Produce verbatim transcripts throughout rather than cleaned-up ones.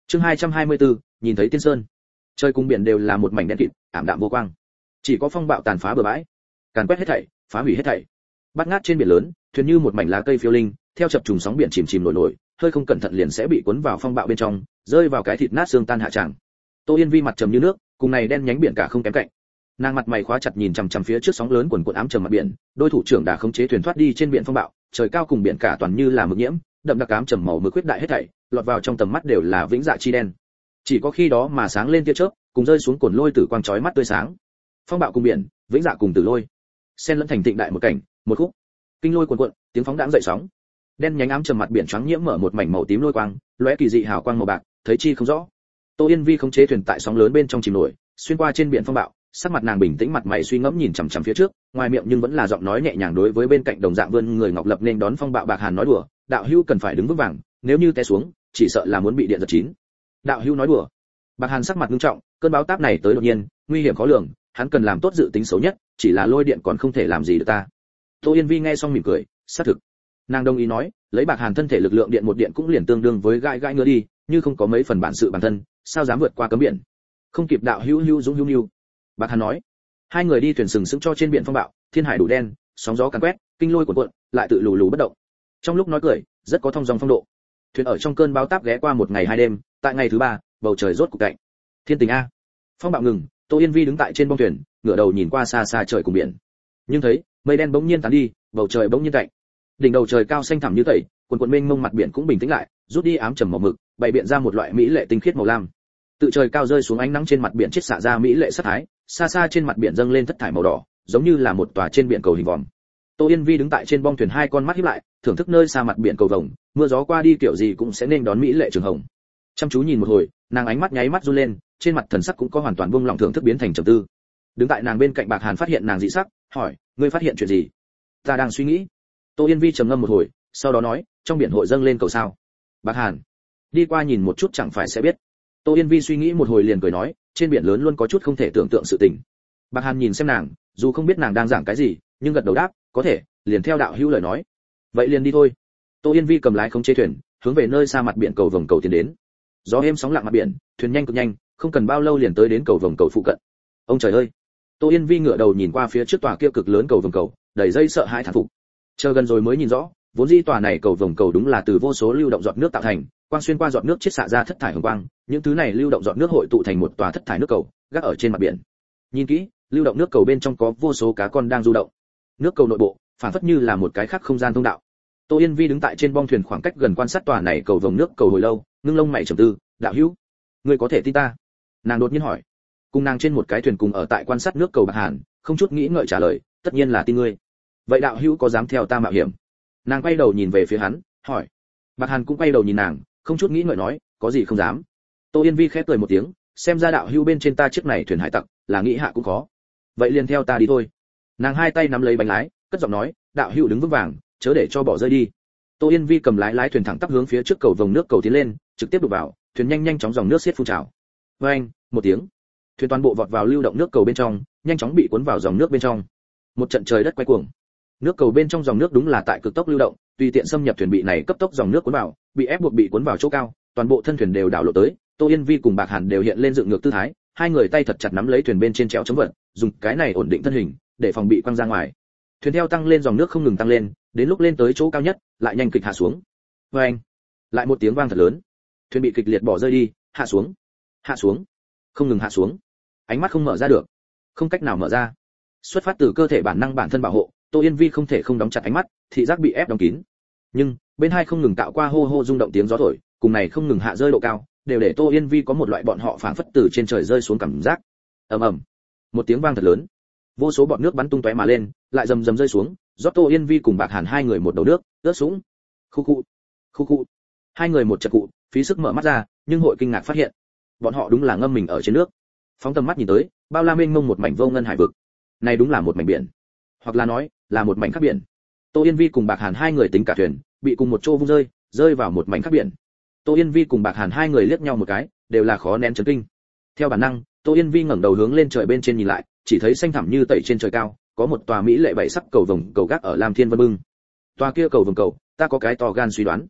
Chương hai trăm hai mươi tư, nhìn thấy tiên sơn. Trời cùng biển đều là một mảnh đen kịt, ảm đạm vô quang. Chỉ có phong bạo tàn phá bờ bãi, càn quét hết thảy, phá hủy hết thảy. Bát ngát trên biển lớn, thuyền như một mảnh lá cây phiêu linh, theo chập trùng sóng biển chìm chìm nổi nổi, hơi không cẩn thận liền sẽ bị cuốn vào phong bạo bên trong, rơi vào cái thịt nát xương tan hạ tràng. Tô Yên Vi mặt trầm như nước, cùng này đen nhánh biển cả không kém cạnh. Nàng mặt mày khóa chặt nhìn chằm chằm phía trước sóng lớn quần quần ám trầm mặt biển, đôi thủ trưởng đã khống chế thuyền thoát đi trên biển phong bạo, trời cao cùng biển cả toàn như là mực nhiễm, đậm đặc ám trầm màu mực khuyết đại hết thảy, lọt vào trong tầm mắt đều là vĩnh dạ chi đen. Chỉ có khi đó mà sáng lên tia chớp, cùng rơi xuống cồn lôi tử quang chói mắt tươi sáng. Phong bạo cùng biển, vĩnh dạ cùng tử lôi, xen lẫn thành tịnh đại một cảnh, một khúc. Kinh lôi cuồn cuộn, tiếng phóng đãng dậy sóng. Đen nhánh ám trầm mặt biển trắng nhiễm mở một mảnh màu tím lôi quang, lóe kỳ dị hào quang màu bạc, thấy chi không rõ. Tô Yên Vi khống chế thuyền tại sóng lớn bên trong chìm nổi, xuyên qua trên biển phong bạo, sắc mặt nàng bình tĩnh, mặt mày suy ngẫm nhìn chằm chằm phía trước, ngoài miệng nhưng vẫn là giọng nói nhẹ nhàng đối với bên cạnh đồng dạng vươn người ngọc lập nên đón phong bạo Bạc Hàn nói đùa, đạo hữu cần phải đứng vững vàng, nếu như té xuống, chỉ sợ là muốn bị điện giật chín. Đạo hữu nói đùa. Bạc Hàn sắc mặt nghiêm trọng, cơn bão táp này tới đột nhiên, nguy hiểm khó lường, hắn cần làm tốt dự tính xấu nhất, chỉ là lôi điện còn không thể làm gì được ta. Tô Yên Vi nghe xong mỉm cười, xác thực. Nàng đồng ý nói, lấy Bạc Hàn thân thể lực lượng điện một điện cũng liền tương đương với gãi gãi ngứa đi, như không có mấy phần bản sự bản thân, sao dám vượt qua cấm biển. Không kịp đạo hữu hữu dũng hữu nưu. Bạc Hàn nói. Hai người đi thuyền sừng sững cho trên biển phong bạo, thiên hải đủ đen, sóng gió càn quét, kinh lôi cuộn cuộn, lại tự lù lù bất động. Trong lúc nói cười, rất có thông dong phong độ. Thuyền ở trong cơn bão táp ghé qua một ngày hai đêm, tại ngày thứ ba, bầu trời rốt cục cạnh. Thiên tình a. Phong bạo ngừng, Tô Yên Vi đứng tại trên bông thuyền, ngửa đầu nhìn qua xa xa trời cùng biển. Nhưng thấy, mây đen bỗng nhiên tán đi, bầu trời bỗng nhiên cạnh. Đỉnh đầu trời cao xanh thẳm như tẩy, cuồn cuộn mênh mông mặt biển cũng bình tĩnh lại, rút đi ám trầm màu mực, bày biện ra một loại mỹ lệ tinh khiết màu lam. Tự trời cao rơi xuống ánh nắng trên mặt biển chiết xạ ra mỹ lệ sắc thái, xa xa trên mặt biển dâng lên thất thải màu đỏ, giống như là một tòa trên biển cầu hình vòm. Tô Yên Vi đứng tại trên bong thuyền, hai con mắt híp lại, thưởng thức nơi xa mặt biển cầu vồng, mưa gió qua đi kiểu gì cũng sẽ nên đón mỹ lệ trường hồng. Chăm chú nhìn một hồi, nàng ánh mắt nháy mắt run lên, trên mặt thần sắc cũng có hoàn toàn buông lỏng, thưởng thức biến thành trầm tư. Đứng tại nàng bên cạnh Bạc Hàn phát hiện nàng dị sắc, hỏi, ngươi phát hiện chuyện gì? Ta đang suy nghĩ. Tô Yên Vi trầm ngâm một hồi, sau đó nói, trong biển hội dâng lên cầu sao? Bạc Hàn, đi qua nhìn một chút chẳng phải sẽ biết. Tô Yên Vi suy nghĩ một hồi liền cười nói, trên biển lớn luôn có chút không thể tưởng tượng sự tình. Bạc Hàn nhìn xem nàng, dù không biết nàng đang giảng cái gì, nhưng gật đầu đáp, có thể, liền theo đạo hữu lời nói. Vậy liền đi thôi. Tô Yên Vi cầm lái khống chế thuyền, hướng về nơi xa mặt biển cầu vồng cầu tiến đến. Gió êm sóng lặng mặt biển, thuyền nhanh cực nhanh, không cần bao lâu liền tới đến cầu vồng cầu phụ cận. Ông trời ơi! Tô Yên Vi ngửa đầu nhìn qua phía trước tòa kia cực lớn cầu vồng cầu, đầy dây sợ hãi thán phục. Chờ gần rồi mới nhìn rõ, vốn dĩ tòa này cầu vồng cầu đúng là từ vô số lưu động giọt nước tạo thành, quang xuyên qua giọt nước chiết xạ ra thất thải hồng quang, những thứ này lưu động giọt nước hội tụ thành một tòa thất thải nước cầu, gác ở trên mặt biển. Nhìn kỹ, lưu động nước cầu bên trong có vô số cá con đang du động. Nước cầu nội bộ, phản phất như là một cái khác không gian thông đạo. Tô Yên Vi đứng tại trên bong thuyền khoảng cách gần quan sát tòa này cầu vồng nước cầu hồi lâu, ngưng lông mày trầm tư, đạo hữu, ngươi có thể tin ta? Nàng đột nhiên hỏi. Cùng nàng trên một cái thuyền cùng ở tại quan sát nước cầu Bạc Hàn, không chút nghĩ ngợi trả lời, tất nhiên là tin ngươi. Vậy đạo hữu có dám theo ta mạo hiểm? Nàng quay đầu nhìn về phía hắn, hỏi. Bạc Hàn cũng quay đầu nhìn nàng, không chút nghĩ ngợi nói, có gì không dám. Tô Yên Vi khẽ cười một tiếng, xem ra đạo hữu bên trên ta chiếc này thuyền hải tặc, là nghĩ hạ cũng khó. Vậy liền theo ta đi thôi. Nàng hai tay nắm lấy bánh lái, cất giọng nói, đạo hữu đứng vững vàng, chớ để cho bỏ rơi đi. Tô Yên Vi cầm lái lái thuyền thẳng tắp hướng phía trước cầu vồng nước cầu tiến lên, trực tiếp đụng vào, thuyền nhanh nhanh chóng dòng nước xiết phun trào. Oeng, một tiếng, thuyền toàn bộ vọt vào lưu động nước cầu bên trong, nhanh chóng bị cuốn vào dòng nước bên trong. Một trận trời đất quay cuồng. Nước cầu bên trong dòng nước đúng là tại cực tốc lưu động, tùy tiện xâm nhập thuyền bị này cấp tốc dòng nước cuốn vào, bị ép buộc bị cuốn vào chỗ cao, toàn bộ thân thuyền đều đảo lộn tới. Tô Yên Vi cùng Bạc Hàn đều hiện lên dựng ngược tư thái, hai người tay thật chặt nắm lấy thuyền bên trên chéo chống vật, dùng cái này ổn định thân hình, để phòng bị quăng ra ngoài. Thuyền theo tăng lên, dòng nước không ngừng tăng lên, đến lúc lên tới chỗ cao nhất, lại nhanh kịch hạ xuống. Oeng! Lại một tiếng vang thật lớn. Thuyền bị kịch liệt bỏ rơi đi, hạ xuống, hạ xuống, không ngừng hạ xuống. Ánh mắt không mở ra được, không cách nào mở ra. Xuất phát từ cơ thể bản năng bản thân bảo hộ, Tô Yên Vi không thể không đóng chặt ánh mắt, thị giác bị ép đóng kín. Nhưng bên hai không ngừng tạo qua hô hô rung động tiếng gió thổi, cùng này không ngừng hạ rơi độ cao, đều để Tô Yên Vi có một loại bọn họ phảng phất từ trên trời rơi xuống cảm giác. Ầm ầm, một tiếng vang thật lớn, vô số bọt nước bắn tung tóe mà lên, lại rầm rầm rơi xuống, rót Tô Yên Vi cùng Bạc Hàn hai người một đầu nước, ướt sũng. Khu khu, khu khu. Hai người một chật cụ, phí sức mở mắt ra, nhưng hội kinh ngạc phát hiện, bọn họ đúng là ngâm mình ở trên nước. Phóng tầm mắt nhìn tới, bao la mênh mông một mảnh vô ngân hải vực. Này đúng là một mảnh biển, hoặc là nói, là một mảnh khác biển. Tô Yên Vi cùng Bạc Hàn hai người tính cả thuyền, bị cùng một chỗ vung rơi, rơi vào một mảnh khác biển. Tô Yên Vi cùng Bạc Hàn hai người liếc nhau một cái, đều là khó nén chấn kinh. Theo bản năng, Tô Yên Vi ngẩng đầu hướng lên trời bên trên nhìn lại, chỉ thấy xanh thẳm như tẩy trên trời cao, có một tòa mỹ lệ bảy sắc cầu vồng cầu gác ở Lam Thiên Vân Bưng. Tòa kia cầu vồng cầu, ta có cái to gan suy đoán.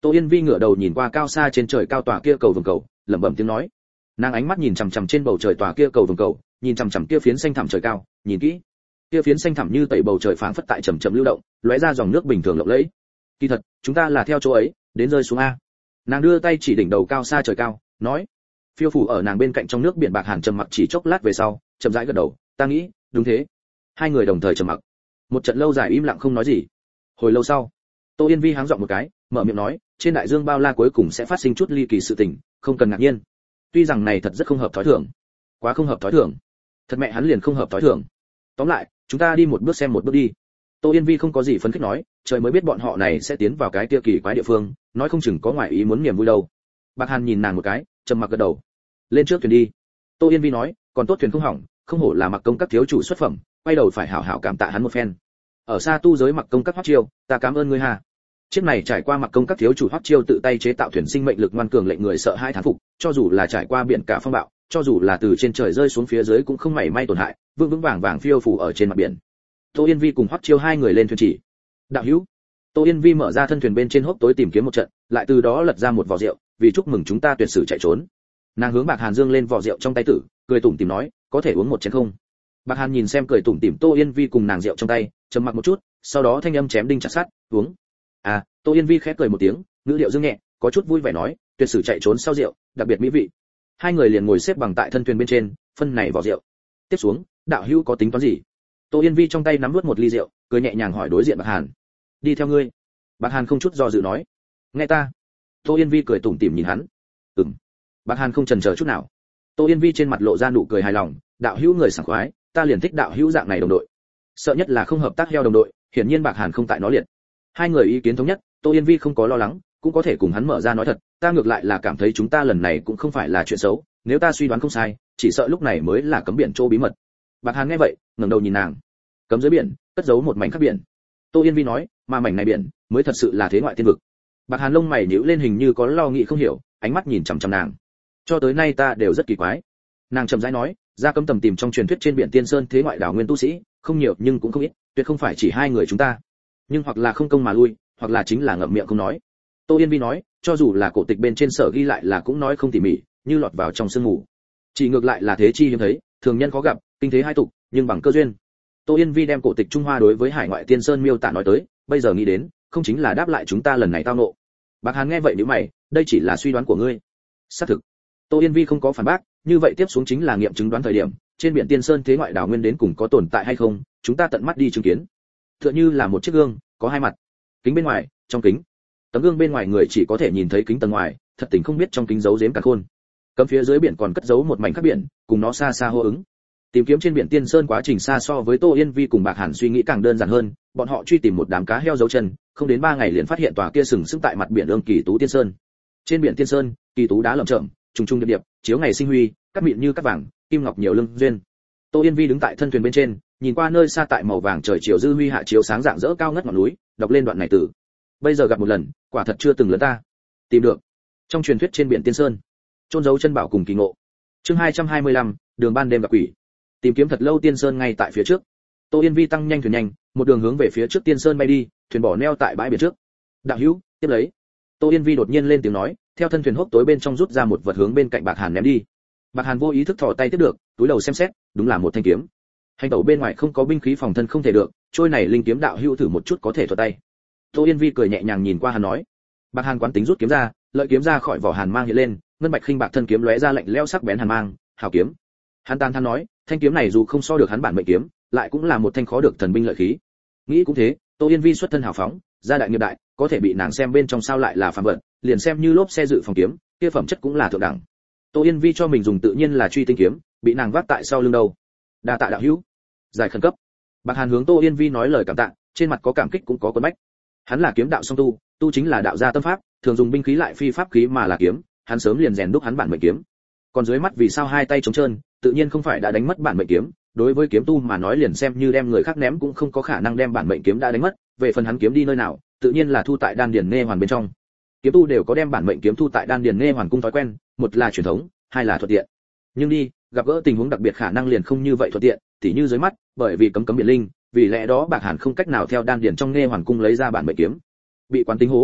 Tô Yên Vi ngửa đầu nhìn qua cao xa trên trời cao tòa kia cầu vồng cầu, lẩm bẩm tiếng nói. Nàng ánh mắt nhìn chằm chằm trên bầu trời tòa kia cầu vồng cầu, nhìn chằm chằm kia phiến xanh thẳm trời cao, nhìn kỹ. Kia phiến xanh thẳm như tẩy bầu trời phảng phất tại chậm chậm lưu động, lóe ra dòng nước bình thường lộng lẫy. Kỳ thật, chúng ta là theo chỗ ấy, đến rơi xuống a. Nàng đưa tay chỉ đỉnh đầu cao xa trời cao, nói. Phiêu phù ở nàng bên cạnh trong nước biển bạc hàn trầm mặc chỉ chốc lát về sau, chậm rãi gật đầu, ta nghĩ, đúng thế. Hai người đồng thời trầm mặc. Một trận lâu dài im lặng không nói gì. Hồi lâu sau, Tô Yên Vi háng giọng một cái, mở miệng nói, trên đại dương bao la cuối cùng sẽ phát sinh chút ly kỳ sự tình, không cần ngạc nhiên. Tuy rằng này thật rất không hợp thói thường, quá không hợp thói thường. Thật mẹ hắn liền không hợp thói thường. Tóm lại, chúng ta đi một bước xem một bước đi. Tô Yên Vi không có gì phấn khích nói, trời mới biết bọn họ này sẽ tiến vào cái kia kỳ quái địa phương, nói không chừng có ngoại ý muốn niềm vui đâu. Bạc Hàn nhìn nàng một cái, trầm mặc gật đầu. Lên trước thuyền đi. Tô Yên Vi nói, còn tốt thuyền không hỏng, không hổ là Mặc Công các thiếu chủ xuất phẩm, quay đầu phải hảo hảo cảm tạ hắn một phen. Ở xa tu giới Mặc Công các Hoắc Chiêu, ta cảm ơn ngươi hà. Chiếc này trải qua Mặc Công các thiếu chủ Hoắc Chiêu tự tay chế tạo thuyền sinh mệnh lực ngoan cường lệnh người sợ hai thán phục, cho dù là trải qua biển cả phong bạo, cho dù là từ trên trời rơi xuống phía dưới cũng không mảy may tổn hại, vững vững vàng vàng phiêu phù ở trên mặt biển. Tô Yên Vi cùng Hoắc Chiêu hai người lên thuyền chỉ. Đạo hữu. Tô Yên Vi mở ra thân thuyền bên trên hốc tối tìm kiếm một trận, lại từ đó lật ra một vò rượu, vì chúc mừng chúng ta tuyệt sử chạy trốn. Nàng hướng Bạc Hàn dương lên vò rượu trong tay tử, cười tủm tỉm nói, có thể uống một chén không? Bạc Hàn nhìn xem cười tủm tỉm Tô Yên Vi cùng nàng rượu trong tay, trầm mặc một chút, sau đó thanh âm chém đinh chặt sắt, uống. À, Tô Yên Vi khẽ cười một tiếng, ngữ điệu dương nhẹ, có chút vui vẻ nói, tuyệt sử chạy trốn sau rượu, đặc biệt mỹ vị. Hai người liền ngồi xếp bằng tại thân thuyền bên trên, phân này vò rượu. Tiếp xuống, đạo hữu có tính toán gì? Tô Yên Vi trong tay nắm nuốt một ly rượu, cười nhẹ nhàng hỏi đối diện Bạc Hàn. Đi theo ngươi. Bạc Hàn không chút do dự nói. Nghe ta. Tô Yên Vi cười tủm tỉm nhìn hắn. Ừm. Bạc Hàn không chần chờ chút nào. Tô Yên Vi trên mặt lộ ra nụ cười hài lòng, đạo hữu người sảng khoái, ta liền thích đạo hữu dạng này đồng đội. Sợ nhất là không hợp tác heo đồng đội, hiển nhiên Bạc Hàn không tại nó liệt. Hai người ý kiến thống nhất, Tô Yên Vi không có lo lắng, cũng có thể cùng hắn mở ra nói thật, ta ngược lại là cảm thấy chúng ta lần này cũng không phải là chuyện xấu, nếu ta suy đoán không sai, chỉ sợ lúc này mới là cấm biển chỗ bí mật. Bạc Hàn nghe vậy, ngẩng đầu nhìn nàng. Cấm dưới biển, cất giấu một mảnh khác biển. Tô Yên Vi nói, mà mảnh này biển mới thật sự là thế ngoại thiên vực. Bạc Hàn lông mày nhíu lên hình như có lo nghĩ không hiểu, ánh mắt nhìn chằm chằm nàng. Cho tới nay ta đều rất kỳ quái. Nàng chậm rãi nói, ra cấm tầm tìm trong truyền thuyết trên biển Tiên Sơn thế ngoại đảo nguyên tu sĩ, không nhiều nhưng cũng không ít, tuyệt không phải chỉ hai người chúng ta. Nhưng hoặc là không công mà lui, hoặc là chính là ngậm miệng không nói. Tô Yên Vi nói, cho dù là cổ tịch bên trên sở ghi lại là cũng nói không tỉ mỉ, như lọt vào trong sương ngủ. Chỉ ngược lại là thế chi hiếm thấy, thường nhân khó gặp, kinh thế hai tục, nhưng bằng cơ duyên. Tô Yên Vi đem cổ tịch Trung Hoa đối với hải ngoại Tiên Sơn miêu tả nói tới, bây giờ nghĩ đến, không chính là đáp lại chúng ta lần này tao ngộ. Bạc Hàn nghe vậy nhíu mày, đây chỉ là suy đoán của ngươi. Xác thực. Tô Yên Vi không có phản bác, như vậy tiếp xuống chính là nghiệm chứng đoán thời điểm, trên biển Tiên Sơn thế ngoại đảo nguyên đến cùng có tồn tại hay không, chúng ta tận mắt đi chứng kiến. Tựa như là một chiếc gương, có hai mặt. Kính bên ngoài, trong kính. Tấm gương bên ngoài người chỉ có thể nhìn thấy kính tầng ngoài, thật tình không biết trong kính giấu giếm cả khôn. Cấm phía dưới biển còn cất giấu một mảnh khác biển, cùng nó xa xa hô ứng. Tìm kiếm trên biển Tiên Sơn quá trình xa so với Tô Yên Vi cùng Bạc Hàn suy nghĩ càng đơn giản hơn, bọn họ truy tìm một đám cá heo dấu chân, không đến ba ngày liền phát hiện tòa kia sừng sững tại mặt biển ương kỳ tú Tiên Sơn. Trên biển Tiên Sơn, kỳ tú đá lởm chởm, trùng trùng điệp điệp, chiếu ngày sinh huy, cát mịn như cát vàng, kim ngọc nhiều lưng duyên. Tô Yên Vi đứng tại thân thuyền bên trên, nhìn qua nơi xa tại màu vàng trời chiều dư huy hạ chiếu sáng rạng rỡ cao ngất ngọn núi, đọc lên đoạn này từ. Bây giờ gặp một lần, quả thật chưa từng lấn ta. Tìm được. Trong truyền thuyết trên biển Tiên Sơn, chôn giấu chân bảo cùng kỳ ngộ. Chương hai trăm hai mươi lăm, đường ban đêm gặp quỷ. Tìm kiếm thật lâu Tiên Sơn ngay tại phía trước. Tô Yên Vi tăng nhanh thuyền nhanh, một đường hướng về phía trước Tiên Sơn bay đi, thuyền bỏ neo tại bãi biển trước. Đạo hữu, tiếp lấy. Tô Yên Vi đột nhiên lên tiếng nói, theo thân thuyền hốc tối bên trong rút ra một vật hướng bên cạnh Bạc Hàn ném đi. Bạc Hàn vô ý thức thò tay tiếp được, túi đầu xem xét, đúng là một thanh kiếm. Hành tẩu bên ngoài không có binh khí phòng thân không thể được, trôi này linh kiếm đạo hữu thử một chút có thể thuận tay. Tô Yên Vi cười nhẹ nhàng nhìn qua hắn nói. Bạc Hàn quán tính rút kiếm ra, lợi kiếm ra khỏi vỏ hàn mang hiện lên, ngân bạch khinh bạc thân kiếm lóe ra lạnh lẽo sắc bén hàn mang, hảo kiếm. Hắn tán thán nói, thanh kiếm này dù không so được hắn bản mệnh kiếm, lại cũng là một thanh khó được thần binh lợi khí. Nghĩ cũng thế, Tô Yên Vi xuất thân hào phóng, gia đại nghiệp đại, có thể bị nàng xem bên trong sao lại là phàm vật, liền xem như lốp xe dự phòng kiếm, kia phẩm chất cũng là thượng đẳng. Tô Yên Vi cho mình dùng tự nhiên là truy tinh kiếm, bị nàng vác tại sau lưng đầu. Đa tạ đạo hữu. Giải khẩn cấp. Bạc Hàn hướng Tô Yên Vi nói lời cảm tạ, trên mặt có cảm kích cũng có cuốn bách. Hắn là kiếm đạo song tu, tu chính là đạo gia tâm pháp, thường dùng binh khí lại phi pháp khí mà là kiếm, hắn sớm liền rèn đúc hắn bản mệnh kiếm. Còn dưới mắt vì sao hai tay trống trơn, tự nhiên không phải đã đánh mất bản mệnh kiếm, đối với kiếm tu mà nói liền xem như đem người khác ném cũng không có khả năng đem bản mệnh kiếm đã đánh mất, về phần hắn kiếm đi nơi nào, tự nhiên là thu tại đan điền nghe hoàn bên trong. Kiếm tu đều có đem bản mệnh kiếm thu tại đan điền nghe hoàn cung thói quen, một là truyền thống, hai là thuận tiện. Nhưng đi, gặp gỡ tình huống đặc biệt khả năng liền không như vậy thuận tiện, tỉ như dưới mắt, bởi vì cấm cấm biển linh, vì lẽ đó Bạc Hàn không cách nào theo đan điền trong nghe hoàn cung lấy ra bản mệnh kiếm, bị quán tính hố.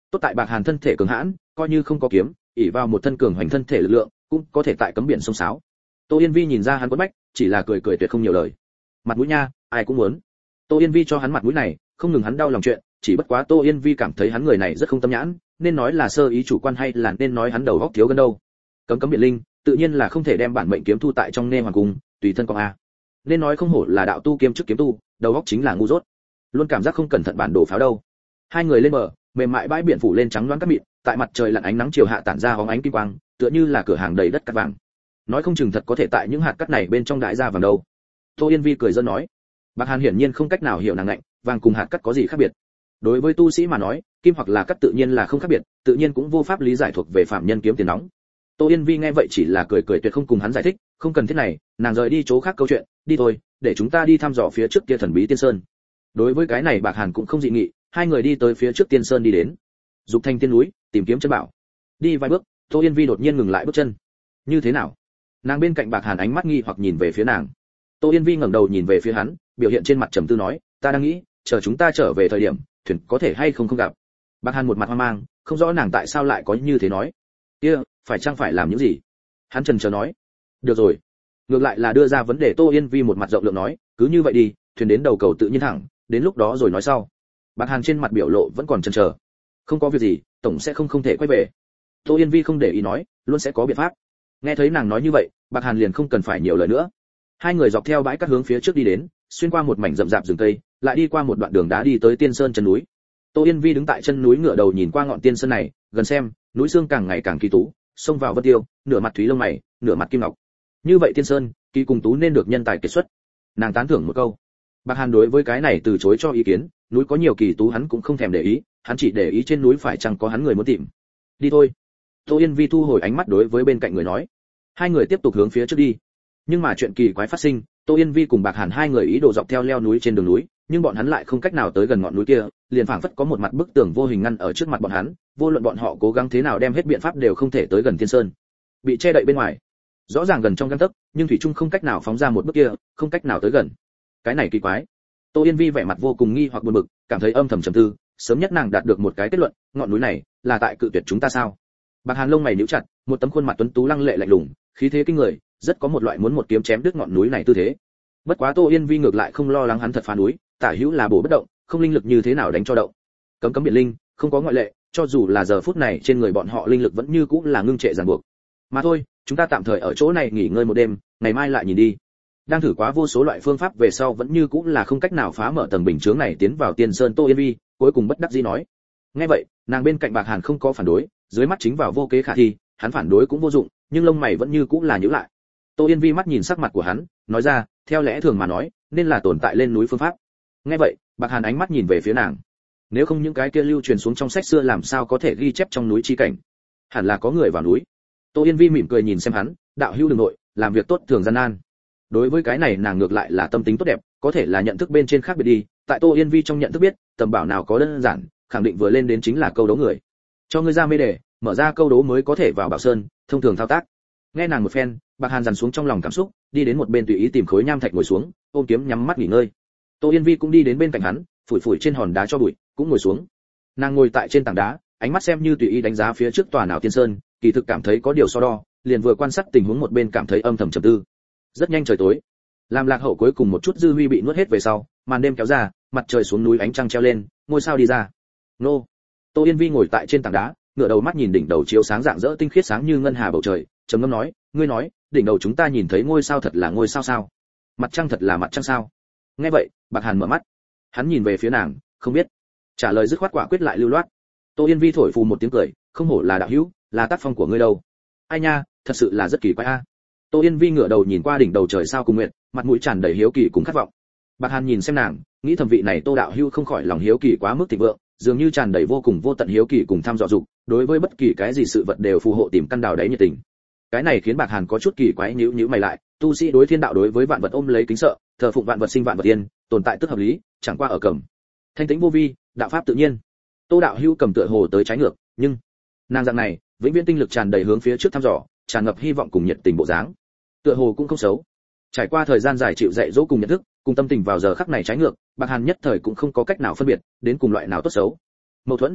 Tốt tại Bạc Hàn thân thể cường hãn, coi như không có kiếm, ỷ vào một thân cường hoành thân thể lực lượng, cũng có thể tại cấm biển sông sáo. Tô Yên Vi nhìn ra hắn quấn bách, chỉ là cười cười tuyệt không nhiều lời. Mặt mũi nha, ai cũng muốn. Tô Yên Vi cho hắn mặt mũi này, không ngừng hắn đau lòng chuyện, chỉ bất quá Tô Yên Vi cảm thấy hắn người này rất không tâm nhãn, nên nói là sơ ý chủ quan hay là nên nói hắn đầu óc thiếu gân đâu. Cấm cấm biển linh, tự nhiên là không thể đem bản mệnh kiếm thu tại trong Nê Hoàng cung, tùy thân con a. Nên nói không hổ là đạo tu kiêm chức kiếm tu, đầu óc chính là ngu dốt. Luôn cảm giác không cẩn thận bản đồ pháo đâu. Hai người lên bờ, mềm mại bãi biển phủ lên trắng loáng cát mịn, tại mặt trời lặn ánh nắng chiều hạ tản ra hóng ánh kim quang, tựa như là cửa hàng đầy đất cát vàng. Nói không chừng thật có thể tại những hạt cát này bên trong đại ra vàng đâu. Tô Yên Vi cười giỡn nói. Bạc Hàn hiển nhiên không cách nào hiểu nàng lạnh, vàng cùng hạt cát có gì khác biệt. Đối với tu sĩ mà nói, kim hoặc là cát tự nhiên là không khác biệt, tự nhiên cũng vô pháp lý giải thuộc về phạm nhân kiếm tiền nóng. Tô Yên Vi nghe vậy chỉ là cười cười tuyệt không cùng hắn giải thích, không cần thiết này, nàng rời đi chỗ khác câu chuyện, đi thôi, để chúng ta đi thăm dò phía trước kia thần bí tiên sơn. Đối với cái này Bạc Hàn cũng không dị nghị, hai người đi tới phía trước tiên sơn đi đến. Dục Thanh tiên núi, tìm kiếm chân bảo. Đi vài bước, Tô Yên Vi đột nhiên ngừng lại bước chân. Như thế nào? Nàng bên cạnh Bạc Hàn ánh mắt nghi hoặc nhìn về phía nàng. Tô Yên Vi ngẩng đầu nhìn về phía hắn, biểu hiện trên mặt trầm tư nói, ta đang nghĩ, chờ chúng ta trở về thời điểm, thuyền có thể hay không không gặp. Bạc Hàn một mặt hoang mang, không rõ nàng tại sao lại có như thế nói. Kia, phải chăng phải làm những gì? Hắn chần chờ nói. Được rồi. Ngược lại là đưa ra vấn đề. Tô Yên Vi một mặt rộng lượng nói, cứ như vậy đi, thuyền đến đầu cầu tự nhiên thẳng, đến lúc đó rồi nói sau. Bạc Hàn trên mặt biểu lộ vẫn còn chần chờ. Không có việc gì, tổng sẽ không không thể quay về. Tô Yên Vi không để ý nói, luôn sẽ có biện pháp. Nghe thấy nàng nói như vậy, Bạc Hàn liền không cần phải nhiều lời nữa. Hai người dọc theo bãi cát hướng phía trước đi đến, xuyên qua một mảnh rậm rạp rừng cây, lại đi qua một đoạn đường đá đi tới Tiên Sơn chân núi. Tô Yên Vi đứng tại chân núi ngửa đầu nhìn qua ngọn tiên sơn này, gần xem, núi xương càng ngày càng kỳ tú, xông vào vân tiêu, nửa mặt thúy lông mày, nửa mặt kim ngọc. Như vậy tiên sơn, kỳ cùng tú nên được nhân tài kiệt xuất. Nàng tán thưởng một câu. Bạc Hàn đối với cái này từ chối cho ý kiến, núi có nhiều kỳ tú hắn cũng không thèm để ý, hắn chỉ để ý trên núi phải chăng có hắn người muốn tìm. Đi thôi. Tô Yên Vi thu hồi ánh mắt đối với bên cạnh người nói. Hai người tiếp tục hướng phía trước đi. Nhưng mà chuyện kỳ quái phát sinh, Tô Yên Vi cùng Bạc Hàn hai người ý đồ dọc theo leo núi trên đường núi, nhưng bọn hắn lại không cách nào tới gần ngọn núi kia, liền phảng phất có một mặt bức tường vô hình ngăn ở trước mặt bọn hắn, vô luận bọn họ cố gắng thế nào đem hết biện pháp đều không thể tới gần Tiên Sơn. Bị che đậy bên ngoài, rõ ràng gần trong gang tấc, nhưng thủy chung không cách nào phóng ra một bước kia, không cách nào tới gần. Cái này kỳ quái. Tô Yên Vi vẻ mặt vô cùng nghi hoặc buồn bực, cảm thấy âm thầm trầm tư, sớm nhất nàng đạt được một cái kết luận, ngọn núi này là tại cự tuyệt chúng ta sao? Bạc Hàn lông mày nhíu chặt, một tấm khuôn mặt tuấn tú lăng lệ lạnh lùng, khí thế kinh người, rất có một loại muốn một kiếm chém đứt ngọn núi này tư thế. Bất quá Tô Yên Vi ngược lại không lo lắng hắn thật phá núi, tả hữu là bổ bất động, không linh lực như thế nào đánh cho động. Cấm cấm biển linh, không có ngoại lệ, cho dù là giờ phút này trên người bọn họ linh lực vẫn như cũ là ngưng trệ ràng buộc. Mà thôi, chúng ta tạm thời ở chỗ này nghỉ ngơi một đêm, ngày mai lại nhìn đi. Đang thử quá vô số loại phương pháp về sau vẫn như cũ là không cách nào phá mở tầng bình chướng này tiến vào Tiên Sơn. Tô Yên Vi cuối cùng bất đắc dĩ nói. Nghe vậy, nàng bên cạnh Bạc Hàn không có phản đối, dưới mắt chính vào vô kế khả thi, hắn phản đối cũng vô dụng, nhưng lông mày vẫn như cũ là nhíu lại. Tô Yên Vi mắt nhìn sắc mặt của hắn, nói ra, theo lẽ thường mà nói, nên là tồn tại lên núi phương pháp. Nghe vậy, Bạc Hàn ánh mắt nhìn về phía nàng. Nếu không những cái kia lưu truyền xuống trong sách xưa làm sao có thể ghi chép trong núi chi cảnh? Hẳn là có người vào núi. Tô Yên Vi mỉm cười nhìn xem hắn, đạo hữu đừng nội, làm việc tốt thường gian nan. Đối với cái này nàng ngược lại là tâm tính tốt đẹp, có thể là nhận thức bên trên khác biệt đi, tại Tô Yên Vi trong nhận thức biết, tầm bảo nào có đơn giản, khẳng định vừa lên đến chính là câu đấu người. Cho ngươi ra mê đề, mở ra câu đố mới có thể vào Bảo Sơn, thông thường thao tác. Nghe nàng một phen, Bạc Hàn dằn xuống trong lòng cảm xúc, đi đến một bên tùy ý tìm khối nham thạch ngồi xuống, ôm kiếm nhắm mắt nghỉ ngơi. Tô Yên Vi cũng đi đến bên cạnh hắn, phủi phủi trên hòn đá cho bụi, cũng ngồi xuống. Nàng ngồi tại trên tảng đá, ánh mắt xem như tùy ý đánh giá phía trước tòa nào tiên sơn, kỳ thực cảm thấy có điều so đo, liền vừa quan sát tình huống một bên cảm thấy âm thầm trầm tư. Rất nhanh trời tối, làm lạc hậu cuối cùng một chút dư huy bị nuốt hết về sau, màn đêm kéo ra, mặt trời xuống núi ánh trăng treo lên, ngôi sao đi ra. Nô. Tô Yên Vi ngồi tại trên tảng đá, ngửa đầu mắt nhìn đỉnh đầu chiếu sáng rạng rỡ tinh khiết sáng như ngân hà bầu trời, trầm ngâm nói, ngươi nói, đỉnh đầu chúng ta nhìn thấy ngôi sao thật là ngôi sao sao? Mặt trăng thật là mặt trăng sao? Nghe vậy, Bạc Hàn mở mắt, hắn nhìn về phía nàng, không biết. Trả lời dứt khoát quả quyết lại lưu loát. Tô Yên Vi thổi phù một tiếng cười, không hổ là đạo hữu, là tác phong của ngươi đâu. Ai nha, thật sự là rất kỳ quái a. Tô Yên Vi ngửa đầu nhìn qua đỉnh đầu trời sao cùng nguyệt, mặt mũi tràn đầy hiếu kỳ cùng khát vọng. Bạc Hàn nhìn xem nàng, nghĩ thầm vị này Tô đạo hữu không khỏi lòng hiếu kỳ quá mức thịnh vượng, dường như tràn đầy vô cùng vô tận hiếu kỳ cùng tham dò dục, đối với bất kỳ cái gì sự vật đều phù hộ tìm căn đào đáy nhiệt tình. Cái này khiến Bạc Hàn có chút kỳ quái, nhíu nhíu mày lại, tu sĩ đối thiên đạo đối với vạn vật ôm lấy kính sợ, thờ phụng vạn vật sinh vạn vật tiên, tồn tại tức hợp lý, chẳng qua ở cầm. Thanh tĩnh vô vi, đạo pháp tự nhiên. Tô đạo hữu cầm tựa hồ tới trái ngược, nhưng nàng dạng này, vĩnh viễn tinh lực tràn đầy hướng phía trước thăm dò, tràn ngập hy vọng cùng nhiệt tình bộ dáng. Tựa hồ cũng không xấu. Trải qua thời gian dài chịu dạy dỗ cùng nhận thức, cùng tâm tình vào giờ khắc này trái ngược, Bạc Hàn nhất thời cũng không có cách nào phân biệt đến cùng loại nào tốt xấu. Mâu thuẫn.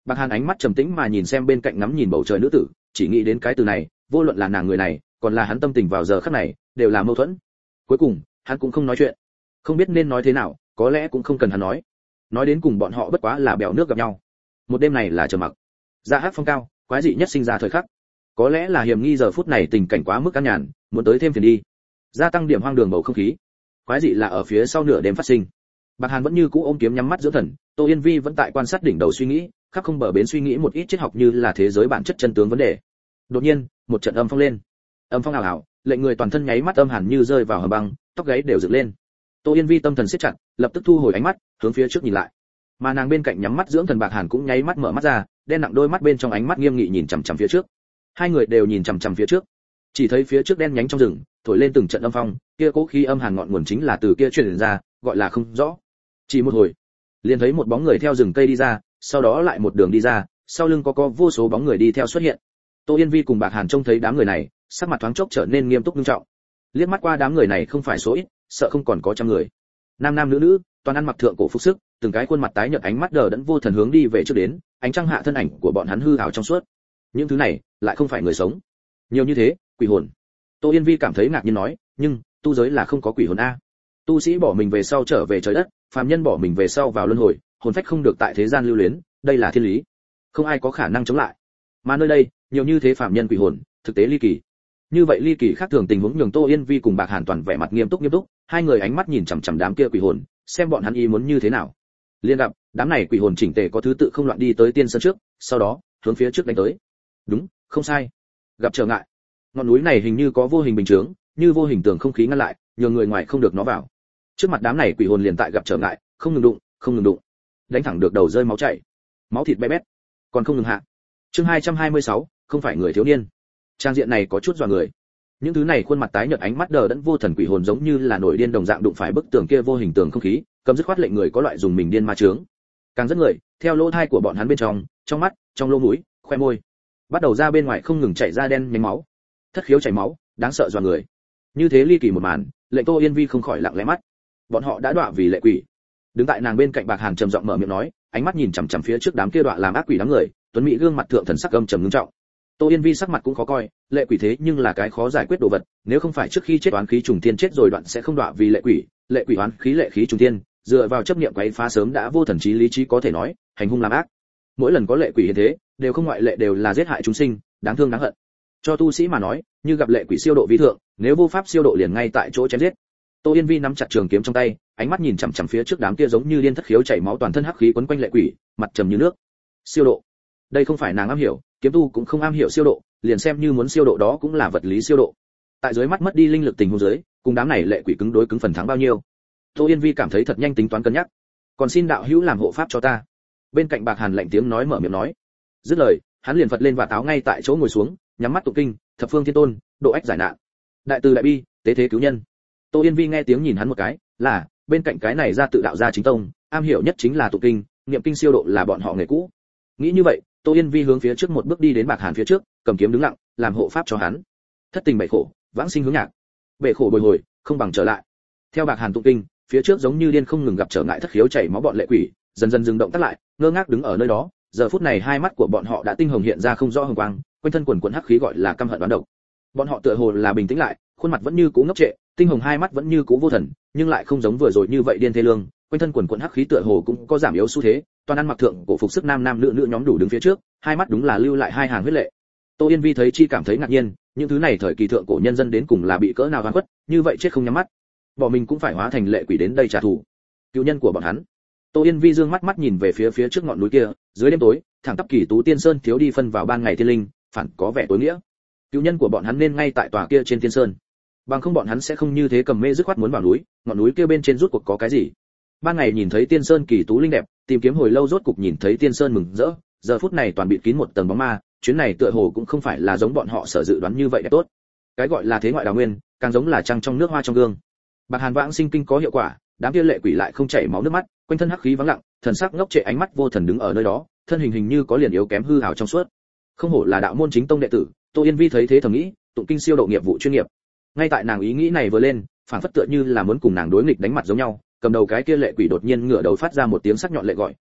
Bạc Hàn ánh mắt trầm tĩnh mà nhìn xem bên cạnh ngắm nhìn bầu trời nữ tử, chỉ nghĩ đến cái từ này, vô luận là nàng người này, còn là hắn tâm tình vào giờ khắc này, đều là mâu thuẫn. Cuối cùng, hắn cũng không nói chuyện, không biết nên nói thế nào, có lẽ cũng không cần hắn nói. Nói đến cùng bọn họ bất quá là bèo nước gặp nhau. Một đêm này là trầm mặc. Dạ hát phong cao, quái dị nhất sinh ra thời khắc. Có lẽ là hiểm nghi giờ phút này tình cảnh quá mức an nhàn, muốn tới thêm phiền đi. Gia tăng điểm hoang đường bầu không khí. Quái dị là ở phía sau nửa đêm phát sinh. Bạc Hàn vẫn như cũ ôm kiếm nhắm mắt dưỡng thần, Tô Yên Vi vẫn tại quan sát đỉnh đầu suy nghĩ, khắp không bờ bến suy nghĩ một ít triết học như là thế giới bản chất chân tướng vấn đề. Đột nhiên, một trận âm phong lên. Âm phong ảo ảo, lệnh người toàn thân nháy mắt âm hàn như rơi vào hầm băng, tóc gáy đều dựng lên. Tô Yên Vi tâm thần siết chặt, lập tức thu hồi ánh mắt, hướng phía trước nhìn lại. Mà nàng bên cạnh nhắm mắt dưỡng thần Bạc Hàn cũng nháy mắt mở mắt ra, đen nặng đôi mắt bên trong ánh mắt nghiêm nghị nhìn chằm chằm phía trước. Hai người đều nhìn chằm chằm phía trước. Chỉ thấy phía trước đen nhánh trong rừng, thổi lên từng trận âm phong, kia cố khí âm hàn ngọn nguồn chính là từ kia truyền ra, gọi là không rõ. Chỉ một hồi, liền thấy một bóng người theo rừng cây đi ra, sau đó lại một đường đi ra, sau lưng có có vô số bóng người đi theo xuất hiện. Tô Yên Vi cùng Bạc Hàn trông thấy đám người này, sắc mặt thoáng chốc trở nên nghiêm túc nghiêm trọng. Liếc mắt qua đám người này không phải số ít, sợ không còn có trăm người. Nam nam nữ nữ, toàn ăn mặc thượng cổ phục sức, từng cái khuôn mặt tái nhợt ánh mắt đờ đẫn vô thần hướng đi về trước đến, ánh trăng hạ thân ảnh của bọn hắn hư ảo trong suốt. Những thứ này lại không phải người sống. Nhiều như thế, quỷ hồn. Tô Yên Vi cảm thấy ngạc nhiên nói, nhưng tu giới là không có quỷ hồn a. Tu sĩ bỏ mình về sau trở về trời đất, phàm nhân bỏ mình về sau vào luân hồi, hồn phách không được tại thế gian lưu luyến, đây là thiên lý, không ai có khả năng chống lại. Mà nơi đây, nhiều như thế phàm nhân quỷ hồn, thực tế ly kỳ. Như vậy ly kỳ khác thường tình huống nhường Tô Yên Vi cùng Bạc Hàn toàn vẻ mặt nghiêm túc nghiêm túc, hai người ánh mắt nhìn chằm chằm đám kia quỷ hồn, xem bọn hắn ý muốn như thế nào. Liên gặp, đám này quỷ hồn chỉnh tề có thứ tự không loạn đi tới tiên sơn trước, sau đó, hướng phía trước đánh tới. Đúng, không sai. Gặp trở ngại. Ngọn núi này hình như có vô hình bình chướng, như vô hình tường không khí ngăn lại, nhường người ngoài không được nó vào. Trước mặt đám này quỷ hồn liền tại gặp trở ngại, không ngừng đụng, không ngừng đụng. Đánh thẳng được đầu rơi máu chảy. Máu thịt bé bét, còn không ngừng hạ. Chương hai trăm hai mươi sáu, không phải người thiếu niên. Trang diện này có chút dọa người. Những thứ này khuôn mặt tái nhợt ánh mắt đờ đẫn vô thần quỷ hồn giống như là nổi điên đồng dạng đụng phải bức tường kia vô hình tường không khí, cầm dứt khoát lệnh người có loại dùng mình điên ma chướng. Càng rất người, theo lỗ thai của bọn hắn bên trong, trong mắt, trong lỗ mũi, khoe môi, bắt đầu ra bên ngoài không ngừng chảy ra đen nhánh máu. Thất khiếu chảy máu, đáng sợ dọa người. Như thế ly kỳ một màn, lệnh Tô Yên Vi không khỏi lặng lẽ mắt. Bọn họ đã đọa vì lệ quỷ. Đứng tại nàng bên cạnh Bạc Hàn trầm giọng mở miệng nói, ánh mắt nhìn chằm chằm phía trước đám kia đọa làm ác quỷ đám người, tuấn mỹ gương mặt thượng thần sắc âm trầm ngưng trọng. Tô Yên Vi sắc mặt cũng khó coi, lệ quỷ thế nhưng là cái khó giải quyết đồ vật, nếu không phải trước khi chết oán khí trùng thiên chết rồi đoạn sẽ không đọa vì lệ quỷ, lệ quỷ oán khí lệ khí trùng thiên, dựa vào chấp niệm quấy phá sớm đã vô thần trí lý trí có thể nói, hành hung làm ác. Mỗi lần có lệ quỷ hiện thế, đều không ngoại lệ đều là giết hại chúng sinh, đáng thương đáng hận. Cho tu sĩ mà nói, như gặp lệ quỷ siêu độ vi thượng, nếu vô pháp siêu độ liền ngay tại chỗ chém giết. Tô Yên Vi nắm chặt trường kiếm trong tay, ánh mắt nhìn chằm chằm phía trước đám kia giống như điên thất khiếu chảy máu toàn thân hắc khí quấn quanh lệ quỷ, mặt trầm như nước. Siêu độ, đây không phải nàng am hiểu, kiếm tu cũng không am hiểu siêu độ, liền xem như muốn siêu độ đó cũng là vật lý siêu độ. Tại dưới mắt mất đi linh lực tình huống dưới, cùng đám này lệ quỷ cứng đối cứng phần thắng bao nhiêu. Tô Yên Vi cảm thấy thật nhanh tính toán cân nhắc. Còn xin đạo hữu làm hộ pháp cho ta. Bên cạnh Bạc Hàn lạnh tiếng nói mở miệng nói. Dứt lời, hắn liền phật lên và táo ngay tại chỗ ngồi xuống, nhắm mắt tụng kinh, thập phương thiên tôn, độ ách giải nạn. Đại từ đại bi, tế thế cứu nhân. Tô Yên Vi nghe tiếng nhìn hắn một cái, là, bên cạnh cái này ra tự đạo gia chính tông, am hiểu nhất chính là tụng kinh, niệm kinh siêu độ là bọn họ nghề cũ. Nghĩ như vậy, Tô Yên Vi hướng phía trước một bước đi đến Bạc Hàn phía trước, cầm kiếm đứng lặng, làm hộ pháp cho hắn. Thất tình bảy khổ, vãng sinh hướng nhạc. Bể khổ bồi hồi, không bằng trở lại. Theo Bạc Hàn tụng kinh, phía trước giống như điên không ngừng gặp trở ngại thất khiếu chảy máu bọn lệ quỷ, dần dần dừng động tác lại, ngơ ngác đứng ở nơi đó, giờ phút này hai mắt của bọn họ đã tinh hồng hiện ra không rõ hồng quang, quanh thân quần quần hắc khí gọi là căm hận đoán độc. Bọn họ tựa hồ là bình tĩnh lại, khuôn mặt vẫn như cũ ngốc trệ, tinh hồng hai mắt vẫn như cũ vô thần, nhưng lại không giống vừa rồi như vậy điên thê lương, quanh thân quần quần hắc khí tựa hồ cũng có giảm yếu xu thế, toàn ăn mặc thượng cổ phục sức nam nam nữ nữ nhóm đủ đứng phía trước, hai mắt đúng là lưu lại hai hàng huyết lệ. Tô Yên Vi thấy chi cảm thấy ngạc nhiên, những thứ này thời kỳ thượng cổ nhân dân đến cùng là bị cỡ nào oan khuất, như vậy chết không nhắm mắt, bỏ mình cũng phải hóa thành lệ quỷ đến đây trả thù. Cứu nhân của bọn hắn. Tô Yên Vi dương mắt mắt nhìn về phía phía trước ngọn núi kia, dưới đêm tối, thẳng tắp kỳ tú tiên sơn thiếu đi phân vào ban ngày thiên linh, phản có vẻ tối nghĩa. Cứu nhân của bọn hắn nên ngay tại tòa kia trên tiên sơn, bằng không bọn hắn sẽ không như thế cầm mê dứt khoát muốn vào núi, ngọn núi kia bên trên rút cuộc có cái gì. Ban ngày nhìn thấy tiên sơn kỳ tú linh đẹp, tìm kiếm hồi lâu rốt cục nhìn thấy tiên sơn mừng rỡ, giờ phút này toàn bị kín một tầng bóng ma, chuyến này tựa hồ cũng không phải là giống bọn họ sở dự đoán như vậy đẹp tốt. Cái gọi là thế ngoại đào nguyên, càng giống là trăng trong nước hoa trong gương. Bạc Hàn vãng sinh kinh có hiệu quả, đám kia lệ quỷ lại không chảy máu nước mắt, quanh thân hắc khí vắng lặng, thần sắc ngốc trệ ánh mắt vô thần đứng ở nơi đó, thân hình hình như có liền yếu kém hư ảo trong suốt. Không hổ là đạo môn chính tông đệ tử, Tô Yên Vi thấy thế thầm nghĩ, tụng kinh siêu độ nghiệp vụ chuyên nghiệp. Ngay tại nàng ý nghĩ này vừa lên, phản phất tựa như là muốn cùng nàng đối nghịch đánh mặt giống nhau, cầm đầu cái kia lệ quỷ đột nhiên ngửa đầu phát ra một tiếng sắc nhọn lệ gọi,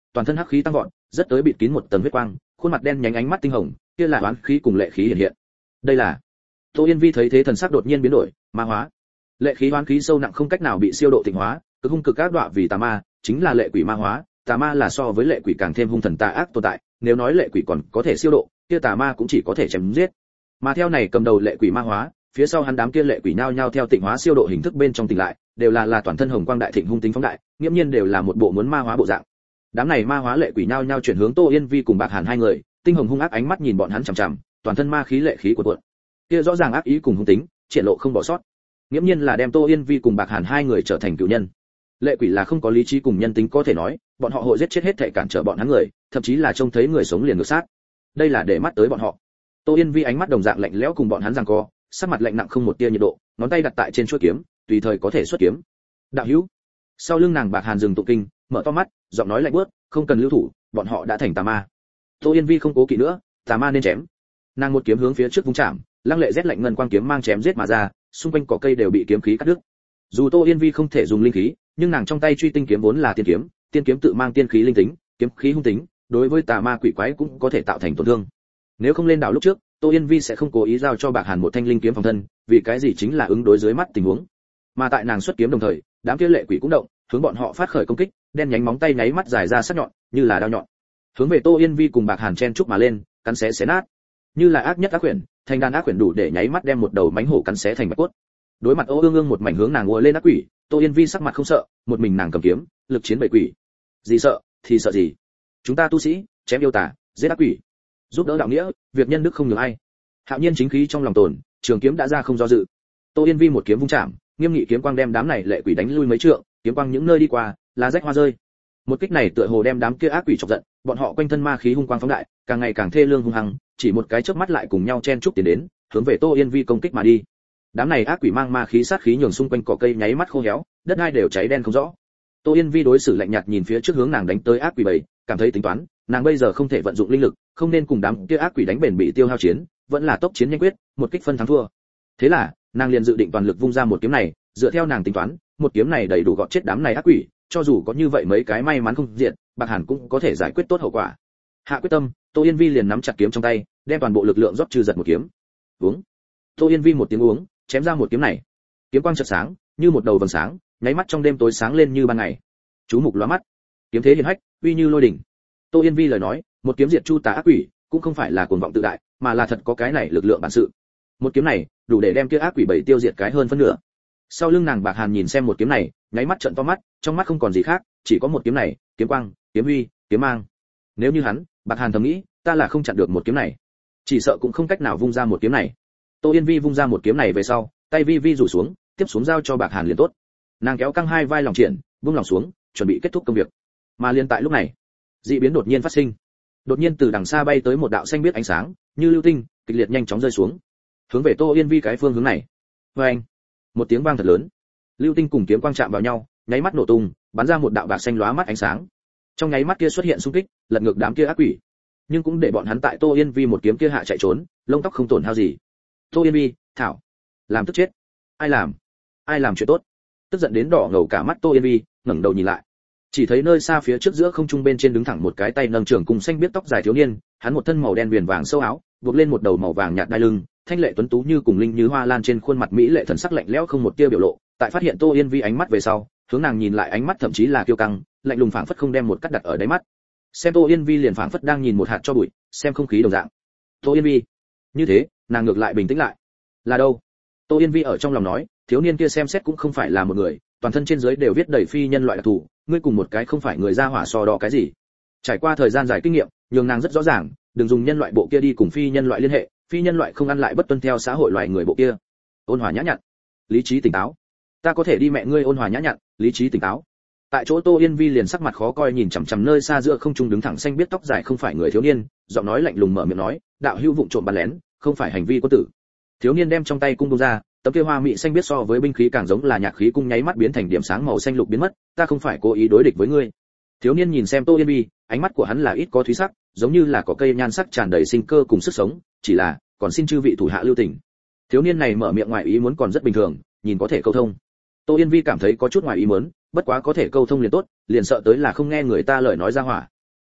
toàn thân hắc khí tăng vọt, rất tới bịt kín một tầng huyết quang, khuôn mặt đen nhánh ánh mắt tinh hồng, kia là oán khí cùng lệ khí hiện hiện. Đây là Tô Yên Vi thấy thế thần sắc đột nhiên biến đổi, ma hóa. Lệ khí oán khí sâu nặng không cách nào bị siêu độ tịnh hóa, cực hung cực ác đọa vì tà ma, chính là lệ quỷ ma hóa, tà ma là so với lệ quỷ càng thêm hung thần tà ác tồn tại, nếu nói lệ quỷ còn có thể siêu độ, kia tà ma cũng chỉ có thể chém giết. Mà theo này cầm đầu lệ quỷ ma hóa, phía sau hắn đám kia lệ quỷ nhao nhao theo tịnh hóa siêu độ hình thức bên trong tỉnh lại, đều là là toàn thân hồng quang đại thịnh hung tính phóng đại, nghiêm nhiên đều là một bộ muốn ma hóa bộ dạng. Đám này ma hóa lệ quỷ nhao nhao chuyển hướng Tô Yên Vi cùng Bạc Hàn hai người, tinh hồng hung ác ánh mắt nhìn bọn hắn chằm chằm, toàn thân ma khí lệ khí của cuộn. Kia rõ ràng ác ý cùng hung tính, triển lộ không bỏ sót. Nghiêm nhiên là đem Tô Yên Vi cùng Bạc Hàn hai người trở thành cựu nhân. Lệ quỷ là không có lý trí cùng nhân tính có thể nói, bọn họ hội giết chết hết thảy cản trở bọn hắn người, thậm chí là trông thấy người sống liền ngược sát. Đây là để mắt tới bọn họ. Tô Yên Vi ánh mắt đồng dạng lạnh lẽo cùng bọn hắn giằng co, sắc mặt lạnh nặng không một tia nhiệt độ, ngón tay đặt tại trên chuôi kiếm, tùy thời có thể xuất kiếm. Đạo hữu. Sau lưng nàng Bạc Hàn dừng tụng kinh, mở to mắt, giọng nói lạnh buốt, không cần lưu thủ, bọn họ đã thành tà ma. Tô Yên Vi không cố kỵ nữa, tà ma nên chém. Nàng một kiếm hướng phía trước vung chạm, lăng lệ rét lạnh ngân quang kiếm mang chém giết mà ra, xung quanh cỏ cây đều bị kiếm khí cắt đứt. Dù Tô Yên Vi không thể dùng linh khí, nhưng nàng trong tay truy tinh kiếm vốn là tiên kiếm, tiên kiếm tự mang tiên khí linh tính, kiếm khí hung tính, đối với tà ma quỷ quái cũng có thể tạo thành tổn thương. Nếu không lên đảo lúc trước, Tô Yên Vi sẽ không cố ý giao cho Bạc Hàn một thanh linh kiếm phòng thân, vì cái gì chính là ứng đối dưới mắt tình huống. Mà tại nàng xuất kiếm đồng thời, đám kia lệ quỷ cũng động, hướng bọn họ phát khởi công kích, đen nhánh móng tay nháy mắt dài ra sắc nhọn, như là đao nhọn. Hướng về Tô Yên Vi cùng Bạc Hàn chen chúc mà lên, cắn xé xé nát. Như là ác nhất ác quyển, thành đàn ác quyển đủ để nháy mắt đem một đầu mãnh hổ cắn xé thành bạch cốt. Đối mặt Ô Ương Ương một mảnh hướng nàng ùa lên ác quỷ, Tô Yên Vi sắc mặt không sợ, một mình nàng cầm kiếm, lực chiến bầy quỷ. Gì sợ, thì sợ gì? Chúng ta tu sĩ, chém yêu tà, giết ác quỷ, giúp đỡ đạo nghĩa, việc nhân đức không nhường ai. Hạo Nhiên chính khí trong lòng tồn, trường kiếm đã ra không do dự. Tô Yên Vi một kiếm vung chạm, nghiêm nghị kiếm quang đem đám này lệ quỷ đánh lui mấy trượng, kiếm quang những nơi đi qua, lá rách hoa rơi. Một kích này tựa hồ đem đám kia ác quỷ chọc giận, bọn họ quanh thân ma khí hung quang phóng đại, càng ngày càng thê lương hung hăng, chỉ một cái chớp mắt lại cùng nhau chen chúc tiến đến, hướng về Tô Yên Vi công kích mà đi. Đám này ác quỷ mang ma khí sát khí nhường xung quanh cỏ cây nháy mắt khô héo, đất đai đều cháy đen không rõ. Tô Yên Vi đối xử lạnh nhạt nhìn phía trước hướng nàng đánh tới ác quỷ bầy, cảm thấy tính toán, nàng bây giờ không thể vận dụng linh lực, không nên cùng đám kia ác quỷ đánh bền bị tiêu hao chiến, vẫn là tốc chiến nhanh quyết, một kích phân thắng thua. Thế là, nàng liền dự định toàn lực vung ra một kiếm này, dựa theo nàng tính toán, một kiếm này đầy đủ gọt chết đám này ác quỷ, cho dù có như vậy mấy cái may mắn không diện, Bạc Hàn cũng có thể giải quyết tốt hậu quả. Hạ quyết tâm, Tô Yên Vi liền nắm chặt kiếm trong tay, đem toàn bộ lực lượng rót trừ giật một kiếm. Uống. Tô Yên Vi một tiếng uống, chém ra một kiếm này. Kiếm quang chợt sáng, như một đầu vầng sáng, nháy mắt trong đêm tối sáng lên như ban ngày. Chú mục lóa mắt, kiếm thế hiển hách, uy như lôi đỉnh. Tô Yên Vi lời nói, một kiếm diệt chu tà ác quỷ, cũng không phải là cuồng vọng tự đại, mà là thật có cái này lực lượng bản sự. Một kiếm này, đủ để đem kia ác quỷ bảy tiêu diệt cái hơn phân nửa. Sau lưng nàng Bạc Hàn nhìn xem một kiếm này, nháy mắt trợn to mắt, trong mắt không còn gì khác, chỉ có một kiếm này, kiếm quang, kiếm uy, kiếm mang. Nếu như hắn, Bạc Hàn thầm nghĩ, ta là không chặn được một kiếm này, chỉ sợ cũng không cách nào vung ra một kiếm này. Tô Yên Vi vung ra một kiếm này về sau, tay vi vi rủ xuống, tiếp xuống giao cho Bạc Hàn liền tốt. Nàng kéo căng hai vai lòng triển, buông lòng xuống, chuẩn bị kết thúc công việc. Mà liền tại lúc này, dị biến đột nhiên phát sinh. Đột nhiên từ đằng xa bay tới một đạo xanh biếc ánh sáng, như lưu tinh, kịch liệt nhanh chóng rơi xuống, hướng về Tô Yên Vi cái phương hướng này. Oeng! Một tiếng vang thật lớn, lưu tinh cùng kiếm quang chạm vào nhau, nháy mắt nổ tung, bắn ra một đạo bạc xanh lóa mắt ánh sáng. Trong nháy mắt kia xuất hiện xung kích, lật ngược đám kia ác quỷ, nhưng cũng để bọn hắn tại Tô Yên Vi một kiếm kia hạ chạy trốn, lông tóc không tổn hao gì. Tô Yên Vi, thảo, làm tức chết. Ai làm? Ai làm chuyện tốt? Tức giận đến đỏ ngầu cả mắt Tô Yên Vi, ngẩng đầu nhìn lại, chỉ thấy nơi xa phía trước giữa không trung bên trên đứng thẳng một cái tay nâng trường cùng xanh biết tóc dài thiếu niên, hắn một thân màu đen viền vàng sâu áo, buộc lên một đầu màu vàng nhạt đai lưng, thanh lệ tuấn tú như cùng linh như hoa lan, trên khuôn mặt mỹ lệ thần sắc lạnh lẽo không một tia biểu lộ. Tại phát hiện Tô Yên Vi ánh mắt về sau, hướng nàng nhìn lại ánh mắt thậm chí là kiêu căng, lạnh lùng phảng phất không đem một cắt đặt ở đáy mắt. Xem Tô Yên Vi liền phảng phất đang nhìn một hạt cho bụi, xem không khí đồng dạng. Tô Yên Vi, như thế, nàng ngược lại bình tĩnh lại. Là đâu? Tô Yên Vi ở trong lòng nói, thiếu niên kia xem xét cũng không phải là một người, toàn thân trên dưới đều viết đầy phi nhân loại đặc thù, ngươi cùng một cái không phải người ra hỏa so đo cái gì. Trải qua thời gian dài kinh nghiệm, nhường nàng rất rõ ràng, đừng dùng nhân loại bộ kia đi cùng phi nhân loại liên hệ, phi nhân loại không ăn lại bất tuân theo xã hội loài người bộ kia. Ôn hòa nhã nhặn, lý trí tỉnh táo. Ta có thể đi mẹ ngươi ôn hòa nhã nhặn, lý trí tỉnh táo. Tại chỗ Tô Yên Vi liền sắc mặt khó coi nhìn chằm chằm nơi xa giữa không trung đứng thẳng xanh biết tóc dài không phải người thiếu niên, giọng nói lạnh lùng mở miệng nói, đạo hữu vụng trộm bắn lén, không phải hành vi quân tử. Thiếu niên đem trong tay cung bung ra, tấm kia hoa mỹ xanh biết so với binh khí càng giống là nhạc khí cung, nháy mắt biến thành điểm sáng màu xanh lục biến mất. Ta không phải cố ý đối địch với ngươi. Thiếu niên nhìn xem Tô Yên Vi, ánh mắt của hắn là ít có thúy sắc, giống như là có cây nhan sắc tràn đầy sinh cơ cùng sức sống, chỉ là, còn xin chư vị thủ hạ lưu tình. Thiếu niên này mở miệng ngoài ý muốn còn rất bình thường, nhìn có thể câu thông. Tô Yên Vi cảm thấy có chút ngoài ý muốn, bất quá có thể câu thông liền tốt, liền sợ tới là không nghe người ta lời nói ra hỏa.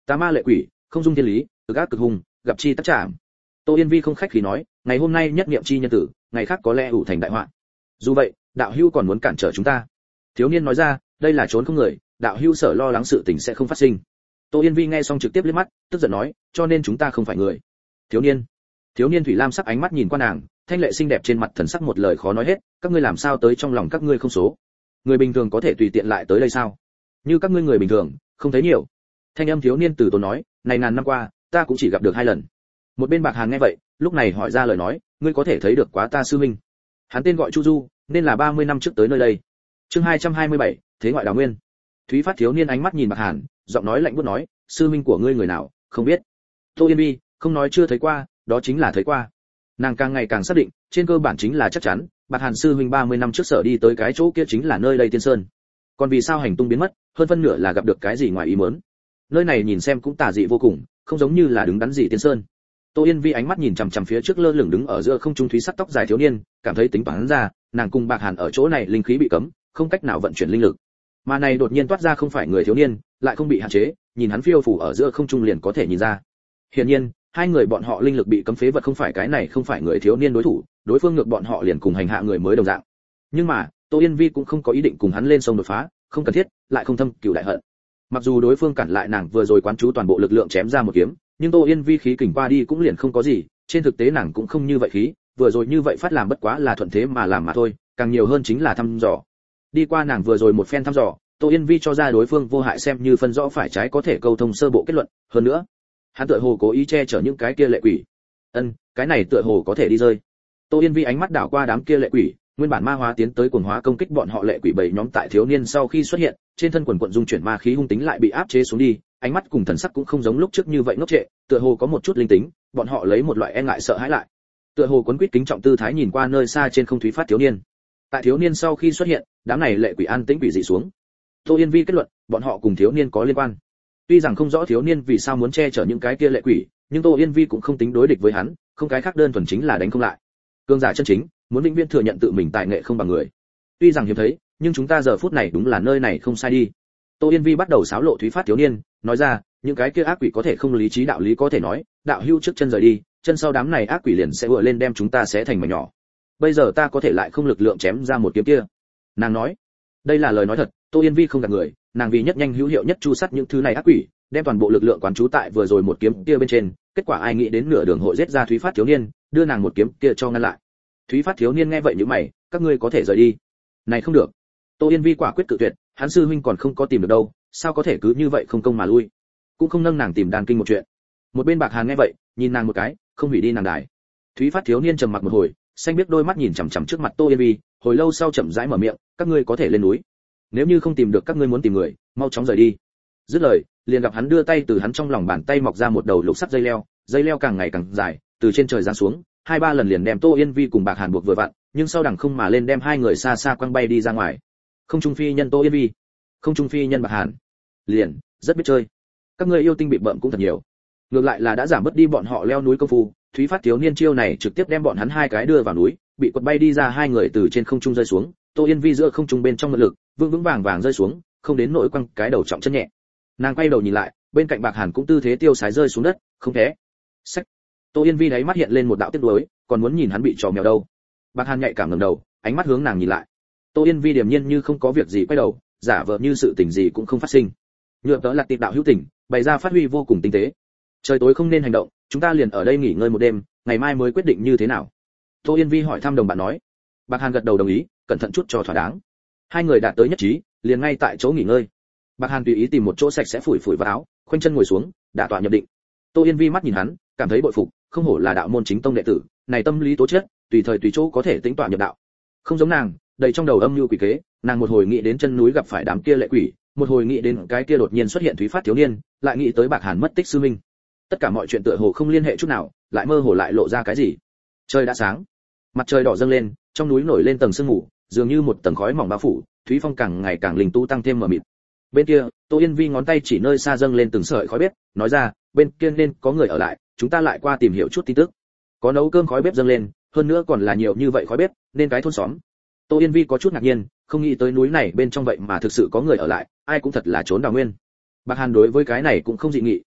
Tà ma lệ quỷ, không dung thiên lý, cực ác cực hung, gặp chi tất trảm. Tô Yên Vi không khách khí nói, ngày hôm nay nhất niệm chi nhân tử, ngày khác có lẽ ủ thành đại họa. Dù vậy, đạo hữu còn muốn cản trở chúng ta. Thiếu niên nói ra, đây là trốn không người, đạo hữu sợ lo lắng sự tình sẽ không phát sinh. Tô Yên Vi nghe xong trực tiếp liếc mắt, tức giận nói, cho nên chúng ta không phải người. Thiếu niên, thiếu niên thủy lam sắc ánh mắt nhìn qua nàng, thanh lệ xinh đẹp trên mặt thần sắc một lời khó nói hết, các ngươi làm sao tới trong lòng các ngươi không số? Người bình thường có thể tùy tiện lại tới đây sao? Như các ngươi người bình thường, không thấy nhiều. Thanh âm thiếu niên từ tốn nói, này ngàn năm qua, ta cũng chỉ gặp được hai lần. Một bên Bạc Hàn nghe vậy, lúc này hỏi ra lời nói, ngươi có thể thấy được quá ta sư huynh. Hắn tên gọi Chu Du, nên là ba mươi năm trước tới nơi đây. Chương hai trăm hai mươi bảy, thế ngoại đào nguyên. Thúy Phát thiếu niên ánh mắt nhìn Bạc Hàn, giọng nói lạnh buốt nói, sư huynh của ngươi người nào, không biết. Tô Yên Vi, không nói chưa thấy qua, đó chính là thấy qua. Nàng càng ngày càng xác định, trên cơ bản chính là chắc chắn, Bạc Hàn sư huynh ba mươi năm trước sở đi tới cái chỗ kia chính là nơi đây Tiên Sơn. Còn vì sao hành tung biến mất, hơn phân nửa là gặp được cái gì ngoài ý muốn. Nơi này nhìn xem cũng tà dị vô cùng, không giống như là đứng đắn gì Tiên Sơn. Tô Yên Vi ánh mắt nhìn chằm chằm phía trước lơ lửng đứng ở giữa không trung thúy sắc tóc dài thiếu niên, cảm thấy tính toán ra, nàng cùng Bạc Hàn ở chỗ này linh khí bị cấm, không cách nào vận chuyển linh lực. Mà này đột nhiên toát ra không phải người thiếu niên, lại không bị hạn chế, nhìn hắn phiêu phù ở giữa không trung liền có thể nhìn ra. Hiển nhiên, hai người bọn họ linh lực bị cấm phế vật không phải cái này không phải người thiếu niên đối thủ, đối phương ngược bọn họ liền cùng hành hạ người mới đồng dạng. Nhưng mà, Tô Yên Vi cũng không có ý định cùng hắn lên sông đột phá, không cần thiết, lại không thâm cừu đại hận. Mặc dù đối phương cản lại nàng vừa rồi quán chú toàn bộ lực lượng chém ra một kiếm, nhưng Tô Yên Vi khí kình qua đi cũng liền không có gì, trên thực tế nàng cũng không như vậy khí, vừa rồi như vậy phát làm bất quá là thuận thế mà làm mà thôi, càng nhiều hơn chính là thăm dò. Đi qua nàng vừa rồi một phen thăm dò, Tô Yên Vi cho ra đối phương vô hại xem như phân rõ phải trái có thể câu thông sơ bộ kết luận, hơn nữa, hắn tựa hồ cố ý che chở những cái kia lệ quỷ. Ân, cái này tựa hồ có thể đi rơi. Tô Yên Vi ánh mắt đảo qua đám kia lệ quỷ, nguyên bản ma hóa tiến tới cuồng hóa công kích bọn họ lệ quỷ bảy nhóm tại thiếu niên sau khi xuất hiện, trên thân quần quần dung chuyển ma khí hung tính lại bị áp chế xuống đi, ánh mắt cùng thần sắc cũng không giống lúc trước như vậy ngốc trệ, tựa hồ có một chút linh tính, bọn họ lấy một loại e ngại sợ hãi lại. Tựa hồ cuốn quýt kính trọng tư thái nhìn qua nơi xa trên không thúy phát thiếu niên. Tại thiếu niên sau khi xuất hiện, đám này lệ quỷ an tĩnh quỷ dị xuống. Tô Yên Vi kết luận, bọn họ cùng thiếu niên có liên quan. Tuy rằng không rõ thiếu niên vì sao muốn che chở những cái kia lệ quỷ, nhưng Tô Yên Vi cũng không tính đối địch với hắn, không cái khác đơn thuần chính là đánh không lại. Cương giả chân chính, muốn vĩnh viễn thừa nhận tự mình tài nghệ không bằng người. Tuy rằng hiếm thấy, nhưng chúng ta giờ phút này đúng là nơi này không sai đi. Tô Yên Vi bắt đầu xáo lộ thúy phát thiếu niên, nói ra, những cái kia ác quỷ có thể không lý trí đạo lý có thể nói, đạo hưu trước chân rời đi, chân sau đám này ác quỷ liền sẽ ùa lên đem chúng ta xé thành mảnh nhỏ. Bây giờ ta có thể lại không lực lượng chém ra một kiếm kia. Nàng nói, đây là lời nói thật, Tô Yên Vi không gạt người, nàng vì nhất nhanh hữu hiệu nhất chu sát những thứ này ác quỷ, đem toàn bộ lực lượng quán trú tại vừa rồi một kiếm kia bên trên, kết quả ai nghĩ đến nửa đường hội giết ra thúy phát thiếu niên, đưa nàng một kiếm kia cho ngăn lại. Thúy phát thiếu niên nghe vậy như mày, các ngươi có thể rời đi. Này không được. Tô Yên Vi quả quyết cự tuyệt, hắn sư huynh còn không có tìm được đâu, sao có thể cứ như vậy không công mà lui. Cũng không nâng nàng tìm đàn kinh một chuyện. Một bên Bạc Hàn nghe vậy, nhìn nàng một cái, không hủy đi nàng đài. Thúy phát thiếu niên trầm mặc một hồi, xanh biết đôi mắt nhìn chằm chằm trước mặt Tô Yên Vi, hồi lâu sau chậm rãi mở miệng, các ngươi có thể lên núi. Nếu như không tìm được các ngươi muốn tìm người, mau chóng rời đi. Dứt lời, liền gặp hắn đưa tay từ hắn trong lòng bàn tay mọc ra một đầu lục sắc dây leo, dây leo càng ngày càng dài, từ trên trời giáng xuống, hai ba lần liền đem Tô Yên Vi cùng Bạc Hàn buộc vừa vặn, nhưng sau đằng không mà lên đem hai người xa xa quăng bay đi ra ngoài. Không trung phi nhân Tô Yên Vi, không trung phi nhân Bạc Hàn. Liền, rất biết chơi. Các ngươi yêu tinh bị bợm cũng thật nhiều. Ngược lại là đã giảm bớt đi bọn họ leo núi công phu, Thúy Phát thiếu niên chiêu này trực tiếp đem bọn hắn hai cái đưa vào núi, bị quật bay đi ra hai người từ trên không trung rơi xuống, Tô Yên Vi giữa không trung bên trong ngự lực, vững vững vàng vàng rơi xuống, không đến nỗi quăng cái đầu trọng chân nhẹ. Nàng quay đầu nhìn lại, bên cạnh Bạc Hàn cũng tư thế tiêu sái rơi xuống đất, không thế. Sách. Tô Yên Vi đáy mắt hiện lên một đạo tiếc nuối, còn muốn nhìn hắn bị trò mèo đâu. Bạc Hàn nhạy cảm ngẩng đầu, ánh mắt hướng nàng nhìn lại. Tô Yên Vi điềm nhiên như không có việc gì quay đầu, giả vờ như sự tình gì cũng không phát sinh. Nhựa tớ là tiệp đạo hữu tình, bày ra phát huy vô cùng tinh tế. Trời tối không nên hành động, chúng ta liền ở đây nghỉ ngơi một đêm, ngày mai mới quyết định như thế nào. Tô Yên Vi hỏi thăm đồng bạn nói. Bạc Hàn gật đầu đồng ý, cẩn thận chút cho thỏa đáng. Hai người đạt tới nhất trí, liền ngay tại chỗ nghỉ ngơi. Bạc Hàn tùy ý tìm một chỗ sạch sẽ phủi phủi vào áo, khoanh chân ngồi xuống, đả tọa nhập định. Tô Yên Vi mắt nhìn hắn, cảm thấy bội phục, không hổ là đạo môn chính tông đệ tử, này tâm lý tố chất, tùy thời tùy chỗ có thể tĩnh tọa nhập đạo. Không giống nàng, đầy trong đầu âm mưu quỷ kế, nàng một hồi nghĩ đến chân núi gặp phải đám kia lệ quỷ, một hồi nghĩ đến cái kia đột nhiên xuất hiện Thúy Phát thiếu niên, lại nghĩ tới Bạc Hàn mất tích sư minh. Tất cả mọi chuyện tựa hồ không liên hệ chút nào, lại mơ hồ lại lộ ra cái gì. Trời đã sáng, mặt trời đỏ dâng lên, trong núi nổi lên tầng sương mù, dường như một tầng khói mỏng bao phủ, Thúy Phong càng ngày càng linh tu tăng thêm mờ mịt. Bên kia, Tô Yên Vi ngón tay chỉ nơi xa dâng lên từng sợi khói bếp, nói ra, bên kia nên có người ở lại, chúng ta lại qua tìm hiểu chút tin tức. Có nấu cơm khói bếp dâng lên, hơn nữa còn là nhiều như vậy khói bếp, nên cái thôn xóm. Tô Yên Vi có chút ngạc nhiên, không nghĩ tới núi này bên trong vậy mà thực sự có người ở lại, ai cũng thật là trốn đào nguyên. Bạc Hàn đối với cái này cũng không dị nghị,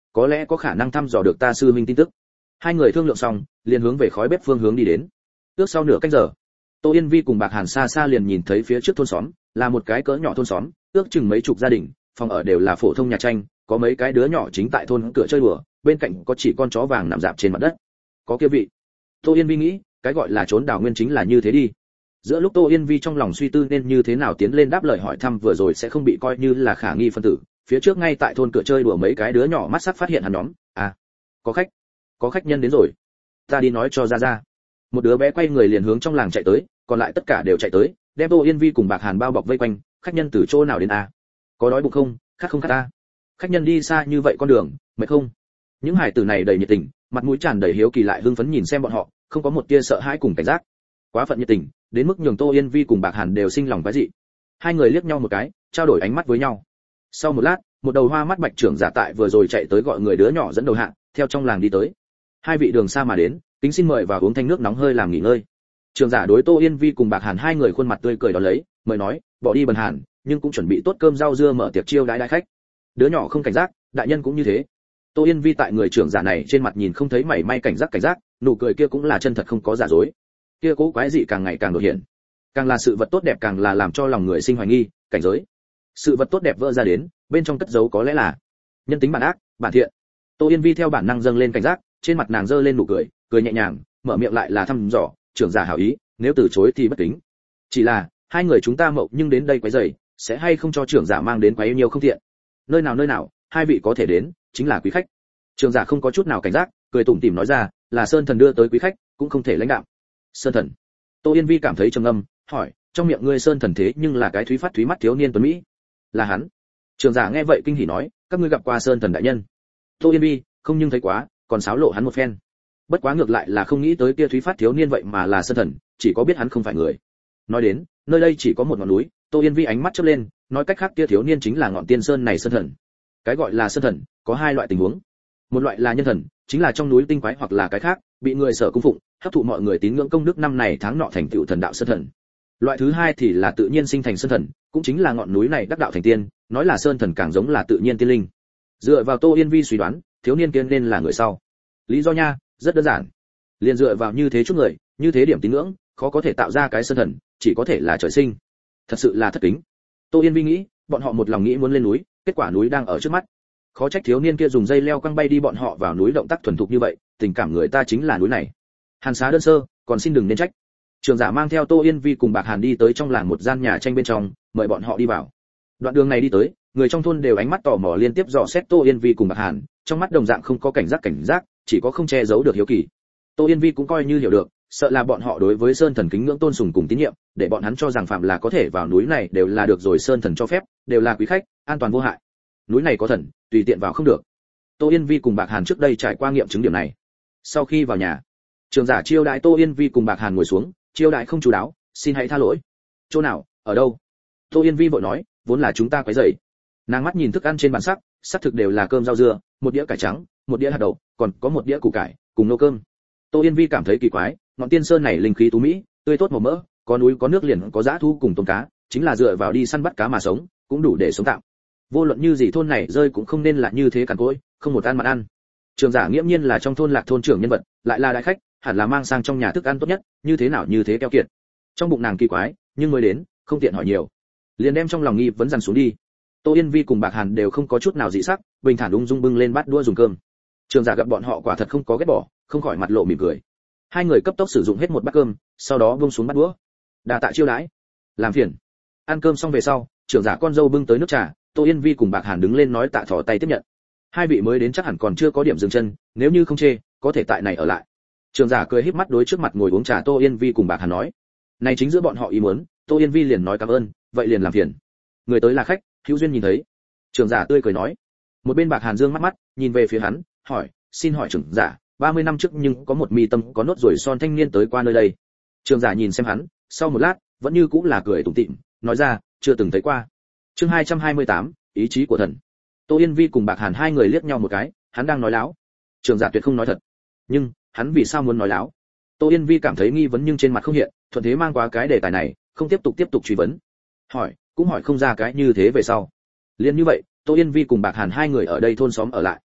có lẽ có khả năng thăm dò được ta sư huynh tin tức. Hai người thương lượng xong, liền hướng về khói bếp phương hướng đi đến. Ước sau nửa canh giờ, Tô Yên Vi cùng Bạc Hàn xa xa liền nhìn thấy phía trước thôn xóm, là một cái cỡ nhỏ thôn xóm, ước chừng mấy chục gia đình, phòng ở đều là phổ thông nhà tranh, có mấy cái đứa nhỏ chính tại thôn cửa chơi đùa, bên cạnh có chỉ con chó vàng nằm rạp trên mặt đất. Có kia vị. Tô Yên Vi nghĩ, cái gọi là trốn đào nguyên chính là như thế đi. Giữa lúc Tô Yên Vi trong lòng suy tư nên như thế nào tiến lên đáp lời hỏi thăm vừa rồi sẽ không bị coi như là khả nghi phân tử, phía trước ngay tại thôn cửa chơi đùa mấy cái đứa nhỏ mắt sắc phát hiện hắn nhóm, à, có khách, có khách nhân đến rồi. Ta đi nói cho ra ra. Một đứa bé quay người liền hướng trong làng chạy tới, còn lại tất cả đều chạy tới, đem Tô Yên Vi cùng Bạc Hàn bao bọc vây quanh, khách nhân từ chỗ nào đến à? Có đói bụng không, khát không khát ta? Khách nhân đi xa như vậy con đường, mệt không? Những hải tử này đầy nhiệt tình, mặt mũi tràn đầy hiếu kỳ lại hưng phấn nhìn xem bọn họ, không có một tia sợ hãi cùng cảnh giác. Quá phận nhiệt tình, đến mức nhường Tô Yên Vi cùng Bạc Hàn đều sinh lòng quái dị. Hai người liếc nhau một cái, trao đổi ánh mắt với nhau. Sau một lát, một đầu hoa mắt bạch trưởng giả tại vừa rồi chạy tới gọi người đứa nhỏ dẫn đầu hạng, theo trong làng đi tới. Hai vị đường xa mà đến, kính xin mời vào uống thanh nước nóng hơi làm nghỉ ngơi. Trưởng giả đối Tô Yên Vi cùng Bạc Hàn hai người khuôn mặt tươi cười đón lấy, mời nói, bỏ đi bần hàn, nhưng cũng chuẩn bị tốt cơm rau dưa mở tiệc chiêu đãi đại khách. Đứa nhỏ không cảnh giác, đại nhân cũng như thế. Tô Yên Vi tại người trưởng giả này trên mặt nhìn không thấy mảy may cảnh giác cảnh giác, nụ cười kia cũng là chân thật không có giả dối. Kia cố quái dị càng ngày càng đột hiện. Càng là sự vật tốt đẹp càng là làm cho lòng người sinh hoài nghi, cảnh giới. Sự vật tốt đẹp vỡ ra đến, bên trong cất giấu có lẽ là nhân tính bản ác, bản thiện. Tô Yên Vi theo bản năng dâng lên cảnh giác, trên mặt nàng dơ lên nụ cười, cười nhẹ nhàng, mở miệng lại là thăm dò, trưởng giả hảo ý, nếu từ chối thì bất kính. Chỉ là, hai người chúng ta mậu nhưng đến đây quấy rầy, sẽ hay không cho trưởng giả mang đến quấy nhiều không thiện. Nơi nào nơi nào, hai vị có thể đến, chính là quý khách. Trưởng giả không có chút nào cảnh giác, cười tủm tỉm nói ra, là Sơn Thần đưa tới quý khách, cũng không thể lãnh đạm. Sơn Thần. Tô Yên Vi cảm thấy trầm ngâm, hỏi, trong miệng ngươi Sơn Thần thế nhưng là cái thúy phát thúy mắt thiếu niên tuấn mỹ. Là hắn. Trưởng giả nghe vậy kinh hỉ nói, các ngươi gặp qua Sơn Thần đại nhân. Tô Yên Vi, không nhưng thấy quá, còn sáo lộ hắn một phen. Bất quá ngược lại là không nghĩ tới kia thúy phát thiếu niên vậy mà là Sơn Thần, chỉ có biết hắn không phải người. Nói đến, nơi đây chỉ có một ngọn núi, Tô Yên Vi ánh mắt chớp lên, nói cách khác kia thiếu niên chính là ngọn tiên sơn này Sơn Thần. Cái gọi là Sơn Thần, có hai loại tình huống. Một loại là nhân thần, chính là trong núi tinh quái hoặc là cái khác, bị người sở cung phụng, hấp thụ mọi người tín ngưỡng công đức năm này tháng nọ thành tựu thần đạo Sơn Thần. Loại thứ hai thì là tự nhiên sinh thành Sơn Thần, cũng chính là ngọn núi này đắc đạo thành tiên, nói là Sơn Thần càng giống là tự nhiên tiên linh. Dựa vào Tô Yên Vi suy đoán, thiếu niên kia nên là người sau. Lý do nha, rất đơn giản. Liên dựa vào như thế chút người, như thế điểm tín ngưỡng, khó có thể tạo ra cái Sơn Thần, chỉ có thể là trời sinh. Thật sự là thất kính. Tô Yên Vi nghĩ, bọn họ một lòng nghĩ muốn lên núi, kết quả núi đang ở trước mắt. Khó trách thiếu niên kia dùng dây leo căng bay đi bọn họ vào núi động tác thuần thục như vậy, tình cảm người ta chính là núi này. Hàn xá đơn sơ, còn xin đừng nên trách. Trường giả mang theo Tô Yên Vi cùng Bạc Hàn đi tới trong làng một gian nhà tranh bên trong, mời bọn họ đi vào. Đoạn đường này đi tới, người trong thôn đều ánh mắt tò mò liên tiếp dò xét Tô Yên Vi cùng Bạc Hàn, trong mắt đồng dạng không có cảnh giác cảnh giác, chỉ có không che giấu được hiếu kỳ. Tô Yên Vi cũng coi như hiểu được, sợ là bọn họ đối với Sơn Thần kính ngưỡng tôn sùng cùng tín nhiệm, để bọn hắn cho rằng phạm là có thể vào núi này đều là được rồi Sơn Thần cho phép, đều là quý khách, an toàn vô hại. Núi này có thần, tùy tiện vào không được. Tô Yên Vi cùng Bạc Hàn trước đây trải qua nghiệm chứng điểm này. Sau khi vào nhà, trường giả chiêu đãi Tô Yên Vi cùng Bạc Hàn ngồi xuống, chiêu đãi không chú đáo, xin hãy tha lỗi. Chỗ nào, ở đâu? Tô Yên Vi vội nói, vốn là chúng ta quấy rầy. Nàng mắt nhìn thức ăn trên bàn sắc, sắc thực đều là cơm rau dưa, một đĩa cải trắng, một đĩa hạt đậu, còn có một đĩa củ cải, cùng nô cơm. Tô Yên Vi cảm thấy kỳ quái, ngọn tiên sơn này linh khí tú mỹ, tươi tốt màu mỡ, có núi có nước liền có dã thú cùng tôm cá, chính là dựa vào đi săn bắt cá mà sống, cũng đủ để sống tạm. Vô luận như gì thôn này rơi cũng không nên là như thế cằn cỗi, không một ăn mặt ăn. Trường giả nghiễm nhiên là trong thôn lạc thôn trưởng nhân vật, lại là đại khách, hẳn là mang sang trong nhà thức ăn tốt nhất, như thế nào như thế keo kiệt. Trong bụng nàng kỳ quái, nhưng mới đến, không tiện hỏi nhiều, liền đem trong lòng nghi vấn dằn xuống đi. Tô Yên Vi cùng Bạc Hàn đều không có chút nào dị sắc, bình thản ung dung bưng lên bát đũa dùng cơm. Trường giả gặp bọn họ quả thật không có ghét bỏ, không khỏi mặt lộ mỉm cười. Hai người cấp tốc sử dụng hết một bát cơm, sau đó buông xuống bát đũa. Đa tạ chiêu đãi. Làm phiền. Ăn cơm xong về sau, trưởng giả con dâu bưng tới nước trà, Tô Yên Vi cùng Bạc Hàn đứng lên nói tạ thỏ tay tiếp nhận. Hai vị mới đến chắc hẳn còn chưa có điểm dừng chân, nếu như không chê, có thể tại này ở lại. Trưởng giả cười híp mắt đối trước mặt ngồi uống trà Tô Yên Vi cùng Bạc Hàn nói. Này chính giữa bọn họ ý muốn, Tô Yên Vi liền nói cảm ơn, vậy liền làm phiền. Người tới là khách, hữu duyên nhìn thấy. Trưởng giả tươi cười nói. Một bên Bạc Hàn dương mắt mắt, nhìn về phía hắn, hỏi, xin hỏi trưởng giả, ba mươi năm trước nhưng có một mi tâm có nốt ruồi son thanh niên tới qua nơi đây. Trưởng giả nhìn xem hắn, sau một lát, vẫn như cũng là cười tủm tỉm, nói ra, chưa từng thấy qua. Chương hai trăm hai mươi tám, ý chí của thần. Tô Yên Vi cùng Bạc Hàn hai người liếc nhau một cái, hắn đang nói láo. Trưởng giả tuyệt không nói thật. Nhưng, hắn vì sao muốn nói láo? Tô Yên Vi cảm thấy nghi vấn nhưng trên mặt không hiện, thuận thế mang qua cái đề tài này, không tiếp tục tiếp tục truy vấn. Hỏi, cũng hỏi không ra cái như thế về sau. Liên như vậy, Tô Yên Vi cùng Bạc Hàn hai người ở đây thôn xóm ở lại.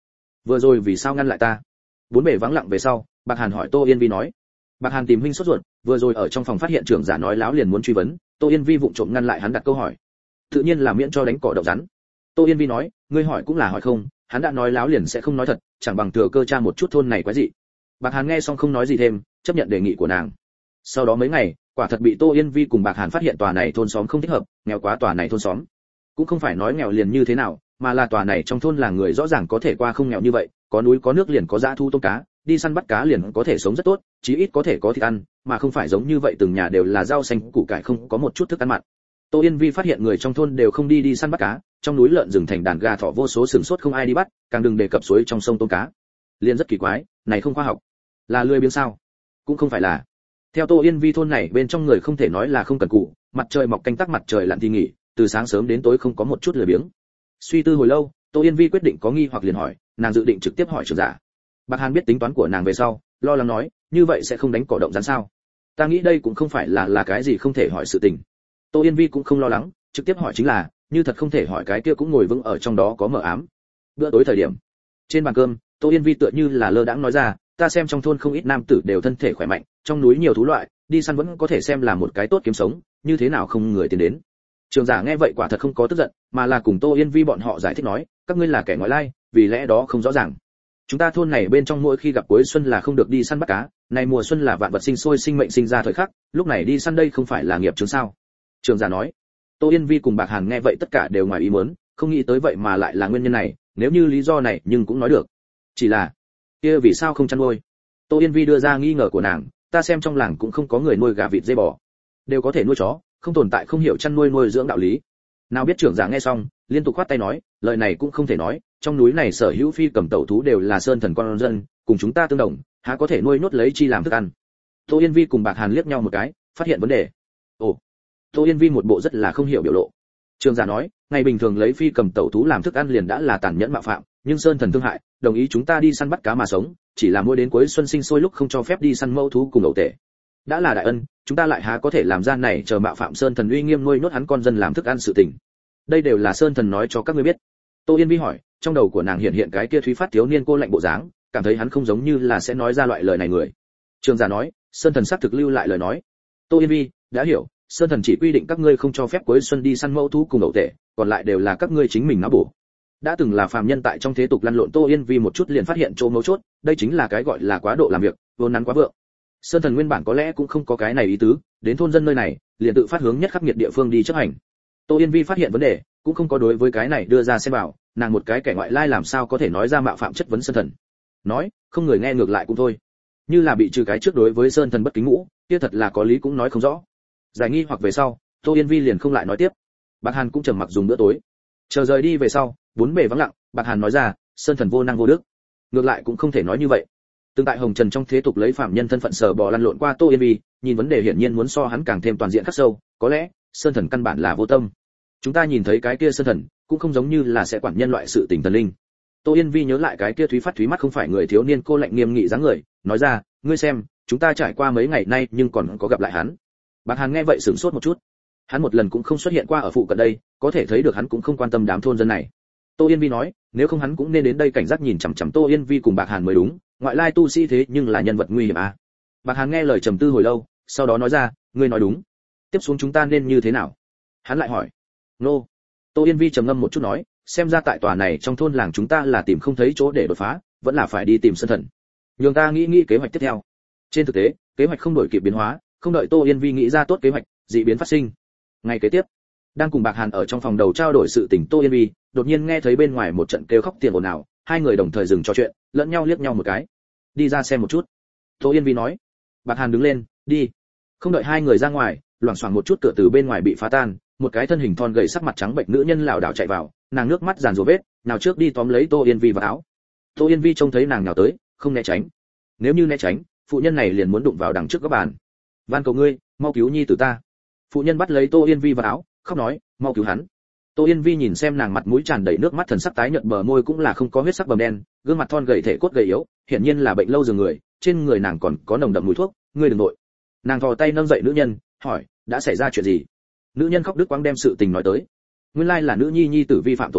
vừa rồi vì sao ngăn lại ta? Bốn bề vắng lặng về sau, Bạc Hàn hỏi Tô Yên Vi nói. Bạc Hàn tìm huynh sốt ruột, vừa rồi ở trong phòng phát hiện trưởng giả nói láo liền muốn truy vấn, Tô Yên Vi vụng trộm ngăn lại hắn đặt câu hỏi. Tự nhiên là miễn cho đánh cỏ đậu rắn. Tô Yên Vi nói, ngươi hỏi cũng là hỏi không, hắn đã nói láo liền sẽ không nói thật, chẳng bằng thừa cơ tra một chút thôn này quái gì. Bạc Hàn nghe xong không nói gì thêm, chấp nhận đề nghị của nàng. Sau đó mấy ngày, quả thật bị Tô Yên Vi cùng Bạc Hàn phát hiện tòa này thôn xóm không thích hợp, nghèo quá tòa này thôn xóm. Cũng không phải nói nghèo liền như thế nào, mà là tòa này trong thôn làng người rõ ràng có thể qua không nghèo như vậy, có núi có nước liền có dã thu tôm cá, đi săn bắt cá liền có thể sống rất tốt, chí ít có thể có thịt ăn, mà không phải giống như vậy từng nhà đều là rau xanh củ cải không có một chút thức ăn mặn. Tô Yên Vi phát hiện người trong thôn đều không đi đi săn bắt cá, trong núi lợn rừng thành đàn gà thỏ vô số sừng sốt không ai đi bắt, càng đừng đề cập suối trong sông tôm cá. Liên rất kỳ quái, này không khoa học. Là lười biếng sao? Cũng không phải là. Theo Tô Yên Vi thôn này bên trong người không thể nói là không cần cù, mặt trời mọc canh tác mặt trời lặn thì nghỉ, từ sáng sớm đến tối không có một chút lười biếng. Suy tư hồi lâu, Tô Yên Vi quyết định có nghi hoặc liền hỏi, nàng dự định trực tiếp hỏi trưởng giả. Bạc Hàn biết tính toán của nàng về sau, lo lắng nói, như vậy sẽ không đánh cỏ động rắn sao? Ta nghĩ đây cũng không phải là là cái gì không thể hỏi sự tình. Tô Yên Vi cũng không lo lắng, trực tiếp hỏi chính là, như thật không thể hỏi cái kia cũng ngồi vững ở trong đó có mờ ám. Bữa tối thời điểm, trên bàn cơm, Tô Yên Vi tựa như là lơ đãng nói ra, ta xem trong thôn không ít nam tử đều thân thể khỏe mạnh, trong núi nhiều thú loại, đi săn vẫn có thể xem là một cái tốt kiếm sống, như thế nào không người tiến đến. Trường giả nghe vậy quả thật không có tức giận, mà là cùng Tô Yên Vi bọn họ giải thích nói, các ngươi là kẻ ngoại lai, vì lẽ đó không rõ ràng. Chúng ta thôn này bên trong mỗi khi gặp cuối xuân là không được đi săn bắt cá, này mùa xuân là vạn vật sinh sôi sinh mệnh sinh ra thời khắc, lúc này đi săn đây không phải là nghiệp chướng sao? Trường giả nói. Tô Yên Vi cùng Bạc Hàn nghe vậy tất cả đều ngoài ý muốn, không nghĩ tới vậy mà lại là nguyên nhân này, nếu như lý do này nhưng cũng nói được. Chỉ là, kia vì sao không chăn nuôi? Tô Yên Vi đưa ra nghi ngờ của nàng, ta xem trong làng cũng không có người nuôi gà vịt dê bò, đều có thể nuôi chó, không tồn tại không hiểu chăn nuôi nuôi dưỡng đạo lý. Nào biết trưởng giả nghe xong, liên tục khoát tay nói, lời này cũng không thể nói, trong núi này sở hữu phi cầm tẩu thú đều là sơn thần con dân, cùng chúng ta tương đồng, há có thể nuôi nhốt lấy chi làm thức ăn. Tô Yên Vi cùng Bạc Hàn liếc nhau một cái, phát hiện vấn đề. Ồ. Tô Yên Vi một bộ rất là không hiểu biểu lộ. Trưởng giả nói, ngày bình thường lấy phi cầm tẩu thú làm thức ăn liền đã là tàn nhẫn mạo phạm, nhưng sơn thần thương hại, đồng ý chúng ta đi săn bắt cá mà sống, chỉ là mỗi đến cuối xuân sinh sôi lúc không cho phép đi săn mẫu thú cùng ẩu tể. Đã là đại ân, chúng ta lại há có thể làm gian này chờ mạo phạm sơn thần uy nghiêm nuôi nhốt hắn con dân làm thức ăn sự tình. Đây đều là sơn thần nói cho các ngươi biết. Tô Yên Vi hỏi, trong đầu của nàng hiện hiện cái kia thúy phát thiếu niên cô lạnh bộ dáng, cảm thấy hắn không giống như là sẽ nói ra loại lời này người. Trường giả nói, sơn thần xác thực lưu lại lời nói. Tô Yên Vi đã hiểu, sơn thần chỉ quy định các ngươi không cho phép cuối xuân đi săn mẫu thú cùng ẩu tể, còn lại đều là các ngươi chính mình não bổ. Đã từng là phàm nhân tại trong thế tục lăn lộn, Tô Yên Vi một chút liền phát hiện chỗ mấu chốt, đây chính là cái gọi là quá độ làm việc, vốn nắn quá vượng. Sơn thần nguyên bản có lẽ cũng không có cái này ý tứ, đến thôn dân nơi này, liền tự phát hướng nhất khắc nghiệt địa phương đi chấp hành. Tô Yên Vi phát hiện vấn đề, cũng không có đối với cái này đưa ra xem bảo, nàng một cái kẻ ngoại lai làm sao có thể nói ra mạo phạm chất vấn sơn thần. Nói, không người nghe ngược lại cũng thôi. Như là bị trừ cái trước đối với sơn thần bất kính ngũ, kia thật là có lý cũng nói không rõ. Giải nghi hoặc về sau, Tô Yên Vi liền không lại nói tiếp. Bạc Hàn cũng trầm mặc dùng bữa tối. Chờ rời đi về sau, bốn bề vắng lặng, Bạc Hàn nói ra, sơn thần vô năng vô đức. Ngược lại cũng không thể nói như vậy. Từng tại hồng trần trong thế tục lấy phạm nhân thân phận sờ bò lăn lộn qua Tô Yên Vi, nhìn vấn đề hiển nhiên muốn so hắn càng thêm toàn diện khắc sâu, có lẽ sơn thần căn bản là vô tâm. Chúng ta nhìn thấy cái kia sơn thần, cũng không giống như là sẽ quản nhân loại sự tình thần linh. Tô Yên Vi nhớ lại cái kia thúy phát thúy mắt không phải người thiếu niên cô lạnh nghiêm nghị dáng người, nói ra, ngươi xem, chúng ta trải qua mấy ngày nay nhưng còn có gặp lại hắn. Bạc Hàn nghe vậy sửng sốt một chút. Hắn một lần cũng không xuất hiện qua ở phụ cận đây, có thể thấy được hắn cũng không quan tâm đám thôn dân này. Tô Yên Vi nói, nếu không hắn cũng nên đến đây cảnh giác nhìn chằm chằm Tô Yên Vi cùng Bạc Hàn mới đúng, ngoại lai tu sĩ thế nhưng là nhân vật nguy hiểm à. Bạc Hàn nghe lời trầm tư hồi lâu, sau đó nói ra, ngươi nói đúng. Tiếp xuống chúng ta nên như thế nào? Hắn lại hỏi. Nô. Tô Yên Vi trầm ngâm một chút nói, xem ra tại tòa này trong thôn làng chúng ta là tìm không thấy chỗ để đột phá, vẫn là phải đi tìm sơn thần. Nhường ta nghĩ nghĩ kế hoạch tiếp theo. Trên thực tế, kế hoạch không đổi kịp biến hóa, không đợi Tô Yên Vi nghĩ ra tốt kế hoạch, dị biến phát sinh. Ngày kế tiếp, đang cùng Bạc Hàn ở trong phòng đầu trao đổi sự tình Tô Yên Vi, đột nhiên nghe thấy bên ngoài một trận kêu khóc tiền ồn ào, hai người đồng thời dừng trò chuyện, lẫn nhau liếc nhau một cái. Đi ra xem một chút. Tô Yên Vi nói. Bạc Hàn đứng lên, đi. Không đợi hai người ra ngoài, loảng xoảng một chút cửa từ bên ngoài bị phá tan, một cái thân hình thon gầy sắc mặt trắng bệnh nữ nhân lảo đảo chạy vào, nàng nước mắt giàn rủa vết, nào trước đi tóm lấy Tô Yên Vi vào áo. Tô Yên Vi trông thấy nàng nào tới, không né tránh. Nếu như né tránh, phụ nhân này liền muốn đụng vào đằng trước các bàn. Van cầu ngươi, mau cứu nhi tử ta. Phụ nhân bắt lấy Tô Yên Vi vào áo, khóc nói, mau cứu hắn. Tô Yên Vi nhìn xem nàng mặt mũi tràn đầy nước mắt, thần sắc tái nhợt, bờ môi cũng là không có huyết sắc bầm đen, gương mặt thon gầy thể cốt gầy yếu, hiển nhiên là bệnh lâu giường người, trên người nàng còn có nồng đậm mùi thuốc, ngươi đừng nội. Nàng thò tay nâng dậy nữ nhân, hỏi, đã xảy ra chuyện gì? Nữ nhân khóc đứt quãng đem sự tình nói tới. Nguyên lai là nữ nhi nhi tử vi phạm tổ huấn,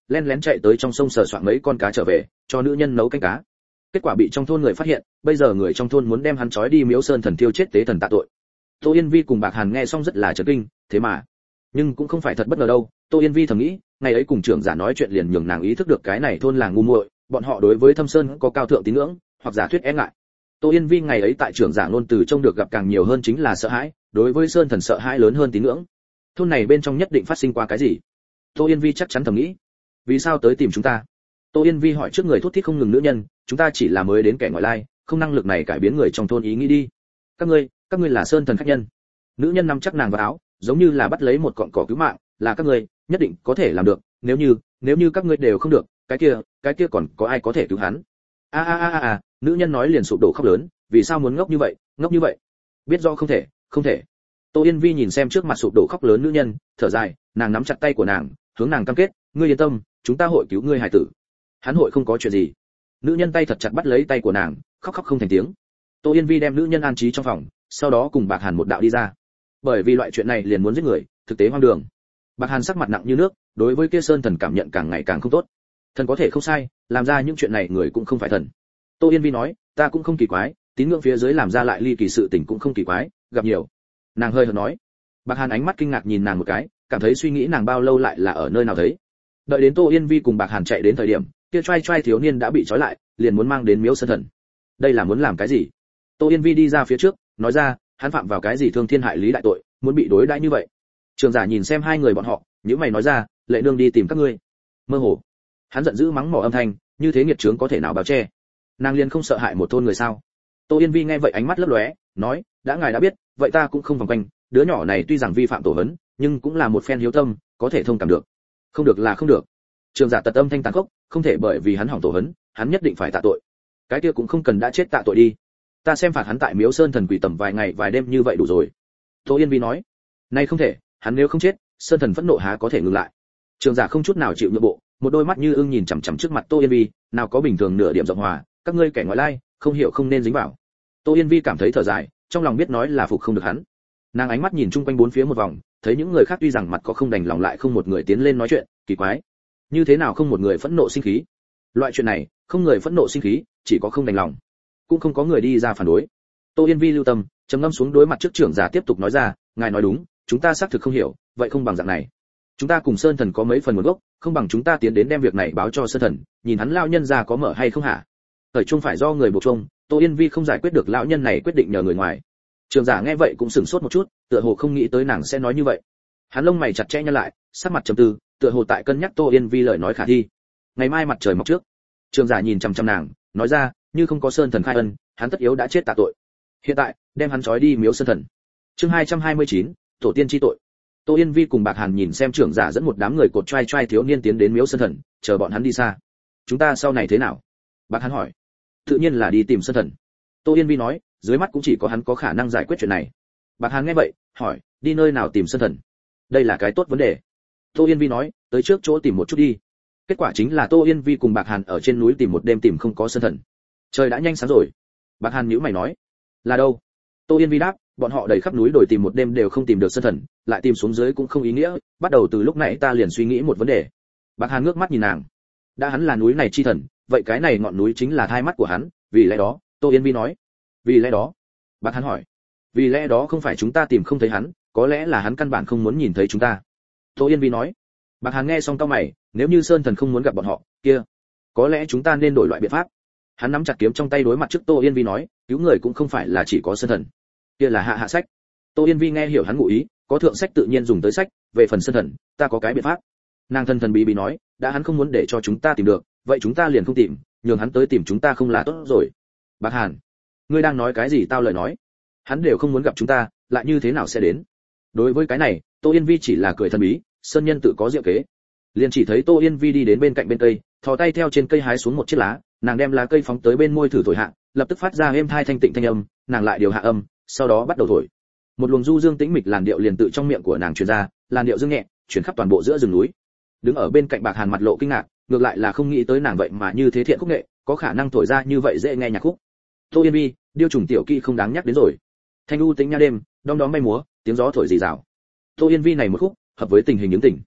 len lén chạy tới trong sông sờ soạn mấy con cá trở về cho nữ nhân nấu canh cá. Kết quả bị trong thôn người phát hiện, bây giờ người trong thôn muốn đem hắn trói đi miếu sơn thần tiêu chết tế thần tạ tội. Tô Yên Vi cùng Bạc Hàn nghe xong rất là chấn kinh, thế mà, nhưng cũng không phải thật bất ngờ đâu. Tô Yên Vi thầm nghĩ, ngày ấy cùng trưởng giả nói chuyện liền nhường nàng ý thức được cái này thôn làng ngu muội, bọn họ đối với Thâm Sơn có cao thượng tín ngưỡng, hoặc giả thuyết e ngại. Tô Yên Vi ngày ấy tại trưởng giả ngôn từ trông được gặp càng nhiều hơn chính là sợ hãi, đối với sơn thần sợ hãi lớn hơn tín ngưỡng. Thôn này bên trong nhất định phát sinh qua cái gì? Tô Yên Vi chắc chắn thầm nghĩ. Vì sao tới tìm chúng ta? Tô Yên Vi hỏi trước người thút thít không ngừng nữ nhân, chúng ta chỉ là mới đến kẻ ngoại lai, không năng lực này cải biến người trong thôn ý nghĩ đi. Các ngươi, các ngươi là sơn thần khách nhân. Nữ nhân nắm chắc nàng vào áo, giống như là bắt lấy một cọng cỏ cứu mạng, là các ngươi, nhất định có thể làm được, nếu như, nếu như các ngươi đều không được, cái kia, cái kia còn có ai có thể cứu hắn? A a a a a, nữ nhân nói liền sụp đổ khóc lớn, vì sao muốn ngốc như vậy, ngốc như vậy? Biết rõ không thể, không thể. Tô Yên Vi nhìn xem trước mặt sụp đổ khóc lớn nữ nhân, thở dài, nàng nắm chặt tay của nàng, hướng nàng cam kết, ngươi yên tâm, chúng ta hội cứu ngươi hài tử. Hắn hội không có chuyện gì. Nữ nhân tay thật chặt bắt lấy tay của nàng, khóc khóc không thành tiếng. Tô Yên Vi đem nữ nhân an trí trong phòng, sau đó cùng Bạc Hàn một đạo đi ra. Bởi vì loại chuyện này liền muốn giết người, thực tế hoang đường. Bạc Hàn sắc mặt nặng như nước, đối với kia sơn thần cảm nhận càng ngày càng không tốt. Thần có thể không sai, làm ra những chuyện này người cũng không phải thần. Tô Yên Vi nói, ta cũng không kỳ quái, tín ngưỡng phía dưới làm ra lại ly kỳ sự tình cũng không kỳ quái, gặp nhiều. Nàng hơi hợt nói. Bạc Hàn ánh mắt kinh ngạc nhìn nàng một cái, cảm thấy suy nghĩ nàng bao lâu lại là ở nơi nào thấy. Đợi đến Tô Yên Vi cùng Bạc Hàn chạy đến thời điểm, kia trai trai thiếu niên đã bị trói lại, liền muốn mang đến miếu sơn thần. Đây là muốn làm cái gì? Tô Yên Vi đi ra phía trước, nói ra, hắn phạm vào cái gì thương thiên hại lý đại tội, muốn bị đối đãi như vậy. Trường giả nhìn xem hai người bọn họ, nhíu mày nói ra, lệ nương đi tìm các ngươi. Mơ hồ. Hắn giận dữ mắng mỏ âm thanh, như thế nghiệt chướng có thể nào bao che? Nàng liền không sợ hại một thôn người sao? Tô Yên Vi nghe vậy ánh mắt lấp lóe, nói, đã ngài đã biết, vậy ta cũng không vòng quanh, đứa nhỏ này tuy rằng vi phạm tổ huấn, nhưng cũng là một phen hiếu tâm, có thể thông cảm được. Không được là không được. Trường giả tật âm thanh tàn khốc, không thể bởi vì hắn hỏng tổ huấn, hắn nhất định phải tạ tội. Cái kia cũng không cần đã chết tạ tội đi. Ta xem phạt hắn tại miếu sơn thần quỷ tầm vài ngày vài đêm như vậy đủ rồi. Tô Yên Vi nói, nay không thể, hắn nếu không chết, sơn thần phẫn nộ há có thể ngừng lại. Trường giả không chút nào chịu nhượng bộ, một đôi mắt như ưng nhìn chằm chằm trước mặt Tô Yên Vi, nào có bình thường nửa điểm rộng hòa, các ngươi kẻ ngoại lai, không hiểu không nên dính vào. Tô Yên Vi cảm thấy thở dài, trong lòng biết nói là phục không được hắn. Nàng ánh mắt nhìn chung quanh bốn phía một vòng, thấy những người khác tuy rằng mặt có không đành lòng lại không một người tiến lên nói chuyện, kỳ quái, như thế nào không một người phẫn nộ sinh khí? Loại chuyện này, không người phẫn nộ sinh khí, chỉ có không đành lòng, cũng không có người đi ra phản đối. Tô Yên Vi lưu tâm, trầm ngâm xuống đối mặt trước trưởng giả tiếp tục nói ra, ngài nói đúng, chúng ta xác thực không hiểu, vậy không bằng dạng này, chúng ta cùng sơn thần có mấy phần nguồn gốc, không bằng chúng ta tiến đến đem việc này báo cho sơn thần, nhìn hắn lão nhân gia có mở hay không hả? Thời trung phải do người buộc chung, Tô Yên Vi không giải quyết được lão nhân này quyết định nhờ người ngoài. Trường giả nghe vậy cũng sửng sốt một chút, tựa hồ không nghĩ tới nàng sẽ nói như vậy. Hắn lông mày chặt chẽ nhăn lại, sắc mặt trầm tư, tựa hồ tại cân nhắc Tô Yên Vi lời nói khả thi. Ngày mai mặt trời mọc trước, trường giả nhìn chằm chằm nàng, nói ra, như không có sơn thần khai ân, hắn tất yếu đã chết tạ tội. Hiện tại, đem hắn trói đi miếu sơn thần. Chương hai trăm hai mươi chín, tổ tiên chi tội. Tô Yên Vi cùng Bạc Hàn nhìn xem trưởng giả dẫn một đám người cột trai trai thiếu niên tiến đến miếu sơn thần, chờ bọn hắn đi xa. Chúng ta sau này thế nào? Bạc Hàn hỏi. Tự nhiên là đi tìm sơn thần. Tô Yên Vi nói, dưới mắt cũng chỉ có hắn có khả năng giải quyết chuyện này. Bạc Hàn nghe vậy, hỏi, đi nơi nào tìm sơn thần? Đây là cái tốt vấn đề. Tô Yên Vi nói, tới trước chỗ tìm một chút đi. Kết quả chính là Tô Yên Vi cùng Bạc Hàn ở trên núi tìm một đêm tìm không có sơn thần. Trời đã nhanh sáng rồi. Bạc Hàn nhíu mày nói, là đâu? Tô Yên Vi đáp, bọn họ đầy khắp núi đồi tìm một đêm đều không tìm được sơn thần, lại tìm xuống dưới cũng không ý nghĩa, bắt đầu từ lúc nãy ta liền suy nghĩ một vấn đề. Bạc Hàn ngước mắt nhìn nàng. Đã hắn là núi này chi thần, vậy cái này ngọn núi chính là thai mắt của hắn, vì lẽ đó, Tô Yên Vi nói. Vì lẽ đó? Bạc Hàn hỏi. Vì lẽ đó không phải chúng ta tìm không thấy hắn, có lẽ là hắn căn bản không muốn nhìn thấy chúng ta. Tô Yên Vi nói. Bạc Hàn nghe xong cau mày, nếu như sơn thần không muốn gặp bọn họ, kia, có lẽ chúng ta nên đổi loại biện pháp. Hắn nắm chặt kiếm trong tay đối mặt trước Tô Yên Vi nói, cứu người cũng không phải là chỉ có sơn thần, kia là hạ hạ sách. Tô Yên Vi nghe hiểu hắn ngụ ý, có thượng sách tự nhiên dùng tới sách, về phần sơn thần, ta có cái biện pháp. Nàng thần thần bí bí nói, đã hắn không muốn để cho chúng ta tìm được, vậy chúng ta liền không tìm, nhường hắn tới tìm chúng ta không là tốt rồi. Bạc Hàn, ngươi đang nói cái gì tao lời nói? Hắn đều không muốn gặp chúng ta, lại như thế nào sẽ đến? Đối với cái này, Tô Yên Vi chỉ là cười thần bí, sơn nhân tự có diệu kế. Liền chỉ thấy Tô Yên Vi đi đến bên cạnh bên cây, thò tay theo trên cây hái xuống một chiếc lá, nàng đem lá cây phóng tới bên môi thử thổi hạ, lập tức phát ra êm thai thanh tịnh thanh âm, nàng lại điều hạ âm, sau đó bắt đầu thổi. Một luồng du dương tĩnh mịch làn điệu liền tự trong miệng của nàng truyền ra, làn điệu dương nhẹ, truyền khắp toàn bộ giữa rừng núi. Đứng ở bên cạnh Bạc Hàn mặt lộ kinh ngạc, ngược lại là không nghĩ tới nàng vậy mà như thế thiện khúc nghệ, có khả năng thổi ra như vậy dễ nghe nhạc khúc. Tô Yên Vi, điêu trùng tiểu kỹ không đáng nhắc đến rồi. Thanh u tĩnh nha đêm, đom đóm bay múa, tiếng gió thổi rì rào. Tô Yên Vi này một khúc, hợp với tình hình những tình.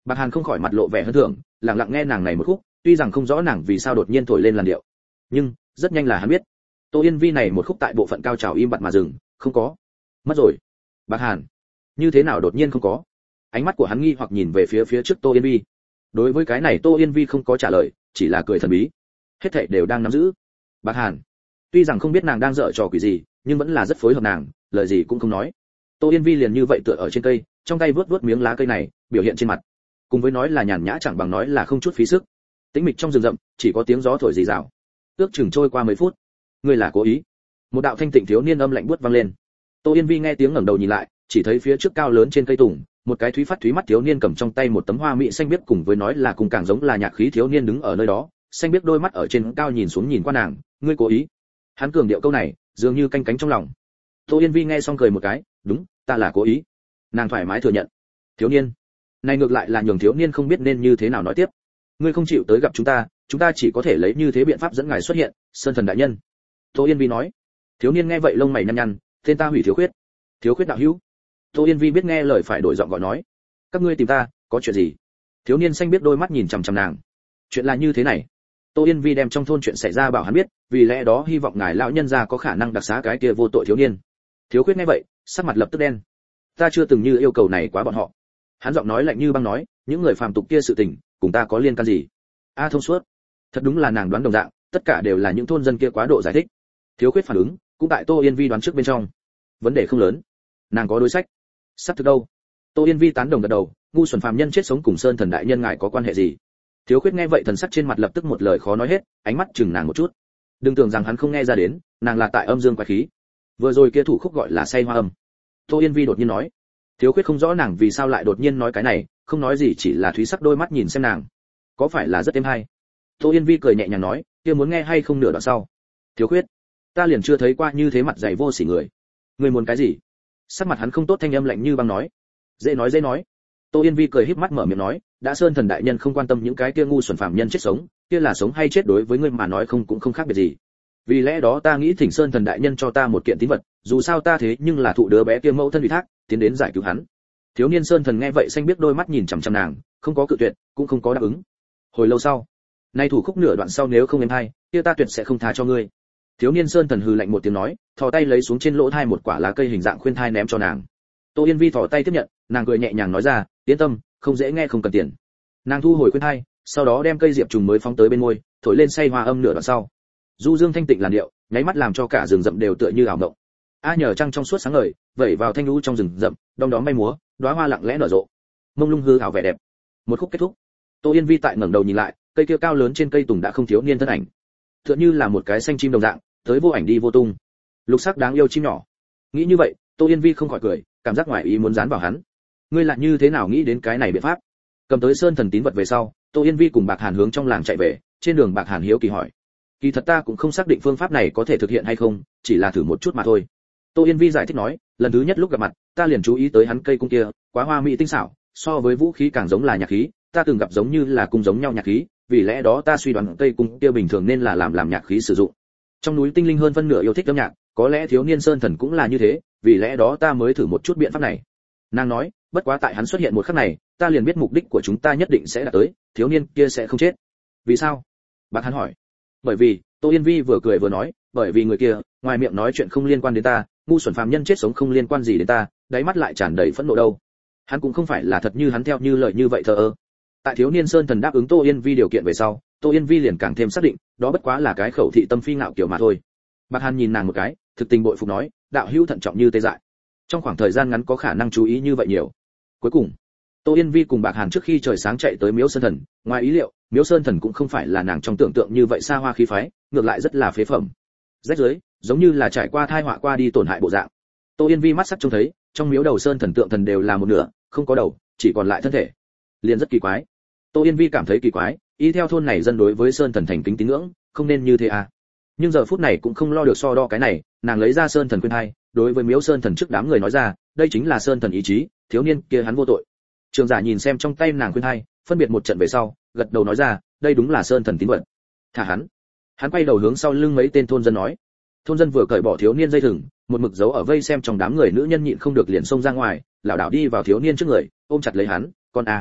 Bạc Hàn không khỏi mặt lộ vẻ hân thưởng, lặng lặng nghe nàng này một khúc, tuy rằng không rõ nàng vì sao đột nhiên thổi lên làn điệu, nhưng rất nhanh là hắn biết, Tô Yên Vi này một khúc tại bộ phận cao trào im bặt mà dừng, không có, mất rồi. Bạc Hàn, như thế nào đột nhiên không có? Ánh mắt của hắn nghi hoặc nhìn về phía phía trước Tô Yên Vi. Đối với cái này Tô Yên Vi không có trả lời, chỉ là cười thần bí. Hết thảy đều đang nắm giữ. Bạc Hàn, tuy rằng không biết nàng đang dở trò quỷ gì, nhưng vẫn là rất phối hợp nàng, lời gì cũng không nói. Tô Yên Vi liền như vậy tựa ở trên cây, trong tay vướt vướt miếng lá cây này, biểu hiện trên mặt. Cùng với nói là nhàn nhã chẳng bằng nói là không chút phí sức. Tĩnh mịch trong rừng rậm, chỉ có tiếng gió thổi rì rào. Ước chừng trôi qua mấy phút, ngươi là cố ý. Một đạo thanh tịnh thiếu niên âm lạnh buốt vang lên. Tô Yên Vi nghe tiếng ngẩng đầu nhìn lại, chỉ thấy phía trước cao lớn trên cây tùng, một cái thúy phát thúy mắt thiếu niên cầm trong tay một tấm hoa mỹ xanh biếc, cùng với nói là cùng càng giống là nhạc khí thiếu niên đứng ở nơi đó, xanh biếc đôi mắt ở trên cao nhìn xuống nhìn qua nàng, ngươi cố ý. Hắn cường điệu câu này, dường như canh cánh trong lòng. Tô Yên Vi nghe xong cười một cái, đúng, ta là cố ý. Nàng thoải mái thừa nhận. Thiếu niên, này ngược lại là nhường thiếu niên không biết nên như thế nào nói tiếp. Ngươi không chịu tới gặp chúng ta, chúng ta chỉ có thể lấy như thế biện pháp dẫn ngài xuất hiện, Sơn Thần đại nhân. Tô Yên Vi nói. Thiếu niên nghe vậy lông mày nhăn nhăn, tên ta Hủy Thiếu Khuyết. Thiếu Khuyết đạo hữu. Tô Yên Vi biết nghe lời phải đổi giọng gọi nói. Các ngươi tìm ta, có chuyện gì? Thiếu niên xanh biết đôi mắt nhìn chằm chằm nàng. Chuyện là như thế này. Tô Yên Vi đem trong thôn chuyện xảy ra bảo hắn biết, vì lẽ đó hy vọng ngài lão nhân gia có khả năng đặc xá cái kia vô tội thiếu niên. Thiếu Khuyết nghe vậy, sắc mặt lập tức đen. Ta chưa từng như yêu cầu này quá bọn họ. Hắn giọng nói lạnh như băng nói, những người phàm tục kia sự tình, cùng ta có liên can gì? A thông suốt. Thật đúng là nàng đoán đồng dạng, tất cả đều là những thôn dân kia quá độ giải thích. Thiếu Khuyết phản ứng, cũng tại Tô Yên Vi đoán trước bên trong. Vấn đề không lớn. Nàng có đối sách. Sắp thực đâu? Tô Yên Vi tán đồng gật đầu, ngu xuẩn phàm nhân chết sống cùng Sơn Thần đại nhân ngài có quan hệ gì? Thiếu Khuyết nghe vậy thần sắc trên mặt lập tức một lời khó nói hết, ánh mắt chừng nàng một chút. Đừng tưởng rằng hắn không nghe ra đến, nàng là tại âm dương quái khí. Vừa rồi kia thủ khúc gọi là say hoa âm. Tô Yên Vi đột nhiên nói. Thiếu Khuyết không rõ nàng vì sao lại đột nhiên nói cái này, không nói gì chỉ là thúy sắc đôi mắt nhìn xem nàng. Có phải là rất êm hay? Tô Yên Vi cười nhẹ nhàng nói, kia muốn nghe hay không nửa đoạn sau. Thiếu Khuyết, ta liền chưa thấy qua như thế mặt dày vô sỉ người. Ngươi muốn cái gì? Sắc mặt hắn không tốt, thanh âm lạnh như băng nói. Dễ nói dễ nói. Tô Yên Vi cười híp mắt mở miệng nói, đã Sơn Thần đại nhân không quan tâm những cái kia ngu xuẩn phàm nhân chết sống, kia là sống hay chết đối với ngươi mà nói không cũng không khác biệt gì. Vì lẽ đó ta nghĩ thỉnh Sơn Thần đại nhân cho ta một kiện tín vật, dù sao ta thế nhưng là thụ đứa bé kia mẫu thân ủy thác, tiến đến giải cứu hắn. Thiếu niên Sơn Thần nghe vậy xanh biết đôi mắt nhìn chằm chằm nàng, không có cự tuyệt, cũng không có đáp ứng. Hồi lâu sau, nay thủ khúc nửa đoạn sau nếu không em hay, kia ta tuyệt sẽ không tha cho ngươi. Thiếu niên Sơn Thần hừ lạnh một tiếng nói, thò tay lấy xuống trên lỗ thai một quả lá cây hình dạng khuyên thai ném cho nàng. Tô Yên Vi thò tay tiếp nhận, nàng cười nhẹ nhàng nói ra, yên tâm, không dễ nghe không cần tiền. Nàng thu hồi khuyên thai, sau đó đem cây diệp trùng mới phóng tới bên môi, thổi lên say hoa âm nửa đoạn sau. Du dương thanh tịnh làn điệu, nháy mắt làm cho cả rừng rậm đều tựa như ảo mộng. A nhờ trăng trong suốt sáng ngời, vẩy vào thanh lũ trong rừng rậm, đom đóm bay múa, đóa hoa lặng lẽ nở rộ. Mông lung hư ảo vẻ đẹp. Một khúc kết thúc. Tô Yên Vi tại ngẩng đầu nhìn lại, cây kia cao lớn trên cây tùng đã không thiếu niên thân ảnh. Tựa như là một cái xanh chim đồng dạng, tới vô ảnh đi vô tung. Lục sắc đáng yêu chim nhỏ. Nghĩ như vậy, Tô Yên Vi không khỏi cười, cảm giác ngoài ý muốn dán vào hắn. Ngươi lại như thế nào nghĩ đến cái này biện pháp? Cầm tới Sơn Thần tín vật về sau, Tô Yên Vi cùng Bạc Hàn hướng trong làng chạy về, trên đường Bạc Hàn hiếu kỳ hỏi: kỳ thật ta cũng không xác định phương pháp này có thể thực hiện hay không, chỉ là thử một chút mà thôi. Tô Yên Vi giải thích nói, lần thứ nhất lúc gặp mặt, ta liền chú ý tới hắn cây cung kia, quá hoa mỹ tinh xảo, so với vũ khí càng giống là nhạc khí, ta từng gặp giống như là cung giống nhau nhạc khí, vì lẽ đó ta suy đoán cây cung kia bình thường nên là làm làm nhạc khí sử dụng. Trong núi tinh linh hơn phân nửa yêu thích âm nhạc, có lẽ thiếu niên Sơn Thần cũng là như thế, vì lẽ đó ta mới thử một chút biện pháp này. Nàng nói, bất quá tại hắn xuất hiện một khắc này, ta liền biết mục đích của chúng ta nhất định sẽ đạt tới, thiếu niên kia sẽ không chết. Vì sao? Bác hắn hỏi. Bởi vì, Tô Yên Vi vừa cười vừa nói, bởi vì người kia, ngoài miệng nói chuyện không liên quan đến ta, ngu xuẩn phàm nhân chết sống không liên quan gì đến ta, đáy mắt lại tràn đầy phẫn nộ đâu. Hắn cũng không phải là thật như hắn theo như lời như vậy thờ ơ. Tại thiếu niên Sơn Thần đáp ứng Tô Yên Vi điều kiện về sau, Tô Yên Vi liền càng thêm xác định, đó bất quá là cái khẩu thị tâm phi ngạo kiểu mà thôi. Bạc Hàn nhìn nàng một cái, thực tình bội phục nói, đạo hữu thận trọng như tê dại. Trong khoảng thời gian ngắn có khả năng chú ý như vậy nhiều. Cuối cùng, Tô Yên Vi cùng Bạc Hàn trước khi trời sáng chạy tới Miếu Sơn Thần, ngoài ý liệu, Miếu Sơn Thần cũng không phải là nàng trong tưởng tượng như vậy xa hoa khí phái, ngược lại rất là phế phẩm. Rách rưới, giống như là trải qua tai họa qua đi tổn hại bộ dạng. Tô Yên Vi mắt sắc trông thấy, trong miếu đầu Sơn Thần tượng thần đều là một nửa, không có đầu, chỉ còn lại thân thể. Liền rất kỳ quái. Tô Yên Vi cảm thấy kỳ quái, ý theo thôn này dân đối với Sơn Thần thành kính tín ngưỡng, không nên như thế à. Nhưng giờ phút này cũng không lo được so đo cái này, nàng lấy ra Sơn Thần khuyên hai, đối với Miếu Sơn Thần trước đám người nói ra, đây chính là Sơn Thần ý chí, thiếu niên kia hắn vô tội. Trường giả nhìn xem trong tay nàng khuyên hai, phân biệt một trận về sau, gật đầu nói ra, đây đúng là Sơn Thần tín vật. Thả hắn. Hắn quay đầu hướng sau lưng mấy tên thôn dân nói. Thôn dân vừa cởi bỏ thiếu niên dây thừng, một mực giấu ở vây xem trong đám người nữ nhân nhịn không được liền xông ra ngoài, lảo đảo đi vào thiếu niên trước người, ôm chặt lấy hắn, con a.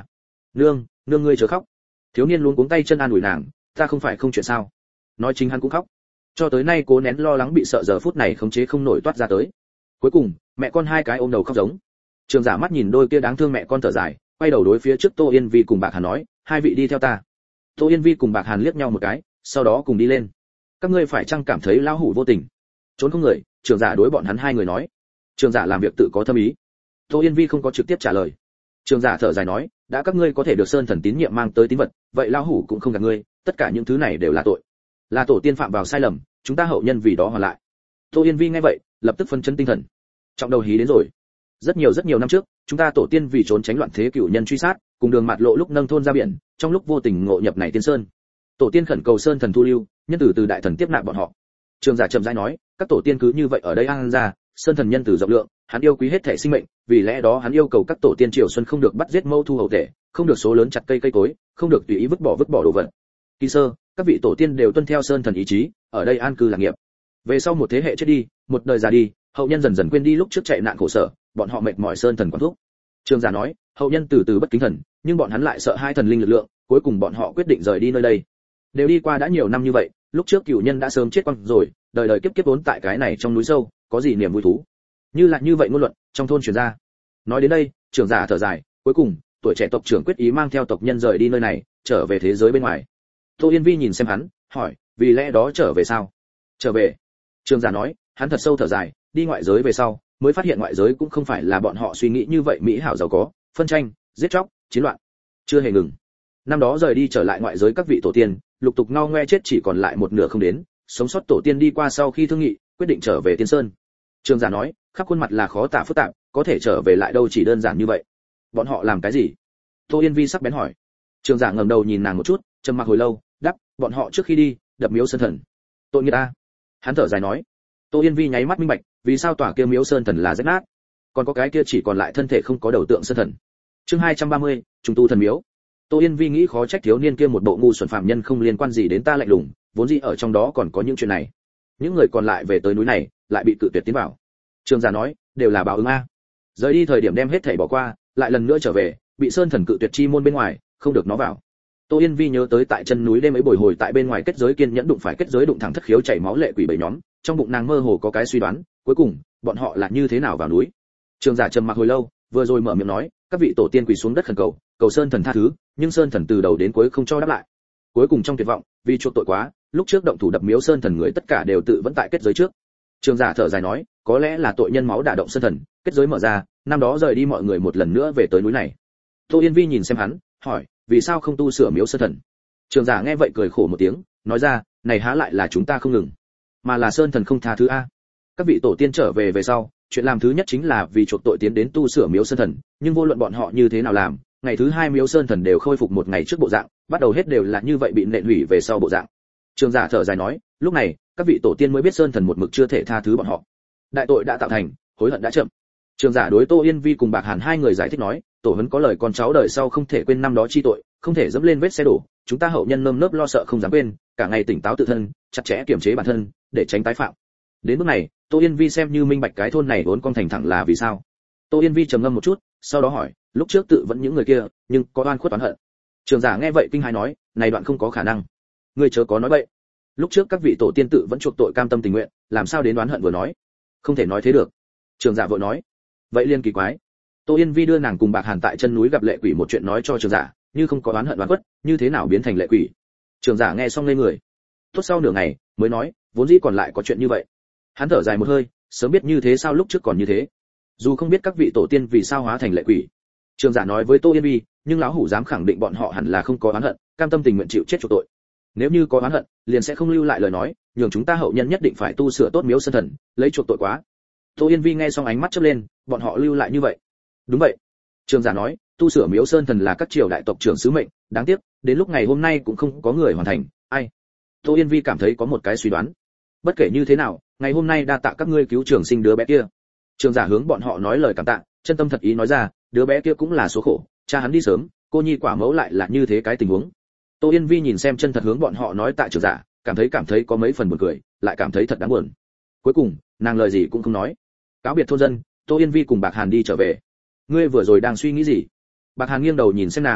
nương nương ngươi chớ khóc. Thiếu niên luống cuống tay chân an ủi nàng, ta không phải không chuyện sao. Nói chính hắn cũng khóc. Cho tới nay cố nén lo lắng bị sợ giờ phút này khống chế không nổi toát ra tới. Cuối cùng mẹ con hai cái ôm đầu khóc giống. Trường giả mắt nhìn đôi kia đáng thương mẹ con thở dài, quay đầu đối phía trước Tô Yên Vi cùng Bạc Hàn nói, hai vị đi theo ta. Tô Yên Vi cùng Bạc Hàn liếc nhau một cái, sau đó cùng đi lên. Các ngươi phải chăng cảm thấy lão hủ vô tình? Trốn không người, trường giả đối bọn hắn hai người nói. Trường giả làm việc tự có thâm ý. Tô Yên Vi không có trực tiếp trả lời. Trường giả thở dài nói, đã các ngươi có thể được sơn thần tín nhiệm mang tới tín vật, vậy lão hủ cũng không gạt ngươi, tất cả những thứ này đều là tội. Là tổ tiên phạm vào sai lầm, chúng ta hậu nhân vì đó hoàn lại. Tô Yên Vi nghe vậy, lập tức phân chấn tinh thần. Trọng đầu hí đến rồi. Rất nhiều rất nhiều năm trước, chúng ta tổ tiên vì trốn tránh loạn thế cửu nhân truy sát, cùng đường mạt lộ lúc nâng thôn ra biển, trong lúc vô tình ngộ nhập này tiên sơn. Tổ tiên khẩn cầu sơn thần thu lưu, nhân tử từ đại thần tiếp nạp bọn họ. Trường giả chậm rãi nói, các tổ tiên cứ như vậy ở đây an ra, sơn thần nhân tử rộng lượng, hắn yêu quý hết thể sinh mệnh, vì lẽ đó hắn yêu cầu các tổ tiên triều xuân không được bắt giết mâu thu hậu tể, không được số lớn chặt cây cây cối, không được tùy ý vứt bỏ vứt bỏ đồ vật. Kỳ sơ, các vị tổ tiên đều tuân theo sơn thần ý chí, ở đây an cư lạc nghiệp. Về sau một thế hệ chết đi, một đời già đi, hậu nhân dần dần quên đi lúc trước chạy nạn khổ sở, bọn họ mệt mỏi sơn thần quản thúc. Trường giả nói, hậu nhân từ từ bất kính thần, nhưng bọn hắn lại sợ hai thần linh lực lượng, cuối cùng bọn họ quyết định rời đi nơi đây. Đều đi qua đã nhiều năm như vậy, lúc trước cửu nhân đã sớm chết quăng rồi, đời đời kiếp kiếp vốn tại cái này trong núi sâu, có gì niềm vui thú. Như là như vậy ngôn luận, trong thôn truyền ra. Nói đến đây, trưởng giả thở dài, cuối cùng, tuổi trẻ tộc trưởng quyết ý mang theo tộc nhân rời đi nơi này, trở về thế giới bên ngoài. Tô Yên Vi nhìn xem hắn, hỏi, vì lẽ đó trở về sao? Trở về. Trưởng giả nói, hắn thật sâu thở dài, đi ngoại giới về sau, mới phát hiện ngoại giới cũng không phải là bọn họ suy nghĩ như vậy mỹ hảo giàu có, phân tranh, giết chóc, chiến loạn, chưa hề ngừng. Năm đó rời đi trở lại ngoại giới các vị tổ tiên, lục tục ngao ngoe chết chỉ còn lại một nửa không đến, sống sót tổ tiên đi qua sau khi thương nghị, quyết định trở về Tiên Sơn. Trường giả nói, khắp khuôn mặt là khó tả phức tạp, có thể trở về lại đâu chỉ đơn giản như vậy. Bọn họ làm cái gì? Tô Yên Vi sắc bén hỏi. Trường giả ngẩng đầu nhìn nàng một chút, trầm mặc hồi lâu, đáp, bọn họ trước khi đi, đập miếu sơn thần. Tội nghiệp ta. Hắn thở dài nói. Tô Yên Vi nháy mắt minh bạch, vì sao tòa kia miếu sơn thần là rách nát, còn có cái kia chỉ còn lại thân thể không có đầu tượng sơn thần. Chương hai trăm ba mươi, trùng tu thần miếu. Tô Yên Vi nghĩ khó trách thiếu niên kia một bộ ngu xuẩn phạm nhân không liên quan gì đến ta lạnh lùng, vốn dĩ ở trong đó còn có những chuyện này. Những người còn lại về tới núi này, lại bị cự tuyệt tiến vào. Trường giả nói, đều là báo ứng a. Rời đi thời điểm đem hết thảy bỏ qua, lại lần nữa trở về, bị sơn thần cự tuyệt chi môn bên ngoài, không được nó vào. Tô Yên Vi nhớ tới tại chân núi đêm ấy bồi hồi tại bên ngoài kết giới kiên nhẫn đụng phải kết giới đụng thẳng thất khiếu chảy máu lệ quỷ bảy nhóm, trong bụng nàng mơ hồ có cái suy đoán, cuối cùng, bọn họ là như thế nào vào núi. Trường giả trầm mặc hồi lâu, vừa rồi mở miệng nói, các vị tổ tiên quỳ xuống đất khẩn cầu, cầu sơn thần tha thứ, nhưng sơn thần từ đầu đến cuối không cho đáp lại. Cuối cùng trong tuyệt vọng, vì chuộc tội quá, lúc trước động thủ đập miếu sơn thần người tất cả đều tự vẫn tại kết giới trước. Trường giả thở dài nói, có lẽ là tội nhân máu đả động sơn thần, kết giới mở ra, năm đó rời đi mọi người một lần nữa về tới núi này. Tô Yên Vi nhìn xem hắn, hỏi, vì sao không tu sửa miếu sơn thần? Trường giả nghe vậy cười khổ một tiếng, nói ra, này há lại là chúng ta không ngừng, mà là sơn thần không tha thứ a. Các vị tổ tiên trở về về sau, chuyện làm thứ nhất chính là vì chuộc tội tiến đến tu sửa miếu sơn thần, nhưng vô luận bọn họ như thế nào làm, ngày thứ hai miếu sơn thần đều khôi phục một ngày trước bộ dạng, bắt đầu hết đều là như vậy bị nện hủy về sau bộ dạng. Trường giả thở dài nói, lúc này, các vị tổ tiên mới biết sơn thần một mực chưa thể tha thứ bọn họ. Đại tội đã tạo thành, hối hận đã chậm. Trường giả đối Tô Yên Vi cùng Bạc Hàn hai người giải thích nói, tổ huấn có lời con cháu đời sau không thể quên năm đó chi tội, không thể dẫm lên vết xe đổ, chúng ta hậu nhân nơm nớp lo sợ không dám quên, cả ngày tỉnh táo tự thân, chặt chẽ kiểm chế bản thân, để tránh tái phạm. Đến lúc này, Tô Yên Vi xem như minh bạch cái thôn này vốn con thành thẳng là vì sao. Tô Yên Vi trầm ngâm một chút, sau đó hỏi, lúc trước tự vẫn những người kia, nhưng có oan khuất oán hận. Trường giả nghe vậy kinh hãi nói, này đoạn không có khả năng. Ngươi chớ có nói bậy. Lúc trước các vị tổ tiên tự vẫn chuộc tội cam tâm tình nguyện, làm sao đến oán hận vừa nói? Không thể nói thế được. Trường giả vội nói. Vậy liên kỳ quái. Tô Yên Vi đưa nàng cùng Bạc Hàn tại chân núi gặp lệ quỷ một chuyện nói cho trường giả, như không có oán hận oán khuất, như thế nào biến thành lệ quỷ? Trường giả nghe xong ngây người. Tốt sau nửa ngày, mới nói, vốn dĩ còn lại có chuyện như vậy. Hắn thở dài một hơi, sớm biết như thế sao lúc trước còn như thế. Dù không biết các vị tổ tiên vì sao hóa thành lệ quỷ. Trường giả nói với Tô Yên Vi, nhưng lão hủ dám khẳng định bọn họ hẳn là không có oán hận, cam tâm tình nguyện chịu chết chuộc tội. Nếu như có oán hận, liền sẽ không lưu lại lời nói, nhường chúng ta hậu nhân nhất định phải tu sửa tốt miếu sơn thần, lấy chuộc tội quá. Tô Yên Vi nghe xong ánh mắt chớp lên, bọn họ lưu lại như vậy. Đúng vậy. Trường giả nói, tu sửa miếu sơn thần là các triều đại tộc trưởng sứ mệnh, đáng tiếc, đến lúc ngày hôm nay cũng không có người hoàn thành, ai? Tô Yên Vi cảm thấy có một cái suy đoán. Bất kể như thế nào, ngày hôm nay đa tạ các ngươi cứu trường sinh đứa bé kia. Trường giả hướng bọn họ nói lời cảm tạ, chân tâm thật ý nói ra, đứa bé kia cũng là số khổ, cha hắn đi sớm, cô nhi quả mẫu lại là như thế cái tình huống. Tô Yên Vi nhìn xem chân thật hướng bọn họ nói tạ trường giả, cảm thấy cảm thấy có mấy phần buồn cười, lại cảm thấy thật đáng buồn. Cuối cùng, nàng lời gì cũng không nói. Cáo biệt thôn dân, Tô Yên Vi cùng Bạc Hàn đi trở về. Ngươi vừa rồi đang suy nghĩ gì? Bạc Hàn nghiêng đầu nhìn xem nàng,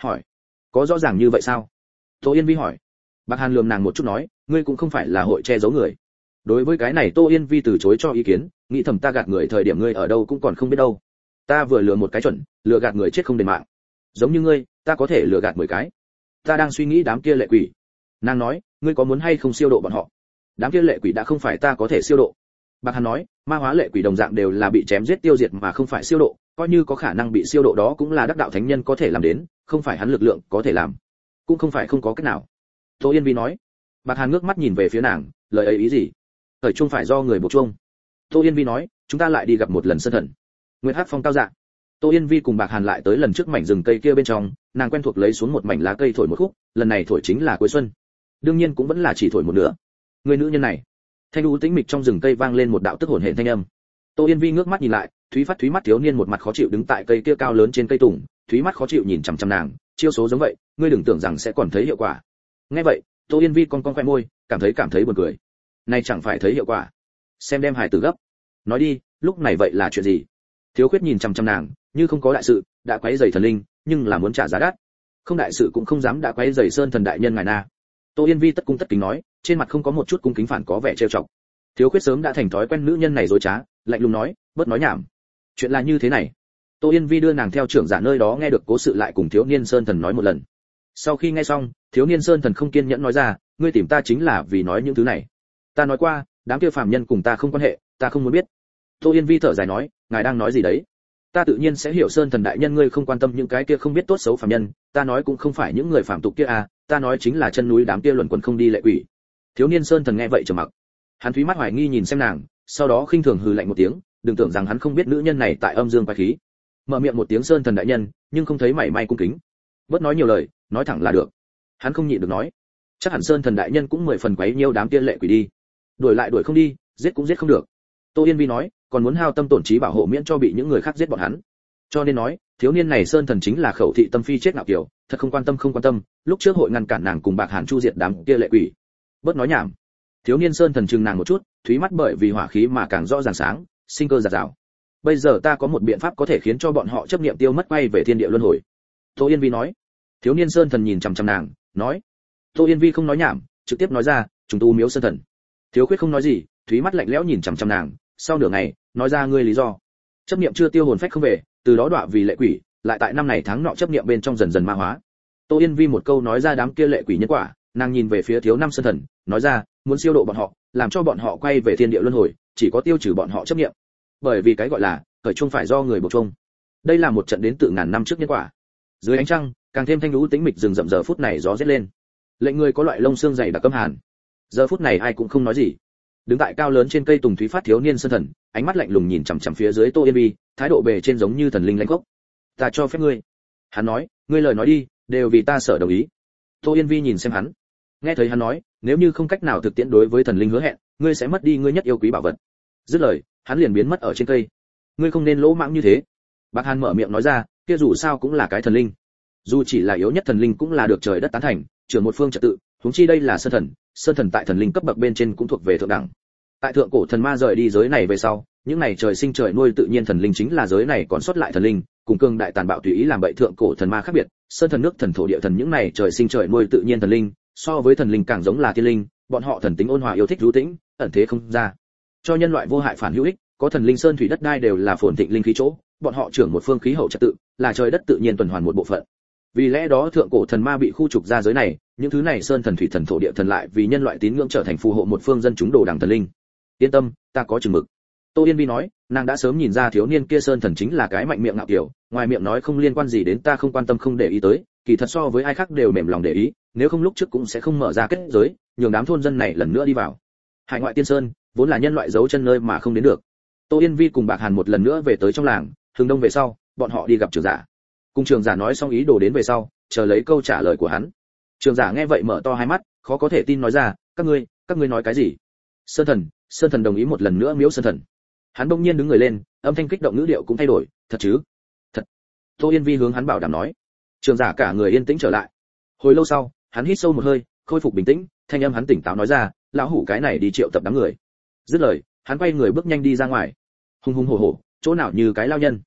hỏi có rõ ràng như vậy sao? Tô Yên Vi hỏi. Bạc Hàn lườm nàng một chút nói, ngươi cũng không phải là hội che giấu người. Đối với cái này Tô Yên Vi từ chối cho ý kiến, nghĩ thầm ta gạt người thời điểm ngươi ở đâu cũng còn không biết đâu. Ta vừa lừa một cái chuẩn, lừa gạt người chết không đền mạng. Giống như ngươi, ta có thể lừa gạt mười cái. Ta đang suy nghĩ đám kia lệ quỷ. Nàng nói, ngươi có muốn hay không siêu độ bọn họ? Đám kia lệ quỷ đã không phải ta có thể siêu độ. Bạc Hàn nói, ma hóa lệ quỷ đồng dạng đều là bị chém giết tiêu diệt mà không phải siêu độ, coi như có khả năng bị siêu độ đó cũng là đắc đạo thánh nhân có thể làm đến, không phải hắn lực lượng có thể làm, cũng không phải không có cách nào. Tô Yên Vi nói. Bạc Hàn ngước mắt nhìn về phía nàng, lời ấy ý gì? Thời trung phải do người buộc chuông. Tô Yên Vi nói, chúng ta lại đi gặp một lần sơn thần. Nguyệt Hắc Phong cao dạ. Tô Yên Vi cùng Bạc Hàn lại tới lần trước mảnh rừng cây kia bên trong, nàng quen thuộc lấy xuống một mảnh lá cây thổi một khúc, lần này thổi chính là cuối xuân. Đương nhiên cũng vẫn là chỉ thổi một nửa. Người nữ nhân này. Thanh u tĩnh mịch trong rừng cây vang lên một đạo tức hồn hển thanh âm. Tô Yên Vi ngước mắt nhìn lại, Thúy Phát Thúy mắt thiếu niên một mặt khó chịu đứng tại cây kia cao lớn trên cây tùng, Thúy mắt khó chịu nhìn chằm chằm nàng, chiêu số giống vậy, ngươi đừng tưởng rằng sẽ còn thấy hiệu quả. Nghe vậy, Tô Yên Vi con con khoe môi, cảm thấy cảm thấy buồn cười. Này chẳng phải thấy hiệu quả, xem đem hài tử gấp. Nói đi, lúc này vậy là chuyện gì? Thiếu Khuyết nhìn chằm chằm nàng, như không có đại sự, đã quấy rầy thần linh, nhưng là muốn trả giá đắt. Không đại sự cũng không dám đã quấy rầy sơn thần đại nhân ngài na. Tô Yên Vi tất cung tất kính nói, trên mặt không có một chút cung kính phản có vẻ trêu chọc. Thiếu Khuyết sớm đã thành thói quen nữ nhân này dối trá, lạnh lùng nói, bớt nói nhảm. Chuyện là như thế này. Tô Yên Vi đưa nàng theo trưởng giả nơi đó nghe được cố sự lại cùng thiếu niên sơn thần nói một lần. Sau khi nghe xong, thiếu niên sơn thần không kiên nhẫn nói ra, ngươi tìm ta chính là vì nói những thứ này. Ta nói qua, đám kia phàm nhân cùng ta không quan hệ, ta không muốn biết. Tô Yên Vi thở dài nói, ngài đang nói gì đấy? Ta tự nhiên sẽ hiểu sơn thần đại nhân ngươi không quan tâm những cái kia không biết tốt xấu phàm nhân, ta nói cũng không phải những người phàm tục kia à, ta nói chính là chân núi đám kia luẩn quẩn không đi lệ quỷ. Thiếu niên sơn thần nghe vậy trầm mặc. Hắn thúy mắt hoài nghi nhìn xem nàng, sau đó khinh thường hừ lạnh một tiếng, đừng tưởng rằng hắn không biết nữ nhân này tại âm dương quái khí. Mở miệng một tiếng sơn thần đại nhân, nhưng không thấy mảy may cung kính. Bớt nói nhiều lời, nói thẳng là được. Hắn không nhịn được nói, chắc hẳn sơn thần đại nhân cũng mười phần quấy nhiêu đám kia lệ quỷ đi. Đuổi lại đuổi không đi, giết cũng giết không được. Tô Yên Vi nói, còn muốn hao tâm tổn trí bảo hộ miễn cho bị những người khác giết bọn hắn. Cho nên nói, thiếu niên này sơn thần chính là khẩu thị tâm phi chết ngạo kiểu, thật không quan tâm không quan tâm, lúc trước hội ngăn cản nàng cùng Bạc Hàn chu diệt đám kia lệ quỷ. Bớt nói nhảm. Thiếu niên sơn thần trừng nàng một chút, thúy mắt bởi vì hỏa khí mà càng rõ ràng sáng, sinh cơ giạt rào. Bây giờ ta có một biện pháp có thể khiến cho bọn họ chấp niệm tiêu mất quay về thiên địa luân hồi. Tô Yên Vi nói. Thiếu niên sơn thần nhìn chằm chằm nàng, nói. Tô Yên Vi không nói nhảm, trực tiếp nói ra, chúng tu miếu sơn thần. Thiếu Khuyết không nói gì, thúy mắt lạnh lẽo nhìn chằm chằm nàng, sau nửa ngày, nói ra ngươi lý do. Chấp niệm chưa tiêu hồn phách không về, từ đó đọa vì lệ quỷ, lại tại năm này tháng nọ chấp niệm bên trong dần dần ma hóa. Tô Yên Vi một câu nói ra đám kia lệ quỷ nhân quả, nàng nhìn về phía thiếu năm sơn thần, nói ra, muốn siêu độ bọn họ, làm cho bọn họ quay về thiên địa luân hồi, chỉ có tiêu trừ bọn họ chấp niệm. Bởi vì cái gọi là khởi chung phải do người buộc chung. Đây là một trận đến từ ngàn năm trước nhân quả. Dưới ánh trăng, càng thêm thanh lũ tĩnh mịch rừng rậm giờ phút này gió rét lên. Lệnh người có loại lông xương dày đặc câm hàn. Giờ phút này ai cũng không nói gì. Đứng tại cao lớn trên cây tùng thúy phát thiếu niên sơn thần, ánh mắt lạnh lùng nhìn chằm chằm phía dưới Tô Yên Vi, thái độ bề trên giống như thần linh lãnh gốc. Ta cho phép ngươi. Hắn nói, ngươi lời nói đi, đều vì ta sở đồng ý. Tô Yên Vi nhìn xem hắn. Nghe thấy hắn nói, nếu như không cách nào thực tiễn đối với thần linh hứa hẹn, ngươi sẽ mất đi ngươi nhất yêu quý bảo vật. Dứt lời, hắn liền biến mất ở trên cây. Ngươi không nên lỗ mãng như thế. Bác Hàn mở miệng nói ra, kia dù sao cũng là cái thần linh. Dù chỉ là yếu nhất thần linh cũng là được trời đất tán thành, trưởng một phương trật tự, huống chi đây là sơn thần, sơn thần tại thần linh cấp bậc bên trên cũng thuộc về thượng đẳng. Tại thượng cổ thần ma rời đi giới này về sau, những này trời sinh trời nuôi tự nhiên thần linh chính là giới này còn sót lại thần linh, cùng cương đại tàn bạo tùy ý làm bậy thượng cổ thần ma khác biệt, sơn thần nước thần thổ địa thần những này trời sinh trời nuôi tự nhiên thần linh, so với thần linh càng giống là tiên linh, bọn họ thần tính ôn hòa yêu thích lưu tĩnh, ẩn thế không ra. Cho nhân loại vô hại phản hữu ích, có thần linh sơn thủy đất đai đều là phồn thịnh linh khí chỗ, bọn họ trưởng một phương khí hậu trật tự, là trời đất tự nhiên tuần hoàn một bộ phận. Vì lẽ đó thượng cổ thần ma bị khu trục ra giới này, những thứ này sơn thần thủy thần thổ địa thần lại vì nhân loại tín ngưỡng trở thành phù hộ một phương dân chúng đồ đẳng thần linh. Yên tâm, ta có chừng mực. Tô Yên Vi nói, nàng đã sớm nhìn ra thiếu niên kia sơn thần chính là cái mạnh miệng ngạo kiểu, ngoài miệng nói không liên quan gì đến ta không quan tâm không để ý tới, kỳ thật so với ai khác đều mềm lòng để ý, nếu không lúc trước cũng sẽ không mở ra kết giới, nhường đám thôn dân này lần nữa đi vào. Hải ngoại tiên sơn, vốn là nhân loại giấu chân nơi mà không đến được. Tô Yên Vi cùng Bạc Hàn một lần nữa về tới trong làng, hướng đông về sau, bọn họ đi gặp trưởng giả. Cùng trưởng giả nói xong ý đồ đến về sau, chờ lấy câu trả lời của hắn. Trưởng giả nghe vậy mở to hai mắt, khó có thể tin nói ra, các ngươi, các ngươi nói cái gì? Sơn thần, Sơn thần đồng ý một lần nữa miếu Sơn thần. Hắn bỗng nhiên đứng người lên, âm thanh kích động ngữ điệu cũng thay đổi, thật chứ? Thật. Tô Yên Vi hướng hắn bảo đảm nói. Trưởng giả cả người yên tĩnh trở lại. Hồi lâu sau, hắn hít sâu một hơi, khôi phục bình tĩnh, thanh âm hắn tỉnh táo nói ra, lão hủ cái này đi triệu tập đám người. Dứt lời, hắn quay người bước nhanh đi ra ngoài. Hùng hùng hổ hổ, chỗ nào như cái lao nhân.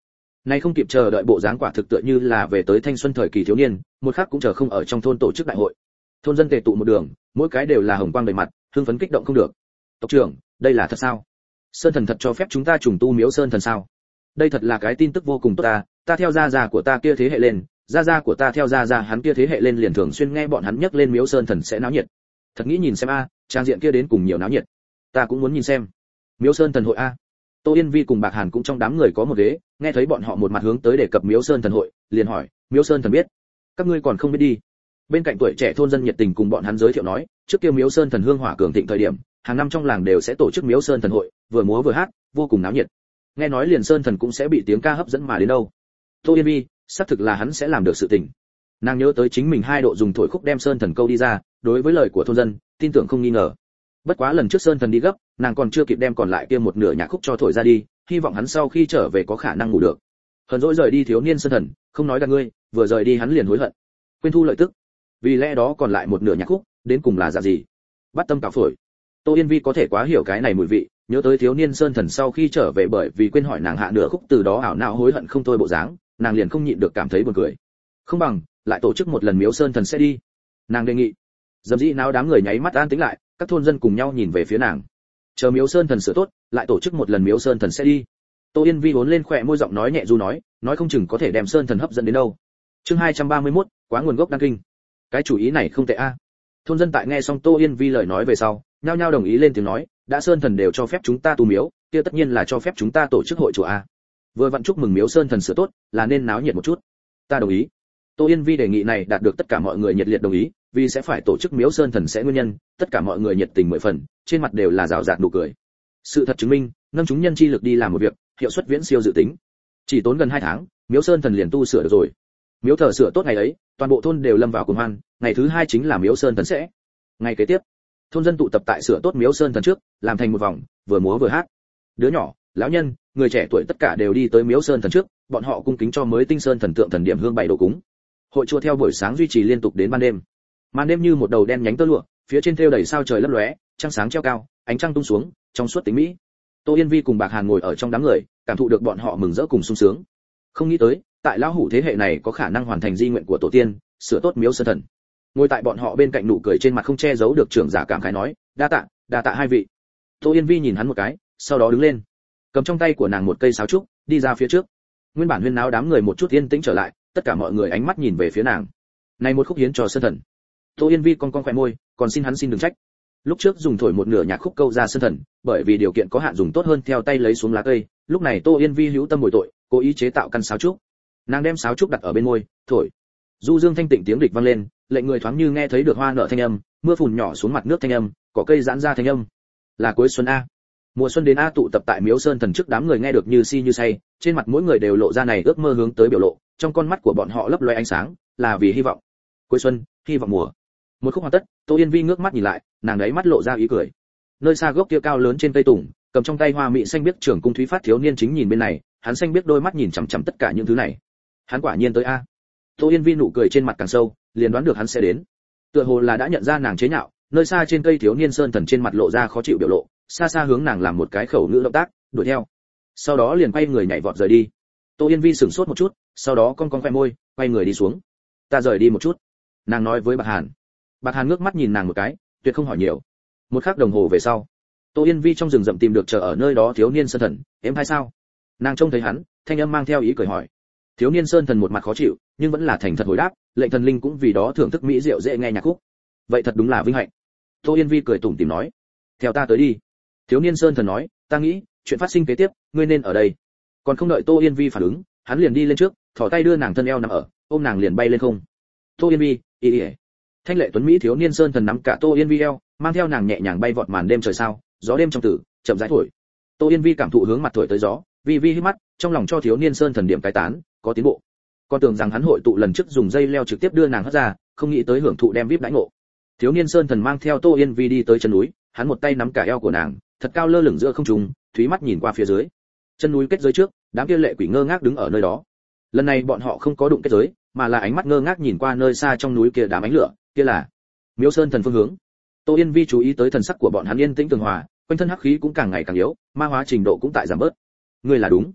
Nay không kịp chờ đợi bộ dáng quả thực tựa như là về tới thanh xuân thời kỳ thiếu niên, một khắc cũng chờ không ở trong thôn tổ chức đại hội. Thôn dân tề tụ một đường, mỗi cái đều là hồng quang đầy mặt, hưng phấn kích động không được. Tộc trưởng, đây là thật sao? Sơn thần thật cho phép chúng ta trùng tu miếu sơn thần sao? Đây thật là cái tin tức vô cùng tốt ta, ta theo gia gia của ta kia thế hệ lên, gia gia của ta theo gia gia hắn kia thế hệ lên liền thường xuyên nghe bọn hắn nhắc lên miếu sơn thần sẽ náo nhiệt. Thật nghĩ nhìn xem a, trang diện kia đến cùng nhiều náo nhiệt. Ta cũng muốn nhìn xem. Miếu sơn thần hội a. Tô Yên Vi cùng Bạc Hàn cũng trong đám người có một ghế, nghe thấy bọn họ một mặt hướng tới đề cập miếu sơn thần hội, liền hỏi, miếu sơn thần biết? Các ngươi còn không biết đi. Bên cạnh tuổi trẻ thôn dân nhiệt tình cùng bọn hắn giới thiệu nói, trước kia miếu sơn thần hương hỏa cường thịnh thời điểm, hàng năm trong làng đều sẽ tổ chức miếu sơn thần hội, vừa múa vừa hát, vô cùng náo nhiệt. Nghe nói liền sơn thần cũng sẽ bị tiếng ca hấp dẫn mà đến đâu. Tô Yên Vi, xác thực là hắn sẽ làm được sự tình. Nàng nhớ tới chính mình hai độ dùng thổi khúc đem sơn thần câu đi ra, đối với lời của thôn dân, tin tưởng không nghi ngờ. Bất quá lần trước sơn thần đi gấp, nàng còn chưa kịp đem còn lại kia một nửa nhạc khúc cho thổi ra đi, hy vọng hắn sau khi trở về có khả năng ngủ được. Hờn dỗi rời đi thiếu niên sơn thần, không nói gạt ngươi, vừa rời đi hắn liền hối hận. Quên thu lợi tức. Vì lẽ đó còn lại một nửa nhạc khúc, đến cùng là dạng gì? Bắt tâm cào phổi. Tô Yên Vi có thể quá hiểu cái này mùi vị, nhớ tới thiếu niên sơn thần sau khi trở về bởi vì quên hỏi nàng hạ nửa khúc từ đó ảo não hối hận không thôi bộ dáng, nàng liền không nhịn được cảm thấy buồn cười. Không bằng lại tổ chức một lần miếu sơn thần sẽ đi. Nàng đề nghị. Dầm dĩ náo đám người nháy mắt an tĩnh lại, các thôn dân cùng nhau nhìn về phía nàng. Chờ miếu sơn thần sửa tốt, lại tổ chức một lần miếu sơn thần sẽ đi. Tô Yên Vi vốn lên khỏe môi giọng nói nhẹ du nói, nói không chừng có thể đem sơn thần hấp dẫn đến đâu. Chương hai trăm ba mươi mốt, quá nguồn gốc đăng kinh. Cái chủ ý này không tệ a. Thôn dân tại nghe xong Tô Yên Vi lời nói về sau, nhao nhao đồng ý lên tiếng nói, đã sơn thần đều cho phép chúng ta tu miếu, kia tất nhiên là cho phép chúng ta tổ chức hội chùa a. Vừa vặn chúc mừng miếu sơn thần sửa tốt, là nên náo nhiệt một chút. Ta đồng ý. Tô Yên Vi đề nghị này đạt được tất cả mọi người nhiệt liệt đồng ý, vì sẽ phải tổ chức miếu sơn thần sẽ nguyên nhân, tất cả mọi người nhiệt tình mười phần, trên mặt đều là rào rạt nụ cười. Sự thật chứng minh, nâng chúng nhân chi lực đi làm một việc, hiệu suất viễn siêu dự tính. Chỉ tốn gần hai tháng, miếu sơn thần liền tu sửa được rồi. Miếu thờ sửa tốt ngày ấy, toàn bộ thôn đều lâm vào cuồng hoan, ngày thứ hai chính là miếu sơn thần sẽ. Ngày kế tiếp, thôn dân tụ tập tại sửa tốt miếu sơn thần trước, làm thành một vòng, vừa múa vừa hát. Đứa nhỏ, lão nhân, người trẻ tuổi tất cả đều đi tới miếu sơn thần trước, bọn họ cung kính cho mới tinh sơn thần tượng thần điểm hương bày đồ cúng. Hội chùa theo buổi sáng duy trì liên tục đến ban đêm. Màn đêm như một đầu đen nhánh tơ lụa, phía trên thêu đầy sao trời lấp lóe, trăng sáng treo cao, ánh trăng tung xuống, trong suốt tính mỹ. Tô Yên Vi cùng Bạc Hàn ngồi ở trong đám người, cảm thụ được bọn họ mừng rỡ cùng sung sướng. Không nghĩ tới, tại lão hủ thế hệ này có khả năng hoàn thành di nguyện của tổ tiên, sửa tốt miếu sơn thần. Ngồi tại bọn họ bên cạnh nụ cười trên mặt không che giấu được trưởng giả cảm khái nói, đa tạ, đa tạ hai vị. Tô Yên Vi nhìn hắn một cái, sau đó đứng lên, cầm trong tay của nàng một cây sáo trúc, đi ra phía trước. Nguyên bản huyên náo đám người một chút yên tĩnh trở lại, tất cả mọi người ánh mắt nhìn về phía nàng. Này một khúc hiến cho sơn thần. Tô Yên Vi cong cong khóe môi, còn xin hắn xin đừng trách. Lúc trước dùng thổi một nửa nhạc khúc câu ra sơn thần, bởi vì điều kiện có hạn dùng tốt hơn theo tay lấy xuống lá cây, lúc này Tô Yên Vi hữu tâm bồi tội, cố ý chế tạo căn sáo trúc. Nàng đem sáo trúc đặt ở bên môi, thổi. Du dương thanh tịnh tiếng địch vang lên, lệnh người thoáng như nghe thấy được hoa nở thanh âm, mưa phùn nhỏ xuống mặt nước thanh âm, cỏ cây giãn ra thanh âm. Là cuối xuân a. Mùa xuân đến a, tụ tập tại miếu sơn thần trước đám người nghe được như si như say, trên mặt mỗi người đều lộ ra này ước mơ hướng tới biểu lộ, trong con mắt của bọn họ lấp loé ánh sáng, là vì hy vọng. Cuối xuân, hy vọng mùa. Một khúc hoàn tất, Tô Yên Vi ngước mắt nhìn lại, nàng đấy mắt lộ ra ý cười. Nơi xa gốc kia cao lớn trên cây tùng, cầm trong tay hoa mỹ xanh biếc trưởng cung thúy phát thiếu niên chính nhìn bên này, hắn xanh biếc đôi mắt nhìn chằm chằm tất cả những thứ này. Hắn quả nhiên tới a. Tô Yên Vi nụ cười trên mặt càng sâu, liền đoán được hắn sẽ đến. Tựa hồ là đã nhận ra nàng chế nhạo, nơi xa trên cây thiếu niên sơn thần trên mặt lộ ra khó chịu biểu lộ, xa xa hướng nàng làm một cái khẩu ngữ động tác, đuổi theo. Sau đó liền quay người nhảy vọt rời đi. Tô Yên Vi sửng sốt một chút, sau đó cong cong khóe môi, quay người đi xuống. Ta rời đi một chút. Nàng nói với Bạc Hàn. Bạc Hàn ngước mắt nhìn nàng một cái, tuyệt không hỏi nhiều. Một khắc đồng hồ về sau, Tô Yên Vi trong rừng rậm tìm được chờ ở nơi đó thiếu niên sơn thần, em hay sao? Nàng trông thấy hắn, thanh âm mang theo ý cười hỏi. Thiếu niên sơn thần một mặt khó chịu, nhưng vẫn là thành thật hồi đáp, lệnh thần linh cũng vì đó thưởng thức mỹ diệu dễ nghe nhạc khúc. Vậy thật đúng là vinh hạnh. Tô Yên Vi cười tủm tỉm nói, theo ta tới đi. Thiếu niên sơn thần nói, ta nghĩ, chuyện phát sinh kế tiếp, ngươi nên ở đây. Còn không đợi Tô Yên Vi phản ứng, hắn liền đi lên trước, thò tay đưa nàng thân eo nằm ở, ôm nàng liền bay lên không. Tô Yên Vi, y y. Thanh lệ tuấn mỹ thiếu niên sơn thần nắm cả Tô Yên Vi eo, mang theo nàng nhẹ nhàng bay vọt màn đêm trời sao, gió đêm trong tử, chậm rãi thổi. Tô Yên Vi cảm thụ hướng mặt thổi tới gió, vi vi hít mắt, trong lòng cho thiếu niên sơn thần điểm cái tán, có tiến bộ. Con tưởng rằng hắn hội tụ lần trước dùng dây leo trực tiếp đưa nàng hất ra, không nghĩ tới hưởng thụ đem vip đãi ngộ. Thiếu niên sơn thần mang theo Tô Yên Vi đi tới chân núi, hắn một tay nắm cả eo của nàng, thật cao lơ lửng giữa không trung, thúy mắt nhìn qua phía dưới. Chân núi kết giới trước, đám kia lệ quỷ ngơ ngác đứng ở nơi đó. Lần này bọn họ không có đụng kết giới, mà là ánh mắt ngơ ngác nhìn qua nơi xa trong núi kia đám ánh lửa, kia là Miếu Sơn thần phương hướng. Tô Yên Vi chú ý tới thần sắc của bọn hắn yên tĩnh tường hòa, quanh thân hắc khí cũng càng ngày càng yếu, ma hóa trình độ cũng tại giảm bớt. Ngươi là đúng.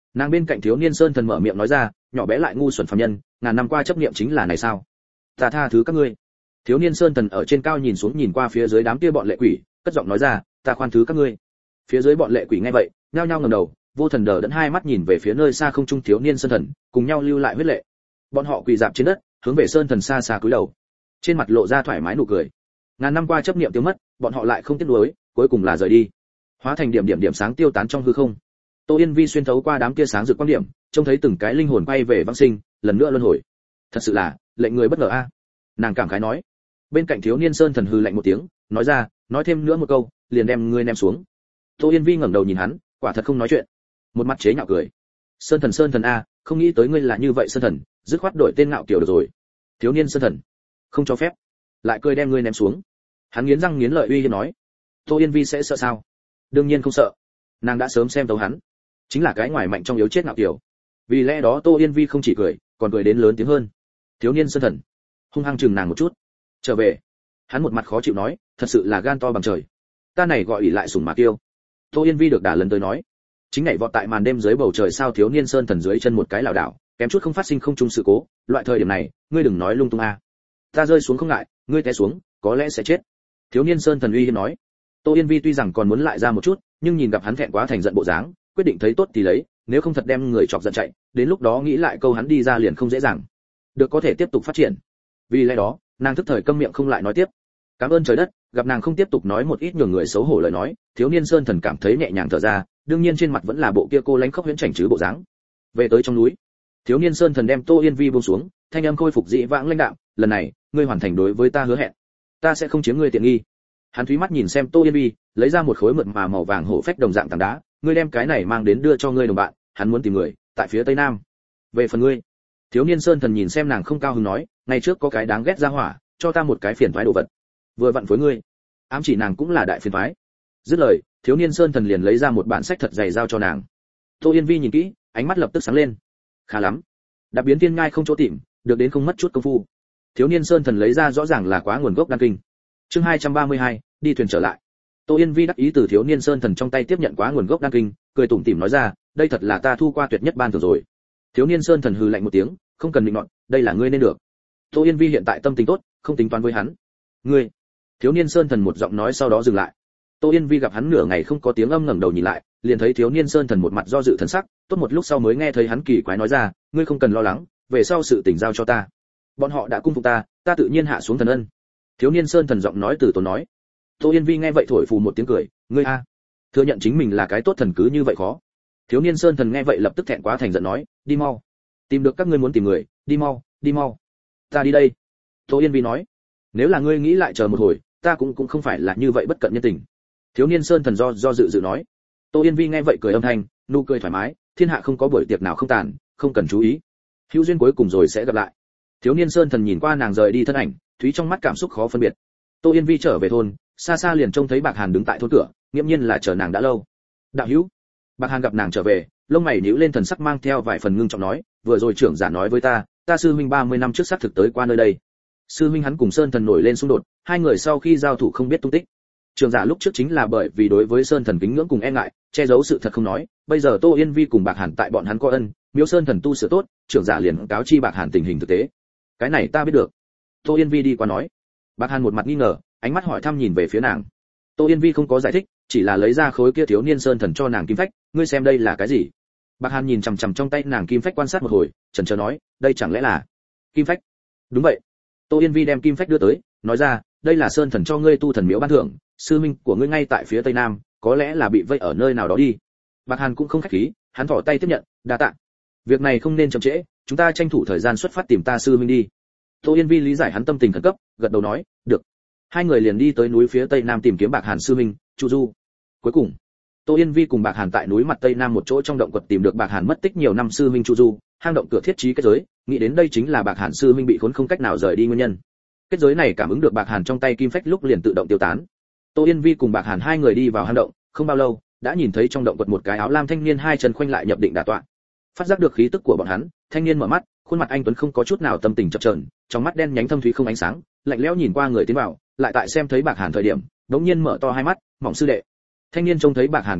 Nàng bên cạnh thiếu niên sơn thần mở miệng nói ra, nhỏ bé lại ngu xuẩn phàm nhân, ngàn năm qua chấp niệm chính là này sao? Ta tha thứ các ngươi. Thiếu niên sơn thần ở trên cao nhìn xuống nhìn qua phía dưới đám kia bọn lệ quỷ, cất giọng nói ra, ta khoan thứ các ngươi. Phía dưới bọn lệ quỷ nghe vậy, nhao nhao ngẩng đầu, vô thần đờ đẫn hai mắt nhìn về phía nơi xa không trung thiếu niên sơn thần, cùng nhau lưu lại huyết lệ. Bọn họ quỳ rạp trên đất, hướng về sơn thần xa xa cúi đầu, trên mặt lộ ra thoải mái nụ cười. Ngàn năm qua chấp niệm tiêu mất, bọn họ lại không tiếc nuối, cuối cùng là rời đi, hóa thành điểm điểm điểm sáng tiêu tán trong hư không. Tô Yên Vi xuyên thấu qua đám kia sáng rực quang điểm, trông thấy từng cái linh hồn quay về vãng sinh, lần nữa luân hồi. Thật sự là lệnh người bất ngờ a. Nàng cảm khái nói. Bên cạnh thiếu niên sơn thần hừ lạnh một tiếng, nói ra, nói thêm nữa một câu, liền đem ngươi ném xuống. Tô Yên Vi ngẩng đầu nhìn hắn, quả thật không nói chuyện, một mặt chế nhạo cười. Sơn thần sơn thần a, không nghĩ tới ngươi là như vậy sơn thần, dứt khoát đổi tên ngạo kiểu được rồi. Thiếu niên sơn thần, không cho phép, lại cười đem ngươi ném xuống. Hắn nghiến răng nghiến lợi uy hiếp nói. Tô Yên Vi sẽ sợ sao? Đương nhiên không sợ, nàng đã sớm xem tấu hắn, chính là cái ngoài mạnh trong yếu chết ngạo kiểu. Vì lẽ đó Tô Yên Vi không chỉ cười, còn cười đến lớn tiếng hơn. Thiếu niên sơn thần hung hăng chừng nàng một chút. Trở về. Hắn một mặt khó chịu nói, thật sự là gan to bằng trời. Ta này gọi ỷ lại sủng mà kiêu. Tô Yên Vi được đả lần tới nói, chính nhảy vọt tại màn đêm dưới bầu trời sao thiếu niên sơn thần dưới chân một cái lảo đảo, kém chút không phát sinh không trung sự cố. Loại thời điểm này, ngươi đừng nói lung tung a. Ta rơi xuống không ngại, ngươi té xuống, có lẽ sẽ chết. Thiếu niên sơn thần uy hiếp nói. Tô Yên Vi tuy rằng còn muốn lại ra một chút, nhưng nhìn gặp hắn thẹn quá thành giận bộ dáng, quyết định thấy tốt thì lấy, nếu không thật đem người chọc giận chạy, đến lúc đó nghĩ lại câu hắn đi ra liền không dễ dàng. Được có thể tiếp tục phát triển. Vì lẽ đó, nàng thức thời câm miệng không lại nói tiếp. Cảm ơn trời đất, gặp nàng không tiếp tục nói một ít nhường người xấu hổ lời nói, thiếu niên sơn thần cảm thấy nhẹ nhàng thở ra, đương nhiên trên mặt vẫn là bộ kia cô lánh khóc huyễn chảnh chứ bộ dáng. Về tới trong núi, thiếu niên sơn thần đem Tô Yên Vi buông xuống, thanh âm khôi phục dị vãng lãnh đạm, lần này, ngươi hoàn thành đối với ta hứa hẹn, ta sẽ không chiếm ngươi tiện nghi. Hắn thúy mắt nhìn xem Tô Yên Vi, lấy ra một khối mượt mà màu vàng hổ phách đồng dạng tảng đá, ngươi đem cái này mang đến đưa cho ngươi đồng bạn, hắn muốn tìm người tại phía tây nam. Về phần ngươi, thiếu niên sơn thần nhìn xem nàng không cao hứng nói, ngày trước có cái đáng ghét ra hỏa, cho ta một cái phiền toái đồ vật, vừa vặn với ngươi. Ám chỉ nàng cũng là đại phiền toái. Dứt lời, thiếu niên sơn thần liền lấy ra một bản sách thật dày giao cho nàng. Tô Yên Vi nhìn kỹ, ánh mắt lập tức sáng lên. Khá lắm, đạp biến tiên ngai không chỗ tìm, được đến không mất chút công phu. Thiếu niên sơn thần lấy ra rõ ràng là quá nguồn gốc đan kinh. Chương hai trăm ba mươi hai, đi thuyền trở lại. Tô Yên Vi đắc ý từ thiếu niên sơn thần trong tay tiếp nhận quá nguồn gốc đan kinh, cười tủm tỉm nói ra, đây thật là ta thu qua tuyệt nhất ban thưởng rồi. Thiếu niên sơn thần hừ lạnh một tiếng, không cần định nọt, đây là ngươi nên được. Tô Yên Vi hiện tại tâm tình tốt, không tính toán với hắn. Ngươi. Thiếu niên sơn thần một giọng nói sau đó dừng lại. Tô Yên Vi gặp hắn nửa ngày không có tiếng âm ngẩng đầu nhìn lại, liền thấy thiếu niên sơn thần một mặt do dự thần sắc, tốt một lúc sau mới nghe thấy hắn kỳ quái nói ra, ngươi không cần lo lắng, về sau sự tình giao cho ta. Bọn họ đã cung phục ta, ta tự nhiên hạ xuống thần ân. Thiếu niên sơn thần giọng nói từ tốn nói. Tô Yên Vi nghe vậy thổi phù một tiếng cười, ngươi a, thừa nhận chính mình là cái tốt thần cứ như vậy khó. Thiếu niên sơn thần nghe vậy lập tức thẹn quá thành giận nói, đi mau, tìm được các ngươi muốn tìm người, đi mau, đi mau. Ta đi đây. Tô Yên Vi nói, nếu là ngươi nghĩ lại chờ một hồi, ta cũng cũng không phải là như vậy bất cận nhân tình. Thiếu niên sơn thần do do dự dự nói. Tô Yên Vi nghe vậy cười âm thanh, nụ cười thoải mái, thiên hạ không có buổi tiệc nào không tàn, không cần chú ý. Hữu duyên cuối cùng rồi sẽ gặp lại. Thiếu niên sơn thần nhìn qua nàng rời đi thân ảnh, thúy trong mắt cảm xúc khó phân biệt. Tô Yên Vi trở về thôn, xa xa liền trông thấy Bạc Hàn đứng tại thôn cửa, nghiễm nhiên là chờ nàng đã lâu. Đạo hữu. Bạc Hàn gặp nàng trở về, lông mày nhíu lên thần sắc mang theo vài phần ngưng trọng nói, vừa rồi trưởng giả nói với ta, ta sư huynh ba mươi năm trước xác thực tới qua nơi đây. Sư huynh hắn cùng Sơn Thần nổi lên xung đột, hai người sau khi giao thủ không biết tung tích. Trưởng giả lúc trước chính là bởi vì đối với Sơn Thần kính ngưỡng cùng e ngại, che giấu sự thật không nói, bây giờ Tô Yên Vi cùng Bạc Hàn tại bọn hắn có ân, Miếu Sơn Thần tu sửa tốt, trưởng giả liền cáo chi Bạc Hàn tình hình thực tế. Cái này ta biết được. Tô Yên Vi đi qua nói. Bạc Hàn một mặt nghi ngờ, ánh mắt hỏi thăm nhìn về phía nàng. Tô Yên Vi không có giải thích, chỉ là lấy ra khối kia thiếu niên Sơn Thần cho nàng kim phách, ngươi xem đây là cái gì? Bạc Hàn nhìn chằm chằm trong tay nàng kim phách quan sát một hồi, chần chờ nói, đây chẳng lẽ là kim phách? Đúng vậy. Tô Yên Vi đem kim phách đưa tới, nói ra, đây là Sơn Thần cho ngươi tu thần miếu ban thưởng, sư minh của ngươi ngay tại phía tây nam, có lẽ là bị vây ở nơi nào đó đi. Bạc Hàn cũng không khách khí, hắn thò tay tiếp nhận, đa tạ. Việc này không nên chậm trễ, chúng ta tranh thủ thời gian xuất phát tìm ta sư minh đi. Tô Yên Vi lý giải hắn tâm tình khẩn cấp, gật đầu nói, được. Hai người liền đi tới núi phía tây nam tìm kiếm Bạc Hàn sư minh, Chu Du. Cuối cùng, Tô Yên Vi cùng Bạc Hàn tại núi mặt tây nam một chỗ trong động quật tìm được Bạc Hàn mất tích nhiều năm sư minh Chu Du, hang động cửa thiết trí kết giới, nghĩ đến đây chính là Bạc Hàn sư minh bị khốn không cách nào rời đi nguyên nhân. Kết giới này cảm ứng được Bạc Hàn trong tay kim phách lúc liền tự động tiêu tán. Tô Yên Vi cùng Bạc Hàn hai người đi vào hang động, không bao lâu, đã nhìn thấy trong động quật một cái áo lam thanh niên hai chân khoanh lại nhập định đả tọa. Phát giác được khí tức của bọn hắn, thanh niên mở mắt, khuôn mặt anh tuấn không có chút nào tâm tình chập chờn, trong mắt đen nhánh thâm thúy không ánh sáng, lạnh lẽo nhìn qua người tiến vào, lại tại xem thấy Bạc Hàn thời điểm, đống nhiên mở to hai mắt, "Mộng sư đệ." Thanh niên trông thấy Bạc Hàn kinh ngạc,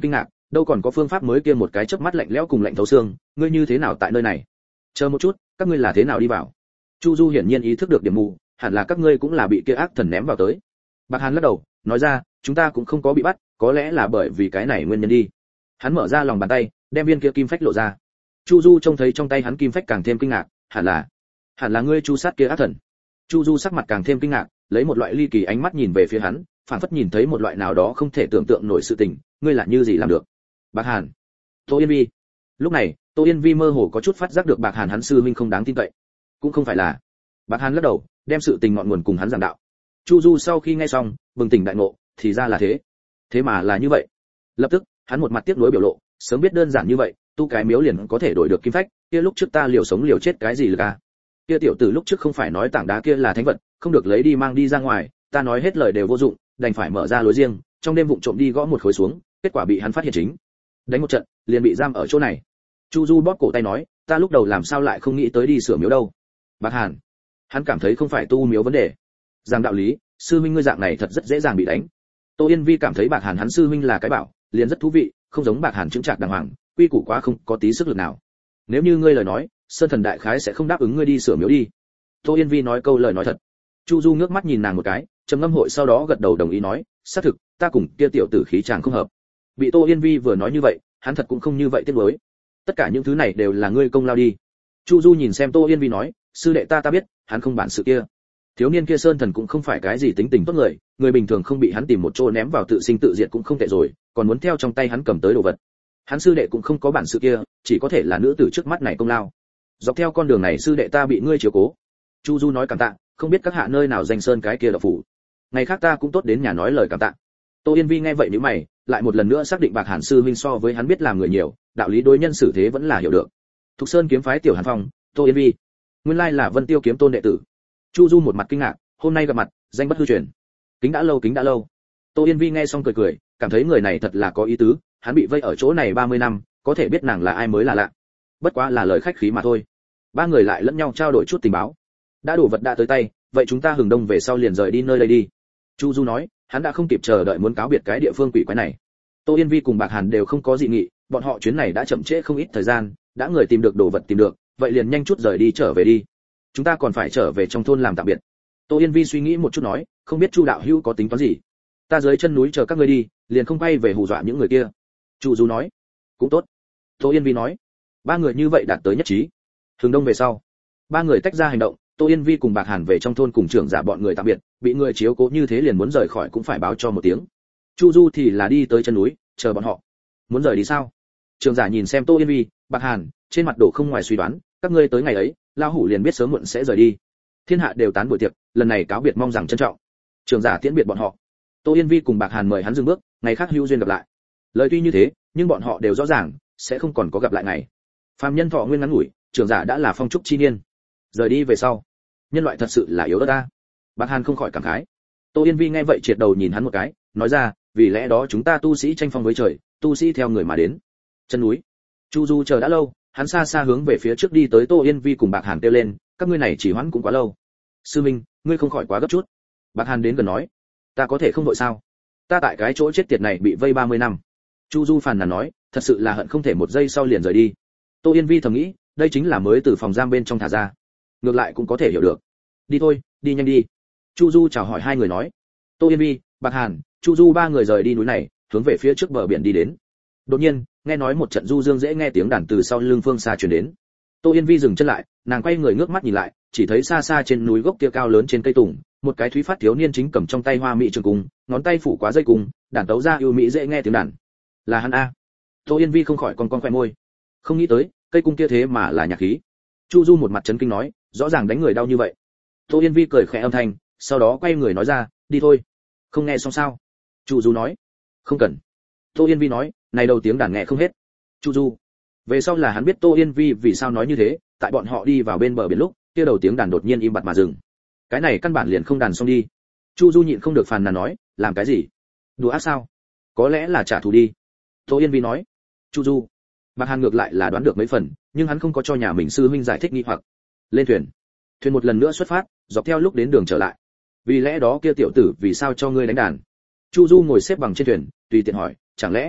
đâu còn có phương pháp mới kia một cái chớp mắt lạnh lẽo cùng lạnh thấu xương, ngươi như thế nào tại nơi này? Chờ một chút, các ngươi là thế nào đi vào? Chu Du hiển nhiên ý thức được điểm mù, hẳn là các ngươi cũng là bị kia ác thần ném vào tới. Bạc Hàn lắc đầu, nói ra, chúng ta cũng không có bị bắt, có lẽ là bởi vì cái này nguyên nhân đi. Hắn mở ra lòng bàn tay, đem viên kia kim phách lộ ra. Chu Du trông thấy trong tay hắn kim phách càng thêm kinh ngạc, hẳn là, hẳn là ngươi chu sát kia ác thần. Chu Du sắc mặt càng thêm kinh ngạc, lấy một loại ly kỳ ánh mắt nhìn về phía hắn, phản phất nhìn thấy một loại nào đó không thể tưởng tượng nổi sự tình, ngươi là như gì làm được? Bạc Hàn, Tô Yên Vi. Lúc này, Tô Yên Vi mơ hồ có chút phát giác được Bạc Hàn hắn sư huynh không đáng tin cậy. Cũng không phải là. Bạc Hàn lắc đầu, đem sự tình ngọn nguồn cùng hắn giảng đạo. Chu Du sau khi nghe xong, bừng tỉnh đại ngộ, thì ra là thế. Thế mà là như vậy. Lập tức, hắn một mặt tiếc nuối biểu lộ, sớm biết đơn giản như vậy, tu cái miếu liền có thể đổi được kim phách, kia lúc trước ta liều sống liều chết cái gì lực à? Kia tiểu tử lúc trước không phải nói tảng đá kia là thánh vật, không được lấy đi mang đi ra ngoài, ta nói hết lời đều vô dụng, đành phải mở ra lối riêng, trong đêm vụng trộm đi gõ một khối xuống, kết quả bị hắn phát hiện chính. Đánh một trận, liền bị giam ở chỗ này. Chu Du bóp cổ tay nói, ta lúc đầu làm sao lại không nghĩ tới đi sửa miếu đâu. Bạc Hàn, hắn cảm thấy không phải tu miếu vấn đề. Giảng đạo lý, sư huynh ngươi dạng này thật rất dễ dàng bị đánh. Tô Yên Vi cảm thấy Bạc Hàn hắn sư huynh là cái bảo, liền rất thú vị, không giống Bạc Hàn chứng trạc đàng hoàng, quy củ quá không có tí sức lực nào. Nếu như ngươi lời nói, Sơn Thần đại khái sẽ không đáp ứng ngươi đi sửa miếu đi. Tô Yên Vi nói câu lời nói thật. Chu Du ngước mắt nhìn nàng một cái, trầm ngâm hội sau đó gật đầu đồng ý nói, xác thực, ta cùng kia tiểu tử khí chàng không hợp. Bị Tô Yên Vi vừa nói như vậy, hắn thật cũng không như vậy tiếc nuối. Tất cả những thứ này đều là ngươi công lao đi. Chu Du nhìn xem Tô Yên Vi nói, sư đệ ta ta biết, hắn không bản sự kia. Thiếu niên kia Sơn Thần cũng không phải cái gì tính tình tốt người, người bình thường không bị hắn tìm một chỗ ném vào tự sinh tự diệt cũng không tệ rồi, còn muốn theo trong tay hắn cầm tới đồ vật. Hắn sư đệ cũng không có bản sự kia, chỉ có thể là nữ tử trước mắt này công lao. Dọc theo con đường này sư đệ ta bị ngươi chiếu cố. Chu Du nói cảm tạ, không biết các hạ nơi nào danh sơn cái kia độc phủ. Ngày khác ta cũng tốt đến nhà nói lời cảm tạ. Tô Yên Vi nghe vậy nhíu mày, lại một lần nữa xác định Bạc Hàn sư huynh so với hắn biết làm người nhiều, đạo lý đối nhân xử thế vẫn là hiểu được. Thục Sơn kiếm phái tiểu Hàn Phong, Tô Yên Vi. Nguyên lai là Vân Tiêu kiếm tôn đệ tử. Chu Du một mặt kinh ngạc, hôm nay gặp mặt, danh bất hư truyền. Kính đã lâu kính đã lâu. Tô Yên Vi nghe xong cười cười, cảm thấy người này thật là có ý tứ, hắn bị vây ở chỗ này ba mươi năm, có thể biết nàng là ai mới là lạ. Bất quá là lời khách khí mà thôi. Ba người lại lẫn nhau trao đổi chút tình báo. Đã đủ vật đã tới tay, vậy chúng ta hừng đông về sau liền rời đi nơi đây đi. Chu Du nói, hắn đã không kịp chờ đợi muốn cáo biệt cái địa phương quỷ quái này. Tô Yên Vi cùng Bạc Hàn đều không có dị nghị, bọn họ chuyến này đã chậm trễ không ít thời gian, đã người tìm được đồ vật tìm được, vậy liền nhanh chút rời đi trở về đi. Chúng ta còn phải trở về trong thôn làm tạm biệt. Tô Yên Vi suy nghĩ một chút nói, không biết Chu đạo hữu có tính toán gì. Ta dưới chân núi chờ các ngươi đi, liền không bay về hù dọa những người kia. Chu Du nói, cũng tốt. Tô Yên Vi nói, ba người như vậy đạt tới nhất trí. Hừng đông về sau, ba người tách ra hành động, Tô Yên Vi cùng Bạc Hàn về trong thôn cùng trưởng giả bọn người tạm biệt, bị người chiếu cố như thế liền muốn rời khỏi cũng phải báo cho một tiếng. Chu Du thì là đi tới chân núi, chờ bọn họ. Muốn rời đi sao? Trưởng giả nhìn xem Tô Yên Vi, Bạc Hàn, trên mặt đổ không ngoài suy đoán, các ngươi tới ngày ấy, lão hủ liền biết sớm muộn sẽ rời đi. Thiên hạ đều tán buổi tiệc, lần này cáo biệt mong rằng trân trọng. Trưởng giả tiễn biệt bọn họ. Tô Yên Vi cùng Bạc Hàn mời hắn dừng bước, ngày khác hữu duyên gặp lại. Lời tuy như thế, nhưng bọn họ đều rõ ràng, sẽ không còn có gặp lại ngày. Phàm nhân thọ nguyên ngắn ngủi, trưởng giả đã là phong trúc chi niên. Rời đi về sau, nhân loại thật sự là yếu ớt ta. Bạc Hàn không khỏi cảm khái. Tô Yên Vi nghe vậy triệt đầu nhìn hắn một cái, nói ra, vì lẽ đó chúng ta tu sĩ tranh phong với trời, tu sĩ theo người mà đến. Chân núi. Chu Du chờ đã lâu, hắn xa xa hướng về phía trước đi tới. Tô Yên Vi cùng Bạc Hàn kêu lên, các ngươi này chỉ hoãn cũng quá lâu. Sư minh, ngươi không khỏi quá gấp chút. Bạc Hàn đến gần nói, ta có thể không đội sao? Ta tại cái chỗ chết tiệt này bị vây ba mươi năm. Chu Du phàn nàn nói, thật sự là hận không thể một giây sau liền rời đi. Tô Yên Vi thầm nghĩ, đây chính là mới từ phòng giam bên trong thả ra. Ngược lại cũng có thể hiểu được. Đi thôi, đi nhanh đi. Chu Du chào hỏi hai người nói. Tô Yên Vi, Bạc Hàn, Chu Du ba người rời đi núi này, hướng về phía trước bờ biển đi đến. Đột nhiên, nghe nói một trận du dương dễ nghe tiếng đàn từ sau lưng phương xa truyền đến. Tô Yên Vi dừng chân lại, nàng quay người ngước mắt nhìn lại, chỉ thấy xa xa trên núi gốc kia cao lớn trên cây tùng, một cái thúy phát thiếu niên chính cầm trong tay hoa mỹ trường cung, ngón tay phủ quá dây cung, đàn tấu ra ưu mỹ dễ nghe tiếng đàn. Là hắn a. Tô Yên Vi không khỏi còn con khoe môi. Không nghĩ tới, cây cung kia thế mà là nhạc khí. Chu Du một mặt chấn kinh nói, rõ ràng đánh người đau như vậy. Tô Yên Vi cười khẽ âm thanh, sau đó quay người nói ra, đi thôi. Không nghe xong sao? Chu Du nói, không cần. Tô Yên Vi nói, này đầu tiếng đàn nghe không hết. Chu Du. Về sau là hắn biết Tô Yên Vi vì sao nói như thế, tại bọn họ đi vào bên bờ biển lúc, kia đầu tiếng đàn đột nhiên im bặt mà dừng. Cái này căn bản liền không đàn xong đi. Chu Du nhịn không được phàn nàn nói, làm cái gì? Đùa ác sao? Có lẽ là trả thù đi. Tô Yên Vi nói. Chu Du. Bạc Hàn ngược lại là đoán được mấy phần, nhưng hắn không có cho nhà mình sư huynh giải thích nghi hoặc. Lên thuyền. Thuyền một lần nữa xuất phát, dọc theo lúc đến đường trở lại. Vì lẽ đó kia tiểu tử vì sao cho ngươi đánh đàn? Chu Du ngồi xếp bằng trên thuyền, tùy tiện hỏi, chẳng lẽ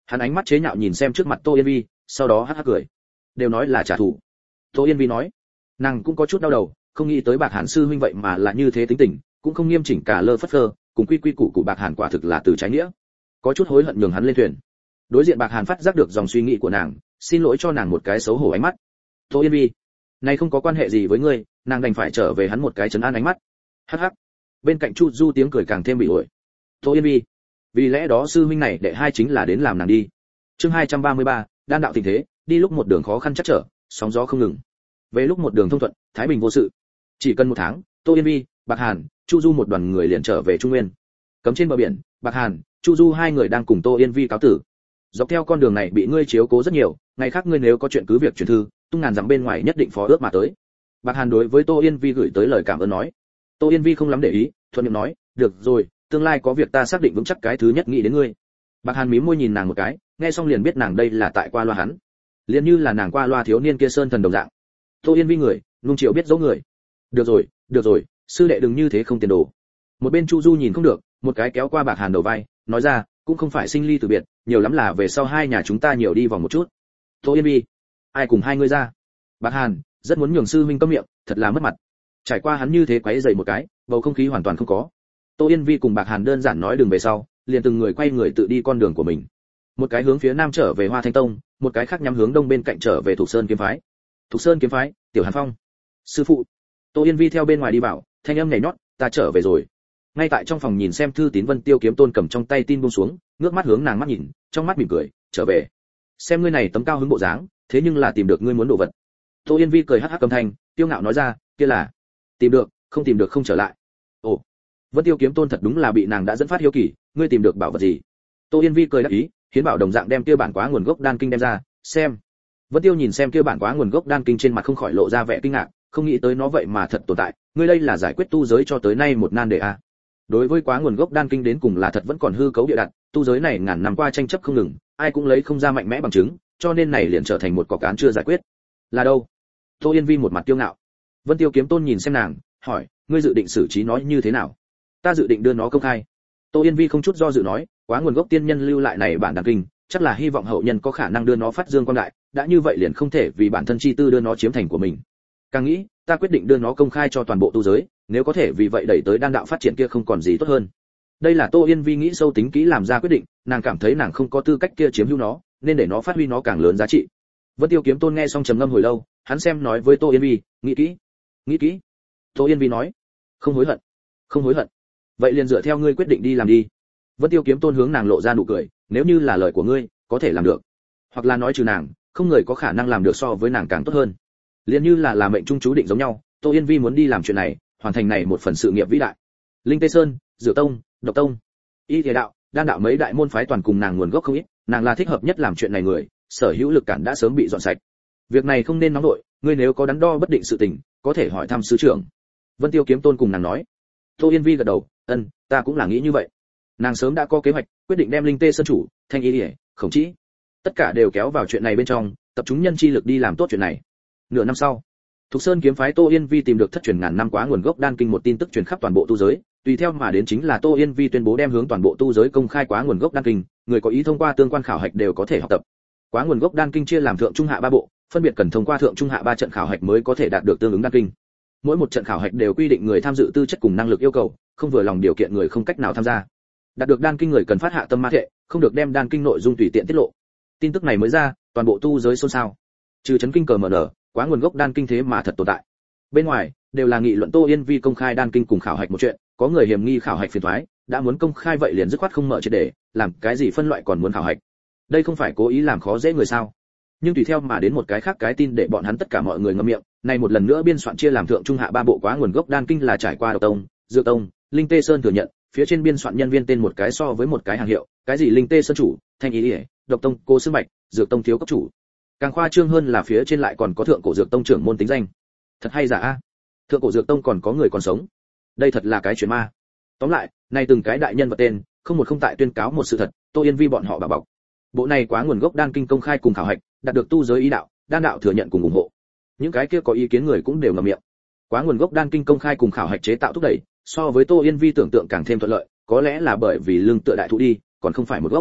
Hắn ánh mắt chế nhạo nhìn xem trước mặt Tô Yên Vi, sau đó hắc hắc cười. Đều nói là trả thù. Tô Yên Vi nói, nàng cũng có chút đau đầu, không nghĩ tới Bạc Hàn sư huynh vậy mà là như thế tính tình, cũng không nghiêm chỉnh cả lơ phất phơ, cùng quy quy củ của Bạc Hàn quả thực là từ trái nghĩa. Có chút hối hận nhường hắn lên thuyền. Đối diện Bạc Hàn phát giác được dòng suy nghĩ của nàng, xin lỗi cho nàng một cái xấu hổ ánh mắt. Tô Yên Vi, này không có quan hệ gì với ngươi, nàng đành phải trở về hắn một cái trấn an ánh mắt. Hắc hắc. Bên cạnh Chu Du tiếng cười càng thêm bị ổi. Tô Yên Vi, vì lẽ đó sư huynh này đệ hai chính là đến làm nàng đi. Chương hai trăm ba mươi ba, đan đạo tình thế, đi lúc một đường khó khăn chắc trở, sóng gió không ngừng. Về lúc một đường thông thuận, thái bình vô sự. Chỉ cần một tháng, Tô Yên Vi, Bạc Hàn, Chu Du một đoàn người liền trở về Trung Nguyên. Cấm trên bờ biển, Bạc Hàn, Chu Du hai người đang cùng Tô Yên Vi cáo tử. Dọc theo con đường này bị ngươi chiếu cố rất nhiều, ngày khác ngươi nếu có chuyện cứ việc truyền thư, tung ngàn dặm bên ngoài nhất định phó ước mà tới. Bạc Hàn đối với Tô Yên Vi gửi tới lời cảm ơn nói. Tô Yên Vi không lắm để ý, thuận miệng nói, được rồi, tương lai có việc ta xác định vững chắc cái thứ nhất nghĩ đến ngươi. Bạc Hàn mím môi nhìn nàng một cái, nghe xong liền biết nàng đây là tại qua loa hắn, liền như là nàng qua loa thiếu niên kia sơn thần đồng dạng. Tô Yên Vi người, nung chiều biết dỗ người. Được rồi, được rồi, sư đệ đừng như thế không tiền đồ. Một bên Chu Du nhìn không được, một cái kéo qua Bạc Hàn đầu vai, nói ra, cũng không phải sinh ly từ biệt, nhiều lắm là về sau hai nhà chúng ta nhiều đi vòng một chút. Tô Yên Vi, ai cùng hai ngươi ra? Bạc Hàn rất muốn nhường sư huynh câm miệng, thật là mất mặt. Trải qua hắn như thế quấy rầy một cái, bầu không khí hoàn toàn không có. Tô Yên Vi cùng Bạc Hàn đơn giản nói đường về sau, liền từng người quay người tự đi con đường của mình. Một cái hướng phía nam trở về Hoa Thanh Tông, một cái khác nhắm hướng đông bên cạnh trở về Thục Sơn kiếm phái. Thục Sơn kiếm phái, Tiểu Hàn Phong. Sư phụ. Tô Yên Vi theo bên ngoài đi vào, thanh âm nhảy nhót, ta trở về rồi. Ngay tại trong phòng nhìn xem thư tín Vân Tiêu Kiếm Tôn cầm trong tay tin buông xuống, ngước mắt hướng nàng mắt nhìn, trong mắt mỉm cười, trở về. Xem ngươi này tấm cao hứng bộ dáng, thế nhưng là tìm được ngươi muốn đồ vật. Tô Yên Vi cười hắc hắc cầm thanh, tiêu ngạo nói ra, kia là tìm được, không tìm được không trở lại. Ồ, Vân Tiêu Kiếm Tôn thật đúng là bị nàng đã dẫn phát hiếu kỳ, ngươi tìm được bảo vật gì? Tô Yên Vi cười đáp ý, hiến bảo đồng dạng đem kia bản quá nguồn gốc đan kinh đem ra, xem. Vân Tiêu nhìn xem kia bản quá nguồn gốc đan kinh trên mặt không khỏi lộ ra vẻ kinh ngạc, không nghĩ tới nó vậy mà thật tồn tại, ngươi đây là giải quyết tu giới cho tới nay một nan đề a. Đối với quá nguồn gốc đan kinh đến cùng là thật vẫn còn hư cấu địa đặt, tu giới này ngàn năm qua tranh chấp không ngừng, ai cũng lấy không ra mạnh mẽ bằng chứng, cho nên này liền trở thành một cọc án chưa giải quyết. Là đâu? Tô Yên Vi một mặt kiêu ngạo. Vân Tiêu Kiếm Tôn nhìn xem nàng, hỏi, ngươi dự định xử trí nó như thế nào? Ta dự định đưa nó công khai. Tô Yên Vi không chút do dự nói, quá nguồn gốc tiên nhân lưu lại này bản đan kinh, chắc là hy vọng hậu nhân có khả năng đưa nó phát dương quang đại, đã như vậy liền không thể vì bản thân chi tư đưa nó chiếm thành của mình. Càng nghĩ, ta quyết định đưa nó công khai cho toàn bộ tu giới, nếu có thể vì vậy đẩy tới đan đạo phát triển kia không còn gì tốt hơn. Đây là Tô Yên Vi nghĩ sâu tính kỹ làm ra quyết định, nàng cảm thấy nàng không có tư cách kia chiếm hữu nó, nên để nó phát huy nó càng lớn giá trị. Vân Tiêu Kiếm Tôn nghe xong trầm ngâm hồi lâu, hắn xem nói với Tô Yên Vi, nghĩ kỹ, nghĩ kỹ. Tô Yên Vi nói, không hối hận, không hối hận. Vậy liền dựa theo ngươi quyết định đi làm đi. Vân Tiêu Kiếm Tôn hướng nàng lộ ra nụ cười, nếu như là lời của ngươi, có thể làm được, hoặc là nói trừ nàng, không người có khả năng làm được so với nàng càng tốt hơn. Liền như là là mệnh trung chú định giống nhau, Tô Yên Vi muốn đi làm chuyện này, hoàn thành này một phần sự nghiệp vĩ đại. Linh Tê Sơn, Dược Tông, Độc Tông, Y Thế đạo, Đan đạo mấy đại môn phái toàn cùng nàng nguồn gốc không ít, nàng là thích hợp nhất làm chuyện này người, sở hữu lực cản đã sớm bị dọn sạch. Việc này không nên nóng đội, ngươi nếu có đắn đo bất định sự tình, có thể hỏi thăm sứ trưởng. Vân Tiêu Kiếm Tôn cùng nàng nói. Tô Yên Vi gật đầu, ân, ta cũng là nghĩ như vậy. Nàng sớm đã có kế hoạch, quyết định đem Linh Tê Sơn chủ, Thanh Y Điệp, Khổng Chỉ, tất cả đều kéo vào chuyện này bên trong, tập trung nhân chi lực đi làm tốt chuyện này. Nửa năm sau, Thục Sơn kiếm phái Tô Yên Vi tìm được thất truyền ngàn năm quá nguồn gốc đan kinh một tin tức truyền khắp toàn bộ tu giới, tùy theo mà đến chính là Tô Yên Vi tuyên bố đem hướng toàn bộ tu giới công khai quá nguồn gốc đan kinh, người có ý thông qua tương quan khảo hạch đều có thể học tập. Quá nguồn gốc đan kinh chia làm thượng trung hạ ba bộ, phân biệt cần thông qua thượng trung hạ ba trận khảo hạch mới có thể đạt được tương ứng đan kinh. Mỗi một trận khảo hạch đều quy định người tham dự tư chất cùng năng lực yêu cầu, không vừa lòng điều kiện người không cách nào tham gia. Đạt được đan kinh người cần phát hạ tâm ma thệ, không được đem đan kinh nội dung tùy tiện tiết lộ. Tin tức này mới ra, toàn bộ tu giới xôn xao. Trừ chấn kinh cờ mở nở, quá nguồn gốc đan kinh thế mà thật tồn tại. Bên ngoài đều là nghị luận Tô Yên Vi công khai đan kinh cùng khảo hạch một chuyện, có người hiềm nghi khảo hạch phiền toái, đã muốn công khai vậy liền dứt khoát không mở triệt để, làm cái gì phân loại còn muốn khảo hạch. Đây không phải cố ý làm khó dễ người sao? Nhưng tùy theo mà đến một cái khác cái tin để bọn hắn tất cả mọi người ngậm miệng, này một lần nữa biên soạn chia làm thượng trung hạ ba bộ quá nguồn gốc đan kinh là trải qua Độc Tông, Dược Tông, Linh Tê Sơn thừa nhận, phía trên biên soạn nhân viên tên một cái so với một cái hàng hiệu, cái gì Linh Tê Sơn chủ, Thanh Y Điệp, Độc Tông, Cô Sư Mạch, Dược Tông thiếu cấp chủ. Càng khoa trương hơn là phía trên lại còn có thượng cổ Dược Tông trưởng môn tính danh. Thật hay giả a? Thượng cổ Dược Tông còn có người còn sống. Đây thật là cái chuyện ma. Tóm lại, nay từng cái đại nhân vật tên, không một không tại tuyên cáo một sự thật, Tô Yên Vi bọn họ bảo bọc. Bộ này quá nguồn gốc đan kinh công khai cùng khảo hạch, đạt được tu giới ý đạo, đan đạo thừa nhận cùng ủng hộ. Những cái kia có ý kiến người cũng đều ngậm miệng. Quá nguồn gốc đan kinh công khai cùng khảo hạch chế tạo thúc đẩy, so với Tô Yên Vi tưởng tượng càng thêm thuận lợi, có lẽ là bởi vì lưng tựa đại thụ đi, còn không phải một gốc.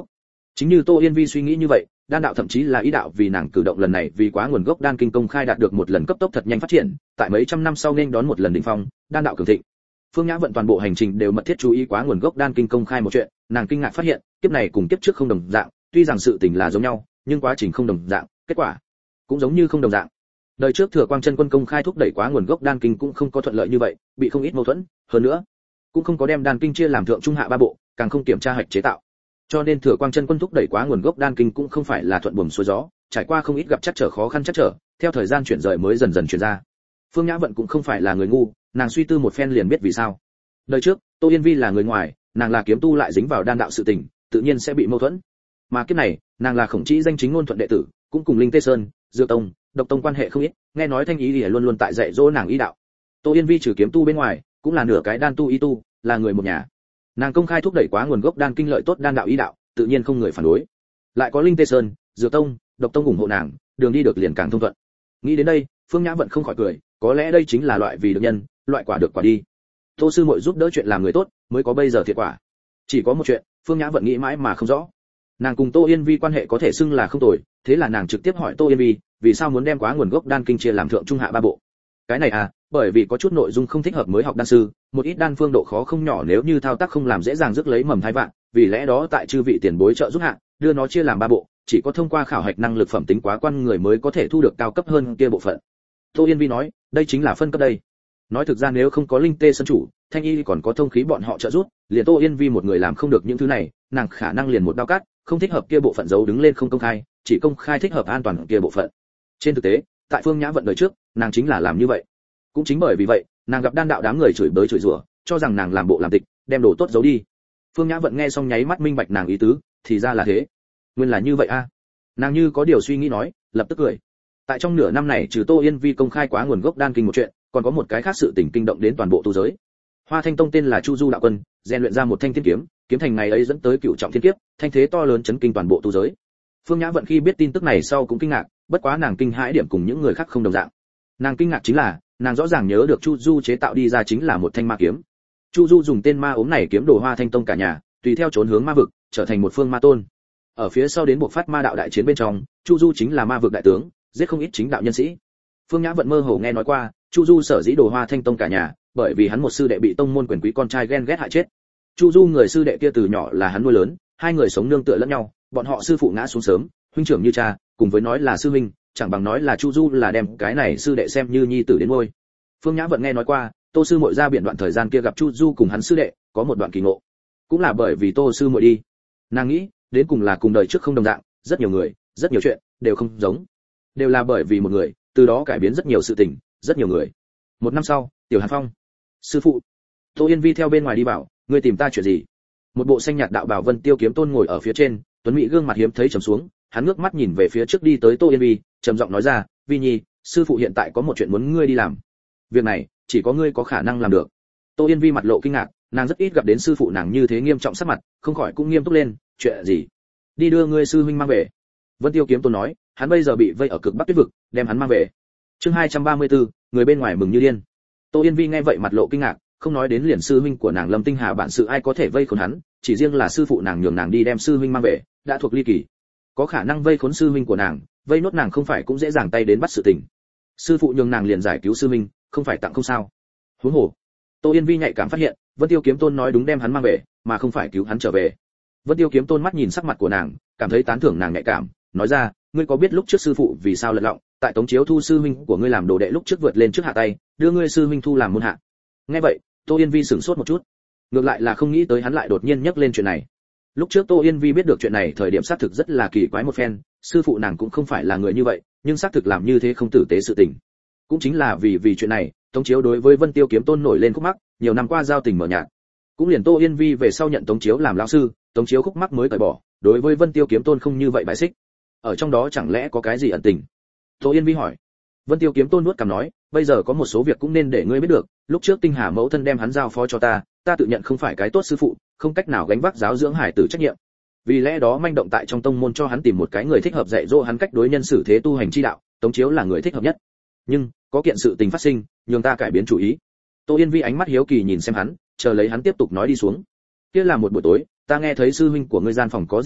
Chính như Tô Yên Vi suy nghĩ như vậy, đan đạo thậm chí là ý đạo vì nàng cử động lần này vì quá nguồn gốc đan kinh công khai đạt được một lần cấp tốc thật nhanh phát triển, tại mấy trăm năm sau nên đón một lần đỉnh phong, đan đạo cường thịnh. Phương Nhã Vận toàn bộ hành trình đều mật thiết chú ý quá nguồn gốc đan kinh công khai một chuyện, nàng kinh ngạc phát hiện, kiếp này cùng kiếp trước không đồng dạng, tuy rằng sự tình là giống nhau, nhưng quá trình không đồng dạng, kết quả cũng giống như không đồng dạng. Đời trước Thừa Quang Chân Quân công khai thúc đẩy quá nguồn gốc đan kinh cũng không có thuận lợi như vậy, bị không ít mâu thuẫn, hơn nữa, cũng không có đem đan kinh chia làm thượng trung hạ ba bộ, càng không kiểm tra hạch chế tạo. Cho nên Thừa Quang Chân Quân thúc đẩy quá nguồn gốc đan kinh cũng không phải là thuận buồm xuôi gió, trải qua không ít gặp chắc trở khó khăn chắc trở, theo thời gian chuyển rời mới dần dần chuyển ra. Phương Nhã Vận cũng không phải là người ngu, nàng suy tư một phen liền biết vì sao. Đời trước, Tô Yên Vi là người ngoài, nàng là kiếm tu lại dính vào đan đạo sự tình, tự nhiên sẽ bị mâu thuẫn. Mà kiếp này, nàng là Khổng Chỉ danh chính ngôn thuận đệ tử, cũng cùng Linh Tê Sơn, Dược Tông, Độc Tông quan hệ không ít, nghe nói Thanh Ý Liễu luôn luôn tại dạy dỗ nàng ý đạo. Tô Yên Vi trừ kiếm tu bên ngoài, cũng là nửa cái đan tu y tu, là người một nhà. Nàng công khai thúc đẩy quá nguồn gốc đan kinh lợi tốt đan đạo ý đạo, tự nhiên không người phản đối. Lại có Linh Tê Sơn, Dược Tông, Độc Tông ủng hộ nàng, đường đi được liền càng thông thuận. Nghĩ đến đây, Phương Nhã Vận không khỏi cười, có lẽ đây chính là loại vì được nhân, loại quả được quả đi. Tô sư muội giúp đỡ chuyện làm người tốt, mới có bây giờ thiệt quả. Chỉ có một chuyện, Phương Nhã Vận nghĩ mãi mà không rõ. Nàng cùng Tô Yên Vi quan hệ có thể xưng là không tồi, thế là nàng trực tiếp hỏi Tô Yên Vi, vì sao muốn đem quá nguồn gốc đan kinh chia làm thượng trung hạ ba bộ? Cái này à, bởi vì có chút nội dung không thích hợp mới học đan sư, một ít đan phương độ khó không nhỏ nếu như thao tác không làm dễ dàng rước lấy mầm thai vạn, vì lẽ đó tại chư vị tiền bối trợ giúp hạ, đưa nó chia làm ba bộ, chỉ có thông qua khảo hạch năng lực phẩm tính quá quan người mới có thể thu được cao cấp hơn kia bộ phận. Tô Yên Vi nói, đây chính là phân cấp đây. Nói thực ra nếu không có Linh Tê Sơn chủ, Thanh Y còn có thông khí bọn họ trợ giúp, liền Tô Yên Vi một người làm không được những thứ này, nàng khả năng liền một đao cắt, không thích hợp kia bộ phận giấu đứng lên không công khai, chỉ công khai thích hợp an toàn kia bộ phận. Trên thực tế, tại Phương Nhã Vận đời trước, nàng chính là làm như vậy. Cũng chính bởi vì vậy, nàng gặp đan đạo đám người chửi bới chửi rủa, cho rằng nàng làm bộ làm tịch, đem đồ tốt giấu đi. Phương Nhã Vận nghe xong nháy mắt minh bạch nàng ý tứ, thì ra là thế. Nguyên là như vậy a. À. Nàng như có điều suy nghĩ nói, lập tức cười. Tại trong nửa năm này trừ Tô Yên Vi công khai quá nguồn gốc đan kinh một chuyện, còn có một cái khác sự tình kinh động đến toàn bộ tu giới. Hoa Thanh Tông tên là Chu Du đạo quân, rèn luyện ra một thanh thiên kiếm, kiếm thành ngày ấy dẫn tới cựu trọng thiên kiếp, thanh thế to lớn chấn kinh toàn bộ tu giới. Phương Nhã Vận khi biết tin tức này sau cũng kinh ngạc, bất quá nàng kinh hãi điểm cùng những người khác không đồng dạng. Nàng kinh ngạc chính là, nàng rõ ràng nhớ được Chu Du chế tạo đi ra chính là một thanh ma kiếm. Chu Du dùng tên ma ốm này kiếm đồ Hoa Thanh Tông cả nhà, tùy theo trốn hướng ma vực, trở thành một phương ma tôn. Ở phía sau đến buộc phát ma đạo đại chiến bên trong, Chu Du chính là ma vực đại tướng, giết không ít chính đạo nhân sĩ. Phương Nhã Vận mơ hồ nghe nói qua, Chu Du sở dĩ đồ Hoa Thanh Tông cả nhà, bởi vì hắn một sư đệ bị tông môn quyền quý con trai ghen ghét hại chết. Chu Du người sư đệ kia từ nhỏ là hắn nuôi lớn, hai người sống nương tựa lẫn nhau, bọn họ sư phụ ngã xuống sớm, huynh trưởng như cha, cùng với nói là sư huynh, chẳng bằng nói là Chu Du là đem cái này sư đệ xem như nhi tử đến nuôi. Phương Nhã Vận nghe nói qua, Tô sư muội ra biển đoạn thời gian kia gặp Chu Du cùng hắn sư đệ, có một đoạn kỳ ngộ. Cũng là bởi vì Tô sư muội đi. Nàng nghĩ, đến cùng là cùng đời trước không đồng dạng, rất nhiều người, rất nhiều chuyện đều không giống. Đều là bởi vì một người, từ đó cải biến rất nhiều sự tình, rất nhiều người. Một năm sau, Tiểu Hàn Phong. Sư phụ. Tô Yên Vi theo bên ngoài đi bảo, ngươi tìm ta chuyện gì? Một bộ xanh nhạt đạo bào Vân Tiêu Kiếm Tôn ngồi ở phía trên, tuấn mỹ gương mặt hiếm thấy trầm xuống, hắn ngước mắt nhìn về phía trước đi tới Tô Yên Vi, trầm giọng nói ra, Vi Nhi, sư phụ hiện tại có một chuyện muốn ngươi đi làm. Việc này, chỉ có ngươi có khả năng làm được. Tô Yên Vi mặt lộ kinh ngạc, nàng rất ít gặp đến sư phụ nàng như thế nghiêm trọng sắc mặt, không khỏi cũng nghiêm túc lên, chuyện gì? Đi đưa ngươi sư huynh mang về. Vân Tiêu Kiếm Tôn nói, hắn bây giờ bị vây ở cực Bắc Tuyết vực, đem hắn mang về. Chương hai trăm ba mươi tư, người bên ngoài mừng như điên. Tô Yên Vi nghe vậy mặt lộ kinh ngạc, không nói đến liền sư huynh của nàng Lâm Tinh Hà bản sự ai có thể vây khốn hắn, chỉ riêng là sư phụ nàng nhường nàng đi đem sư huynh mang về, đã thuộc ly kỳ. Có khả năng vây khốn sư huynh của nàng, vây nốt nàng không phải cũng dễ dàng tay đến bắt sự tình. Sư phụ nhường nàng liền giải cứu sư huynh, không phải tặng không sao. Huống hồ, Tô Yên Vi nhạy cảm phát hiện, Vân Tiêu Kiếm Tôn nói đúng đem hắn mang về, mà không phải cứu hắn trở về. Vân Tiêu Kiếm Tôn mắt nhìn sắc mặt của nàng, cảm thấy tán thưởng nàng nhạy cảm, nói ra, ngươi có biết lúc trước sư phụ vì sao lật lọng, tại Tống Chiếu thu sư huynh của ngươi làm đồ đệ lúc trước vượt lên trước hạ tay, đưa ngươi sư huynh thu làm môn hạ. Nghe vậy, Tô Yên Vi sửng sốt một chút. Ngược lại là không nghĩ tới hắn lại đột nhiên nhắc lên chuyện này. Lúc trước Tô Yên Vi biết được chuyện này thời điểm xác thực rất là kỳ quái một phen, sư phụ nàng cũng không phải là người như vậy, nhưng xác thực làm như thế không tử tế sự tình. Cũng chính là vì vì chuyện này, Tống Chiếu đối với Vân Tiêu Kiếm Tôn nổi lên khúc mắc, nhiều năm qua giao tình mở nhạt. Cũng liền Tô Yên Vi về sau nhận Tống Chiếu làm lão sư, Tống Chiếu khúc mắc mới cởi bỏ, đối với Vân Tiêu Kiếm Tôn không như vậy bài xích. Ở trong đó chẳng lẽ có cái gì ẩn tình? Tô Yên Vi hỏi. Vân Tiêu Kiếm Tôn nuốt cằm nói, bây giờ có một số việc cũng nên để ngươi biết được, lúc trước Tinh Hà mẫu thân đem hắn giao phó cho ta, ta tự nhận không phải cái tốt sư phụ, không cách nào gánh vác giáo dưỡng hải tử trách nhiệm. Vì lẽ đó manh động tại trong tông môn cho hắn tìm một cái người thích hợp dạy dỗ hắn cách đối nhân xử thế tu hành chi đạo, Tống Chiếu là người thích hợp nhất. Nhưng, có kiện sự tình phát sinh, nhường ta cải biến chủ ý. Tô Yên Vi ánh mắt hiếu kỳ nhìn xem hắn, chờ lấy hắn tiếp tục nói đi xuống. Kia là một buổi tối, ta nghe thấy sư huynh của ngươi gian phòng có dị động,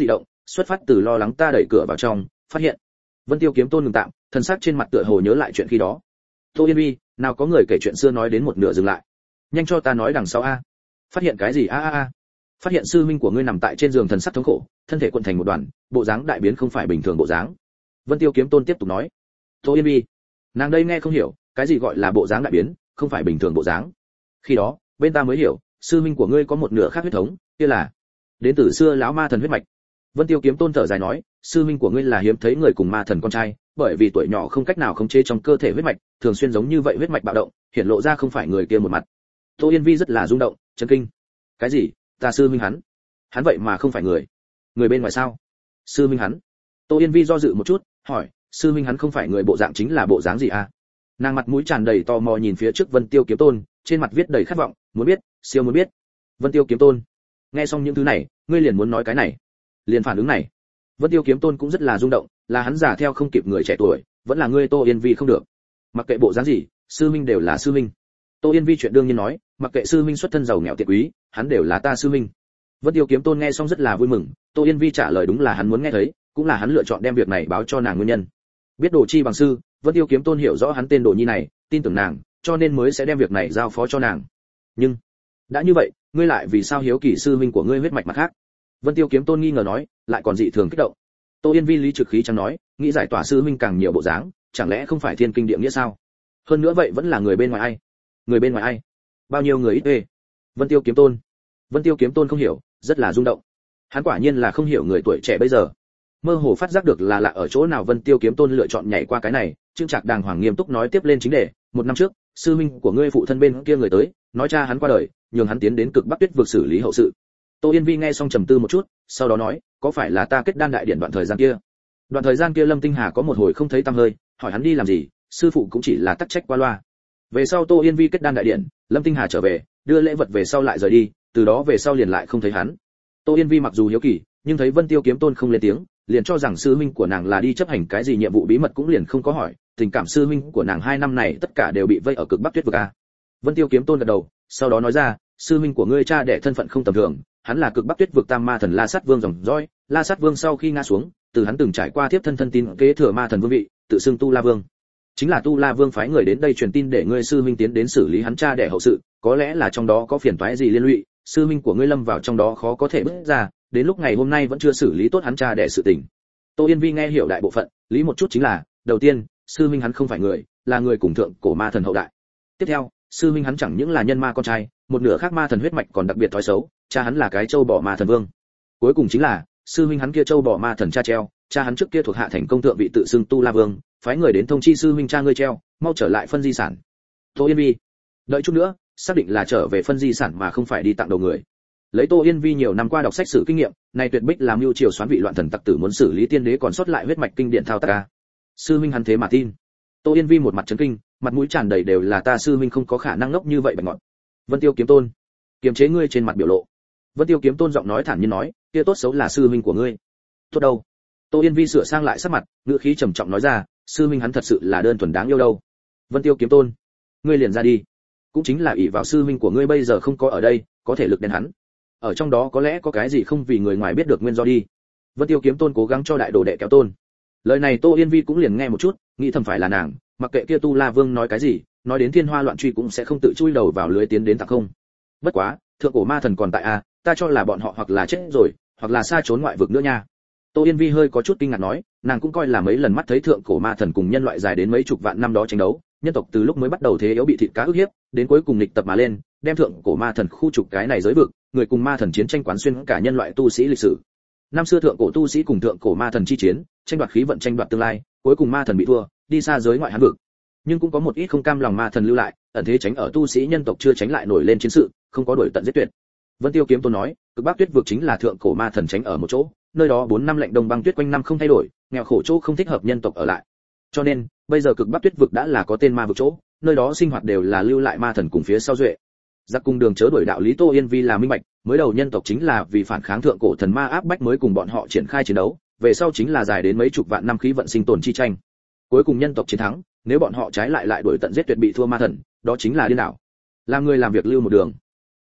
Xuất phát từ lo lắng ta đẩy cửa vào trong, phát hiện. Vân Tiêu Kiếm Tôn ngừng tạm, thân xác trên mặt tựa hồ nhớ lại chuyện khi đó. Tô Yên Vi, nào có người kể chuyện xưa nói đến một nửa dừng lại. Nhanh cho ta nói đằng sau a. Phát hiện cái gì a a a? Phát hiện sư huynh của ngươi nằm tại trên giường thần sắc thống khổ, thân thể cuộn thành một đoàn, bộ dáng đại biến không phải bình thường bộ dáng. Vân Tiêu Kiếm Tôn tiếp tục nói. Tô Yên Vi, nàng đây nghe không hiểu, cái gì gọi là bộ dáng đại biến, không phải bình thường bộ dáng. Khi đó, bên ta mới hiểu, sư huynh của ngươi có một nửa khác huyết thống, kia là đến từ xưa lão ma thần huyết mạch. Vân Tiêu Kiếm Tôn thở dài nói, sư huynh của ngươi là hiếm thấy người cùng ma thần con trai, bởi vì tuổi nhỏ không cách nào khống chế trong cơ thể huyết mạch, thường xuyên giống như vậy huyết mạch bạo động, hiện lộ ra không phải người kia một mặt. Tô Yên Vi rất là rung động, chấn kinh. Cái gì? Ta sư huynh hắn? Hắn vậy mà không phải người? Người bên ngoài sao? Sư huynh hắn? Tô Yên Vi do dự một chút, hỏi, sư huynh hắn không phải người bộ dạng chính là bộ dáng gì a? Nàng mặt mũi tràn đầy tò mò nhìn phía trước Vân Tiêu Kiếm Tôn, trên mặt viết đầy khát vọng, muốn biết, siêu muốn biết. Vân Tiêu Kiếm Tôn, nghe xong những thứ này, ngươi liền muốn nói cái này, liền phản ứng này. Vân Tiêu Kiếm Tôn cũng rất là rung động, là hắn giả theo không kịp người trẻ tuổi, vẫn là ngươi Tô Yên Vi không được. Mặc kệ bộ dáng gì, sư minh đều là sư minh. Tô Yên Vi chuyện đương nhiên nói, mặc kệ sư minh xuất thân giàu nghèo tiện quý, hắn đều là ta sư minh. Vân Tiêu Kiếm Tôn nghe xong rất là vui mừng, Tô Yên Vi trả lời đúng là hắn muốn nghe thấy, cũng là hắn lựa chọn đem việc này báo cho nàng nguyên nhân. Biết đồ chi bằng sư, Vân Tiêu Kiếm Tôn hiểu rõ hắn tên Đồ Nhi này, tin tưởng nàng, cho nên mới sẽ đem việc này giao phó cho nàng. Nhưng đã như vậy, ngươi lại vì sao hiếu kỳ sư minh của ngươi huyết mạch mặt khác? Vân Tiêu Kiếm Tôn nghi ngờ nói, lại còn dị thường kích động. Tô Yên Vi lý trực khí chẳng nói, nghĩ giải tỏa sư minh càng nhiều bộ dáng, chẳng lẽ không phải thiên kinh địa nghĩa sao? Hơn nữa vậy vẫn là người bên ngoài ai? Người bên ngoài ai? Bao nhiêu người ít ê? Vân Tiêu Kiếm Tôn. Vân Tiêu Kiếm Tôn không hiểu, rất là rung động. Hắn quả nhiên là không hiểu người tuổi trẻ bây giờ. Mơ hồ phát giác được là lạ ở chỗ nào Vân Tiêu Kiếm Tôn lựa chọn nhảy qua cái này, Trương Trạc đàng hoàng nghiêm túc nói tiếp lên chính đề, một năm trước, sư minh của ngươi phụ thân bên kia người tới, nói cha hắn qua đời, nhường hắn tiến đến Cực Bắc Tuyết vực xử lý hậu sự. Tô Yên Vi nghe xong trầm tư một chút, sau đó nói, có phải là ta kết đan đại điển đoạn thời gian kia? Đoạn thời gian kia Lâm Tinh Hà có một hồi không thấy tăm hơi, hỏi hắn đi làm gì, sư phụ cũng chỉ là tắc trách qua loa. Về sau Tô Yên Vi kết đan đại điển, Lâm Tinh Hà trở về, đưa lễ vật về sau lại rời đi, từ đó về sau liền lại không thấy hắn. Tô Yên Vi mặc dù hiếu kỳ, nhưng thấy Vân Tiêu Kiếm Tôn không lên tiếng, liền cho rằng sư huynh của nàng là đi chấp hành cái gì nhiệm vụ bí mật cũng liền không có hỏi, tình cảm sư huynh của nàng hai năm này tất cả đều bị vây ở Cực Bắc Tuyết vực a. Vân Tiêu Kiếm Tôn gật đầu, sau đó nói ra, sư huynh của ngươi cha đẻ thân phận không tầm thường, hắn là Cực Bắc Tuyết vực Tam Ma thần La Sát Vương dòng dõi, La Sát Vương sau khi ngã xuống, từ hắn từng trải qua tiếp thân thân tín kế thừa Ma thần vương vị, tự xưng Tu La Vương. Chính là Tu La Vương phái người đến đây truyền tin để ngươi sư huynh tiến đến xử lý hắn cha đẻ hậu sự, có lẽ là trong đó có phiền toái gì liên lụy, sư huynh của ngươi lâm vào trong đó khó có thể bước ra, đến lúc ngày hôm nay vẫn chưa xử lý tốt hắn cha đẻ sự tình. Tô Yên Vi nghe hiểu đại bộ phận, lý một chút chính là, đầu tiên, sư huynh hắn không phải người, là người cùng thượng cổ ma thần hậu đại. Tiếp theo, sư huynh hắn chẳng những là nhân ma con trai, một nửa khác ma thần huyết mạch còn đặc biệt thói xấu, cha hắn là cái châu bò ma thần vương. Cuối cùng chính là, sư huynh hắn kia châu bò ma thần cha treo, cha hắn trước kia thuộc hạ thành công thượng vị tự xưng Tu La Vương, phái người đến thông chi sư huynh cha ngươi treo, mau trở lại phân di sản. Tô Yên Vi, đợi chút nữa, xác định là trở về phân di sản mà không phải đi tặng đầu người. Lấy Tô Yên Vi nhiều năm qua đọc sách sử kinh nghiệm, này tuyệt bích làm mưu triều xoán vị loạn thần tặc tử muốn xử lý tiên đế còn sót lại huyết mạch kinh điển thao tác a. Sư huynh hắn thế mà tin. Tô Yên Vi một mặt chấn kinh, mặt mũi tràn đầy đều là ta sư huynh không có khả năng ngốc như vậy bạch ngọn. Vân Tiêu Kiếm Tôn, kiềm chế ngươi trên mặt biểu lộ. Vân Tiêu Kiếm Tôn giọng nói thản nhiên nói, kia tốt xấu là sư huynh của ngươi. Tốt đâu? Tô Yên Vi sửa sang lại sắc mặt, ngữ khí trầm trọng nói ra, sư huynh hắn thật sự là đơn thuần đáng yêu đâu. Vân Tiêu Kiếm Tôn, ngươi liền ra đi. Cũng chính là ỷ vào sư huynh của ngươi bây giờ không có ở đây, có thể lực đến hắn. Ở trong đó có lẽ có cái gì không vì người ngoài biết được nguyên do đi. Vân Tiêu Kiếm Tôn cố gắng cho đại đồ đệ kéo tôn. Lời này Tô Yên Vi cũng liền nghe một chút, nghĩ thầm phải là nàng, mặc kệ kia Tu La Vương nói cái gì, nói đến thiên hoa loạn truy cũng sẽ không tự chui đầu vào lưới tiến đến tặng không. Bất quá, thượng cổ ma thần còn tại a, ta cho là bọn họ hoặc là chết rồi, hoặc là xa trốn ngoại vực nữa nha. Tô Yên Vi hơi có chút kinh ngạc nói, nàng cũng coi là mấy lần mắt thấy thượng cổ ma thần cùng nhân loại dài đến mấy chục vạn năm đó tranh đấu, nhân tộc từ lúc mới bắt đầu thế yếu bị thịt cá ức hiếp, đến cuối cùng nghịch tập mà lên, đem thượng cổ ma thần khu trục cái này giới vực, người cùng ma thần chiến tranh quán xuyên cả nhân loại tu sĩ lịch sử. Năm xưa thượng cổ tu sĩ cùng thượng cổ ma thần chi chiến, tranh đoạt khí vận tranh đoạt tương lai, cuối cùng ma thần bị thua, đi xa giới ngoại hán vực. Nhưng cũng có một ít không cam lòng ma thần lưu lại, ẩn thế tránh ở tu sĩ nhân tộc chưa tránh lại nổi lên chiến sự, không có đuổi tận giết tuyệt. Vân Tiêu Kiếm Tôn nói, Cực Bắc Tuyết vực chính là thượng cổ ma thần tránh ở một chỗ, nơi đó bốn năm lạnh đông băng tuyết quanh năm không thay đổi, nghèo khổ chỗ không thích hợp nhân tộc ở lại. Cho nên, bây giờ Cực Bắc Tuyết vực đã là có tên ma vực chỗ, nơi đó sinh hoạt đều là lưu lại ma thần cùng phía sau duệ. Giặc cùng đường chớ đuổi đạo lý Tô Yên Vi là minh bạch, mới đầu nhân tộc chính là vì phản kháng thượng cổ thần ma áp bách mới cùng bọn họ triển khai chiến đấu, về sau chính là dài đến mấy chục vạn năm khí vận sinh tồn chi tranh. Cuối cùng nhân tộc chiến thắng, nếu bọn họ trái lại lại đuổi tận giết tuyệt bị thua ma thần, đó chính là điên đảo. Làm người làm việc lưu một đường.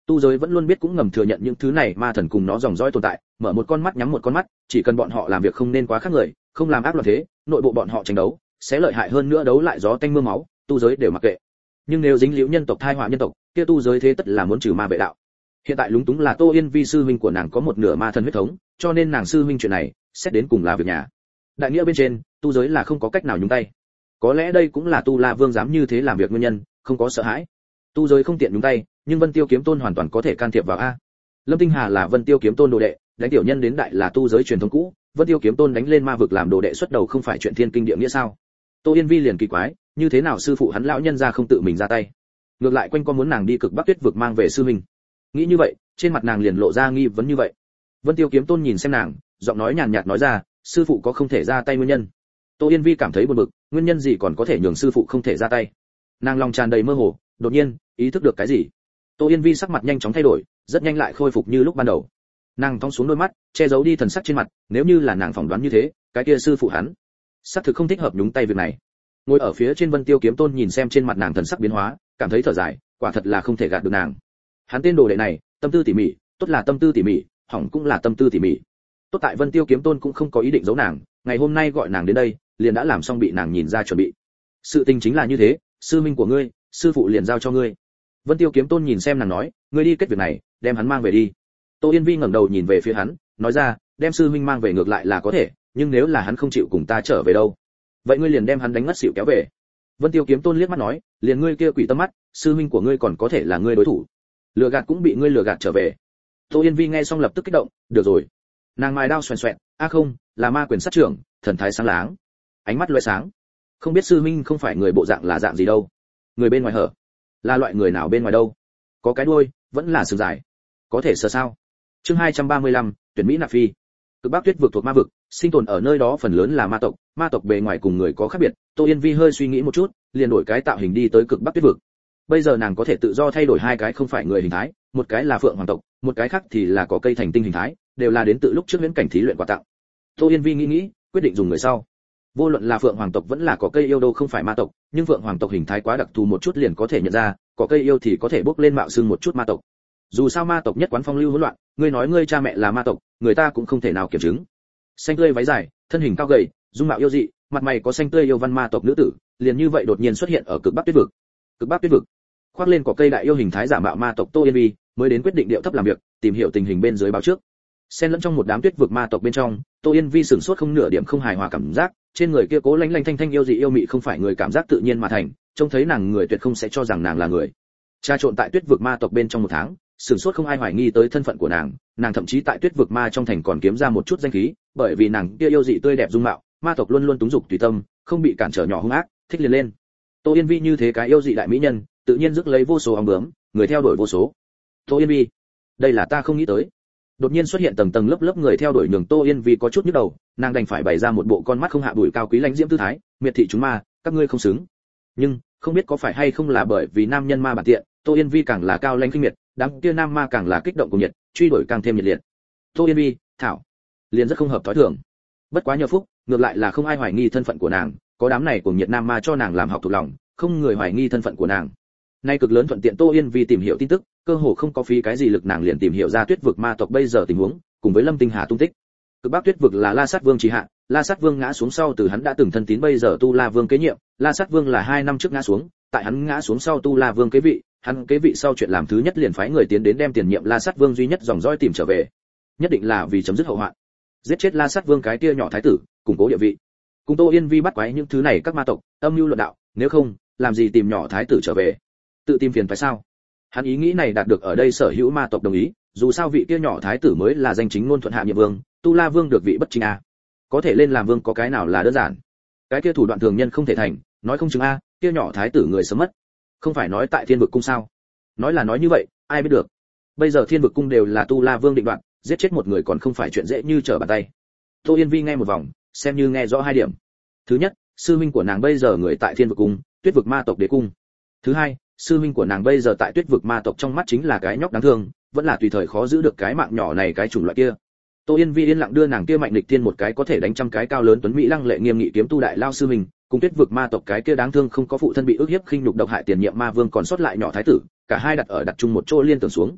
Tu giới vẫn luôn biết cũng ngầm thừa nhận những thứ này ma thần cùng nó dòng dõi tồn tại, mở một con mắt nhắm một con mắt, chỉ cần bọn họ làm việc không nên quá khác người, không làm ác loạn thế, nội bộ bọn họ tranh đấu, sẽ lợi hại hơn nữa đấu lại gió tanh mưa máu, tu giới đều mặc kệ. Nhưng nếu dính liễu nhân tộc thai họa nhân tộc, kia tu giới thế tất là muốn trừ ma vệ đạo. Hiện tại lúng túng là Tô Yên Vi sư huynh của nàng có một nửa ma thần huyết thống, cho nên nàng sư huynh chuyện này, xét đến cùng là việc nhà. Đại nghĩa bên trên, tu giới là không có cách nào nhúng tay. Có lẽ đây cũng là Tu La Vương dám như thế làm việc nguyên nhân, không có sợ hãi. Tu giới không tiện nhúng tay, nhưng Vân Tiêu Kiếm Tôn hoàn toàn có thể can thiệp vào a. Lâm Tinh Hà là Vân Tiêu Kiếm Tôn đồ đệ, đánh tiểu nhân đến đại là tu giới truyền thống cũ, Vân Tiêu Kiếm Tôn đánh lên ma vực làm đồ đệ xuất đầu không phải chuyện thiên kinh địa nghĩa sao? Tô Yên Vi liền kỳ quái, như thế nào sư phụ hắn lão nhân gia không tự mình ra tay? Ngược lại quanh co muốn nàng đi Cực Bắc Tuyết vực mang về sư huynh. Nghĩ như vậy, trên mặt nàng liền lộ ra nghi vấn như vậy. Vân Tiêu Kiếm Tôn nhìn xem nàng, giọng nói nhàn nhạt nói ra, sư phụ có không thể ra tay nguyên nhân. Tô Yên Vi cảm thấy buồn bực, nguyên nhân gì còn có thể nhường sư phụ không thể ra tay? Nàng lòng tràn đầy mơ hồ, đột nhiên ý thức được cái gì. Tô Yên Vi sắc mặt nhanh chóng thay đổi, rất nhanh lại khôi phục như lúc ban đầu. Nàng thong xuống đôi mắt, che giấu đi thần sắc trên mặt, nếu như là nàng phỏng đoán như thế, cái kia sư phụ hắn, xác thực không thích hợp nhúng tay việc này. Ngồi ở phía trên Vân Tiêu Kiếm Tôn nhìn xem trên mặt nàng thần sắc biến hóa, cảm thấy thở dài, quả thật là không thể gạt được nàng. Hắn tên đồ đệ này, tâm tư tỉ mỉ, tốt là tâm tư tỉ mỉ, hỏng cũng là tâm tư tỉ mỉ. Tốt tại Vân Tiêu Kiếm Tôn cũng không có ý định giấu nàng, ngày hôm nay gọi nàng đến đây, liền đã làm xong bị nàng nhìn ra chuẩn bị. Sự tình chính là như thế, sư minh của ngươi, sư phụ liền giao cho ngươi. Vân Tiêu Kiếm Tôn nhìn xem nàng nói, ngươi đi kết việc này, đem hắn mang về đi. Tô Yên Vi ngẩng đầu nhìn về phía hắn, nói ra, đem sư huynh mang về ngược lại là có thể, nhưng nếu là hắn không chịu cùng ta trở về đâu, vậy ngươi liền đem hắn đánh ngất xỉu kéo về. Vân Tiêu Kiếm Tôn liếc mắt nói, liền ngươi kia quỷ tâm mắt, sư huynh của ngươi còn có thể là ngươi đối thủ, lừa gạt cũng bị ngươi lừa gạt trở về. Tô Yên Vi nghe xong lập tức kích động, được rồi. Nàng mài đao xoèn xoẹt, a không, là ma quyền sát trưởng, thần thái sáng láng, ánh mắt lóe sáng. Không biết sư huynh không phải người bộ dạng là dạng gì đâu, người bên ngoài hở, là loại người nào bên ngoài đâu, có cái đuôi, vẫn là sừng dài, có thể sờ sao? Chương hai trăm ba mươi lăm, tuyển Mỹ Nạp Phi. Cực Bắc Tuyết vực thuộc ma vực, sinh tồn ở nơi đó phần lớn là ma tộc, ma tộc bề ngoài cùng người có khác biệt. Tô Yên Vi hơi suy nghĩ một chút, liền đổi cái tạo hình đi tới Cực Bắc Tuyết vực. Bây giờ nàng có thể tự do thay đổi hai cái không phải người hình thái, một cái là phượng hoàng tộc, một cái khác thì là có cây thành tinh hình thái, đều là đến tự lúc trước huyễn cảnh thí luyện quà tặng. Tô Yên Vi nghĩ nghĩ, quyết định dùng người sau. Vô luận là phượng hoàng tộc vẫn là có cây yêu đâu không phải ma tộc, nhưng phượng hoàng tộc hình thái quá đặc thù một chút liền có thể nhận ra, có cây yêu thì có thể bốc lên mạo xương một chút ma tộc. Dù sao ma tộc nhất quán phong lưu hỗn loạn, ngươi nói ngươi cha mẹ là ma tộc, người ta cũng không thể nào kiểm chứng. Xanh tươi váy dài, thân hình cao gầy, dung mạo yêu dị, mặt mày có xanh tươi yêu văn ma tộc nữ tử, liền như vậy đột nhiên xuất hiện ở Cực Bắc Tuyết vực. Cực Bắc Tuyết vực, khoác lên có cây đại yêu hình thái giả mạo ma tộc Tô Yên Vi, mới đến quyết định điệu thấp làm việc, tìm hiểu tình hình bên dưới báo trước. Xen lẫn trong một đám tuyết vực ma tộc bên trong, Tô Yên Vi sửng sốt không nửa điểm không hài hòa cảm giác, trên người kia cố lanh lanh thanh thanh yêu dị yêu mị không phải người cảm giác tự nhiên mà thành, trông thấy nàng người tuyệt không sẽ cho rằng nàng là người. Tra trộn tại tuyết vực ma tộc bên trong một tháng, sửng sốt không ai hoài nghi tới thân phận của nàng, nàng thậm chí tại tuyết vực ma trong thành còn kiếm ra một chút danh khí, bởi vì nàng kia yêu dị tươi đẹp dung mạo, ma tộc luôn luôn túng dục tùy tâm, không bị cản trở nhỏ hung ác, thích liền lên. Tô Yên Vi như thế cái yêu dị đại mỹ nhân, tự nhiên rước lấy vô số ong bướm, người theo đuổi vô số. Tô Yên Vi, đây là ta không nghĩ tới. Đột nhiên xuất hiện tầng tầng lớp lớp người theo đuổi nhường Tô Yên Vi có chút nhức đầu, nàng đành phải bày ra một bộ con mắt không hạ bụi cao quý lãnh diễm tư thái, miệt thị chúng ma, các ngươi không xứng. Nhưng không biết có phải hay không là bởi vì nam nhân ma bản tiện, Tô Yên Vi càng là cao lãnh khinh miệt, đám kia nam ma càng là kích động cùng nhiệt, truy đuổi càng thêm nhiệt liệt. Tô Yên Vi, thảo, liền rất không hợp thói thường. Bất quá nhờ phúc, ngược lại là không ai hoài nghi thân phận của nàng, có đám này cùng nhiệt nam ma cho nàng làm học thuộc lòng, không người hoài nghi thân phận của nàng. Nay cực lớn thuận tiện Tô Yên Vi tìm hiểu tin tức, cơ hồ không có phí cái gì lực nàng liền tìm hiểu ra tuyết vực ma tộc bây giờ tình huống, cùng với Lâm Tinh Hà tung tích. Cực Bắc Tuyết vực là La Sát Vương trì hạ, La Sát Vương ngã xuống sau từ hắn đã từng thân tín bây giờ Tu La Vương kế nhiệm, La Sát Vương là hai năm trước ngã xuống, tại hắn ngã xuống sau Tu La Vương kế vị, hắn kế vị sau chuyện làm thứ nhất liền phái người tiến đến đem tiền nhiệm La Sát Vương duy nhất dòng dõi tìm trở về. Nhất định là vì chấm dứt hậu hoạn. Giết chết La Sát Vương cái kia nhỏ thái tử, củng cố địa vị. Cùng Tô Yên Vi bắt quái những thứ này các ma tộc, âm mưu luận đạo, nếu không, làm gì tìm nhỏ thái tử trở về? Tự tìm phiền phải sao? Hắn ý nghĩ này đạt được ở đây sở hữu ma tộc đồng ý, dù sao vị kia nhỏ thái tử mới là danh chính ngôn thuận hạ nhiệm vương, Tu La Vương được vị bất chính a. Có thể lên làm vương có cái nào là đơn giản? Cái kia thủ đoạn thường nhân không thể thành, nói không chừng a, kia nhỏ thái tử người sớm mất. Không phải nói tại Thiên vực cung sao? Nói là nói như vậy, ai biết được. Bây giờ Thiên vực cung đều là Tu La Vương định đoạt, giết chết một người còn không phải chuyện dễ như trở bàn tay. Tô Yên Vi nghe một vòng, xem như nghe rõ hai điểm. Thứ nhất, sư huynh của nàng bây giờ người tại Thiên vực cung, Tuyết vực ma tộc đế cung. Thứ hai, sư huynh của nàng bây giờ tại Tuyết vực ma tộc trong mắt chính là cái nhóc đáng thương, vẫn là tùy thời khó giữ được cái mạng nhỏ này cái chủng loại kia. Tô Yên Vi yên lặng đưa nàng kia mạnh lịch tiên một cái có thể đánh trăm cái cao lớn tuấn mỹ lăng lệ nghiêm nghị kiếm tu đại lao sư mình, cùng Tuyết vực ma tộc cái kia đáng thương không có phụ thân bị ức hiếp khinh nhục độc hại tiền nhiệm ma vương còn sót lại nhỏ thái tử, cả hai đặt ở đặt chung một chỗ liên tưởng xuống.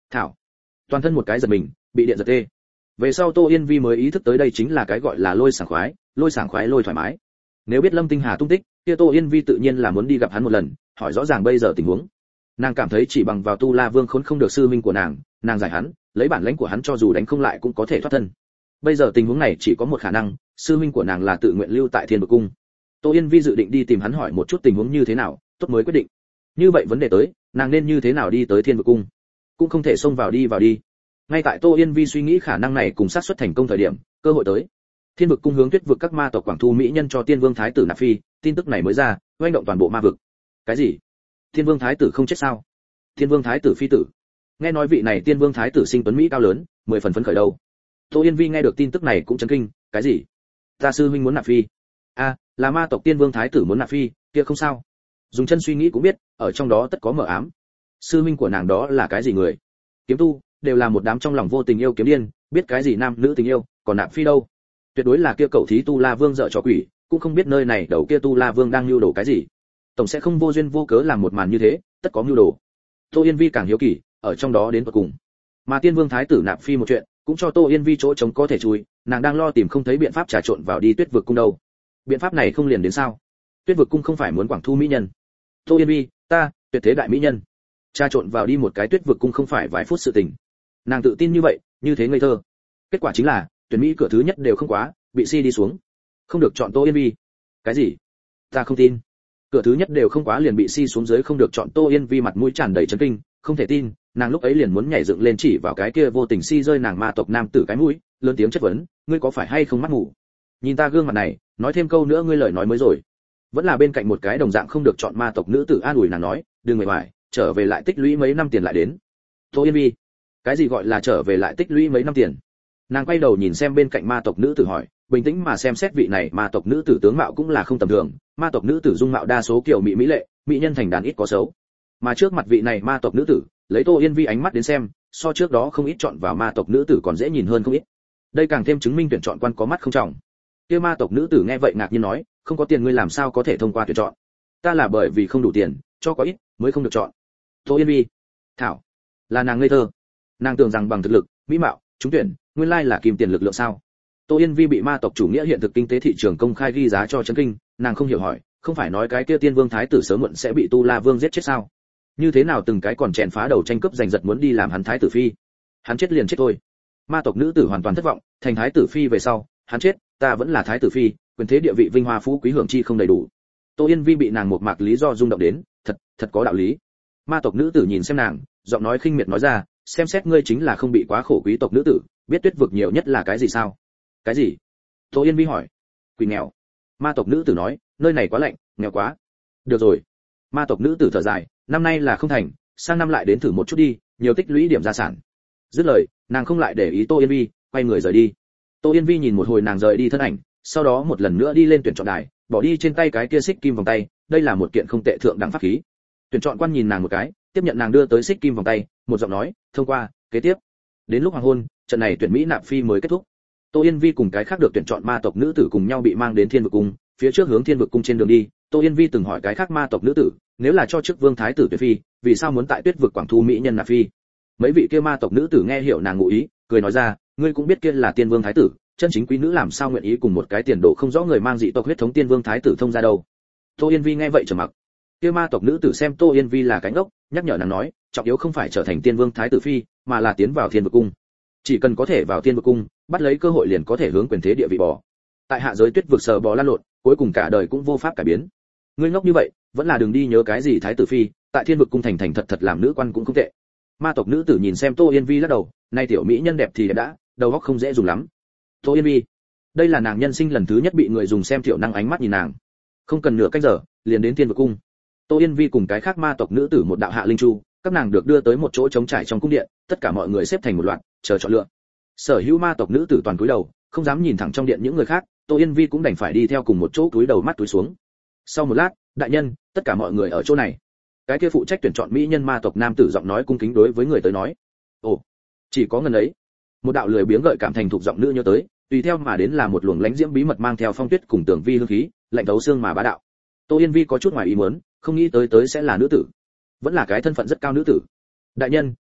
Thảo. Toàn thân một cái giật mình, bị điện giật tê. Về sau Tô Yên Vi mới ý thức tới đây chính là cái gọi là lôi sảng khoái, lôi sảng khoái lôi thoải mái. Nếu biết Lâm Tinh Hà tung tích, kia Tô Yên Vi tự nhiên là muốn đi gặp hắn một lần, hỏi rõ ràng bây giờ tình huống. Nàng cảm thấy chỉ bằng vào Tu La Vương khốn không được sư huynh của nàng, nàng giải hắn, lấy bản lãnh của hắn cho dù đánh không lại cũng có thể thoát thân. Bây giờ tình huống này chỉ có một khả năng, sư huynh của nàng là tự nguyện lưu tại Thiên Vực Cung. Tô Yên Vi dự định đi tìm hắn hỏi một chút tình huống như thế nào, tốt mới quyết định. Như vậy vấn đề tới, nàng nên như thế nào đi tới Thiên Vực Cung? Cũng không thể xông vào đi vào đi. Ngay tại Tô Yên Vi suy nghĩ khả năng này cùng xác suất thành công thời điểm, cơ hội tới. Thiên Vực Cung hướng Tuyết vực các ma tộc Quảng Thu mỹ nhân cho Tiên Vương Thái tử nạp phi, tin tức này mới ra, oanh động toàn bộ ma vực. Cái gì? Thiên Vương Thái tử không chết sao? Thiên Vương Thái tử phi tử? Nghe nói vị này Tiên Vương Thái tử sinh tuấn mỹ cao lớn, mười phần phấn khởi đâu. Tô Yên Vi nghe được tin tức này cũng chấn kinh, cái gì? Ta sư huynh muốn nạp phi? A, là ma tộc Tiên Vương Thái tử muốn nạp phi, kia không sao. Dùng chân suy nghĩ cũng biết, ở trong đó tất có mờ ám. Sư huynh của nàng đó là cái gì người? Kiếm tu, đều là một đám trong lòng vô tình yêu kiếm điên, biết cái gì nam nữ tình yêu, còn nạp phi đâu? Tuyệt đối là kia cậu thí Tu La Vương dợ trò quỷ, cũng không biết nơi này đầu kia Tu La Vương đang lưu đồ cái gì. Tổng sẽ không vô duyên vô cớ làm một màn như thế, tất có mưu đồ. Tô Yên Vi càng hiếu kỳ, ở trong đó đến tận cùng. Mà Tiên Vương Thái tử nạp phi một chuyện, cũng cho Tô Yên Vi chỗ trống có thể chui, nàng đang lo tìm không thấy biện pháp trà trộn vào đi Tuyết vực cung đâu. Biện pháp này không liền đến sao? Tuyết vực cung không phải muốn Quảng Thu mỹ nhân. Tô Yên Vi, ta, tuyệt thế đại mỹ nhân. Trà trộn vào đi một cái Tuyết vực cung không phải vài phút sự tình. Nàng tự tin như vậy, như thế ngây thơ. Kết quả chính là, tuyển mỹ cửa thứ nhất đều không quá, bị si đi xuống. Không được chọn Tô Yên Vi. Cái gì? Ta không tin. Cửa thứ nhất đều không quá liền bị si xuống dưới không được chọn. Tô Yên Vi mặt mũi tràn đầy chấn kinh, không thể tin, nàng lúc ấy liền muốn nhảy dựng lên chỉ vào cái kia vô tình si rơi nàng ma tộc nam tử cái mũi, lớn tiếng chất vấn, ngươi có phải hay không mắt ngủ? Nhìn ta gương mặt này, nói thêm câu nữa ngươi lời nói mới rồi. Vẫn là bên cạnh một cái đồng dạng không được chọn ma tộc nữ tử an ủi nàng nói, đừng mệt mỏi, trở về lại tích lũy mấy năm tiền lại đến. Tô Yên Vi, cái gì gọi là trở về lại tích lũy mấy năm tiền? Nàng quay đầu nhìn xem bên cạnh ma tộc nữ tử hỏi, bình tĩnh mà xem xét vị này ma tộc nữ tử tướng mạo cũng là không tầm thường, ma tộc nữ tử dung mạo đa số kiểu mỹ mỹ lệ, mỹ nhân thành đàn ít có xấu. Mà trước mặt vị này ma tộc nữ tử, lấy Tô Yên Vi ánh mắt đến xem, so trước đó không ít chọn vào ma tộc nữ tử còn dễ nhìn hơn không ít. Đây càng thêm chứng minh tuyển chọn quan có mắt không trọng. Kia ma tộc nữ tử nghe vậy ngạc nhiên nói, không có tiền ngươi làm sao có thể thông qua tuyển chọn? Ta là bởi vì không đủ tiền, cho có ít mới không được chọn. Tô Yên Vi, thảo, là nàng ngây thơ. Nàng tưởng rằng bằng thực lực, mỹ mạo, trúng tuyển, nguyên lai là kìm tiền lực lượng sao? Tô Yên Vi bị ma tộc chủ nghĩa hiện thực kinh tế thị trường công khai ghi giá cho chấn kinh, nàng không hiểu hỏi, không phải nói cái kia Tiên Vương Thái tử sớm muộn sẽ bị Tu La Vương giết chết sao? Như thế nào từng cái còn chèn phá đầu tranh cướp giành giật muốn đi làm hắn thái tử phi? Hắn chết liền chết thôi. Ma tộc nữ tử hoàn toàn thất vọng, thành thái tử phi về sau, hắn chết, ta vẫn là thái tử phi, quyền thế địa vị vinh hoa phú quý hưởng chi không đầy đủ. Tô Yên Vi bị nàng một mạc lý do rung động đến, thật, thật có đạo lý. Ma tộc nữ tử nhìn xem nàng, giọng nói khinh miệt nói ra, xem xét ngươi chính là không bị quá khổ quý tộc nữ tử, biết Tuyết vực nhiều nhất là cái gì sao? Cái gì? Tô Yên Vi hỏi. Quỷ nghèo. Ma tộc nữ tử nói, nơi này quá lạnh, nghèo quá. Được rồi. Ma tộc nữ tử thở dài, năm nay là không thành, sang năm lại đến thử một chút đi, nhiều tích lũy điểm gia sản. Dứt lời, nàng không lại để ý Tô Yên Vi, quay người rời đi. Tô Yên Vi nhìn một hồi nàng rời đi thân ảnh, sau đó một lần nữa đi lên tuyển chọn đài, bỏ đi trên tay cái kia xích kim vòng tay, đây là một kiện không tệ thượng đẳng pháp khí. Tuyển chọn quan nhìn nàng một cái, tiếp nhận nàng đưa tới xích kim vòng tay, một giọng nói, thông qua, kế tiếp. Đến lúc hoàng hôn, trận này tuyển mỹ nạp phi mới kết thúc. Tô Yên Vi cùng cái khác được tuyển chọn ma tộc nữ tử cùng nhau bị mang đến Thiên vực cung, phía trước hướng Thiên vực cung trên đường đi, Tô Yên Vi từng hỏi cái khác ma tộc nữ tử, nếu là cho chức Vương Thái tử tuyển phi, vì sao muốn tại Tuyết vực Quảng Thu mỹ nhân nạp phi? Mấy vị kia ma tộc nữ tử nghe hiểu nàng ngụ ý, cười nói ra, ngươi cũng biết kia là Tiên Vương Thái tử, chân chính quý nữ làm sao nguyện ý cùng một cái tiền đồ không rõ người mang dị tộc huyết thống Tiên Vương Thái tử thông ra đâu? Tô Yên Vi nghe vậy trầm mặc. Kia ma tộc nữ tử xem Tô Yên Vi là cánh ốc, nhắc nhở nàng nói, trọng yếu không phải trở thành Tiên Vương Thái tử phi, mà là tiến vào Thiên vực cung. Chỉ cần có thể vào Thiên vực cung, bắt lấy cơ hội liền có thể hướng quyền thế địa vị bò. Tại hạ giới Tuyết vực sờ bò lăn lộn, cuối cùng cả đời cũng vô pháp cải biến. Ngươi ngốc như vậy, vẫn là đừng đi nhớ cái gì thái tử phi, tại Thiên vực cung thành thành thật thật làm nữ quan cũng không tệ. Ma tộc nữ tử nhìn xem Tô Yên Vi lắc đầu, nay tiểu mỹ nhân đẹp thì đẹp đã, đầu óc không dễ dùng lắm. Tô Yên Vi, đây là nàng nhân sinh lần thứ nhất bị người dùng xem tiểu năng ánh mắt nhìn nàng. Không cần nửa canh giờ, liền đến Thiên vực cung. Tô Yên Vi cùng cái khác ma tộc nữ tử một đạo hạ linh chu, các nàng được đưa tới một chỗ trống trải trong cung điện, tất cả mọi người xếp thành một loạt, chờ chọn lựa. Sở hữu ma tộc nữ tử toàn cúi đầu, không dám nhìn thẳng trong điện những người khác, Tô Yên Vi cũng đành phải đi theo cùng một chỗ cúi đầu mắt túi xuống. Sau một lát, đại nhân, tất cả mọi người ở chỗ này. Cái kia phụ trách tuyển chọn mỹ nhân ma tộc nam tử giọng nói cung kính đối với người tới nói. Ồ, chỉ có ngần ấy. Một đạo lười biếng gợi cảm thành thuộc giọng nữ nhớ tới, tùy theo mà đến là một luồng lãnh diễm bí mật mang theo phong tuyết cùng tường vi hương khí, lạnh thấu xương mà bá đạo. Tô Yên Vi có chút ngoài ý muốn, không nghĩ tới tới sẽ là nữ tử, vẫn là cái thân phận rất cao nữ tử. Đại nhân,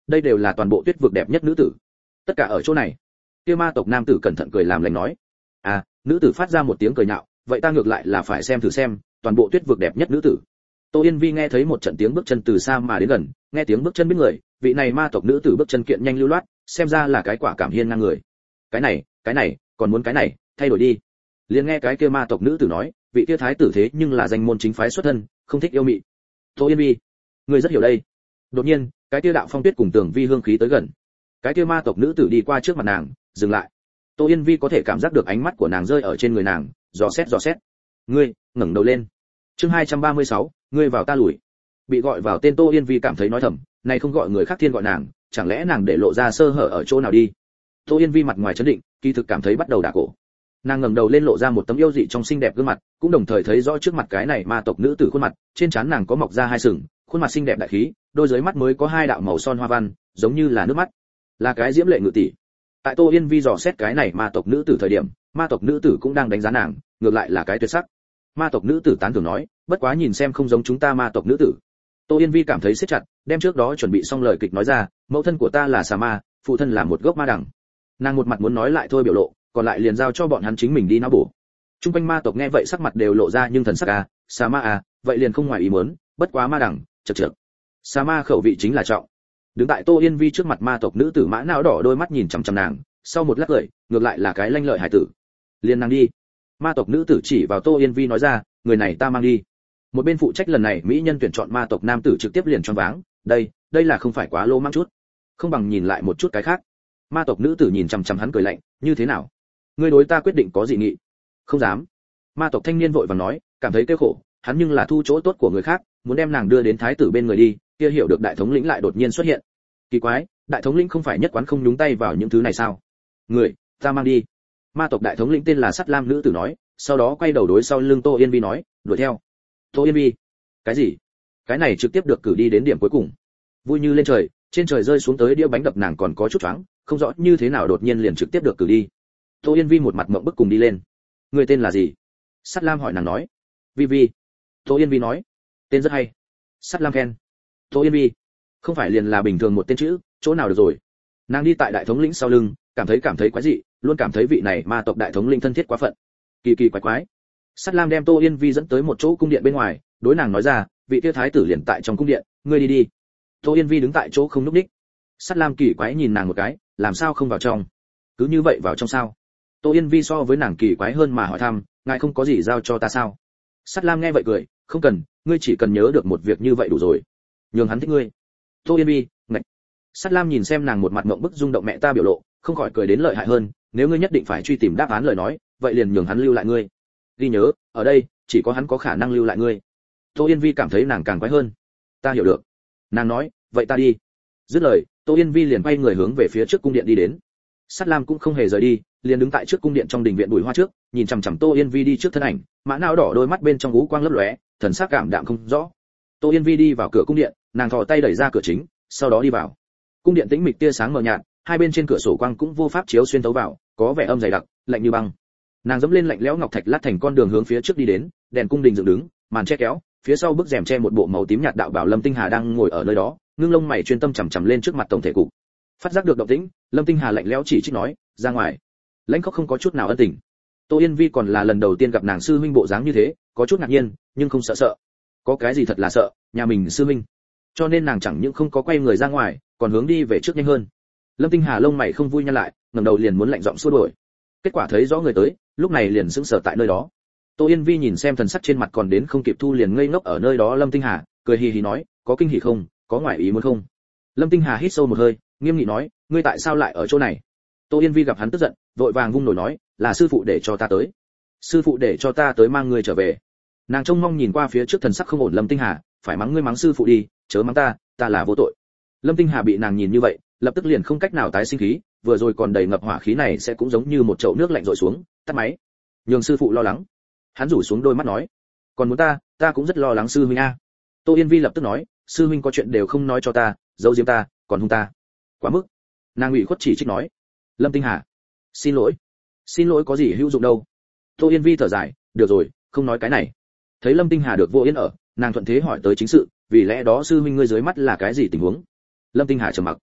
đây đều là toàn bộ tuyết vực đẹp nhất nữ tử, tất cả ở chỗ này. Kia ma tộc nam tử cẩn thận cười làm lành nói. À, nữ tử phát ra một tiếng cười nhạo, vậy ta ngược lại là phải xem thử xem, toàn bộ tuyết vực đẹp nhất nữ tử. Tô Yên Vi nghe thấy một trận tiếng bước chân từ xa mà đến gần, nghe tiếng bước chân biết người, vị này ma tộc nữ tử bước chân kiện nhanh lưu loát, xem ra là cái quả cảm hiên ngang người. Cái này, cái này, còn muốn cái này, thay đổi đi. Liền nghe cái kia ma tộc nữ tử nói, vị kia thái tử thế nhưng là danh môn chính phái xuất thân, không thích yêu mị. Tô Yên Vi, người rất hiểu đây. Đột nhiên, cái kia đạo phong tuyết cùng tường vi hương khí tới gần. Cái kia ma tộc nữ tử đi qua trước mặt nàng, dừng lại. Tô Yên Vi có thể cảm giác được ánh mắt của nàng rơi ở trên người nàng, dò xét dò xét. Ngươi, ngẩng đầu lên. Chương hai trăm ba mươi sáu, ngươi vào ta lùi. Bị gọi vào tên Tô Yên Vi cảm thấy nói thầm, này không gọi người khác thiên gọi nàng, chẳng lẽ nàng để lộ ra sơ hở ở chỗ nào đi. Tô Yên Vi mặt ngoài trấn định, kỳ thực cảm thấy bắt đầu đả cổ. Nàng ngẩng đầu lên lộ ra một tấm yêu dị trong xinh đẹp gương mặt, cũng đồng thời thấy rõ trước mặt cái này ma tộc nữ tử khuôn mặt, trên trán nàng có mọc ra hai sừng, khuôn mặt xinh đẹp đại khí, đôi dưới mắt mới có hai đạo màu son hoa văn, giống như là nước mắt. Là cái diễm lệ ngự tỷ. Tại Tô Yên Vi dò xét cái này ma tộc nữ tử thời điểm, ma tộc nữ tử cũng đang đánh giá nàng, ngược lại là cái tuyệt sắc. Ma tộc nữ tử tán thưởng nói, bất quá nhìn xem không giống chúng ta ma tộc nữ tử. Tô Yên Vi cảm thấy siết chặt, đem trước đó chuẩn bị xong lời kịch nói ra, mẫu thân của ta là xà ma, phụ thân là một gốc ma đằng. Nàng một mặt muốn nói lại thôi biểu lộ, còn lại liền giao cho bọn hắn chính mình đi não bổ. Trung quanh ma tộc nghe vậy sắc mặt đều lộ ra nhưng thần sắc à, xà ma à, vậy liền không ngoài ý muốn, bất quá ma đằng, chậc chậc. Xà ma khẩu vị chính là trọng. Đứng tại Tô Yên Vi trước mặt ma tộc nữ tử mã não đỏ đôi mắt nhìn chằm chằm nàng, sau một lát cười, ngược lại là cái lanh lợi hải tử. Liền nàng đi. Ma tộc nữ tử chỉ vào Tô Yên Vi nói ra, người này ta mang đi. Một bên phụ trách lần này mỹ nhân tuyển chọn ma tộc nam tử trực tiếp liền choáng váng, đây, đây là không phải quá lô mang chút. Không bằng nhìn lại một chút cái khác. Ma tộc nữ tử nhìn chằm chằm hắn cười lạnh, như thế nào? Ngươi đối ta quyết định có gì nghị? Không dám. Ma tộc thanh niên vội vàng nói, cảm thấy kêu khổ, hắn nhưng là thu chỗ tốt của người khác, muốn đem nàng đưa đến thái tử bên người đi, kia hiểu được đại thống lĩnh lại đột nhiên xuất hiện. Kỳ quái, đại thống lĩnh không phải nhất quán không nhúng tay vào những thứ này sao? Người, ta mang đi. Ma tộc đại thống lĩnh tên là Sắt Lam nữ tử nói, sau đó quay đầu đối sau lưng Tô Yên Vi nói, đuổi theo. Tô Yên Vi, cái gì? Cái này trực tiếp được cử đi đến điểm cuối cùng. Vui như lên trời, trên trời rơi xuống tới đĩa bánh đập nàng còn có chút choáng, không rõ như thế nào đột nhiên liền trực tiếp được cử đi. Tô Yên Vi một mặt ngậm bức cùng đi lên. Người tên là gì? Sắt Lam hỏi nàng nói. Vi Vi. Tô Yên Vi nói. Tên rất hay. Sắt Lam khen. Tô Yên Vi. Không phải liền là bình thường một tên chữ, chỗ nào được rồi. Nàng đi tại đại thống lĩnh sau lưng, cảm thấy cảm thấy quái dị, luôn cảm thấy vị này ma tộc đại thống lĩnh thân thiết quá phận. Kỳ kỳ quái quái. Sắt Lam đem Tô Yên Vi dẫn tới một chỗ cung điện bên ngoài, đối nàng nói ra, vị kia thái tử liền tại trong cung điện, ngươi đi đi. Tô Yên Vi đứng tại chỗ không nhúc nhích. Sắt Lam kỳ quái nhìn nàng một cái, làm sao không vào trong? Cứ như vậy vào trong sao? Tô Yên Vi so với nàng kỳ quái hơn mà hỏi thăm, ngài không có gì giao cho ta sao? Sắt Lam nghe vậy cười, không cần, ngươi chỉ cần nhớ được một việc như vậy đủ rồi. Nhường hắn thích ngươi. Tô Yên Vi, ngạch. Sắt Lam nhìn xem nàng một mặt ngượng bức rung động mẹ ta biểu lộ, không khỏi cười đến lợi hại hơn, nếu ngươi nhất định phải truy tìm đáp án lời nói, vậy liền nhường hắn lưu lại ngươi. Ghi nhớ, ở đây, chỉ có hắn có khả năng lưu lại ngươi. Tô Yên Vi cảm thấy nàng càng quái hơn. Ta hiểu được. Nàng nói, vậy ta đi. Dứt lời, Tô Yên Vi liền quay người hướng về phía trước cung điện đi đến. Sắt Lam cũng không hề rời đi, liền đứng tại trước cung điện trong đình viện bùi hoa trước, nhìn chằm chằm Tô Yên Vi đi trước thân ảnh, mã não đỏ đôi mắt bên trong ngũ quang lấp lóe, thần sắc cảm đạm không rõ. Tô Yên Vi đi vào cửa cung điện, nàng thò tay đẩy ra cửa chính, sau đó đi vào. Cung điện tĩnh mịch tia sáng mờ nhạt, hai bên trên cửa sổ quang cũng vô pháp chiếu xuyên tấu vào, có vẻ âm dày đặc, lạnh như băng. Nàng dẫm lên lạnh lẽo ngọc thạch lát thành con đường hướng phía trước đi đến, đèn cung đình dựng đứng, màn che kéo, phía sau bức rèm che một bộ màu tím nhạt đạo bảo Lâm Tinh Hà đang ngồi ở nơi đó, ngưng lông mày chuyên tâm chằm chằm lên trước mặt tổng thể cục. Phát giác được động tĩnh, Lâm Tinh Hà lạnh lẽo chỉ trích nói, ra ngoài. Lãnh Khốc không có chút nào ân tình. Tô Yên Vi còn là lần đầu tiên gặp nàng sư huynh bộ dáng như thế, có chút ngạc nhiên, nhưng không sợ sợ. Có cái gì thật là sợ, nhà mình sư huynh. Cho nên nàng chẳng những không có quay người ra ngoài, còn hướng đi về trước nhanh hơn. Lâm Tinh Hà lông mày không vui nhăn lại, ngẩng đầu liền muốn lạnh giọng xua đuổi. Kết quả thấy rõ người tới, lúc này liền sững sờ tại nơi đó. Tô Yên Vi nhìn xem thần sắc trên mặt còn đến không kịp thu liền ngây ngốc ở nơi đó Lâm Tinh Hà, cười hì hì nói, có kinh hỉ không, có ngoại ý muốn không? Lâm Tinh Hà hít sâu một hơi, nghiêm nghị nói, ngươi tại sao lại ở chỗ này? Tô Yên Vi gặp hắn tức giận, vội vàng vung nổi nói, là sư phụ để cho ta tới. Sư phụ để cho ta tới mang ngươi trở về. Nàng trông mong nhìn qua phía trước thần sắc không ổn Lâm Tinh Hà, phải mắng ngươi mắng sư phụ đi, chớ mắng ta, ta là vô tội. Lâm Tinh Hà bị nàng nhìn như vậy, lập tức liền không cách nào tái sinh khí, vừa rồi còn đầy ngập hỏa khí này sẽ cũng giống như một chậu nước lạnh rội xuống, tắt máy. Nhường sư phụ lo lắng. Hắn rủ xuống đôi mắt nói, còn muốn ta, ta cũng rất lo lắng sư huynh a. Tô Yên Vi lập tức nói, sư huynh có chuyện đều không nói cho ta, giấu giếm ta, còn hung ta. Quá mức. Nàng ủy khuất chỉ trích nói. Lâm Tinh Hà, xin lỗi. Xin lỗi có gì hữu dụng đâu. Tô Yên Vi thở dài, được rồi, không nói cái này. Thấy Lâm Tinh Hà được vô yên ở, nàng thuận thế hỏi tới chính sự, vì lẽ đó sư huynh ngươi dưới mắt là cái gì tình huống? Lâm Tinh Hà trầm mặc.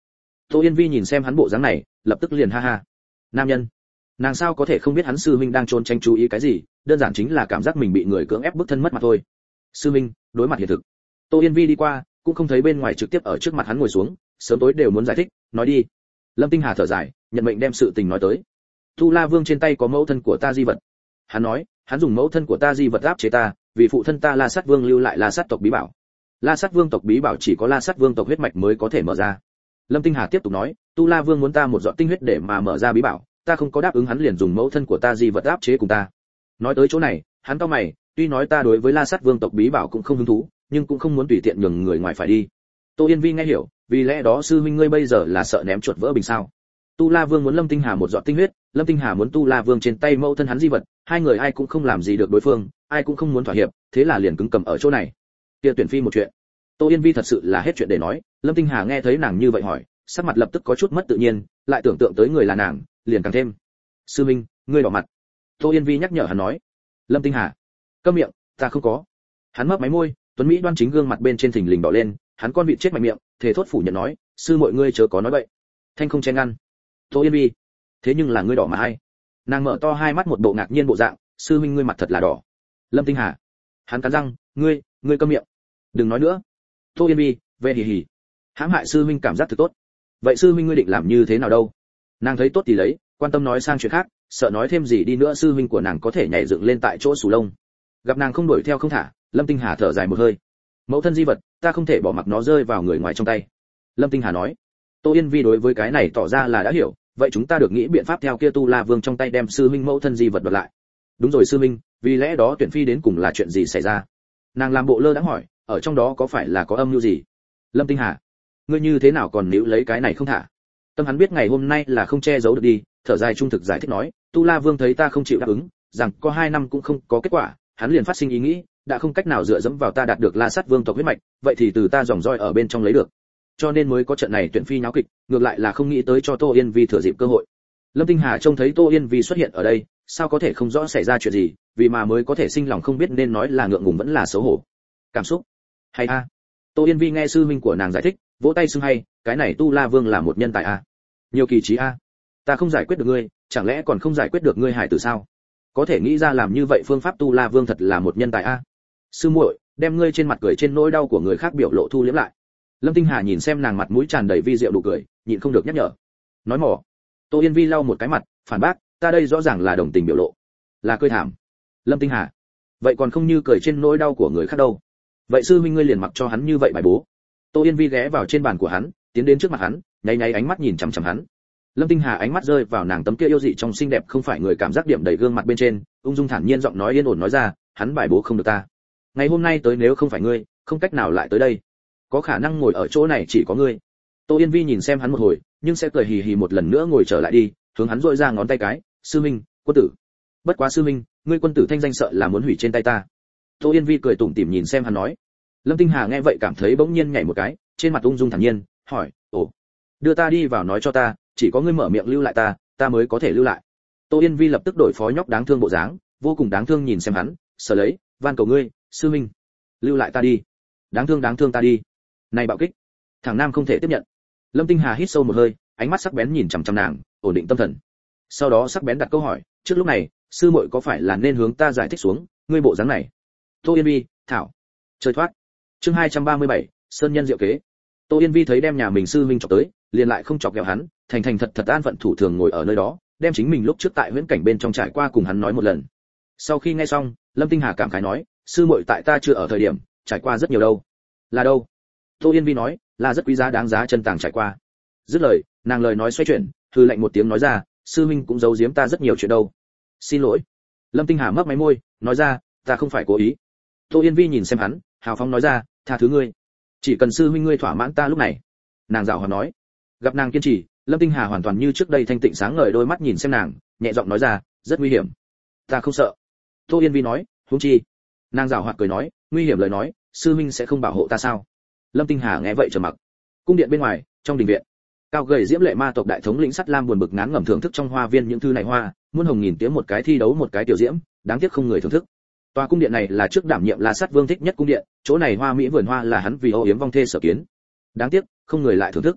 Tô Yên Vi nhìn xem hắn bộ dáng này, lập tức liền ha ha. Nam nhân, nàng sao có thể không biết hắn sư huynh đang trốn tránh chú ý cái gì, đơn giản chính là cảm giác mình bị người cưỡng ép bức thân mất mà thôi. Sư huynh, đối mặt hiện thực. Tô Yên Vi đi qua, cũng không thấy bên ngoài, trực tiếp ở trước mặt hắn ngồi xuống, sớm tối đều muốn giải thích, nói đi. Lâm Tinh Hà thở dài, nhận mệnh đem sự tình nói tới. Tu La Vương trên tay có mẫu thân của ta di vật. Hắn nói, hắn dùng mẫu thân của ta di vật áp chế ta, vì phụ thân ta La Sát Vương lưu lại La Sát tộc bí bảo. La Sát Vương tộc bí bảo chỉ có La Sát Vương tộc huyết mạch mới có thể mở ra. Lâm Tinh Hà tiếp tục nói, Tu La Vương muốn ta một giọt tinh huyết để mà mở ra bí bảo, ta không có đáp ứng, hắn liền dùng mẫu thân của ta di vật áp chế cùng ta. Nói tới chỗ này, hắn cau mày, tuy nói ta đối với La Sát Vương tộc bí bảo cũng không hứng thú, nhưng cũng không muốn tùy tiện nhường người ngoài phải đi. Tô Yên Vi nghe hiểu, vì lẽ đó sư huynh ngươi bây giờ là sợ ném chuột vỡ bình sao? Tu La Vương muốn Lâm Tinh Hà một giọt tinh huyết, Lâm Tinh Hà muốn Tu La Vương trên tay mẫu thân hắn di vật, hai người ai cũng không làm gì được đối phương, ai cũng không muốn thỏa hiệp, thế là liền cứng cầm ở chỗ này. Kia tuyển phi một chuyện. Tô Yên Vi thật sự là hết chuyện để nói, Lâm Tinh Hà nghe thấy nàng như vậy hỏi, sắc mặt lập tức có chút mất tự nhiên, lại tưởng tượng tới người là nàng, liền càng thêm. Sư minh, ngươi đỏ mặt. Tô Yên Vi nhắc nhở hắn nói. Lâm Tinh Hà, câm miệng, ta không có. Hắn mấp máy môi, tuấn mỹ đoan chính gương mặt bên trên thình lình đỏ lên, hắn con vịt chết mạnh miệng, thề thốt phủ nhận nói, sư muội ngươi chớ có nói bậy. Thanh không chen ngăn. Tô Yên Vi, thế nhưng là ngươi đỏ mà ai? Nàng mở to hai mắt một bộ ngạc nhiên bộ dạng, sư huynh ngươi mặt thật là đỏ. Lâm Tinh Hà, hắn cắn răng, ngươi, ngươi câm miệng, đừng nói nữa. Tô Yên Vi, về hì hì, hãm hại sư huynh cảm giác thực tốt. Vậy sư huynh ngươi định làm như thế nào đâu? Nàng thấy tốt thì lấy, quan tâm nói sang chuyện khác, sợ nói thêm gì đi nữa sư huynh của nàng có thể nhảy dựng lên tại chỗ sù lông. Gặp nàng không đuổi theo không thả, Lâm Tinh Hà thở dài một hơi. Mẫu thân di vật, ta không thể bỏ mặc nó rơi vào người ngoài trong tay. Lâm Tinh Hà nói. Tô Yên Vi đối với cái này tỏ ra là đã hiểu, vậy chúng ta được nghĩ biện pháp theo kia Tu La Vương trong tay đem sư huynh mẫu thân di vật đoạt lại. Đúng rồi sư huynh, vì lẽ đó tuyển phi đến cùng là chuyện gì xảy ra? Nàng làm bộ lơ đãng hỏi, ở trong đó có phải là có âm mưu gì? Lâm Tinh Hà, ngươi như thế nào còn níu lấy cái này không thả? Tâm hắn biết ngày hôm nay là không che giấu được đi, thở dài trung thực giải thích nói, Tu La Vương thấy ta không chịu đáp ứng, rằng có hai năm cũng không có kết quả, hắn liền phát sinh ý nghĩ, đã không cách nào dựa dẫm vào ta đạt được La Sát Vương tộc huyết mạch, vậy thì từ ta dòng roi ở bên trong lấy được. Cho nên mới có trận này tuyển phi nháo kịch, ngược lại là không nghĩ tới cho Tô Yên Vi thừa dịp cơ hội. Lâm Tinh Hà trông thấy Tô Yên Vi xuất hiện ở đây, sao có thể không rõ xảy ra chuyện gì, vì mà mới có thể sinh lòng không biết nên nói là ngượng ngùng vẫn là xấu hổ. Cảm xúc. Hay a. Tô Yên Vi nghe sư huynh của nàng giải thích, vỗ tay xưng hay, cái này Tu La Vương là một nhân tài a. Nhiều kỳ trí a. Ta không giải quyết được ngươi, chẳng lẽ còn không giải quyết được ngươi hải tử sao? Có thể nghĩ ra làm như vậy phương pháp Tu La Vương thật là một nhân tài a. Sư muội, đem ngươi trên mặt cười trên nỗi đau của người khác biểu lộ thu liễm lại. Lâm Tinh Hà nhìn xem nàng mặt mũi tràn đầy vi diệu đủ cười, nhịn không được nhắc nhở. Nói mỏ. Tô Yên Vi lau một cái mặt, phản bác, ta đây rõ ràng là đồng tình biểu lộ, là cười thảm. Lâm Tinh Hà, vậy còn không như cười trên nỗi đau của người khác đâu. Vậy sư huynh ngươi liền mặc cho hắn như vậy bài bố. Tô Yên Vi ghé vào trên bàn của hắn, tiến đến trước mặt hắn, nháy nháy ánh mắt nhìn chằm chằm hắn. Lâm Tinh Hà ánh mắt rơi vào nàng tấm kia yêu dị trong xinh đẹp không phải người cảm giác điểm đầy gương mặt bên trên, ung dung thản nhiên giọng nói yên ổn nói ra, hắn bài bố không được ta. Ngày hôm nay tới nếu không phải ngươi, không cách nào lại tới đây. Có khả năng ngồi ở chỗ này chỉ có ngươi. Tô Yên Vi nhìn xem hắn một hồi, nhưng sẽ cười hì hì một lần nữa ngồi trở lại đi, hướng hắn rũa ra ngón tay cái, sư minh, quân tử. Bất quá sư minh, ngươi quân tử thanh danh sợ là muốn hủy trên tay ta. Tô Yên Vi cười tủm tỉm nhìn xem hắn nói. Lâm Tinh Hà nghe vậy cảm thấy bỗng nhiên nhảy một cái, trên mặt ung dung thản nhiên, hỏi, ồ, đưa ta đi vào nói cho ta, chỉ có ngươi mở miệng lưu lại ta, ta mới có thể lưu lại. Tô Yên Vi lập tức đổi phó nhóc đáng thương bộ dáng, vô cùng đáng thương nhìn xem hắn, sở lấy, van cầu ngươi, sư minh, lưu lại ta đi. Đáng thương đáng thương ta đi. Này bạo kích, thằng nam không thể tiếp nhận. Lâm Tinh Hà hít sâu một hơi, ánh mắt sắc bén nhìn chằm chằm nàng, ổn định tâm thần. Sau đó sắc bén đặt câu hỏi, trước lúc này, sư muội có phải là nên hướng ta giải thích xuống, ngươi bộ dáng này. Tô Yên Vi, thảo, chơi thoát. Chương hai trăm ba mươi bảy, sơn nhân diệu kế. Tô Yên Vi thấy đem nhà mình sư huynh chọc tới, liền lại không chọc ghẹo hắn, thành thành thật thật an phận thủ thường ngồi ở nơi đó, đem chính mình lúc trước tại huyễn cảnh bên trong trải qua cùng hắn nói một lần. Sau khi nghe xong, Lâm Tinh Hà cảm khái nói, sư muội tại ta chưa ở thời điểm, trải qua rất nhiều đâu. Là đâu? Tô Yên Vi nói, là rất quý giá đáng giá chân tàng trải qua. Dứt lời, nàng lời nói xoay chuyển, hừ lạnh một tiếng nói ra, sư huynh cũng giấu giếm ta rất nhiều chuyện đâu. Xin lỗi. Lâm Tinh Hà mấp máy môi, nói ra, ta không phải cố ý. Tô Yên Vi nhìn xem hắn, hào phóng nói ra, tha thứ ngươi. Chỉ cần sư huynh ngươi thỏa mãn ta lúc này. Nàng giảo hòa nói. Gặp nàng kiên trì, Lâm Tinh Hà hoàn toàn như trước đây thanh tịnh sáng ngời đôi mắt nhìn xem nàng, nhẹ giọng nói ra, rất nguy hiểm. Ta không sợ. Tô Yên Vi nói, huống chi. Nàng giảo hoạt cười nói, nguy hiểm lời nói, sư huynh sẽ không bảo hộ ta sao? Lâm Tinh Hà nghe vậy trầm mặc. Cung điện bên ngoài, trong đình viện, cao gầy diễm lệ ma tộc đại thống lĩnh Sắt Lam buồn bực ngán ngẩm thưởng thức trong hoa viên những thứ này hoa, muôn hồng nghìn tía một cái thi đấu một cái tiểu diễm, đáng tiếc không người thưởng thức. Tòa cung điện này là trước đảm nhiệm La Sát Vương thích nhất cung điện, chỗ này hoa mỹ vườn hoa là hắn vì ô yếm vong thê sở kiến. Đáng tiếc, không người lại thưởng thức.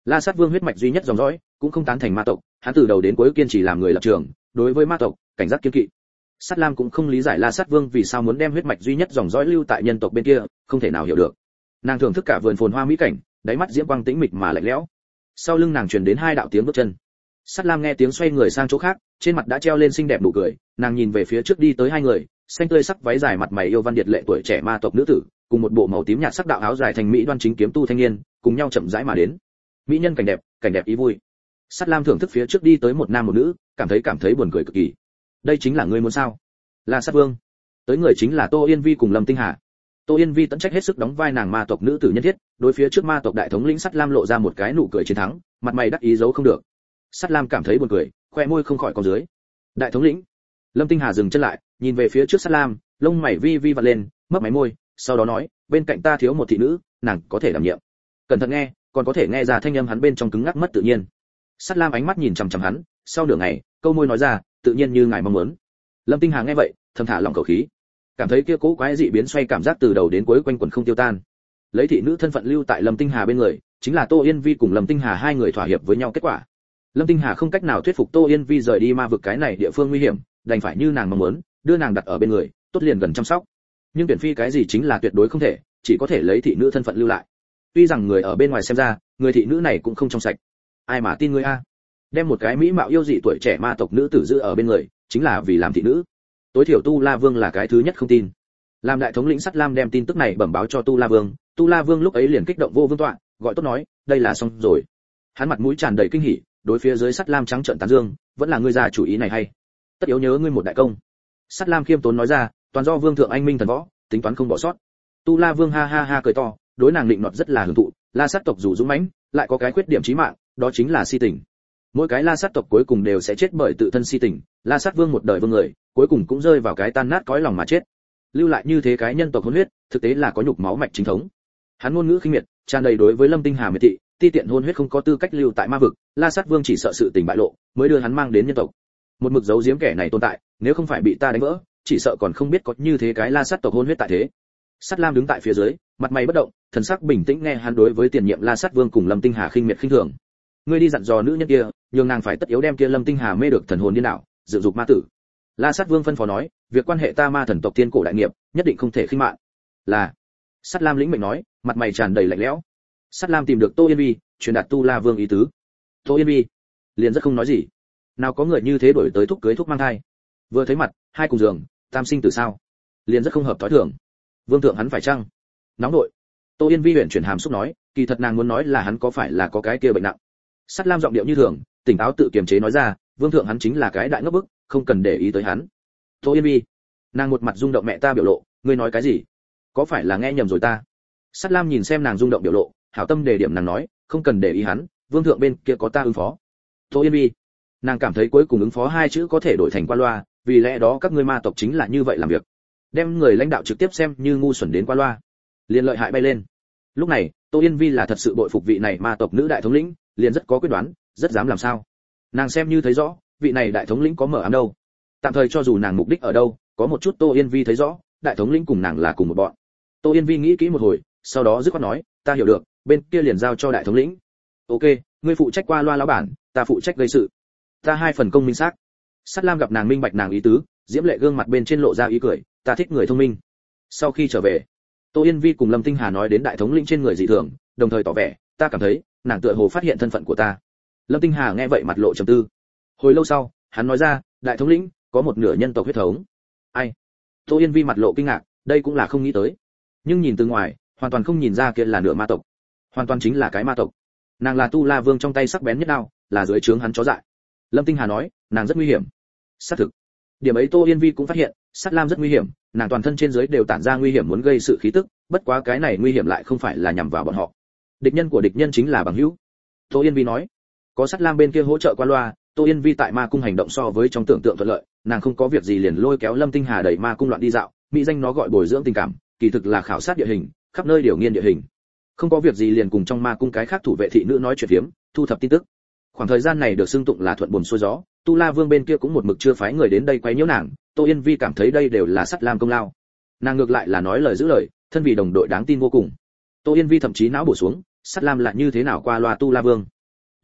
La Sát Vương huyết mạch duy nhất dòng dõi, cũng không tán thành ma tộc, hắn từ đầu đến cuối kiên trì làm người lập trường, đối với ma tộc, cảnh giác kiêng kỵ. Sát Lam cũng không lý giải La Sát Vương vì sao muốn đem huyết mạch duy nhất dòng dõi lưu tại nhân tộc bên kia, không thể nào hiểu được. Nàng thưởng thức cả vườn phồn hoa mỹ cảnh, đáy mắt diễm quang tĩnh mịch mà lạnh lẽo. Sau lưng nàng truyền đến hai đạo tiếng bước chân. Sát Lam nghe tiếng xoay người sang chỗ khác, trên mặt đã treo lên xinh đẹp nụ cười, nàng nhìn về phía trước đi tới hai người, xanh tươi sắc váy dài mặt mày yêu văn điệt lệ tuổi trẻ ma tộc nữ tử, cùng một bộ màu tím nhạt sắc đạo áo dài thành mỹ đoan chính kiếm tu thanh niên, cùng nhau chậm rãi mà đến. Mỹ nhân cảnh đẹp, cảnh đẹp ý vui. Sát Lam thưởng thức phía trước đi tới một nam một nữ, cảm thấy cảm thấy buồn cười cực kỳ. Đây chính là ngươi muốn sao? La Sát Vương. Tới người chính là Tô Yên Vi cùng Lâm Tinh Hà. Tô Yên Vi tận trách hết sức đóng vai nàng ma tộc nữ tử nhân thiết, đối phía trước ma tộc đại thống lĩnh Sát Lam lộ ra một cái nụ cười chiến thắng, mặt mày đắc ý giấu không được. Sát Lam cảm thấy buồn cười, khoe môi không khỏi cong dưới. Đại thống lĩnh. Lâm Tinh Hà dừng chân lại, nhìn về phía trước Sát Lam, lông mày vi vi vặn lên, mấp máy môi, sau đó nói, bên cạnh ta thiếu một thị nữ, nàng có thể đảm nhiệm. Cẩn thận nghe, còn có thể nghe ra thanh âm hắn bên trong cứng ngắc mất tự nhiên. Sát Lam ánh mắt nhìn chằm chằm hắn, sau nửa ngày, câu môi nói ra, tự nhiên như ngài mong muốn. Lâm Tinh Hà nghe vậy, thầm thả lỏng khẩu khí, cảm thấy kia cố quái dị biến xoay cảm giác từ đầu đến cuối quanh quẩn không tiêu tan. Lấy thị nữ thân phận lưu tại Lâm Tinh Hà bên người, chính là Tô Yên Vi cùng Lâm Tinh Hà hai người thỏa hiệp với nhau kết quả. Lâm Tinh Hà không cách nào thuyết phục Tô Yên Vi rời đi ma vực cái này địa phương nguy hiểm, đành phải như nàng mong muốn, đưa nàng đặt ở bên người, tốt liền gần chăm sóc. Nhưng tuyển phi cái gì chính là tuyệt đối không thể, chỉ có thể lấy thị nữ thân phận lưu lại. Tuy rằng người ở bên ngoài xem ra, người thị nữ này cũng không trong sạch. Ai mà tin ngươi a? Đem một cái mỹ mạo yêu dị tuổi trẻ ma tộc nữ tử giữ ở bên người, chính là vì làm thị nữ. Tối thiểu Tu La Vương là cái thứ nhất không tin. Làm đại thống lĩnh Sắt Lam đem tin tức này bẩm báo cho Tu La Vương, Tu La Vương lúc ấy liền kích động vô vương tọa, gọi tốt nói, đây là xong rồi. Hắn mặt mũi tràn đầy kinh hỉ, đối phía dưới Sắt Lam trắng trợn tán dương, vẫn là ngươi già chủ ý này hay. Tất yếu nhớ ngươi một đại công. Sắt Lam khiêm tốn nói ra, toàn do vương thượng anh minh thần võ, tính toán không bỏ sót. Tu La Vương ha ha ha cười to, đối nàng định nọt rất là hưởng thụ. La sát tộc dù dũng mãnh, lại có cái khuyết điểm chí mạng, đó chính là si tình. Mỗi cái La sát tộc cuối cùng đều sẽ chết bởi tự thân si tình, La sát vương một đời vương người, cuối cùng cũng rơi vào cái tan nát cõi lòng mà chết. Lưu lại như thế cái nhân tộc hỗn huyết, thực tế là có nhục máu mạch chính thống. Hắn ngôn ngữ khinh miệt, tràn đầy đối với Lâm Tinh Hà miệt thị, ti tiện hôn huyết không có tư cách lưu tại ma vực, La sát vương chỉ sợ sự tình bại lộ, mới đưa hắn mang đến nhân tộc. Một mực giấu giếm kẻ này tồn tại, nếu không phải bị ta đánh vỡ, chỉ sợ còn không biết có như thế cái La sát tộc hôn huyết tại thế. Sát Lam đứng tại phía dưới, mặt mày bất động, thần sắc bình tĩnh nghe hắn đối với tiền nhiệm La sát vương cùng Lâm Tinh Hà khinh miệt khinh thường. Ngươi đi dặn dò nữ nhân kia, nhường nàng phải tất yếu đem kia Lâm Tinh Hà mê được thần hồn điên đảo, dự dục ma tử. La sát vương phân phó nói, việc quan hệ ta ma thần tộc thiên cổ đại nghiệp, nhất định không thể khinh mạn. Là. Sát Lam lĩnh mệnh nói, mặt mày tràn đầy lạnh lẽo. Sát Lam tìm được Tô Yên Vi, truyền đạt Tu La Vương ý tứ. Tô Yên Vi liền rất không nói gì. Nào có người như thế đổi tới thúc cưới thúc mang thai. Vừa thấy mặt, hai cùng giường, tam sinh tử sao? Liền rất không hợp thói thường. Vương thượng hắn phải chăng? Nóng nội. Tô Yên Vi huyền chuyển hàm xúc nói, kỳ thật nàng muốn nói là hắn có phải là có cái kia bệnh nặng. Sát Lam giọng điệu như thường, tỉnh táo tự kiềm chế nói ra, vương thượng hắn chính là cái đại ngốc bức, không cần để ý tới hắn. Tô Yên Vi, nàng một mặt rung động mẹ ta biểu lộ, ngươi nói cái gì? Có phải là nghe nhầm rồi ta? Sát Lam nhìn xem nàng rung động biểu lộ, hảo tâm đề điểm nàng nói, không cần để ý hắn, vương thượng bên kia có ta ứng phó. Tô Yên Vi, nàng cảm thấy cuối cùng ứng phó hai chữ có thể đổi thành qua loa, vì lẽ đó các ngươi ma tộc chính là như vậy làm việc, đem người lãnh đạo trực tiếp xem như ngu xuẩn đến qua loa, liền lợi hại bay lên. Lúc này, Tô Yên Vi là thật sự bội phục vị này ma tộc nữ đại thống lĩnh, liền rất có quyết đoán, rất dám làm sao. Nàng xem như thấy rõ, vị này đại thống lĩnh có mở ám đâu. Tạm thời cho dù nàng mục đích ở đâu, có một chút Tô Yên Vi thấy rõ, đại thống lĩnh cùng nàng là cùng một bọn. Tô Yên Vi nghĩ kỹ một hồi, sau đó dứt khoát nói, ta hiểu được, bên kia liền giao cho đại thống lĩnh. Ok, ngươi phụ trách qua loa lão bản, ta phụ trách gây sự. Ta hai phần công minh xác. Sát Lam gặp nàng minh bạch nàng ý tứ, diễm lệ gương mặt bên trên lộ ra ý cười, ta thích người thông minh. Sau khi trở về, Tô Yên Vi cùng Lâm Tinh Hà nói đến đại thống lĩnh trên người dị thường, đồng thời tỏ vẻ, ta cảm thấy, nàng tựa hồ phát hiện thân phận của ta. Lâm Tinh Hà nghe vậy mặt lộ trầm tư. Hồi lâu sau, hắn nói ra, đại thống lĩnh, có một nửa nhân tộc huyết thống. Ai? Tô Yên Vi mặt lộ kinh ngạc, đây cũng là không nghĩ tới. Nhưng nhìn từ ngoài, hoàn toàn không nhìn ra kia là nửa ma tộc. Hoàn toàn chính là cái ma tộc. Nàng là Tu La Vương trong tay sắc bén nhất đao, là dưới trướng hắn chó dại. Lâm Tinh Hà nói, nàng rất nguy hiểm. Xác thực. Điểm ấy Tô Yên Vi cũng phát hiện, Sát Lam rất nguy hiểm, nàng toàn thân trên dưới đều tản ra nguy hiểm muốn gây sự khí tức, bất quá cái này nguy hiểm lại không phải là nhằm vào bọn họ. Địch nhân của địch nhân chính là bằng hữu. Tô Yên Vi nói, có Sát Lam bên kia hỗ trợ qua loa, Tô Yên Vi tại ma cung hành động so với trong tưởng tượng thuận lợi, nàng không có việc gì liền lôi kéo Lâm Tinh Hà đẩy ma cung loạn đi dạo, mỹ danh nó gọi bồi dưỡng tình cảm, kỳ thực là khảo sát địa hình, khắp nơi điều nghiên địa hình. Không có việc gì liền cùng trong ma cung cái khác thủ vệ thị nữ nói chuyện phiếm, thu thập tin tức. Khoảng thời gian này được xưng tụng là thuận buồm xuôi gió, Tu La Vương bên kia cũng một mực chưa phái người đến đây quấy nhiễu nàng, Tô Yên Vi cảm thấy đây đều là Sát Lam công lao. Nàng ngược lại là nói lời giữ lời, thân vì đồng đội đáng tin vô cùng. Tô Yên Vi thậm chí não bổ xuống, Sát Lam là như thế nào qua loa Tu La Vương.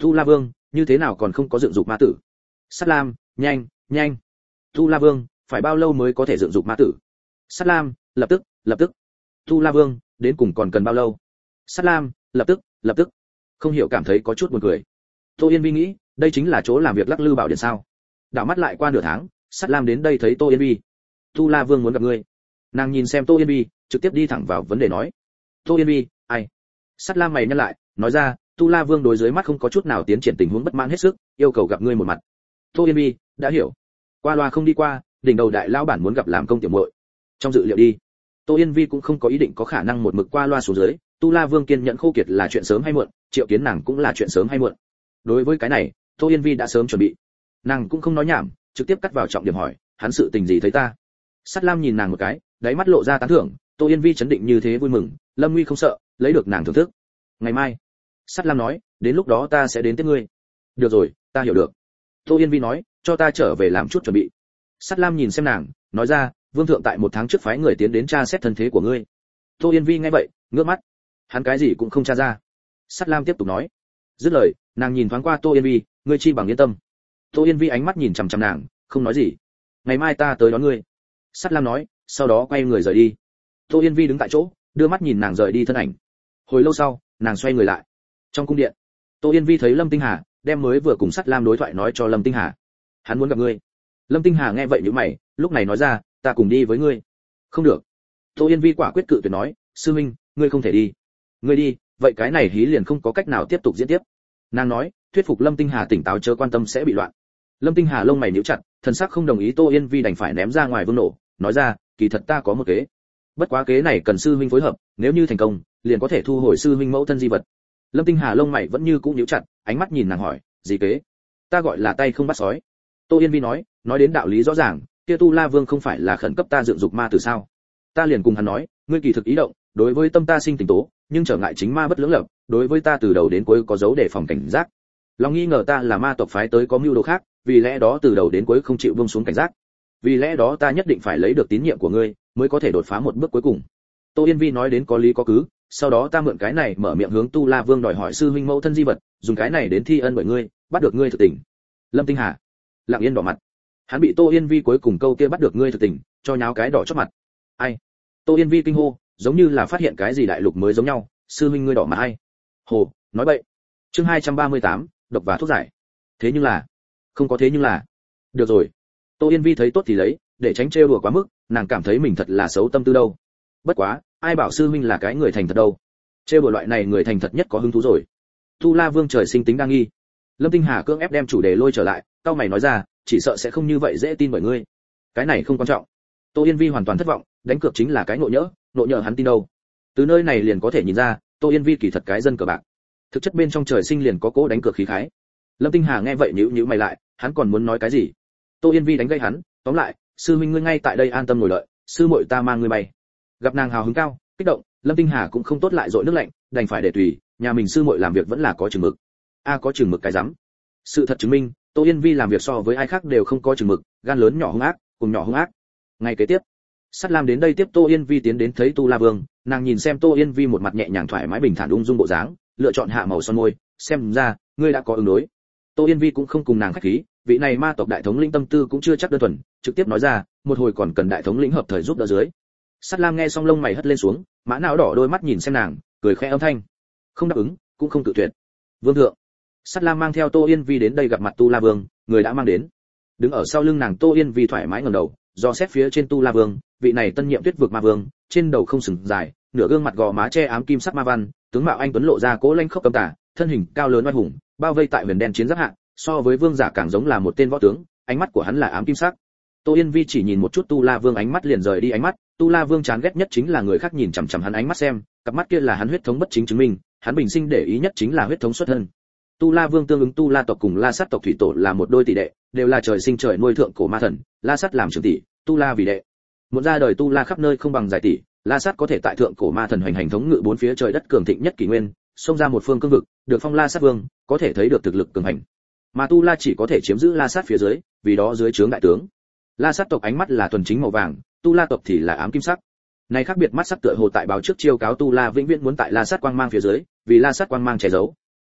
Tu La Vương, như thế nào còn không có dựng dục ma tử? Sát Lam, nhanh, nhanh. Tu La Vương, phải bao lâu mới có thể dựng dục ma tử? Sát Lam, lập tức, lập tức. Tu La Vương, đến cùng còn cần bao lâu? Sát Lam, lập tức, lập tức. Không hiểu cảm thấy có chút buồn cười. Tô Yên Vi nghĩ, đây chính là chỗ làm việc lắc lư bảo điện sao? Đảo mắt lại qua nửa tháng, Sát Lam đến đây thấy Tô Yên Vi. Tu La Vương muốn gặp ngươi. Nàng nhìn xem Tô Yên Vi, trực tiếp đi thẳng vào vấn đề nói. Tô Yên Vi, ai? Sát Lam mày nhăn lại, nói ra, Tu La Vương đối dưới mắt không có chút nào tiến triển tình huống bất mãn hết sức, yêu cầu gặp ngươi một mặt. Tô Yên Vi, đã hiểu. Qua loa không đi qua, đỉnh đầu đại lão bản muốn gặp làm công tiểu muội. Trong dự liệu đi. Tô Yên Vi cũng không có ý định có khả năng một mực qua loa xuống dưới, Tu La Vương kiên nhẫn khô kiệt là chuyện sớm hay muộn, triệu kiến nàng cũng là chuyện sớm hay muộn. Đối với cái này, Tô Yên Vi đã sớm chuẩn bị. Nàng cũng không nói nhảm, trực tiếp cắt vào trọng điểm hỏi, hắn sự tình gì thấy ta? Sát Lam nhìn nàng một cái, đáy mắt lộ ra tán thưởng, Tô Yên Vi chấn định như thế vui mừng, Lâm Nguy không sợ, lấy được nàng thưởng thức. Ngày mai, Sát Lam nói, đến lúc đó ta sẽ đến tiếp ngươi. Được rồi, ta hiểu được. Tô Yên Vi nói, cho ta trở về làm chút chuẩn bị. Sát Lam nhìn xem nàng, nói ra, Vương thượng tại một tháng trước phái người tiến đến tra xét thân thế của ngươi. Tô Yên Vi nghe vậy, ngước mắt. Hắn cái gì cũng không tra ra. Sát Lam tiếp tục nói. Dứt lời, nàng nhìn thoáng qua Tô Yên Vi, ngươi chi bằng yên tâm. Tô Yên Vi ánh mắt nhìn chằm chằm nàng, không nói gì. Ngày mai ta tới đón ngươi. Sát Lam nói, sau đó quay người rời đi. Tô Yên Vi đứng tại chỗ, đưa mắt nhìn nàng rời đi thân ảnh. Hồi lâu sau, nàng xoay người lại. Trong cung điện, Tô Yên Vi thấy Lâm Tinh Hà đem mới vừa cùng Sát Lam đối thoại nói cho Lâm Tinh Hà. Hắn muốn gặp ngươi. Lâm Tinh Hà nghe vậy nhíu mày, lúc này nói ra, ta cùng đi với ngươi. Không được. Tô Yên Vi quả quyết cự tuyệt nói, sư huynh, ngươi không thể đi. Ngươi đi, vậy cái này hí liền không có cách nào tiếp tục diễn tiếp. Nàng nói, thuyết phục Lâm Tinh Hà tỉnh táo chớ quan tâm sẽ bị loạn. Lâm Tinh Hà lông mày nhíu chặt, thần sắc không đồng ý, Tô Yên Vi đành phải ném ra ngoài vương nổ, nói ra, kỳ thật ta có một kế. Bất quá kế này cần sư huynh phối hợp, nếu như thành công, liền có thể thu hồi sư huynh mẫu thân di vật. Lâm Tinh Hà lông mày vẫn như cũ nhíu chặt, ánh mắt nhìn nàng hỏi, gì kế? Ta gọi là tay không bắt sói. Tô Yên Vi nói, nói đến đạo lý rõ ràng, kia Tu La Vương không phải là khẩn cấp ta dựng dục ma từ sao? Ta liền cùng hắn nói, ngươi kỳ thực ý động, đối với tâm ta sinh tình tố, nhưng trở ngại chính ma bất lưỡng lập, đối với ta từ đầu đến cuối có dấu để phòng cảnh giác. Lòng nghi ngờ ta là ma tộc phái tới có mưu đồ khác, vì lẽ đó từ đầu đến cuối không chịu buông xuống cảnh giác. Vì lẽ đó ta nhất định phải lấy được tín nhiệm của ngươi, mới có thể đột phá một bước cuối cùng. Tô Yên Vi nói đến có lý có cứ, sau đó ta mượn cái này mở miệng hướng Tu La Vương đòi hỏi sư huynh mẫu thân di vật, dùng cái này đến thi ân bởi ngươi, bắt được ngươi thực tình. Lâm Tinh Hà lặng yên đỏ mặt. Hắn bị Tô Yên Vi cuối cùng câu kia bắt được ngươi thực tình, cho nháo cái đỏ chót mặt. Ai? Tô Yên Vi kinh hô, giống như là phát hiện cái gì đại lục mới giống nhau, sư huynh ngươi đỏ mặt ai? Hồ, nói bậy. Chương hai trăm ba mươi tám, độc và thuốc giải. Thế nhưng là, không có thế nhưng là. Được rồi. Tô Yên Vi thấy tốt thì lấy, để tránh trêu đùa quá mức, nàng cảm thấy mình thật là xấu tâm tư đâu. Bất quá, ai bảo sư huynh là cái người thành thật đâu. Trêu đùa loại này người thành thật nhất có hứng thú rồi. Tu La Vương trời sinh tính đa nghi. Lâm Tinh Hà cưỡng ép đem chủ đề lôi trở lại, cao mày nói ra, chỉ sợ sẽ không như vậy dễ tin bởi ngươi. Cái này không quan trọng. Tô Yên Vi hoàn toàn thất vọng, đánh cược chính là cái ngộ nhỡ, ngộ nhỡ hắn tin đâu. Từ nơi này liền có thể nhìn ra, Tô Yên Vi kỳ thật cái dân cờ bạc. Thực chất bên trong trời sinh liền có cố đánh cược khí khái. Lâm Tinh Hà nghe vậy nhíu nhíu mày lại, hắn còn muốn nói cái gì? Tô Yên Vi đánh gây hắn, tóm lại, sư huynh ngươi ngay tại đây an tâm ngồi đợi, sư muội ta mang ngươi bay. Gặp nàng hào hứng cao, kích động, Lâm Tinh Hà cũng không tốt lại dội nước lạnh, đành phải để tùy, nhà mình sư muội làm việc vẫn là có chừng mực. A à, có chừng mực cái rắm. Sự thật chứng minh, Tô Yên Vi làm việc so với ai khác đều không có chừng mực, gan lớn nhỏ hung ác, cùng nhỏ hung ác. Ngày kế tiếp, Sát Lam đến đây tiếp Tô Yên Vi tiến đến thấy Tu La Vương, nàng nhìn xem Tô Yên Vi một mặt nhẹ nhàng thoải mái bình thản ung dung bộ dáng, lựa chọn hạ màu son môi, xem ra ngươi đã có ứng đối. Tô Yên Vi cũng không cùng nàng khách khí, vị này ma tộc đại thống lĩnh tâm tư cũng chưa chắc đơn thuần, trực tiếp nói ra, một hồi còn cần đại thống lĩnh hợp thời giúp đỡ dưới. Sát Lam nghe xong lông mày hất lên xuống, mã não đỏ đôi mắt nhìn xem nàng, cười khẽ âm thanh, không đáp ứng, cũng không tự tuyệt. Vương thượng. Sát Lam mang theo Tô Yên Vi đến đây gặp mặt Tu La Vương, người đã mang đến. Đứng ở sau lưng nàng Tô Yên Vi thoải mái ngẩng đầu, do xét phía trên Tu La Vương, vị này tân nhiệm Tuyết vực ma vương, trên đầu không sừng dài, nửa gương mặt gò má che ám kim sắc ma văn, tướng mạo anh tuấn lộ ra cố lãnh khốc cấm tả, thân hình cao lớn oai hùng, bao vây tại huyền đen chiến giáp hạ, so với vương giả càng giống là một tên võ tướng, ánh mắt của hắn là ám kim sắc. Tô Yên Vi chỉ nhìn một chút Tu La Vương ánh mắt liền rời đi ánh mắt, Tu La Vương chán ghét nhất chính là người khác nhìn chằm chằm hắn ánh mắt xem, cặp mắt kia là hắn huyết thống bất chính chứng minh, hắn bình sinh để ý nhất chính là huyết thống xuất thân. Tu La Vương tương ứng Tu La tộc cùng La Sát tộc thủy tổ là một đôi tỷ đệ, đều là trời sinh trời nuôi thượng cổ ma thần, La Sát làm trưởng tỷ, Tu La vì đệ. Muốn ra đời Tu La khắp nơi không bằng giải tỷ, La Sát có thể tại thượng cổ ma thần hoành hành thống ngự bốn phía trời đất cường thịnh nhất kỷ nguyên, xông ra một phương cương vực, được phong La Sát Vương, có thể thấy được thực lực cường hành. Mà Tu La chỉ có thể chiếm giữ La Sát phía dưới, vì đó dưới trướng đại tướng. La Sát tộc ánh mắt là thuần chính màu vàng, Tu La tộc thì là ám kim sắc. Này khác biệt mắt sắc tựa hồ tại báo trước chiêu cáo Tu La vĩnh viễn muốn tại La Sát quang mang phía dưới, vì La Sát quang mang che giấu.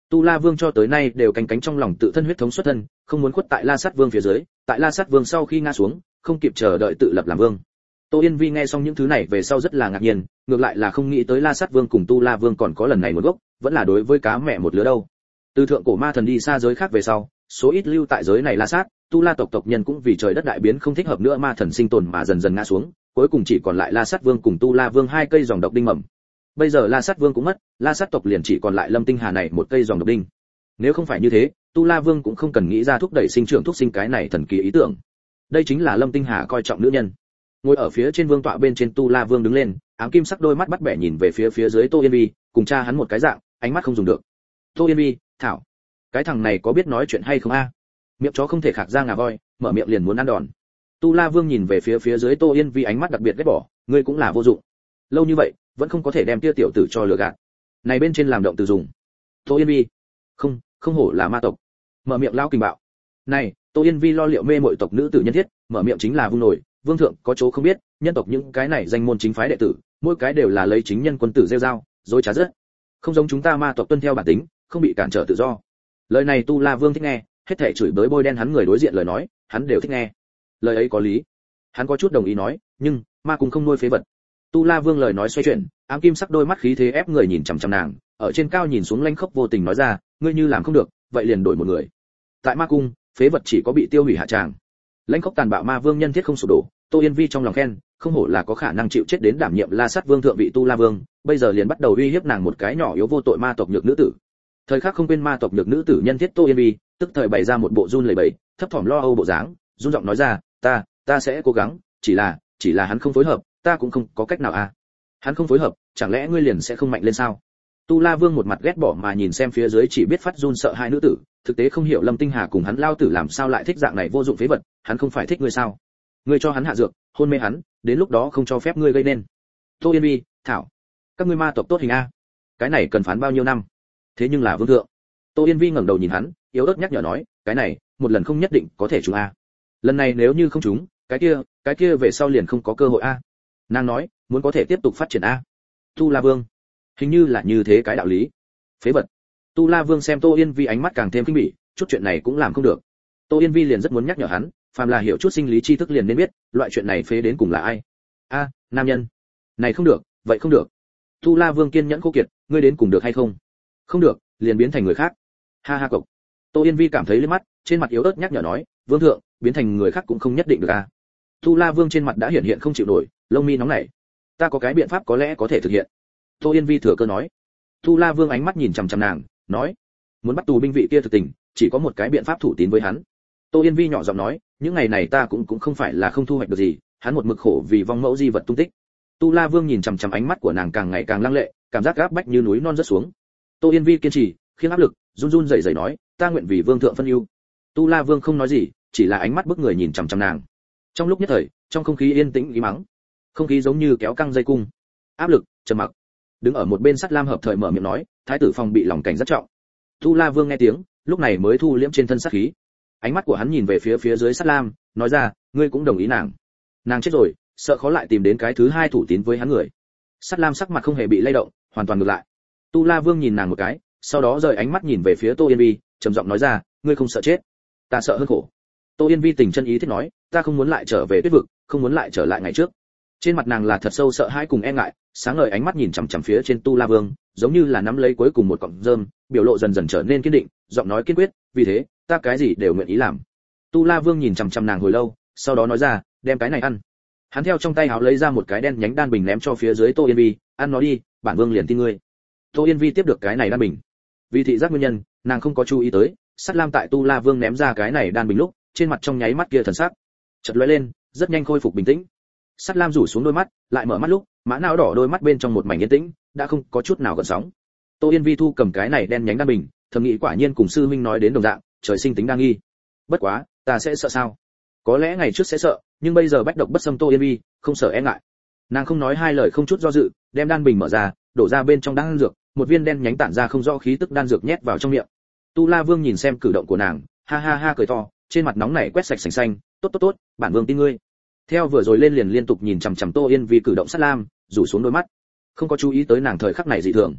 Tu La Vương cho tới nay đều canh cánh trong lòng tự thân huyết thống xuất thân, không muốn khuất tại La Sát Vương phía dưới, tại La Sát Vương sau khi ngã xuống, không kịp chờ đợi tự lập làm vương. Tô Yên Vi nghe xong những thứ này về sau rất là ngạc nhiên, ngược lại là không nghĩ tới La Sát Vương cùng Tu La Vương còn có lần này một gốc, vẫn là đối với cá mẹ một lứa đâu. Từ thượng cổ ma thần đi xa giới khác về sau, số ít lưu tại giới này La Sát, Tu La tộc tộc nhân cũng vì trời đất đại biến không thích hợp nữa ma thần sinh tồn mà dần dần ngã xuống, cuối cùng chỉ còn lại La Sát Vương cùng Tu La Vương hai cây dòng độc đinh mầm. Bây giờ La Sát Vương cũng mất, La Sát tộc liền chỉ còn lại Lâm Tinh Hà này một cây dòng độc đinh. Nếu không phải như thế, Tu La Vương cũng không cần nghĩ ra thúc đẩy sinh trưởng thúc sinh cái này thần kỳ ý tưởng. Đây chính là Lâm Tinh Hà coi trọng nữ nhân. Ngồi ở phía trên vương tọa bên trên, Tu La Vương đứng lên, ám kim sắc đôi mắt bắt bẻ nhìn về phía phía dưới Tô Yên Vi, cùng cha hắn một cái dạng, ánh mắt không dùng được. Tô Yên Vi, thảo, cái thằng này có biết nói chuyện hay không a? Miệng chó không thể khạc ra ngà voi, mở miệng liền muốn ăn đòn. Tu La Vương nhìn về phía phía dưới Tô Yên Vi, ánh mắt đặc biệt ghét bỏ, ngươi cũng là vô dụng. Lâu như vậy, vẫn không có thể đem kia tiểu tử cho lừa gạt. Này bên trên làm động từ dùng. Tô Yên Vi, không, không hổ là ma tộc. Mở miệng lao kinh bạo. Này, Tô Yên Vi lo liệu mê muội tộc nữ tử nhân thiết, mở miệng chính là vung nổi, vương thượng có chỗ không biết, nhân tộc những cái này danh môn chính phái đệ tử, mỗi cái đều là lấy chính nhân quân tử rêu rao, dối trá rất. Không giống chúng ta ma tộc tuân theo bản tính, không bị cản trở tự do. Lời này Tu La Vương thích nghe, hết thảy chửi bới bôi đen hắn người đối diện lời nói, hắn đều thích nghe. Lời ấy có lý. Hắn có chút đồng ý nói, nhưng ma cũng không nuôi phế vật. Tu La Vương lời nói xoay chuyển, ám kim sắc đôi mắt khí thế ép người nhìn chằm chằm nàng, ở trên cao nhìn xuống lanh khốc vô tình nói ra, ngươi như làm không được, vậy liền đổi một người. Tại ma cung, phế vật chỉ có bị tiêu hủy hạ tràng. Lãnh khốc tàn bạo ma vương nhân thiết không sụp đổ, Tô Yên Vi trong lòng khen, không hổ là có khả năng chịu chết đến đảm nhiệm La Sát Vương thượng vị Tu La Vương, bây giờ liền bắt đầu uy hiếp nàng một cái nhỏ yếu vô tội ma tộc nhược nữ tử. Thời khắc không quên ma tộc nhược nữ tử nhân thiết Tô Yên Vi, tức thời bày ra một bộ run lẩy bẩy, thấp thỏm lo âu bộ dáng, run giọng nói ra, ta, ta sẽ cố gắng, chỉ là, chỉ là hắn không phối hợp, ta cũng không có cách nào à. Hắn không phối hợp, chẳng lẽ ngươi liền sẽ không mạnh lên sao? Tu La Vương một mặt ghét bỏ mà nhìn xem phía dưới chỉ biết phát run sợ hai nữ tử, thực tế không hiểu Lâm Tinh Hà cùng hắn lao tử làm sao lại thích dạng này vô dụng phế vật, hắn không phải thích ngươi sao? Ngươi cho hắn hạ dược, hôn mê hắn, đến lúc đó không cho phép ngươi gây nên. Tô Yên Vi, thảo, các ngươi ma tộc tốt hình a. Cái này cần phán bao nhiêu năm? Thế nhưng là vương thượng. Tô Yên Vi ngẩng đầu nhìn hắn, yếu ớt nhắc nhở nói, cái này, một lần không nhất định có thể trúng a. Lần này nếu như không trúng, cái kia, cái kia về sau liền không có cơ hội a. Nàng nói, muốn có thể tiếp tục phát triển a. Tu La Vương, hình như là như thế cái đạo lý. Phế vật. Tu La Vương xem Tô Yên Vi ánh mắt càng thêm kinh bỉ, chút chuyện này cũng làm không được. Tô Yên Vi liền rất muốn nhắc nhở hắn, phàm là hiểu chút sinh lý tri thức liền nên biết, loại chuyện này phế đến cùng là ai. A, nam nhân. Này không được, vậy không được. Tu La Vương kiên nhẫn khô kiệt, ngươi đến cùng được hay không? Không được, liền biến thành người khác. Ha ha cộc. Tô Yên Vi cảm thấy lên mắt, trên mặt yếu ớt nhắc nhở nói, vương thượng, biến thành người khác cũng không nhất định được a. Tu La Vương trên mặt đã hiện hiện không chịu nổi, lông mi nóng nảy. Ta có cái biện pháp có lẽ có thể thực hiện. Tô Yên Vi thừa cơ nói. Tu La Vương ánh mắt nhìn chằm chằm nàng, nói, muốn bắt tù binh vị kia thực tình, chỉ có một cái biện pháp thủ tín với hắn. Tô Yên Vi nhỏ giọng nói, những ngày này ta cũng cũng không phải là không thu hoạch được gì, hắn một mực khổ vì vong mẫu di vật tung tích. Tu La Vương nhìn chằm chằm ánh mắt của nàng càng ngày càng lăng lệ, cảm giác gáp bách như núi non rớt xuống. Tô Yên Vi kiên trì, khiêng áp lực, run run rẩy rẩy nói, ta nguyện vì vương thượng phân ưu. Tu La Vương không nói gì, chỉ là ánh mắt bức người nhìn chằm chằm nàng. Trong lúc nhất thời, trong không khí yên tĩnh ý mắng, không khí giống như kéo căng dây cung. Áp lực, trầm mặc. Đứng ở một bên Sắt Lam hợp thời mở miệng nói, thái tử phòng bị lòng cảnh rất trọng. Tu La Vương nghe tiếng, lúc này mới thu liễm trên thân sát khí. Ánh mắt của hắn nhìn về phía phía dưới Sắt Lam, nói ra, ngươi cũng đồng ý nàng. Nàng chết rồi, sợ khó lại tìm đến cái thứ hai thủ tín với hắn người. Sắt Lam sắc mặt không hề bị lay động, hoàn toàn ngược lại. Tu La Vương nhìn nàng một cái, sau đó rời ánh mắt nhìn về phía Tô Yên Vi, trầm giọng nói ra, ngươi không sợ chết, ta sợ hơn khổ. Tô Yên Vi tình chân ý thiết nói, ta không muốn lại trở về tuyết vực, không muốn lại trở lại ngày trước. Trên mặt nàng là thật sâu sợ hãi cùng e ngại, sáng ngời ánh mắt nhìn chằm chằm phía trên Tu La Vương, giống như là nắm lấy cuối cùng một cọng rơm, biểu lộ dần dần trở nên kiên định, giọng nói kiên quyết, vì thế, ta cái gì đều nguyện ý làm. Tu La Vương nhìn chằm chằm nàng hồi lâu, sau đó nói ra, đem cái này ăn. Hắn theo trong tay áo lấy ra một cái đen nhánh đan bình ném cho phía dưới Tô Yên Vi, ăn nó đi, bản vương liền tin ngươi. Tô Yên Vi tiếp được cái này đan bình. Vì thị giác nguyên nhân, nàng không có chú ý tới, Sắt Lam tại Tu La Vương ném ra cái này đan bình lúc, trên mặt trong nháy mắt kia thần sắc chợt lóe lên, rất nhanh khôi phục bình tĩnh. Sắt Lam rủ xuống đôi mắt, lại mở mắt lúc, mã não đỏ đôi mắt bên trong một mảnh yên tĩnh, đã không có chút nào gợn sóng. Tô Yên Vi thu cầm cái này đen nhánh đan bình, thầm nghĩ quả nhiên cùng sư minh nói đến đồng dạng, trời sinh tính đa nghi. Bất quá, ta sẽ sợ sao? Có lẽ ngày trước sẽ sợ, nhưng bây giờ bách độc bất xâm Tô Yên Vi, không sợ e ngại. Nàng không nói hai lời không chút do dự, đem đan bình mở ra, đổ ra bên trong đan dược, một viên đen nhánh tản ra không rõ khí tức đan dược nhét vào trong miệng. Tu La Vương nhìn xem cử động của nàng, ha ha ha cười to, trên mặt nóng nảy quét sạch sành xanh, tốt tốt tốt, bản vương tin ngươi. Theo vừa rồi lên liền liên tục nhìn chằm chằm Tô Yên Vi cử động Sắt Lam, rủ xuống đôi mắt, không có chú ý tới nàng thời khắc này dị thường.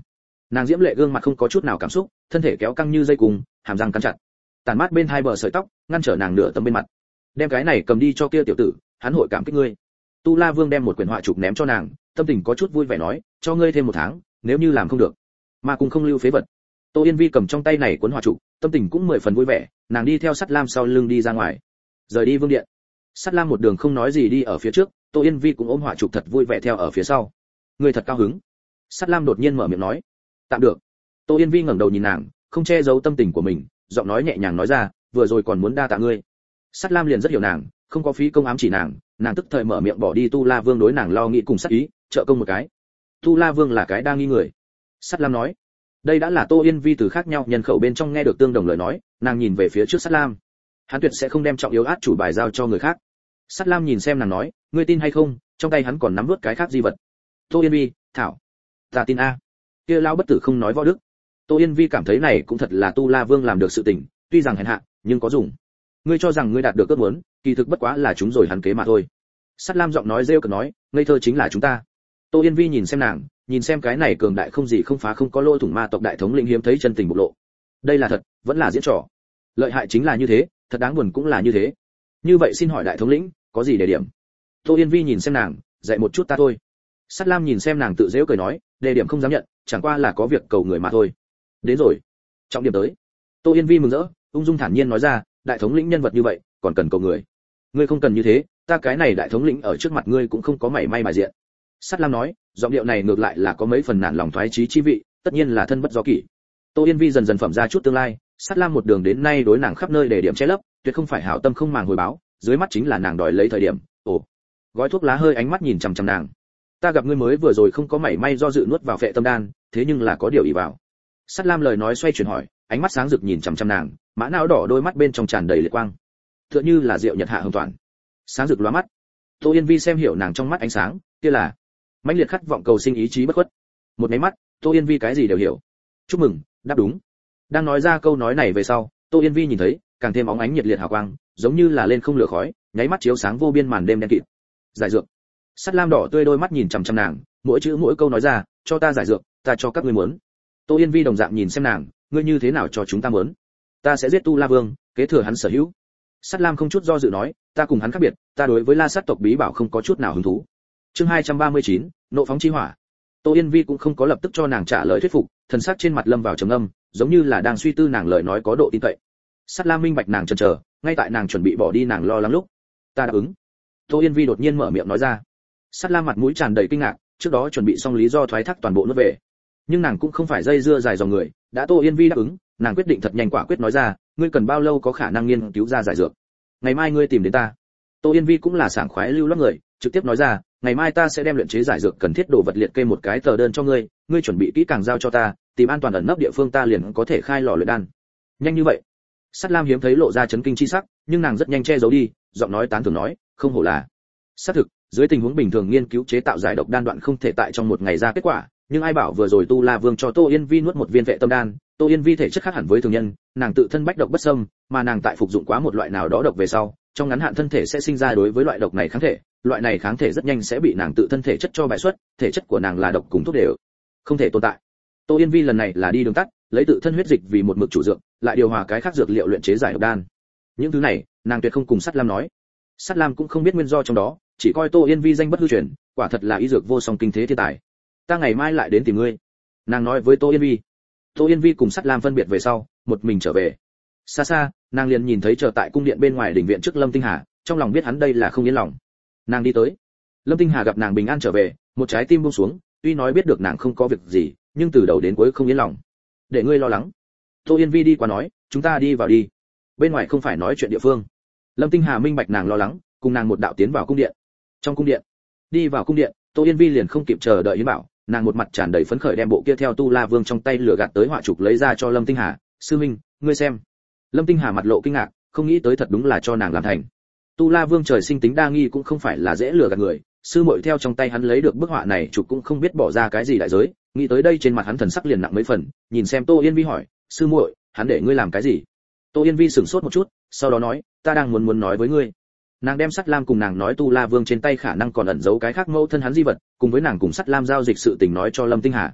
Nàng diễm lệ gương mặt không có chút nào cảm xúc, thân thể kéo căng như dây cung, hàm răng cắn chặt, tàn mát bên hai bờ sợi tóc ngăn trở nàng nửa tấm bên mặt. Đem cái này cầm đi cho kia tiểu tử, hắn hội cảm kích ngươi. Tu La Vương đem một quyển họa trục ném cho nàng, tâm tình có chút vui vẻ nói, cho ngươi thêm một tháng, nếu như làm không được, mà cùng không lưu phế vật. Tô Yên Vi cầm trong tay này cuốn họa trục, tâm tình cũng mười phần vui vẻ, nàng đi theo Sắt Lam sau lưng đi ra ngoài, rời đi vương điện. Sắt Lam một đường không nói gì đi ở phía trước, Tô Yên Vi cũng ôm họa trục thật vui vẻ theo ở phía sau. Ngươi thật cao hứng. Sắt Lam đột nhiên mở miệng nói. Tạm được. Tô Yên Vi ngẩng đầu nhìn nàng, không che giấu tâm tình của mình, giọng nói nhẹ nhàng nói ra, vừa rồi còn muốn đa tạ ngươi. Sắt Lam liền rất hiểu nàng, không có phí công ám chỉ nàng, nàng tức thời mở miệng bỏ đi Tu La Vương đối nàng lo nghĩ cùng sát ý, trợ công một cái. Tu La Vương là cái đa nghi người. Sắt Lam nói. Đây đã là Tô Yên Vi từ khác nhau nhân khẩu bên trong nghe được tương đồng lời nói, nàng nhìn về phía trước Sắt Lam. Hắn tuyệt sẽ không đem trọng yếu át chủ bài giao cho người khác. Sắt Lam nhìn xem nàng nói, ngươi tin hay không, trong tay hắn còn nắm vút cái khác di vật. Tô Yên Vi, thảo, ta tin a. Kia lão bất tử không nói võ đức. Tô Yên Vi cảm thấy này cũng thật là Tu La Vương làm được sự tình, tuy rằng hèn hạ, nhưng có dùng. Ngươi cho rằng ngươi đạt được ước muốn, kỳ thực bất quá là chúng rồi hắn kế mà thôi. Sắt Lam giọng nói rêu cợt nói, ngây thơ chính là chúng ta. Tô Yên Vi nhìn xem nàng, nhìn xem cái này cường đại không gì không phá không có lỗ thủng ma tộc đại thống lĩnh hiếm thấy chân tình bộc lộ. Đây là thật, vẫn là diễn trò. Lợi hại chính là như thế, thật đáng buồn cũng là như thế. Như vậy xin hỏi đại thống lĩnh, có gì để điểm? Tô Yên Vi nhìn xem nàng, dạy một chút ta thôi. Sắt Lam nhìn xem nàng tự giễu cười nói, đề điểm không dám nhận, chẳng qua là có việc cầu người mà thôi. Đến rồi, trọng điểm tới. Tô Yên Vi mừng rỡ, ung dung thản nhiên nói ra, đại thống lĩnh nhân vật như vậy, còn cần cầu người. Ngươi không cần như thế, ta cái này đại thống lĩnh ở trước mặt ngươi cũng không có mảy may bài diện. Sắt Lam nói, giọng điệu này ngược lại là có mấy phần nản lòng thoái chí chi vị, tất nhiên là thân bất do kỷ. Tô Yên Vi dần dần phẩm ra chút tương lai, Sắt Lam một đường đến nay đối nàng khắp nơi để điểm che lấp, tuyệt không phải hảo tâm không màng hồi báo, dưới mắt chính là nàng đòi lấy thời điểm. Ồ, gói thuốc lá hơi ánh mắt nhìn chằm chằm nàng. Ta gặp ngươi mới vừa rồi không có mảy may do dự nuốt vào phệ tâm đan, thế nhưng là có điều ý vào. Sắt Lam lời nói xoay chuyển hỏi, ánh mắt sáng rực nhìn chằm chằm nàng, mã não đỏ đôi mắt bên trong tràn đầy liệt quang, tựa như là rượu nhật hạ hồng toàn, sáng rực lóa mắt. Tô Yên Vi xem hiểu nàng trong mắt ánh sáng, kia là mãnh liệt khát vọng cầu sinh ý chí bất khuất. Một cái mắt, Tô Yên Vi cái gì đều hiểu. Chúc mừng, đáp đúng. Đang nói ra câu nói này về sau, Tô Yên Vi nhìn thấy càng thêm óng ánh nhiệt liệt hào quang, giống như là lên không lửa khói, nháy mắt chiếu sáng vô biên màn đêm đen kịt. Giải dược. Sắt Lam đỏ tươi đôi mắt nhìn chằm chằm nàng, mỗi chữ mỗi câu nói ra, cho ta giải dược, ta cho các ngươi muốn. Tô Yên Vi đồng dạng nhìn xem nàng, ngươi như thế nào cho chúng ta muốn? Ta sẽ giết Tu La Vương, kế thừa hắn sở hữu. Sắt Lam không chút do dự nói, ta cùng hắn khác biệt, ta đối với La Sát tộc bí bảo không có chút nào hứng thú. Chương hai trăm ba mươi chín, nộ phóng chi hỏa. Tô Yên Vi cũng không có lập tức cho nàng trả lời thuyết phục, thần sắc trên mặt lâm vào trầm ngâm, giống như là đang suy tư nàng lời nói có độ tin cậy. Sắt Lam minh bạch nàng chần chờ, ngay tại nàng chuẩn bị bỏ đi nàng lo lắng lúc, ta đáp ứng. Tô Yên Vi đột nhiên mở miệng nói ra. Sắt Lam mặt mũi tràn đầy kinh ngạc, trước đó chuẩn bị xong lý do thoái thác toàn bộ nuốt về, nhưng nàng cũng không phải dây dưa dài dòng người, đã Tô Yên Vi đáp ứng, nàng quyết định thật nhanh quả quyết nói ra, ngươi cần bao lâu có khả năng nghiên cứu ra giải dược? Ngày mai ngươi tìm đến ta. Tô Yên Vi cũng là sảng khoái lưu loát người, trực tiếp nói ra, ngày mai ta sẽ đem luyện chế giải dược cần thiết đồ vật liệt kê một cái tờ đơn cho ngươi, ngươi chuẩn bị kỹ càng giao cho ta, tìm an toàn ẩn nấp địa phương ta liền có thể khai lò luyện đan. Nhanh như vậy? Sắt Lam hiếm thấy lộ ra chấn kinh chi sắc, nhưng nàng rất nhanh che giấu đi, giọng nói tán thưởng nói, không hổ là. Xác thực, dưới tình huống bình thường nghiên cứu chế tạo giải độc đan đoạn không thể tại trong một ngày ra kết quả, nhưng ai bảo vừa rồi Tu La Vương cho Tô Yên Vi nuốt một viên vệ tâm đan, Tô Yên Vi thể chất khác hẳn với thường nhân, nàng tự thân bách độc bất xâm, mà nàng tại phục dụng quá một loại nào đó độc về sau, trong ngắn hạn thân thể sẽ sinh ra đối với loại độc này kháng thể, loại này kháng thể rất nhanh sẽ bị nàng tự thân thể chất cho bài xuất, thể chất của nàng là độc cùng thuốc đều không thể tồn tại. Tô Yên Vi lần này là đi đường tắt, lấy tự thân huyết dịch vì một mực chủ dược, lại điều hòa cái khác dược liệu luyện chế giải độc đan. Những thứ này, nàng tuyệt không cùng Sắt Lam nói. Sắt Lam cũng không biết nguyên do trong đó, chỉ coi Tô Yên Vi danh bất hư truyền, quả thật là y dược vô song kinh thế thiên tài. Ta ngày mai lại đến tìm ngươi. Nàng nói với Tô Yên Vi. Tô Yên Vi cùng Sắt Lam phân biệt về sau, một mình trở về. Xa xa, nàng liền nhìn thấy chờ tại cung điện bên ngoài đỉnh viện trước Lâm Tinh Hà, trong lòng biết hắn đây là không yên lòng. Nàng đi tới. Lâm Tinh Hà gặp nàng bình an trở về, một trái tim buông xuống, tuy nói biết được nàng không có việc gì, nhưng từ đầu đến cuối không yên lòng. Để ngươi lo lắng. Tô Yên Vi đi qua nói, chúng ta đi vào đi. Bên ngoài không phải nói chuyện địa phương. Lâm Tinh Hà minh bạch nàng lo lắng, cùng nàng một đạo tiến vào cung điện. Trong cung điện, đi vào cung điện, Tô Yên Vi liền không kịp chờ đợi Yến Bảo, nàng một mặt tràn đầy phấn khởi đem bộ kia theo Tu La Vương trong tay lửa gạt tới họa trục lấy ra cho Lâm Tinh Hà, sư minh, ngươi xem. Lâm Tinh Hà mặt lộ kinh ngạc, không nghĩ tới thật đúng là cho nàng làm thành. Tu La Vương trời sinh tính đa nghi cũng không phải là dễ lừa gạt người, sư muội theo trong tay hắn lấy được bức họa này chụp cũng không biết bỏ ra cái gì đại giới, nghĩ tới đây trên mặt hắn thần sắc liền nặng mấy phần, nhìn xem Tô Yên Vi hỏi, sư muội, hắn để ngươi làm cái gì? Tô Yên Vi sửng sốt một chút, sau đó nói, ta đang muốn muốn nói với ngươi. Nàng đem Sắt Lam cùng nàng nói Tu La Vương trên tay khả năng còn ẩn giấu cái khác mẫu thân hắn di vật, cùng với nàng cùng Sắt Lam giao dịch sự tình nói cho Lâm Tinh Hà.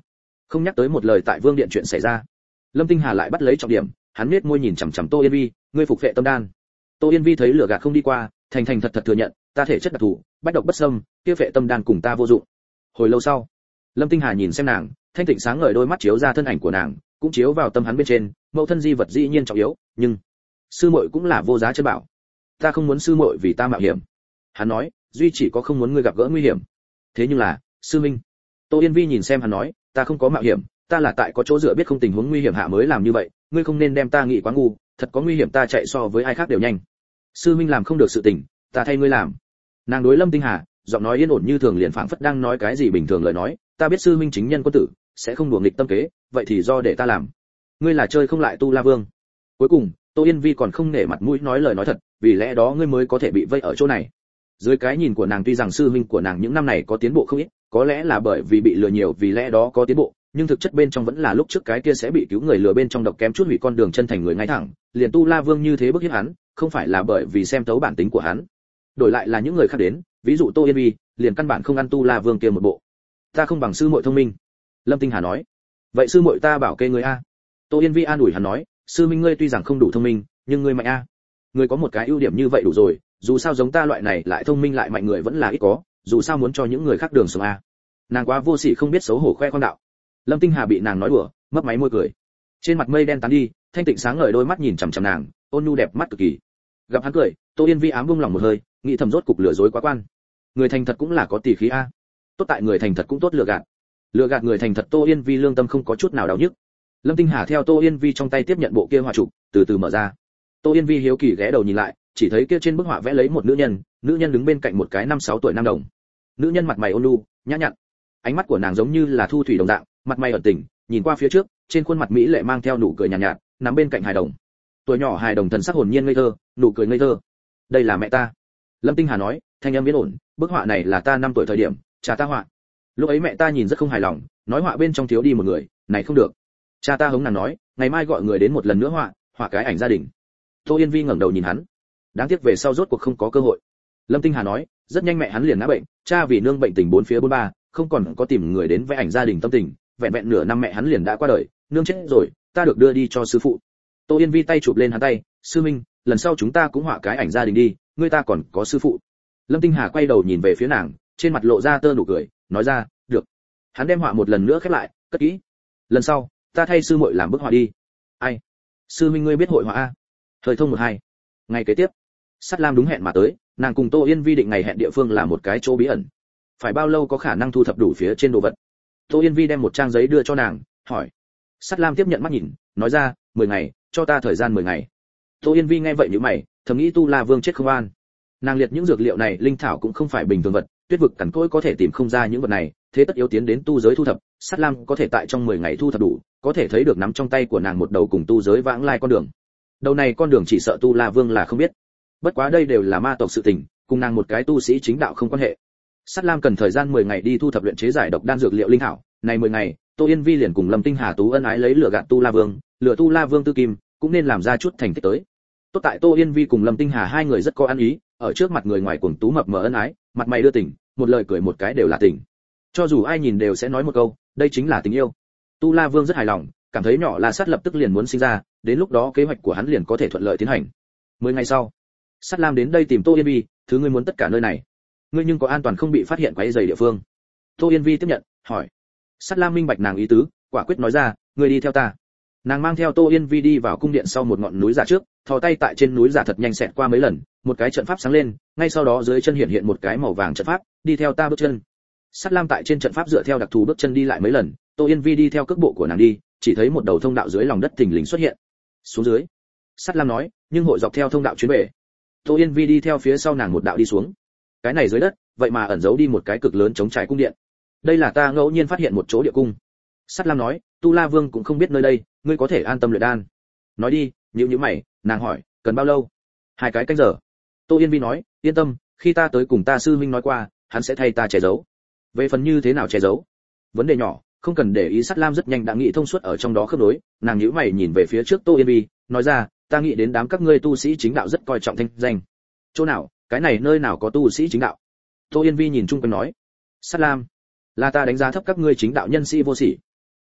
không nhắc tới một lời tại vương điện chuyện xảy ra. Lâm Tinh Hà lại bắt lấy trọng điểm, hắn nhếch môi nhìn chằm chằm Tô Yên Vi, ngươi phục vệ tâm đan. Tô Yên Vi thấy lửa gạt không đi qua, thành thành thật thật thừa nhận, ta thể chất đặc thù, bách độc bất xâm, kia vệ tâm đan cùng ta vô dụng. Hồi lâu sau, Lâm Tinh Hà nhìn xem nàng, thanh tịnh sáng ngời đôi mắt chiếu ra thân ảnh của nàng, cũng chiếu vào tâm hắn bên trên, mẫu thân di vật dĩ nhiên trọng yếu, nhưng sư muội cũng là vô giá chân bảo. Ta không muốn sư muội vì ta mạo hiểm. Hắn nói, duy chỉ có không muốn ngươi gặp gỡ nguy hiểm. Thế nhưng là, sư minh. Tô Yên Vi nhìn xem hắn nói, ta không có mạo hiểm, ta là tại có chỗ dựa biết không tình huống nguy hiểm hạ mới làm như vậy, ngươi không nên đem ta nghĩ quá ngu, thật có nguy hiểm ta chạy so với ai khác đều nhanh. Sư minh làm không được sự tình, ta thay ngươi làm. Nàng đối Lâm Tinh Hà, giọng nói yên ổn như thường liền phảng phất đang nói cái gì bình thường lời nói, ta biết sư minh chính nhân quân tử, sẽ không đùa nghịch tâm kế, vậy thì do để ta làm. Ngươi là chơi không lại Tu La Vương. Cuối cùng, Tô Yên Vi còn không nể mặt mũi nói lời nói thật, vì lẽ đó ngươi mới có thể bị vây ở chỗ này. Dưới cái nhìn của nàng tuy rằng sư huynh của nàng những năm này có tiến bộ không ít, có lẽ là bởi vì bị lừa nhiều vì lẽ đó có tiến bộ, nhưng thực chất bên trong vẫn là lúc trước cái kia sẽ bị cứu người lừa bên trong độc kém chút hủy con đường chân thành người ngay thẳng, liền Tu La Vương như thế bức hiếp hắn, không phải là bởi vì xem thấu bản tính của hắn. Đổi lại là những người khác đến, ví dụ Tô Yên Vi, liền căn bản không ăn Tu La Vương kia một bộ. Ta không bằng sư muội thông minh. Lâm Tinh Hà nói. Vậy sư muội ta bảo kê người a. Tô Yên Vi an ủi hắn nói, sư minh ngươi tuy rằng không đủ thông minh, nhưng ngươi mạnh a. Ngươi có một cái ưu điểm như vậy đủ rồi, dù sao giống ta loại này lại thông minh lại mạnh người vẫn là ít có, dù sao muốn cho những người khác đường sống a. Nàng quá vô sỉ không biết xấu hổ khoe khoang đạo. Lâm Tinh Hà bị nàng nói đùa, mấp máy môi cười. Trên mặt mây đen tán đi, thanh tịnh sáng ngời đôi mắt nhìn chằm chằm nàng, ôn nhu đẹp mắt cực kỳ. Gặp hắn cười, Tô Yên Vi ám buông lòng một hơi, nghĩ thầm rốt cục lừa dối quá quan. Người thành thật cũng là có tỷ khí a. Tốt tại người thành thật cũng tốt lừa gạt. Lừa gạt người thành thật Tô Yên Vi lương tâm không có chút nào đau nhức. Lâm Tinh Hà theo Tô Yên Vi trong tay tiếp nhận bộ kia họa trụ, từ từ mở ra. Tô Yên Vi hiếu kỳ ghé đầu nhìn lại, chỉ thấy kia trên bức họa vẽ lấy một nữ nhân, nữ nhân đứng bên cạnh một cái năm sáu tuổi nam đồng. Nữ nhân mặt mày ôn nhu, nhã nhặn. Ánh mắt của nàng giống như là thu thủy đồng dạng, mặt mày ẩn tình, nhìn qua phía trước, trên khuôn mặt mỹ lệ mang theo nụ cười nhàn nhạt, nhạt, nằm bên cạnh hài đồng. Tuổi nhỏ hài đồng thần sắc hồn nhiên ngây thơ, nụ cười ngây thơ. Đây là mẹ ta. Lâm Tinh Hà nói, thanh âm yên ổn, bức họa này là ta năm tuổi thời điểm, cha ta họa. Lúc ấy mẹ ta nhìn rất không hài lòng, nói họa bên trong thiếu đi một người, này không được. Cha ta hống nàng nói, ngày mai gọi người đến một lần nữa họa, họa cái ảnh gia đình. Tô Yên Vi ngẩng đầu nhìn hắn. Đáng tiếc về sau rốt cuộc không có cơ hội. Lâm Tinh Hà nói, rất nhanh mẹ hắn liền ngã bệnh, cha vì nương bệnh tình bốn phía bốn ba, không còn có tìm người đến vẽ ảnh gia đình tâm tình, vẹn vẹn nửa năm mẹ hắn liền đã qua đời, nương chết rồi, ta được đưa đi cho sư phụ. Tô Yên Vi tay chụp lên hắn tay, sư minh, lần sau chúng ta cũng họa cái ảnh gia đình đi, ngươi ta còn có sư phụ. Lâm Tinh Hà quay đầu nhìn về phía nàng, trên mặt lộ ra tơ nụ cười, nói ra, được. Hắn đem họa một lần nữa khép lại, cất kỹ. Lần sau, ta thay sư muội làm bức họa đi. Ai? Sư minh ngươi biết hội họa a? Thời thông một hai. Ngày kế tiếp, Sắt Lam đúng hẹn mà tới, nàng cùng Tô Yên Vi định ngày hẹn địa phương là một cái chỗ bí ẩn. Phải bao lâu có khả năng thu thập đủ phía trên đồ vật? Tô Yên Vi đem một trang giấy đưa cho nàng, hỏi. Sắt Lam tiếp nhận mắt nhìn, nói ra, mười ngày, cho ta thời gian mười ngày. Tô Yên Vi nghe vậy nhíu mày, thầm nghĩ Tu La Vương chết không an. Nàng liệt những dược liệu này linh thảo cũng không phải bình thường vật, tuyết vực cẩn cỗi có thể tìm không ra những vật này, thế tất yếu tiến đến tu giới thu thập, Sắt Lam có thể tại trong mười ngày thu thập đủ, có thể thấy được nắm trong tay của nàng một đầu cùng tu giới vãng lai con đường. Đầu này con đường chỉ sợ Tu La Vương là không biết. Bất quá đây đều là ma tộc sự tình, cùng nàng một cái tu sĩ chính đạo không quan hệ. Sắt Lam cần thời gian mười ngày đi thu thập luyện chế giải độc đan dược liệu linh thảo, này mười ngày, Tô Yên Vi liền cùng Lâm Tinh Hà tú ân ái lấy lửa gạt Tu La Vương, lửa Tu La Vương tư kim, cũng nên làm ra chút thành tích tới. Tốt tại Tô Yên Vi cùng Lâm Tinh Hà hai người rất có ăn ý, ở trước mặt người ngoài cuồng tú mập mờ ân ái, mặt mày đưa tình, một lời cười một cái đều là tình. Cho dù ai nhìn đều sẽ nói một câu, đây chính là tình yêu. Tu La Vương rất hài lòng, cảm thấy nhỏ La Sát lập tức liền muốn sinh ra, đến lúc đó kế hoạch của hắn liền có thể thuận lợi tiến hành. Mười ngày sau, Sắt Lam đến đây tìm Tô Yên Vi, thứ ngươi muốn tất cả nơi này, ngươi nhưng có an toàn không bị phát hiện quấy rầy địa phương? Tô Yên Vi tiếp nhận, hỏi. Sắt Lam minh bạch nàng ý tứ, quả quyết nói ra, ngươi đi theo ta. Nàng mang theo Tô Yên Vi đi vào cung điện sau một ngọn núi giả trước, thò tay tại trên núi giả thật nhanh xẹt qua mấy lần, một cái trận pháp sáng lên, ngay sau đó dưới chân hiện hiện một cái màu vàng trận pháp, đi theo ta bước chân. Sắt Lam tại trên trận pháp dựa theo đặc thù bước chân đi lại mấy lần, Tô Yên Vi đi theo cước bộ của nàng đi, chỉ thấy một đầu thông đạo dưới lòng đất thình lình xuất hiện. Xuống dưới. Sắt Lam nói, nhưng hội dọc theo thông đạo chuyến về. Tô Yên Vi đi theo phía sau nàng một đạo đi xuống. Cái này dưới đất, vậy mà ẩn giấu đi một cái cực lớn chống trải cung điện. Đây là ta ngẫu nhiên phát hiện một chỗ địa cung. Sắt Lam nói, Tu La Vương cũng không biết nơi đây, ngươi có thể an tâm luyện đan. Nói đi, nhíu nhíu mày, nàng hỏi, cần bao lâu? Hai cái canh giờ. Tô Yên Vi nói, yên tâm, khi ta tới cùng ta sư huynh nói qua, hắn sẽ thay ta che giấu. Về phần như thế nào che giấu? Vấn đề nhỏ, không cần để ý. Sắt Lam rất nhanh đã nghĩ thông suốt ở trong đó khớp nối, nàng nhíu mày nhìn về phía trước Tô Yên Vi, nói ra, ta nghĩ đến đám các ngươi tu sĩ chính đạo rất coi trọng thanh danh. Chỗ nào, cái này nơi nào có tu sĩ chính đạo? Tô Yên Vi nhìn chung quanh nói, Sắt Lam, là ta đánh giá thấp các ngươi chính đạo nhân sĩ vô sỉ.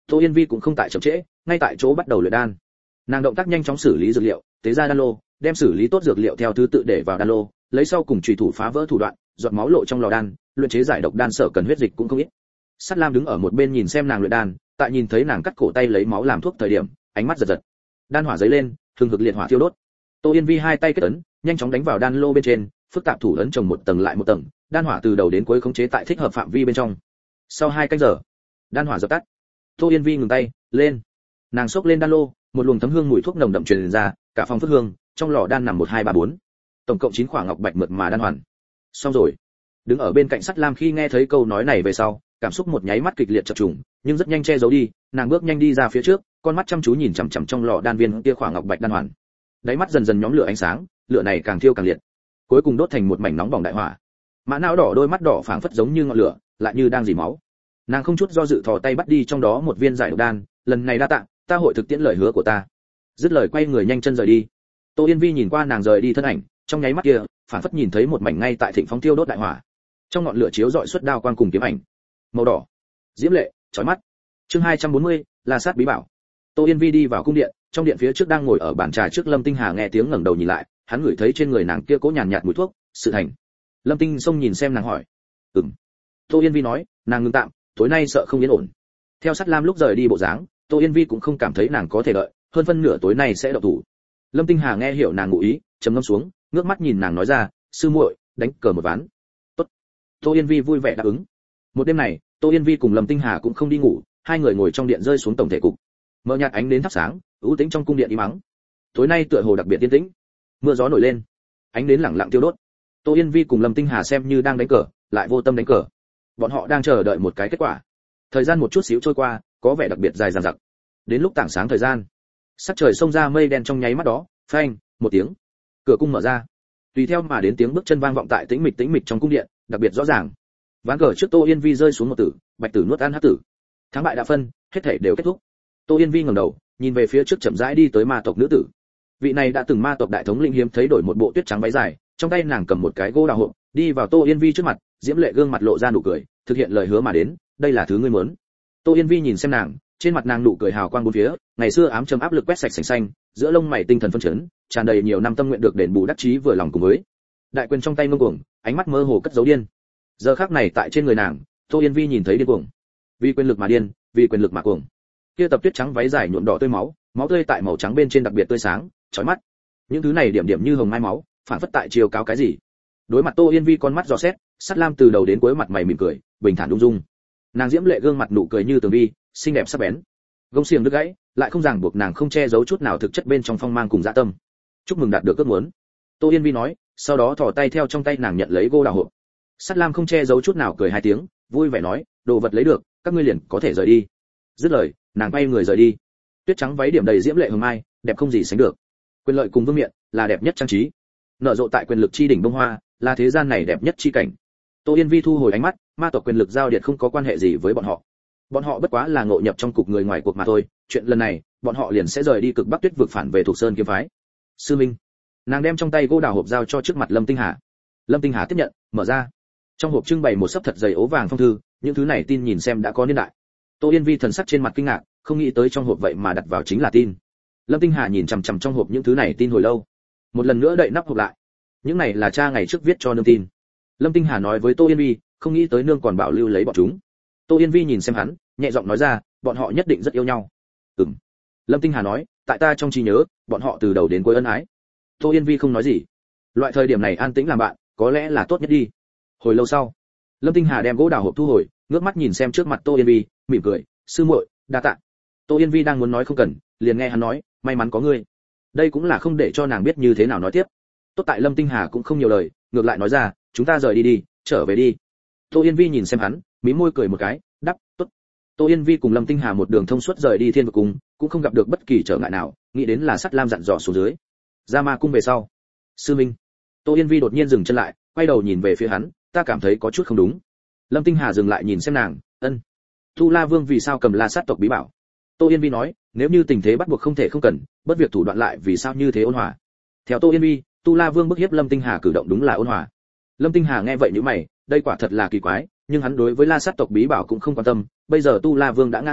Tô Yên Vi cũng không tại chậm trễ, ngay tại chỗ bắt đầu luyện đan. Nàng động tác nhanh chóng xử lý dược liệu, tế ra đan lô, đem xử lý tốt dược liệu theo thứ tự để vào đan lô, lấy sau cùng chủy thủ phá vỡ thủ đoạn, giọt máu lộ trong lò đan, luyện chế giải độc đan sở cần huyết dịch cũng không ít. Sắt Lam đứng ở một bên nhìn xem nàng luyện đan, tại nhìn thấy nàng cắt cổ tay lấy máu làm thuốc thời điểm, ánh mắt giật giật. Đan hỏa giấy lên, hừng hực liệt hỏa thiêu đốt. Tô Yên Vi hai tay kết ấn, nhanh chóng đánh vào đan lô bên trên, phức tạp thủ ấn chồng một tầng lại một tầng, đan hỏa từ đầu đến cuối khống chế tại thích hợp phạm vi bên trong. Sau hai canh giờ, đan hỏa dập tắt. Tô Yên Vi ngừng tay, lên. Nàng xốc lên đan lô, một luồng thấm hương mùi thuốc nồng đậm truyền ra, cả phòng phất hương, trong lò đan nằm một hai ba bốn, tổng cộng chín khỏa ngọc bạch mượt mà đan hoàn. Xong rồi. Đứng ở bên cạnh Sắt Lam khi nghe thấy câu nói này về sau, cảm xúc một nháy mắt kịch liệt chập trùng, nhưng rất nhanh che giấu đi, nàng bước nhanh đi ra phía trước, con mắt chăm chú nhìn chằm chằm trong lò đan viên kia khỏa ngọc bạch đan hoàn. Đáy mắt dần dần nhóm lửa ánh sáng, lửa này càng thiêu càng liệt, cuối cùng đốt thành một mảnh nóng bỏng đại hỏa. Mã não đỏ đôi mắt đỏ phảng phất giống như ngọn lửa, lại như đang dì máu. Nàng không chút do dự thò tay bắt đi trong đó một viên giải độc đan, lần này đa tạ, ta hội thực tiễn lời hứa của ta. Dứt lời quay người nhanh chân rời đi. Tô Yên Vi nhìn qua nàng rời đi thân ảnh, trong nháy mắt kia, phảng phất nhìn thấy một mảnh ngay tại thịnh phóng tiêu đốt đại hỏa. Trong ngọn lửa chiếu rọi xuất đao quang cùng kiếm ảnh, màu đỏ, diễm lệ, chói mắt. Chương hai trăm bốn mươi, La sát bí bảo. Tô Yên Vi đi vào cung điện, trong điện phía trước đang ngồi ở bàn trà trước Lâm Tinh Hà nghe tiếng ngẩng đầu nhìn lại, hắn ngửi thấy trên người nàng kia cố nhàn nhạt mùi thuốc, sự thành. Lâm Tinh Sông nhìn xem nàng hỏi, "Ừm." Tô Yên Vi nói, nàng ngừng tạm, tối nay sợ không yên ổn. Theo Sắt Lam lúc rời đi bộ dáng, Tô Yên Vi cũng không cảm thấy nàng có thể đợi, hơn phân nửa tối nay sẽ động thủ. Lâm Tinh Hà nghe hiểu nàng ngụ ý, trầm ngâm xuống, ngước mắt nhìn nàng nói ra, "Sư muội, đánh cờ một ván." "Tốt." Tô Yên Vi vui vẻ đáp ứng. Một đêm này, Tô Yên Vi cùng Lâm Tinh Hà cũng không đi ngủ, hai người ngồi trong điện rơi xuống tổng thể cục. Mở nhạt ánh đến thắp sáng, u tĩnh trong cung điện im mắng. Tối nay tựa hồ đặc biệt yên tĩnh. Mưa gió nổi lên, ánh đến lẳng lặng tiêu đốt. Tô Yên Vi cùng Lâm Tinh Hà xem như đang đánh cờ, lại vô tâm đánh cờ. Bọn họ đang chờ đợi một cái kết quả. Thời gian một chút xíu trôi qua, có vẻ đặc biệt dài dằng dặc. Đến lúc tảng sáng thời gian, sắc trời xông ra mây đen trong nháy mắt đó, phanh, một tiếng, cửa cung mở ra. Tùy theo mà đến tiếng bước chân vang vọng tại tĩnh mịch tĩnh mịch trong cung điện, đặc biệt rõ ràng. Ván cờ trước Tô Yên Vi rơi xuống một tử, bạch tử nuốt ăn hắc tử. Thắng bại đã phân, hết thảy đều kết thúc. Tô Yên Vi ngẩng đầu, nhìn về phía trước chậm rãi đi tới ma tộc nữ tử. Vị này đã từng ma tộc đại thống lĩnh hiếm thấy đổi một bộ tuyết trắng váy dài, trong tay nàng cầm một cái gỗ đào hộp, đi vào Tô Yên Vi trước mặt, diễm lệ gương mặt lộ ra nụ cười, thực hiện lời hứa mà đến, đây là thứ ngươi muốn. Tô Yên Vi nhìn xem nàng, trên mặt nàng nụ cười hào quang bốn phía, ngày xưa ám châm áp lực quét sạch sành xanh, giữa lông mày tinh thần phân chấn, tràn đầy nhiều năm tâm nguyện được đền bù đắc chí vừa lòng cùng với. Đại quyền trong tay ngông cuồng, ánh mắt mơ hồ cất dấu điên. Giờ khắc này tại trên người nàng, Tô Yên Vi nhìn thấy điên cuồng. Vì quyền lực mà điên, vì quyền lực mà cuồng. Kia tập tuyết trắng váy dài nhuộm đỏ tươi máu, máu tươi tại màu trắng bên trên đặc biệt tươi sáng, chói mắt. Những thứ này điểm điểm như hồng mai máu, phản phất tại chiều cáo cái gì. Đối mặt Tô Yên Vi con mắt dò xét, Sắt Lam từ đầu đến cuối mặt mày mỉm cười, bình thản ung dung. Nàng diễm lệ gương mặt nụ cười như tường vi, xinh đẹp sắc bén. Gông xiềng đứt gãy, lại không ràng buộc nàng không che giấu chút nào thực chất bên trong phong mang cùng dạ tâm. Chúc mừng đạt được ước muốn. Tô Yên Vi nói, sau đó thò tay theo trong tay nàng nhận lấy gô đào hộp. Sắt Lam không che giấu chút nào cười hai tiếng, vui vẻ nói, đồ vật lấy được, các ngươi liền có thể rời đi. Dứt lời, nàng bay người rời đi. Tuyết trắng váy điểm đầy diễm lệ hồng mai, đẹp không gì sánh được. Quyền lợi cùng vương miện, là đẹp nhất trang trí. Nở rộ tại quyền lực chi đỉnh bông hoa, là thế gian này đẹp nhất chi cảnh. Tô Yên Vi thu hồi ánh mắt, ma tộc quyền lực giao điệt không có quan hệ gì với bọn họ. Bọn họ bất quá là ngộ nhập trong cục người ngoài cuộc mà thôi, chuyện lần này, bọn họ liền sẽ rời đi cực Bắc Tuyết vực phản về thuộc Sơn kiếm phái. Sư Minh. Nàng đem trong tay gỗ đào hộp giao cho trước mặt Lâm Tinh Hà. Lâm Tinh Hà tiếp nhận, mở ra. Trong hộp trưng bày một sấp thật dày ố vàng phong thư, những thứ này tin nhìn xem đã có niên đại. Tô Yên Vi thần sắc trên mặt kinh ngạc, không nghĩ tới trong hộp vậy mà đặt vào chính là tin. Lâm Tinh Hà nhìn chằm chằm trong hộp những thứ này tin hồi lâu, một lần nữa đậy nắp hộp lại. Những này là cha ngày trước viết cho nương tin. Lâm Tinh Hà nói với Tô Yên Vi, không nghĩ tới nương còn bảo lưu lấy bọn chúng. Tô Yên Vi nhìn xem hắn, nhẹ giọng nói ra, bọn họ nhất định rất yêu nhau. Ừm. Lâm Tinh Hà nói, tại ta trong trí nhớ, bọn họ từ đầu đến cuối ân ái. Tô Yên Vi không nói gì. Loại thời điểm này an tĩnh làm bạn, có lẽ là tốt nhất đi. Hồi lâu sau, Lâm Tinh Hà đem gỗ đào hộp thu hồi, ngước mắt nhìn xem trước mặt Tô Yên Vi, mỉm cười, sư muội, đa tạ. Tô Yên Vi đang muốn nói không cần, liền nghe hắn nói, may mắn có ngươi. Đây cũng là không để cho nàng biết như thế nào nói tiếp. Tốt tại Lâm Tinh Hà cũng không nhiều lời, ngược lại nói ra, chúng ta rời đi đi, trở về đi. Tô Yên Vi nhìn xem hắn, mím môi cười một cái, đáp, tốt. Tô Yên Vi cùng Lâm Tinh Hà một đường thông suốt rời đi Thiên Vực Cung, cũng không gặp được bất kỳ trở ngại nào, nghĩ đến là Sắt Lam dặn dò xuống dưới. Ra Ma Cung về sau, sư minh. Tô Yên Vi đột nhiên dừng chân lại, quay đầu nhìn về phía hắn, ta cảm thấy có chút không đúng. Lâm Tinh Hà dừng lại nhìn xem nàng, ân. Tu La Vương vì sao cầm La sát tộc bí bảo? Tô Yên Vi nói, nếu như tình thế bắt buộc không thể không cần, bất việc thủ đoạn lại vì sao như thế ôn hòa. Theo Tô Yên Vi, Tu La Vương bức hiếp Lâm Tinh Hà cử động đúng là ôn hòa. Lâm Tinh Hà nghe vậy nhíu mày, đây quả thật là kỳ quái, nhưng hắn đối với La sát tộc bí bảo cũng không quan tâm, bây giờ Tu La Vương đã ngã xuống,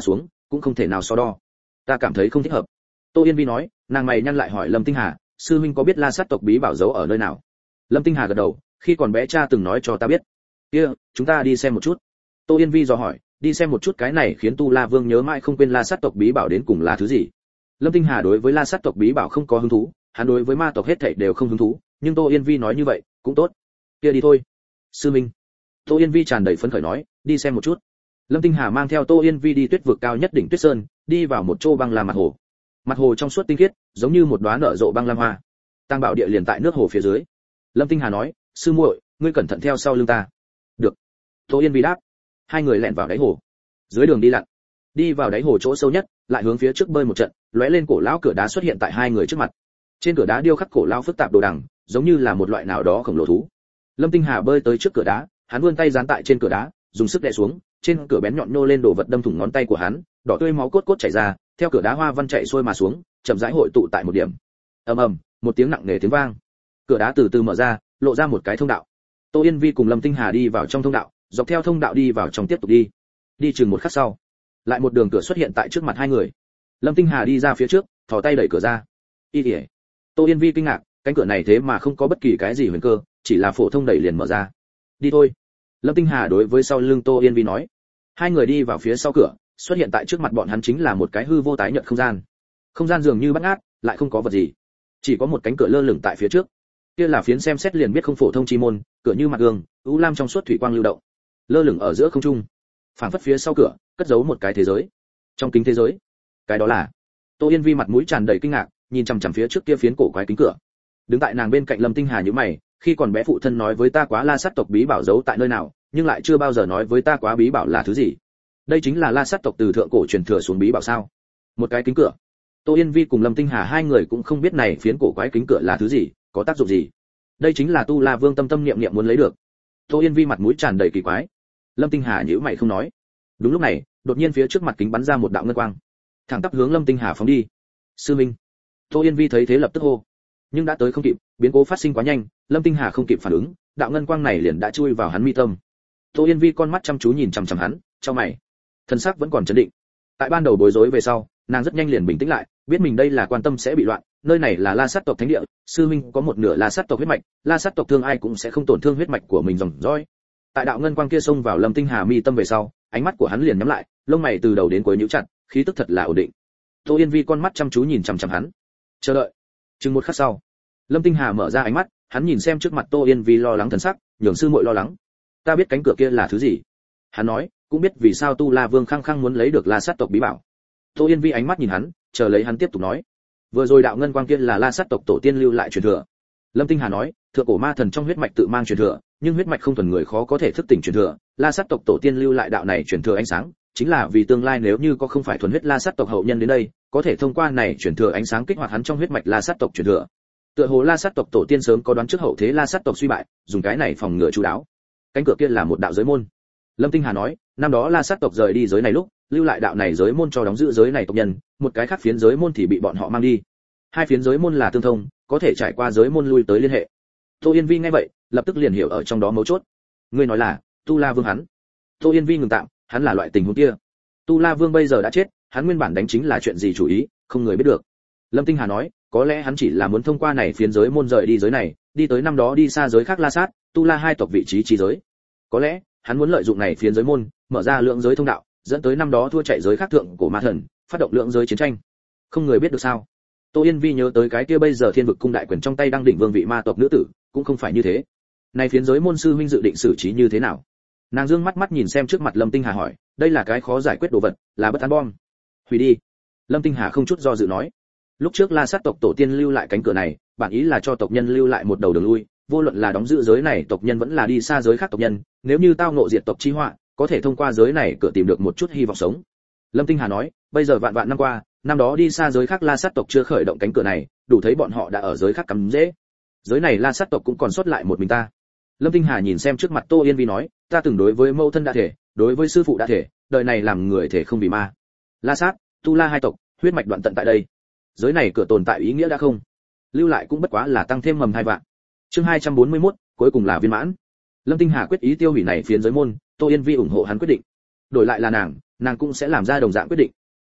cũng không thể nào so đo. Ta cảm thấy không thích hợp. Tô Yên Vi nói, nàng mày nhăn lại hỏi Lâm Tinh Hà, sư huynh có biết La Sát tộc bí bảo giấu ở nơi nào? Lâm Tinh Hà gật đầu, khi còn bé cha từng nói cho ta biết. Kia, chúng ta đi xem một chút. Tô Yên Vi dò hỏi, đi xem một chút cái này khiến Tu La Vương nhớ mãi không quên La Sát tộc bí bảo đến cùng là thứ gì. Lâm Tinh Hà đối với La Sát tộc bí bảo không có hứng thú, hắn đối với ma tộc hết thảy đều không hứng thú, nhưng Tô Yên Vi nói như vậy, cũng tốt. Kia đi thôi. Sư minh. Tô Yên Vi tràn đầy phấn khởi nói, đi xem một chút. Lâm Tinh Hà mang theo Tô Yên Vi đi tuyết vực cao nhất đỉnh Tuyết Sơn, đi vào một chỗ băng la mặt hồ. Mặt hồ trong suốt tinh khiết, giống như một đóa nở rộ băng lam hoa. Tang Bảo địa liền tại nước hồ phía dưới. Lâm Tinh Hà nói, sư muội, ngươi cẩn thận theo sau lưng ta. Được. Tô Yên Vi đáp. Hai người lẻn vào đáy hồ. Dưới đường đi lặn, đi vào đáy hồ chỗ sâu nhất, lại hướng phía trước bơi một trận, lóe lên cổ lão cửa đá xuất hiện tại hai người trước mặt. Trên cửa đá điêu khắc cổ lão phức tạp đồ đằng, giống như là một loại nào đó khổng lồ thú. Lâm Tinh Hà bơi tới trước cửa đá, hắn vươn tay dán tại trên cửa đá, dùng sức đè xuống, trên cửa bén nhọn nô lên đồ vật đâm thủng ngón tay của hắn, đỏ tươi máu cốt cốt chảy ra, theo cửa đá hoa văn chạy xuôi mà xuống, chậm rãi hội tụ tại một điểm. Ầm ầm, một tiếng nặng nề tiếng vang. Cửa đá từ từ mở ra, lộ ra một cái thông đạo. Tô Yên Vi cùng Lâm Tinh Hà đi vào trong thông đạo, dọc theo thông đạo đi vào trong tiếp tục đi. Đi chừng một khắc sau, lại một đường cửa xuất hiện tại trước mặt hai người. Lâm Tinh Hà đi ra phía trước, thò tay đẩy cửa ra. Y Điệp. Tô Yên Vi kinh ngạc, cánh cửa này thế mà không có bất kỳ cái gì huyền cơ, chỉ là phổ thông đẩy liền mở ra. Đi thôi. Lâm Tinh Hà đối với sau lưng Tô Yên Vi nói. Hai người đi vào phía sau cửa, xuất hiện tại trước mặt bọn hắn chính là một cái hư vô tái nhợt không gian. Không gian dường như bắt ngát, lại không có vật gì, chỉ có một cánh cửa lơ lửng tại phía trước. Kia là phiến xem xét liền biết không phổ thông chi môn, cửa như mặt gương, u lam trong suốt thủy quang lưu động, lơ lửng ở giữa không trung. Phảng phất phía sau cửa, cất giấu một cái thế giới. Trong kính thế giới, cái đó là. Tô Yên Vi mặt mũi tràn đầy kinh ngạc, nhìn chằm chằm phía trước kia phiến cổ quái kính cửa. Đứng tại nàng bên cạnh Lâm Tinh Hà nhíu mày, khi còn bé phụ thân nói với ta quá La Sát tộc bí bảo giấu tại nơi nào, nhưng lại chưa bao giờ nói với ta quá bí bảo là thứ gì. Đây chính là La Sát tộc từ thượng cổ truyền thừa xuống bí bảo sao? Một cái kính cửa. Tô Yên Vi cùng Lâm Tinh Hà hai người cũng không biết này phiến cổ quái kính cửa là thứ gì, có tác dụng gì. Đây chính là Tu La Vương tâm tâm niệm niệm muốn lấy được. Tô Yên Vi mặt mũi tràn đầy kỳ quái. Lâm Tinh Hà nhíu mày không nói. Đúng lúc này, đột nhiên phía trước mặt kính bắn ra một đạo ngân quang, thẳng tắp hướng Lâm Tinh Hà phóng đi. Sư minh. Tô Yên Vi thấy thế lập tức hô, nhưng đã tới không kịp, biến cố phát sinh quá nhanh, Lâm Tinh Hà không kịp phản ứng, đạo ngân quang này liền đã chui vào hắn mi tâm. Tô Yên Vi con mắt chăm chú nhìn chằm chằm hắn, trong mày, thân xác vẫn còn chấn định. Tại ban đầu bối rối về sau, nàng rất nhanh liền bình tĩnh lại, biết mình đây là quan tâm sẽ bị loạn, nơi này là La Sát tộc thánh địa, sư huynh có một nửa La Sát tộc huyết mạch, La Sát tộc thương ai cũng sẽ không tổn thương huyết mạch của mình dòng dõi. Tại đạo ngân quang kia xông vào Lâm Tinh Hà mi tâm về sau, ánh mắt của hắn liền nhắm lại, lông mày từ đầu đến cuối nhíu chặt, khí tức thật là ổn định. Tô Yên Vi con mắt chăm chú nhìn chằm chằm hắn, chờ đợi. Chừng một khắc sau, Lâm Tinh Hà mở ra ánh mắt, hắn nhìn xem trước mặt Tô Yên Vi lo lắng thần sắc, nhường sư muội lo lắng. Ta biết cánh cửa kia là thứ gì. Hắn nói, cũng biết vì sao Tu La Vương khăng khăng muốn lấy được La Sát tộc bí bảo. Tô Yên Vi ánh mắt nhìn hắn, chờ lấy hắn tiếp tục nói. Vừa rồi đạo ngân quang kia là La Sát tộc tổ tiên lưu lại truyền thừa. Lâm Tinh Hà nói, thượng cổ ma thần trong huyết mạch tự mang truyền thừa, nhưng huyết mạch không thuần người khó có thể thức tỉnh truyền thừa, La Sát tộc tổ tiên lưu lại đạo này truyền thừa ánh sáng, chính là vì tương lai nếu như có không phải thuần huyết La Sát tộc hậu nhân đến đây, có thể thông qua này truyền thừa ánh sáng kích hoạt hắn trong huyết mạch La Sát tộc truyền thừa. Tựa hồ La Sát tộc tổ tiên sớm có đoán trước hậu thế La Sát tộc suy bại, dùng cái này phòng ngừa chú đáo. Cánh cửa kia là một đạo giới môn. Lâm Tinh Hà nói, năm đó La Sát tộc rời đi giới này lúc, lưu lại đạo này giới môn cho đóng giữ giới này tộc nhân, một cái khác phiến giới môn thì bị bọn họ mang đi. Hai phiến giới môn là tương thông, có thể trải qua giới môn lui tới liên hệ. Tô Yên Vi nghe vậy, lập tức liền hiểu ở trong đó mấu chốt. Ngươi nói là Tu La Vương hắn? Tô Yên Vi ngừng tạm, hắn là loại tình huống kia. Tu La Vương bây giờ đã chết, hắn nguyên bản đánh chính là chuyện gì chủ ý, không người biết được. Lâm Tinh Hà nói, có lẽ hắn chỉ là muốn thông qua này phiến giới môn rời đi giới này, đi tới năm đó đi xa giới khác La Sát, Tu La hai tộc vị trí trí giới. Có lẽ hắn muốn lợi dụng này phiến giới môn, mở ra lượng giới thông đạo, dẫn tới năm đó thua chạy giới khác thượng của ma thần, phát động lượng giới chiến tranh. Không người biết được sao? Tô Yên Vi nhớ tới cái kia bây giờ Thiên vực cung đại quyền trong tay đang đỉnh vương vị ma tộc nữ tử, cũng không phải như thế. Này phiến giới môn sư huynh dự định xử trí như thế nào? Nàng dương mắt mắt nhìn xem trước mặt Lâm Tinh Hà hỏi, đây là cái khó giải quyết đồ vật, là bất an bom. Hủy đi. Lâm Tinh Hà không chút do dự nói. Lúc trước La Sát tộc tổ tiên lưu lại cánh cửa này, bản ý là cho tộc nhân lưu lại một đầu đường lui, vô luận là đóng giữ giới này tộc nhân vẫn là đi xa giới khác tộc nhân, nếu như tao ngộ diệt tộc chi họa, có thể thông qua giới này cửa tìm được một chút hy vọng sống. Lâm Tinh Hà nói, bây giờ vạn vạn năm qua, năm đó đi xa giới khác La Sát tộc chưa khởi động cánh cửa này, đủ thấy bọn họ đã ở giới khác cắm rễ. Giới này La Sát tộc cũng còn sót lại một mình ta. Lâm Tinh Hà nhìn xem trước mặt Tô Yên Vi nói, ta từng đối với mẫu thân đã thể, đối với sư phụ đã thể, đời này làm người thể không vì ma. La Sát, Tu La hai tộc, huyết mạch đoạn tận tại đây. Giới này cửa tồn tại ý nghĩa đã không, lưu lại cũng bất quá là tăng thêm mầm hai vạn. Chương hai trăm bốn mươi mốt, cuối cùng là viên mãn. Lâm Tinh Hà quyết ý tiêu hủy này phiến giới môn, Tô Yên Vi ủng hộ hắn quyết định. Đổi lại là nàng, nàng cũng sẽ làm ra đồng dạng quyết định.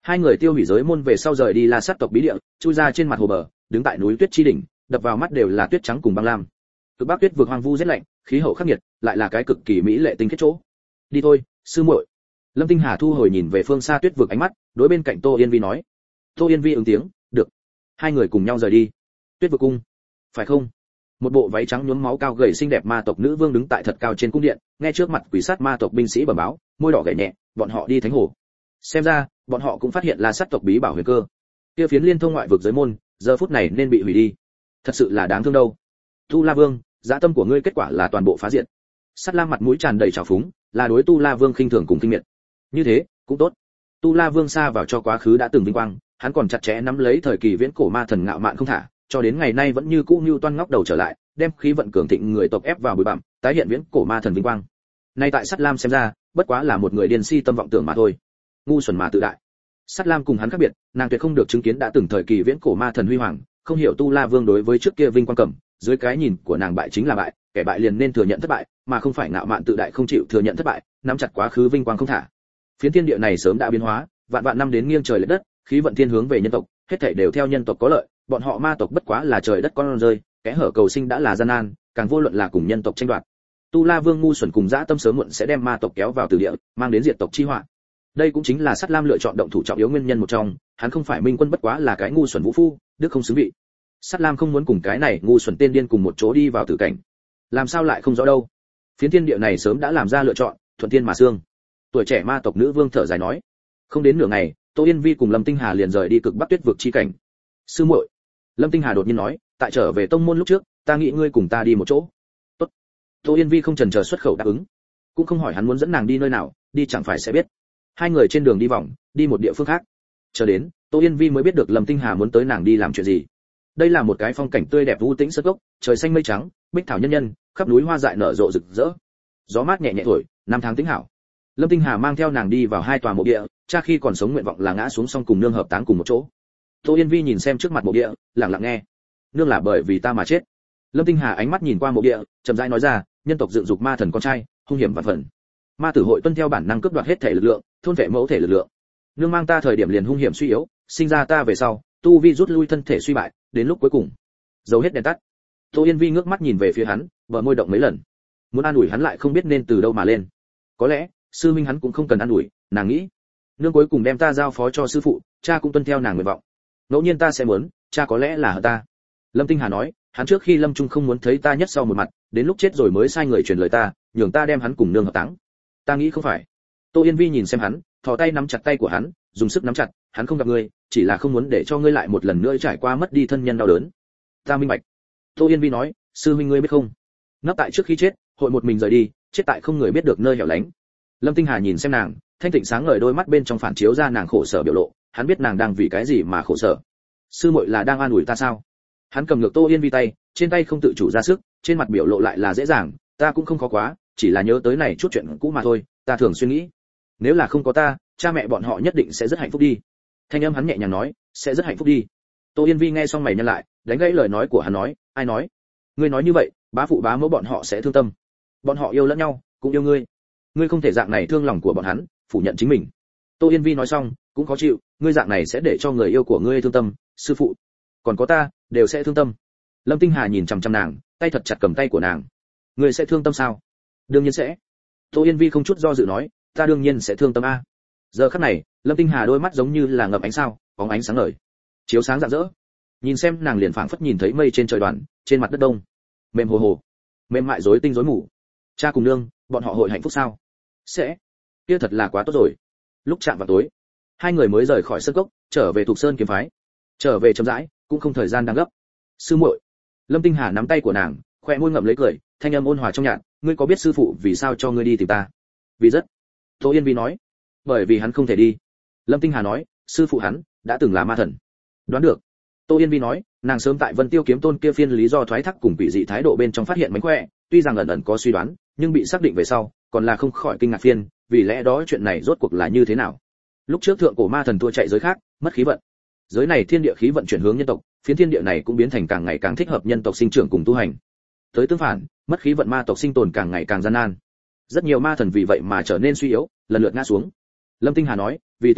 Hai người tiêu hủy giới môn về sau rời đi La Sát tộc bí địa, chui ra trên mặt hồ bờ, đứng tại núi tuyết chi đỉnh, đập vào mắt đều là tuyết trắng cùng băng lam. Cực Bắc tuyết vực hoang vu rét lạnh, khí hậu khắc nghiệt, lại là cái cực kỳ mỹ lệ tinh khiết chỗ. Đi thôi, sư muội. Lâm Tinh Hà thu hồi nhìn về phương xa tuyết vực ánh mắt, đối bên cạnh Tô Yên Vi nói. Tô Yên Vi ứng tiếng, được. Hai người cùng nhau rời đi. Tuyết vực cung, phải không? Một bộ váy trắng nhuốm máu cao gầy xinh đẹp ma tộc nữ vương đứng tại thật cao trên cung điện, nghe trước mặt quỷ sát ma tộc binh sĩ bẩm báo, môi đỏ gảy nhẹ, bọn họ đi thánh hồ. Xem ra, bọn họ cũng phát hiện La Sát tộc bí bảo huyền cơ. Kia phiến liên thông ngoại vực giới môn, giờ phút này nên bị hủy đi. Thật sự là đáng thương đâu. Tu La Vương, dạ tâm của ngươi kết quả là toàn bộ phá diệt. Sát Lam mặt mũi tràn đầy trào phúng, là đối Tu La Vương khinh thường cùng kinh miệt. Như thế, cũng tốt. Tu La Vương xa vào cho quá khứ đã từng vinh quang, hắn còn chặt chẽ nắm lấy thời kỳ viễn cổ ma thần ngạo mạn không thả, cho đến ngày nay vẫn như cũ như toan ngóc đầu trở lại, đem khí vận cường thịnh người tộc ép vào bụi bặm, tái hiện viễn cổ ma thần vinh quang. Nay tại Sát Lam xem ra, bất quá là một người điên si tâm vọng tưởng mà thôi, ngu xuẩn mà tự đại. Sát Lam cùng hắn khác biệt, nàng tuyệt không được chứng kiến đã từng thời kỳ viễn cổ ma thần huy hoàng, không hiểu Tu La Vương đối với trước kia vinh quang cẩm, dưới cái nhìn của nàng bại chính là bại, kẻ bại liền nên thừa nhận thất bại, mà không phải ngạo mạn tự đại không chịu thừa nhận thất bại, nắm chặt quá khứ vinh quang không thả. Phiến thiên địa này sớm đã biến hóa, vạn vạn năm đến nghiêng trời lệch đất, khí vận thiên hướng về nhân tộc, hết thảy đều theo nhân tộc có lợi, bọn họ ma tộc bất quá là trời đất con rơi, kẽ hở cầu sinh đã là gian nan, càng vô luận là cùng nhân tộc tranh đoạt. Tu La Vương ngu xuẩn cùng dã tâm sớm muộn sẽ đem ma tộc kéo vào tử địa, mang đến diệt tộc chi họa. Đây cũng chính là Sát Lam lựa chọn động thủ trọng yếu nguyên nhân một trong, hắn không phải minh quân bất quá là cái ngu xuẩn vũ phu, đức không xứng vị. Sát Lam không muốn cùng cái này ngu xuẩn tên điên cùng một chỗ đi vào tử cảnh. Làm sao lại không rõ đâu? Phiến thiên địa này sớm đã làm ra lựa chọn, thuận thiên mà xương. Tuổi trẻ ma tộc nữ vương thở dài nói. Không đến nửa ngày, Tô Yên Vi cùng Lâm Tinh Hà liền rời đi Cực Bắc tuyết vực chi cảnh. Sư muội. Lâm Tinh Hà đột nhiên nói, tại trở về tông môn lúc trước, ta nghĩ ngươi cùng ta đi một chỗ. Tốt. Tô Yên Vi không chần chờ xuất khẩu đáp ứng, cũng không hỏi hắn muốn dẫn nàng đi nơi nào, đi chẳng phải sẽ biết. Hai người trên đường đi vòng, đi một địa phương khác. Chờ đến, Tô Yên Vi mới biết được Lâm Tinh Hà muốn tới nàng đi làm chuyện gì. Đây là một cái phong cảnh tươi đẹp u tĩnh sơn cốc, trời xanh mây trắng, bích thảo nhân nhân, khắp núi hoa dại nở rộ rực rỡ. Gió mát nhẹ nhẹ thổi, năm tháng tĩnh hảo. Lâm Tinh Hà mang theo nàng đi vào hai tòa mộ địa, cha khi còn sống nguyện vọng là ngã xuống song cùng nương hợp táng cùng một chỗ. Tô Yên Vi nhìn xem trước mặt mộ địa, lặng lặng nghe. Nương là bởi vì ta mà chết. Lâm Tinh Hà ánh mắt nhìn qua mộ địa, chậm rãi nói ra, nhân tộc dựng dục ma thần con trai, hung hiểm vạn phần. Ma tử hội tuân theo bản năng cướp đoạt hết thể lực lượng, thôn vệ mẫu thể lực lượng. Nương mang ta thời điểm liền hung hiểm suy yếu, sinh ra ta về sau, tu vi rút lui thân thể suy bại, đến lúc cuối cùng, dầu hết đèn tắt. Tô Yên Vi ngước mắt nhìn về phía hắn, bờ môi động mấy lần. Muốn an ủi hắn lại không biết nên từ đâu mà lên. Có lẽ, sư minh hắn cũng không cần an ủi, nàng nghĩ. Nương cuối cùng đem ta giao phó cho sư phụ, cha cũng tuân theo nàng nguyện vọng. Ngẫu nhiên ta sẽ muốn, cha có lẽ là hận ta. Lâm Tinh Hà nói, hắn trước khi lâm trung không muốn thấy ta nhất sau một mặt, đến lúc chết rồi mới sai người truyền lời ta, nhường ta đem hắn cùng nương hợp táng. Ta nghĩ không phải. Tô Yên Vi nhìn xem hắn, thò tay nắm chặt tay của hắn, dùng sức nắm chặt, hắn không gặp ngươi, chỉ là không muốn để cho ngươi lại một lần nữa trải qua mất đi thân nhân đau đớn. Ta minh bạch. Tô Yên Vi nói, sư huynh ngươi biết không? Nấp tại trước khi chết, hội một mình rời đi, chết tại không người biết được nơi hẻo lánh. Lâm Tinh Hà nhìn xem nàng, thanh tịnh sáng ngời đôi mắt bên trong phản chiếu ra nàng khổ sở biểu lộ, hắn biết nàng đang vì cái gì mà khổ sở. Sư muội là đang an ủi ta sao? Hắn cầm ngược Tô Yên Vi tay, trên tay không tự chủ ra sức, trên mặt biểu lộ lại là dễ dàng, ta cũng không khó quá, chỉ là nhớ tới này chút chuyện cũ mà thôi, ta thường suy nghĩ, nếu là không có ta, cha mẹ bọn họ nhất định sẽ rất hạnh phúc đi. Thanh âm hắn nhẹ nhàng nói, sẽ rất hạnh phúc đi. Tô Yên Vi nghe xong mày nhăn lại, đánh gãy lời nói của hắn nói, ai nói? Ngươi nói như vậy, bá phụ bá mẫu bọn họ sẽ thương tâm. Bọn họ yêu lẫn nhau, cũng yêu ngươi. Ngươi không thể dạng này thương lòng của bọn hắn, phủ nhận chính mình. Tô Yên Vi nói xong, cũng khó chịu, ngươi dạng này sẽ để cho người yêu của ngươi thương tâm, sư phụ, còn có ta, đều sẽ thương tâm. Lâm Tinh Hà nhìn chằm chằm nàng, tay thật chặt cầm tay của nàng. Ngươi sẽ thương tâm sao? Đương nhiên sẽ. Tô Yên Vi không chút do dự nói, ta đương nhiên sẽ thương tâm a. Giờ khắc này, Lâm Tinh Hà đôi mắt giống như là ngập ánh sao, bóng ánh sáng ngời, chiếu sáng rạng rỡ. Nhìn xem nàng liền phảng phất nhìn thấy mây trên trời đoàn, trên mặt đất đông, mềm hồ hồ, mềm mại rối tinh rối mù. Cha cùng nương, bọn họ hội hạnh phúc sao? Sẽ. Kia thật là quá tốt rồi. Lúc chạm vào tối, hai người mới rời khỏi sơn cốc, trở về Thục Sơn kiếm phái. Trở về chậm rãi, cũng không thời gian đang gấp. Sư muội. Lâm Tinh Hà nắm tay của nàng, khoe môi ngậm lấy cười, thanh âm ôn hòa trong nhạt, ngươi có biết sư phụ vì sao cho ngươi đi tìm ta? Vì rất. Tô Yên Vi nói, bởi vì hắn không thể đi. Lâm Tinh Hà nói, sư phụ hắn đã từng là ma thần. Đoán được. Tô Yên Vi nói, nàng sớm tại Vân Tiêu kiếm tôn kia phiên lý do thoái thác cùng quỷ dị thái độ bên trong phát hiện mánh khỏe, tuy rằng ẩn ẩn có suy đoán, nhưng bị xác định về sau, còn là không khỏi kinh ngạc phiên, vì lẽ đó chuyện này rốt cuộc là như thế nào? Lúc trước thượng cổ ma thần thua chạy giới khác, mất khí vận. Giới này thiên địa khí vận chuyển hướng nhân tộc, phiến thiên địa này cũng biến thành càng ngày càng thích hợp nhân tộc sinh trưởng cùng tu hành. Tới tương phản, mất khí vận ma tộc sinh tồn càng ngày càng gian nan. Rất nhiều ma thần vì vậy mà trở nên suy yếu, lần lượt ngã xuống. Lâm Tinh Hà nói, vì tự vệ,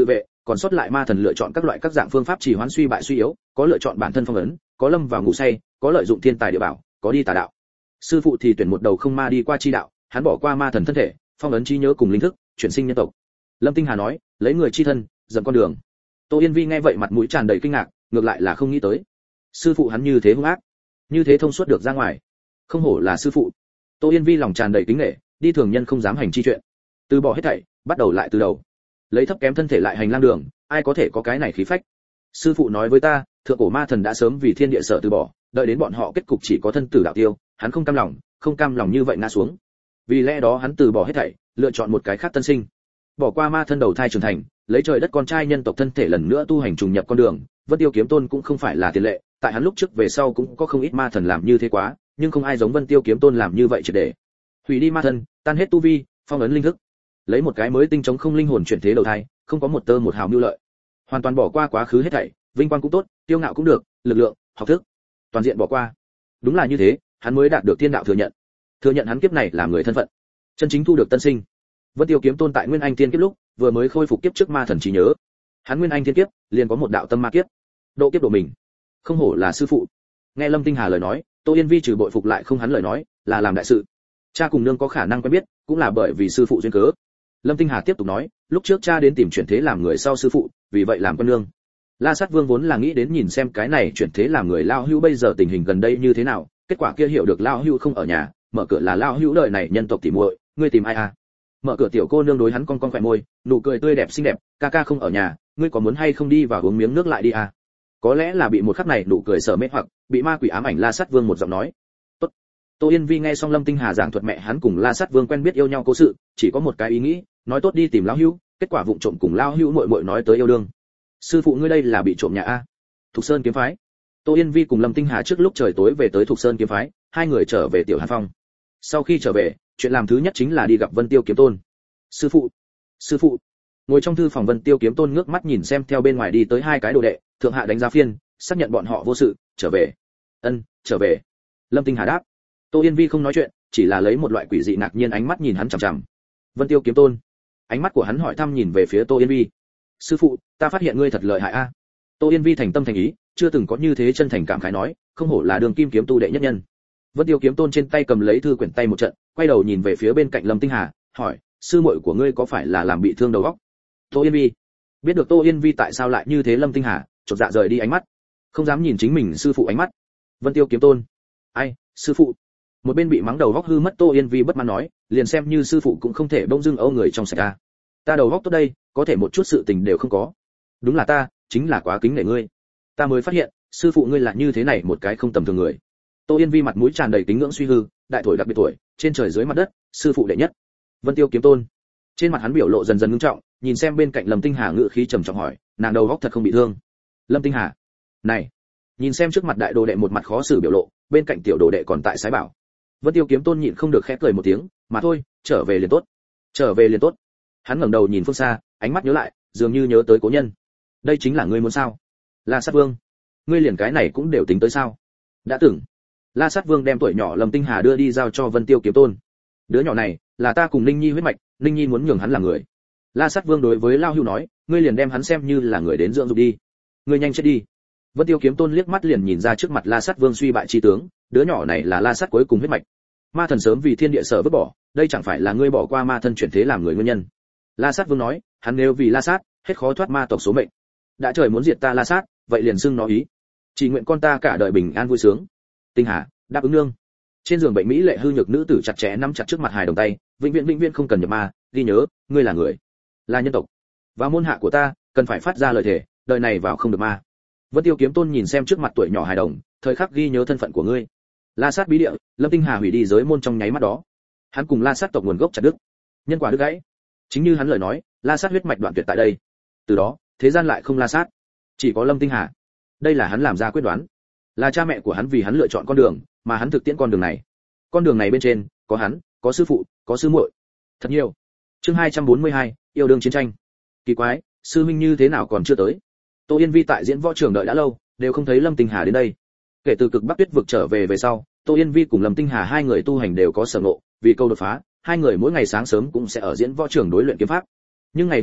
còn sót lại ma thần lựa chọn các loại các dạng phương pháp trì hoãn suy bại suy yếu, có lựa chọn bản thân phong ấn, có lâm vào ngủ say, có lợi dụng thiên tài địa bảo, có đi tà đạo. Sư phụ thì tuyển một đầu không ma đi qua chi đạo, hắn bỏ qua ma thần thân thể, phong ấn trí nhớ cùng linh thức, chuyển sinh nhân tộc. Lâm Tinh Hà nói, lấy người chi thân, dần con đường. Tô Yên Vi nghe vậy mặt mũi tràn đầy kinh ngạc, ngược lại là không nghĩ tới, sư phụ hắn như thế hung ác, như thế thông suốt được ra ngoài, không hổ là sư phụ. Tô Yên Vi lòng tràn đầy kính nể, đi thường nhân không dám hành chi chuyện, từ bỏ hết thảy, bắt đầu lại từ đầu, lấy thấp kém thân thể lại hành lang đường, ai có thể có cái này khí phách. Sư phụ nói với ta, thượng cổ ma thần đã sớm vì thiên địa sở từ bỏ, đợi đến bọn họ kết cục chỉ có thân tử đạo tiêu, hắn không cam lòng, không cam lòng như vậy ngã xuống. Vì lẽ đó hắn từ bỏ hết thảy, lựa chọn một cái khác tân sinh, bỏ qua ma thân đầu thai trưởng thành, lấy trời đất con trai nhân tộc thân thể lần nữa tu hành trùng nhập con đường. Vân Tiêu Kiếm Tôn cũng không phải là tiền lệ, tại hắn lúc trước về sau cũng có không ít ma thần làm như thế quá, nhưng không ai giống Vân Tiêu Kiếm Tôn làm như vậy triệt để. Hủy đi ma thân, tan hết tu vi, phong ấn linh thức, lấy một cái mới tinh chống không linh hồn chuyển thế đầu thai, không có một tơ một hào mưu lợi, hoàn toàn bỏ qua quá khứ hết thảy, vinh quang cũng tốt, tiêu ngạo cũng được, lực lượng, học thức, toàn diện bỏ qua. Đúng là như thế, hắn mới đạt được thiên đạo thừa nhận, thừa nhận hắn kiếp này là người thân phận, chân chính thu được tân sinh. Vân Tiêu Kiếm Tôn tại Nguyên Anh Tiên kiếp lúc, vừa mới khôi phục kiếp trước ma thần trí nhớ. Hắn Nguyên Anh Tiên kiếp, liền có một đạo tâm ma kiếp, độ kiếp độ mình. Không hổ là sư phụ. Nghe Lâm Tinh Hà lời nói, Tô Yên Vi trừ bội phục lại không hắn lời nói, là làm đại sự. Cha cùng nương có khả năng quen biết, cũng là bởi vì sư phụ duyên cớ. Lâm Tinh Hà tiếp tục nói, lúc trước cha đến tìm chuyển thế làm người sau sư phụ, vì vậy làm con nương. La Sát Vương vốn là nghĩ đến nhìn xem cái này chuyển thế làm người Lao Hưu bây giờ tình hình gần đây như thế nào, kết quả kia hiểu được Lao Hưu không ở nhà, mở cửa là Lao Hưu đời này nhân tộc tỉ muội, ngươi tìm ai à? Mở cửa tiểu cô nương đối hắn cong cong khỏe môi, nụ cười tươi đẹp xinh đẹp, ca ca không ở nhà, ngươi có muốn hay không đi vào uống miếng nước lại đi à? Có lẽ là bị một khắc này nụ cười sợ mê hoặc, bị ma quỷ ám ảnh La Sát Vương một giọng nói. Tốt. Tô Yên Vi nghe xong Lâm Tinh Hà giảng thuật mẹ hắn cùng La Sát Vương quen biết yêu nhau cố sự, chỉ có một cái ý nghĩ, nói tốt đi tìm Lão Hưu, kết quả vụng trộm cùng Lão Hưu muội muội nói tới yêu đương. Sư phụ ngươi đây là bị trộm nhà a? Thục Sơn kiếm phái. Tô Yên Vi cùng Lâm Tinh Hà trước lúc trời tối về tới Thục Sơn kiếm phái, hai người trở về Tiểu Hàn Phong. Sau khi trở về, chuyện làm thứ nhất chính là đi gặp Vân Tiêu Kiếm Tôn. Sư phụ, sư phụ. Ngồi trong thư phòng Vân Tiêu Kiếm Tôn ngước mắt nhìn xem theo bên ngoài đi tới hai cái đồ đệ, thượng hạ đánh giá phiên, xác nhận bọn họ vô sự, trở về. Ân, trở về. Lâm Tinh Hà đáp. Tô Yên Vi không nói chuyện, chỉ là lấy một loại quỷ dị ngạc nhiên ánh mắt nhìn hắn chằm chằm. Vân Tiêu Kiếm Tôn. Ánh mắt của hắn hỏi thăm nhìn về phía Tô Yên Vi. Sư phụ, ta phát hiện ngươi thật lợi hại a. Tô Yên Vi thành tâm thành ý, chưa từng có như thế chân thành cảm khái nói, không hổ là đường kim kiếm tu đệ nhất nhân. Vân Tiêu Kiếm Tôn trên tay cầm lấy thư quyển tay một trận, quay đầu nhìn về phía bên cạnh Lâm Tinh Hà, hỏi, sư muội của ngươi có phải là làm bị thương đầu óc? Tô Yên Vi. Biết được Tô Yên Vi tại sao lại như thế, Lâm Tinh Hà chột dạ rời đi ánh mắt, không dám nhìn chính mình sư phụ ánh mắt. Vân Tiêu Kiếm Tôn. Ai, sư phụ. Một bên bị mắng đầu óc hư mất Tô Yên Vi bất mãn nói, liền xem như sư phụ cũng không thể bỗng dưng âu người trong sạch ta. Ta đầu óc tốt đây, có thể một chút sự tình đều không có. Đúng là ta, chính là quá kính nể ngươi. Ta mới phát hiện, sư phụ ngươi là như thế này một cái không tầm thường người. Tô Yên Vi mặt mũi tràn đầy kính ngưỡng suy hư, đại tuổi đặc biệt tuổi, trên trời dưới mặt đất, sư phụ đệ nhất. Vân Tiêu Kiếm Tôn. Trên mặt hắn biểu lộ dần dần ngưng trọng, nhìn xem bên cạnh Lâm Tinh Hà ngự khí trầm trọng hỏi, nàng đầu óc thật không bị thương? Lâm Tinh Hà. Này. Nhìn xem trước mặt đại đồ đệ một mặt khó xử biểu lộ, bên cạnh tiểu đồ đệ còn tại sái bảo. Vân Tiêu Kiếm Tôn nhịn không được khẽ cười một tiếng, mà thôi, trở về liền tốt. Trở về liền tốt. Hắn ngẩng đầu nhìn phương xa, ánh mắt nhớ lại, dường như nhớ tới cố nhân. Đây chính là ngươi muốn sao? La Sát Vương. Ngươi liền cái này cũng đều tính tới sao? Đã từng. La Sát Vương đem tuổi nhỏ Lâm Tinh Hà đưa đi giao cho Vân Tiêu Kiếm Tôn. Đứa nhỏ này là ta cùng Ninh Nhi huyết mạch, Ninh Nhi muốn nhường hắn là người. La Sát Vương đối với Lao Hưu nói, ngươi liền đem hắn xem như là người đến dưỡng dục đi. Ngươi nhanh chết đi. Vân Tiêu Kiếm Tôn liếc mắt liền nhìn ra trước mặt La Sát Vương suy bại chi tướng, đứa nhỏ này là La Sát cuối cùng huyết mạch. Ma thần sớm vì thiên địa sở vứt bỏ, đây chẳng phải là ngươi bỏ qua ma thân chuyển thế làm người nguyên nhân. La Sát Vương nói, hắn nếu vì La Sát, hết khó thoát ma tộc số mệnh. Đã trời muốn diệt ta La Sát, vậy liền xưng nó ý. Chỉ nguyện con ta cả đời bình an vui sướng. Tinh Hà, đáp ứng nương. Trên giường bệnh mỹ lệ hư nhược nữ tử chặt chẽ nắm chặt trước mặt hài đồng tay, vĩnh viễn vĩnh viễn không cần nhập ma, ghi nhớ, ngươi là người, là nhân tộc. Và môn hạ của ta, cần phải phát ra lời thề, đời này vào không được ma. Vân Tiêu Kiếm Tôn nhìn xem trước mặt tuổi nhỏ hài đồng, thời khắc ghi nhớ thân phận của ngươi. La Sát bí địa, Lâm Tinh Hà hủy đi giới môn trong nháy mắt đó. Hắn cùng La Sát tộc nguồn gốc chặt đứt, nhân quả đứt gãy. Chính như hắn lời nói, La Sát huyết mạch đoạn tuyệt tại đây. Từ đó, thế gian lại không La Sát, chỉ có Lâm Tinh Hà. Đây là hắn làm ra quyết đoán, là cha mẹ của hắn vì hắn lựa chọn con đường, mà hắn thực tiễn con đường này. Con đường này bên trên, có hắn, có sư phụ, có sư muội, thật nhiều. Chương hai trăm bốn mươi hai, yêu đương chiến tranh. Kỳ quái, sư huynh như thế nào còn chưa tới? Tô Yên Vi tại diễn võ trường đợi đã lâu, đều không thấy Lâm Tinh Hà đến đây. Kể từ cực Bắc Tuyết vực trở về về sau, Tô Yên Vi cùng Lâm Tinh Hà hai người tu hành đều có sở ngộ, vì câu đột phá, hai người mỗi ngày sáng sớm cũng sẽ ở diễn võ trường đối luyện kiếm pháp. Nhưng ngày hôm nay,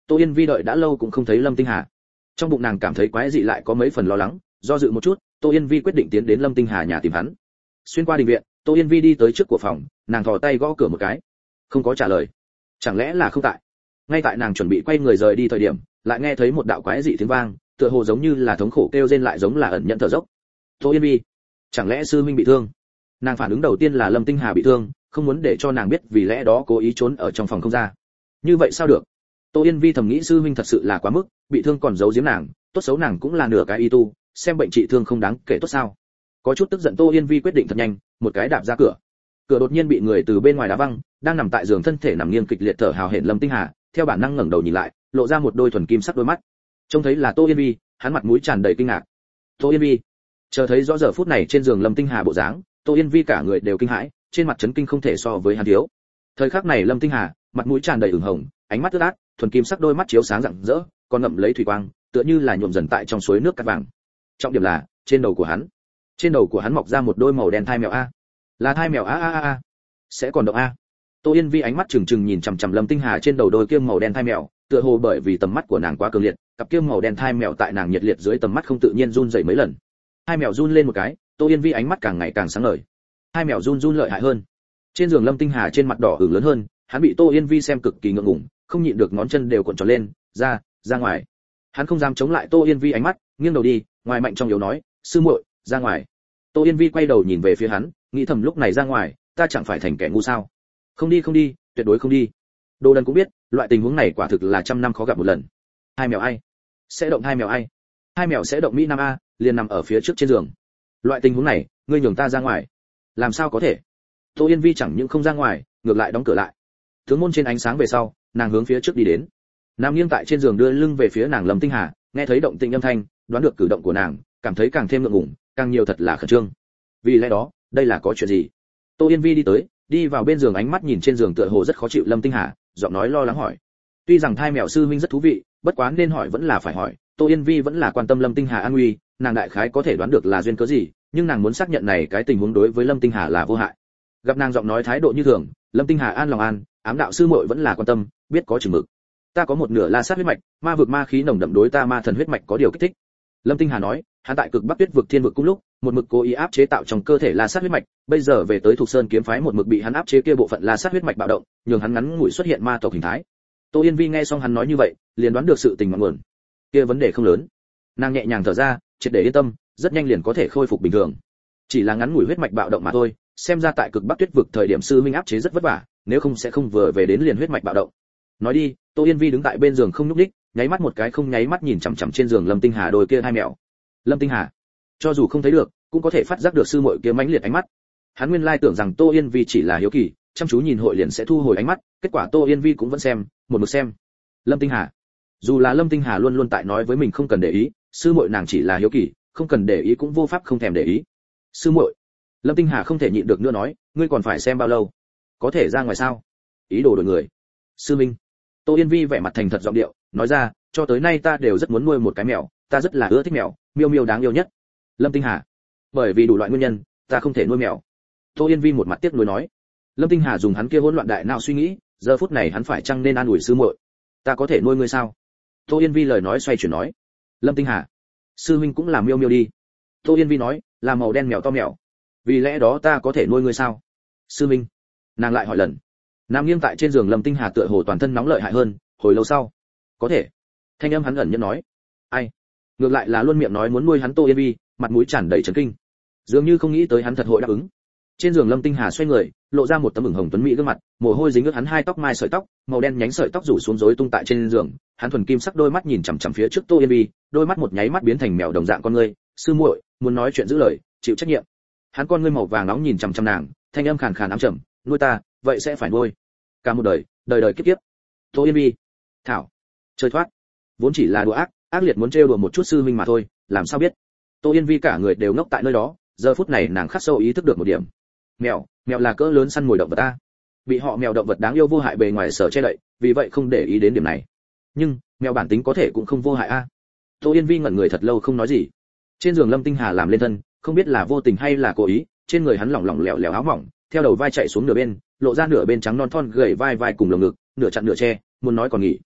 Tô Yên Vi đợi đã lâu cũng không thấy Lâm Tinh Hà. Trong bụng nàng cảm thấy quái dị lại có mấy phần lo lắng, do dự một chút, Tô Yên Vi quyết định tiến đến Lâm Tinh Hà nhà tìm hắn. Xuyên qua đình viện, Tô Yên Vi đi tới trước của phòng, nàng thò tay gõ cửa một cái. Không có trả lời. Chẳng lẽ là không tại? Ngay tại nàng chuẩn bị quay người rời đi thời điểm, lại nghe thấy một đạo quái dị tiếng vang, tựa hồ giống như là thống khổ kêu rên lại giống là ẩn nhận thở dốc. Tô Yên Vi, chẳng lẽ sư huynh bị thương? Nàng phản ứng đầu tiên là Lâm Tinh Hà bị thương, không muốn để cho nàng biết, vì lẽ đó cố ý trốn ở trong phòng không ra. Như vậy sao được? Tô Yên Vi thầm nghĩ sư huynh thật sự là quá mức, bị thương còn giấu giếm nàng, tốt xấu nàng cũng là nửa cái y tu, xem bệnh trị thương không đáng kể tốt sao? Có chút tức giận Tô Yên Vi quyết định thật nhanh, một cái đạp ra cửa. Cửa đột nhiên bị người từ bên ngoài đá văng, đang nằm tại giường thân thể nằm nghiêng kịch liệt thở hào hển Lâm Tinh Hà, theo bản năng ngẩng đầu nhìn lại, lộ ra một đôi thuần kim sắc đôi mắt. Trông thấy là Tô Yên Vi, hắn mặt mũi tràn đầy kinh ngạc. Tô Yên Vi, chờ thấy rõ giờ phút này trên giường Lâm Tinh Hà bộ dáng, Tô Yên Vi cả người đều kinh hãi, trên mặt chấn kinh không thể so với hắn thiếu. Thời khắc này Lâm Tinh Hà, mặt mũi tràn đầy ửng hồng, ánh mắt ướt át, thuần kim sắc đôi mắt chiếu sáng rạng rỡ, còn ngậm lấy thủy quang, tựa như là nhuộm dần tại trong suối nước cát vàng. Trọng điểm là, trên đầu của hắn, trên đầu của hắn mọc ra một đôi màu đen thai mèo a. Là thai mèo a a a a. Sẽ còn động a. Tô Yên Vi ánh mắt trừng trừng nhìn chằm chằm Lâm Tinh Hà trên đầu đôi kia màu đen thai mèo, tựa hồ bởi vì tầm mắt của nàng quá cường liệt, cặp kia màu đen thai mèo tại nàng nhiệt liệt dưới tầm mắt không tự nhiên run rẩy mấy lần. Hai mèo run lên một cái, Tô Yên Vi ánh mắt càng ngày càng sáng ngời. Hai mèo run run lợi hại hơn. Trên giường Lâm Tinh Hà trên mặt đỏ ửng lớn hơn, hắn bị Tô Yên Vi xem cực kỳ ngượng ngùng, không nhịn được ngón chân đều cuộn tròn lên, ra, ra ngoài. Hắn không dám chống lại Tô Yên Vi ánh mắt, nghiêng đầu đi, ngoài mạnh trong yếu nói, sư muội, ra ngoài. Tô Yên Vi quay đầu nhìn về phía hắn, nghĩ thầm lúc này ra ngoài, ta chẳng phải thành kẻ ngu sao? Không đi không đi, tuyệt đối không đi. Đồ Đần cũng biết, loại tình huống này quả thực là trăm năm khó gặp một lần. Hai mèo ai? Sẽ động hai mèo ai? Hai mèo sẽ động Mỹ Nam a, liền nằm ở phía trước trên giường. Loại tình huống này, ngươi nhường ta ra ngoài? Làm sao có thể? Tô Yên Vi chẳng những không ra ngoài, ngược lại đóng cửa lại. Tướng môn trên ánh sáng về sau, nàng hướng phía trước đi đến. Nằm nghiêng tại trên giường đưa lưng về phía nàng Lâm Tinh Hà, nghe thấy động tĩnh âm thanh, đoán được cử động của nàng, cảm thấy càng thêm ngượng ngùng, càng nhiều thật là khẩn trương. Vì lẽ đó, đây là có chuyện gì? Tô Yên Vi đi tới, đi vào bên giường, ánh mắt nhìn trên giường tựa hồ rất khó chịu Lâm Tinh Hà, giọng nói lo lắng hỏi. Tuy rằng thai mèo sư huynh rất thú vị, bất quá nên hỏi vẫn là phải hỏi, Tô Yên Vi vẫn là quan tâm Lâm Tinh Hà an nguy, nàng đại khái có thể đoán được là duyên cớ gì, nhưng nàng muốn xác nhận này cái tình huống đối với Lâm Tinh Hà là vô hại. Gặp nàng giọng nói thái độ như thường, Lâm Tinh Hà an lòng an, ám đạo sư muội vẫn là quan tâm, biết có chừng mực. Ta có một nửa la sát huyết mạch, ma vực ma khí nồng đậm đối ta ma thần huyết mạch có điều kích thích. Lâm Tinh Hà nói, hắn tại cực Bắc Tuyết vực thiên vực cung lúc, một mực cố ý áp chế tạo trong cơ thể la sát huyết mạch, bây giờ về tới Thục Sơn kiếm phái một mực bị hắn áp chế kia bộ phận la sát huyết mạch bạo động, nhường hắn ngắn ngủi xuất hiện ma tộc hình thái. Tô Yên Vi nghe xong hắn nói như vậy, liền đoán được sự tình ngọn nguồn. Kia vấn đề không lớn. Nàng nhẹ nhàng thở ra, triệt để yên tâm, rất nhanh liền có thể khôi phục bình thường. Chỉ là ngắn ngủi huyết mạch bạo động mà thôi, xem ra tại cực Bắc Tuyết vực thời điểm sư minh áp chế rất vất vả, nếu không sẽ không vừa về đến liền huyết mạch bạo động. Nói đi, Tô Yên Vi đứng tại bên giường không nhúc nhích, nháy mắt một cái không nháy mắt nhìn chằm chằm trên giường Lâm Tinh Hà đôi kia hai mèo. Lâm Tinh Hà, cho dù không thấy được, cũng có thể phát giác được sư muội kia mãnh liệt ánh mắt. Hắn nguyên lai tưởng rằng Tô Yên Vi chỉ là hiếu kỳ, chăm chú nhìn hội liền sẽ thu hồi ánh mắt, kết quả Tô Yên Vi cũng vẫn xem, một mực xem. Lâm Tinh Hà, dù là Lâm Tinh Hà luôn luôn tại nói với mình không cần để ý, sư muội nàng chỉ là hiếu kỳ, không cần để ý cũng vô pháp không thèm để ý. Sư muội, Lâm Tinh Hà không thể nhịn được nữa nói, ngươi còn phải xem bao lâu? Có thể ra ngoài sao? Ý đồ đổi người. Sư Minh. Tô Yên Vi vẻ mặt thành thật giọng điệu, nói ra, cho tới nay ta đều rất muốn nuôi một cái mèo, ta rất là ưa thích mèo, miêu miêu đáng yêu nhất. Lâm Tinh Hà, bởi vì đủ loại nguyên nhân, ta không thể nuôi mèo. Tô Yên Vi một mặt tiếc nuối nói. Lâm Tinh Hà dùng hắn kia hỗn loạn đại não suy nghĩ, giờ phút này hắn phải chăng nên an ủi sư muội? Ta có thể nuôi ngươi sao? Tô Yên Vi lời nói xoay chuyển nói. Lâm Tinh Hà, sư huynh cũng là miêu miêu đi. Tô Yên Vi nói, là màu đen mèo to mèo. Vì lẽ đó ta có thể nuôi ngươi sao? Sư huynh. Nàng lại hỏi lần. Nằm nghiêng tại trên giường Lâm Tinh Hà tựa hồ toàn thân nóng lợi hại hơn, hồi lâu sau. Có thể. Thanh âm hắn ẩn nhẫn nói. Ai? Ngược lại là luôn miệng nói muốn nuôi hắn Tô Yên Vi, mặt mũi tràn đầy chấn kinh. Dường như không nghĩ tới hắn thật hội đáp ứng. Trên giường Lâm Tinh Hà xoay người, lộ ra một tấm ửng hồng tuấn mỹ gương mặt, mồ hôi dính ướt hắn hai tóc mai sợi tóc, màu đen nhánh sợi tóc rủ xuống rối tung tại trên giường, hắn thuần kim sắc đôi mắt nhìn chằm chằm phía trước Tô Yên Vi, đôi mắt một nháy mắt biến thành mèo đồng dạng con ngươi, sư muội, muốn nói chuyện giữ lời, chịu trách nhiệm. Hắn con ngươi màu vàng nóng nhìn chằm chằm nàng, thanh âm khàn khàn ám trầm, nuôi ta, vậy sẽ phải nuôi. Cả một đời, đời đời kiếp kiếp. Tô Yên Vi, thảo, chơi thoát. Vốn chỉ là đùa ác, ác liệt muốn trêu đùa một chút sư huynh mà thôi, làm sao biết. Tô Yên Vi cả người đều ngốc tại nơi đó, giờ phút này nàng khắc sâu ý thức được một điểm. Mèo, mèo là cỡ lớn săn mồi động vật ta. Bị họ mèo động vật đáng yêu vô hại bề ngoài sở che đậy, vì vậy không để ý đến điểm này. Nhưng, mèo bản tính có thể cũng không vô hại a. Tô Yên Vi ngẩn người thật lâu không nói gì. Trên giường Lâm Tinh Hà làm lên thân, không biết là vô tình hay là cố ý, trên người hắn lỏng lỏng lẻo lẻo áo mỏng, theo đầu vai chạy xuống nửa bên, lộ ra nửa bên trắng non thon gầy vai vai cùng lồng ngực, nửa chặn nửa che, muốn nói còn nghỉ.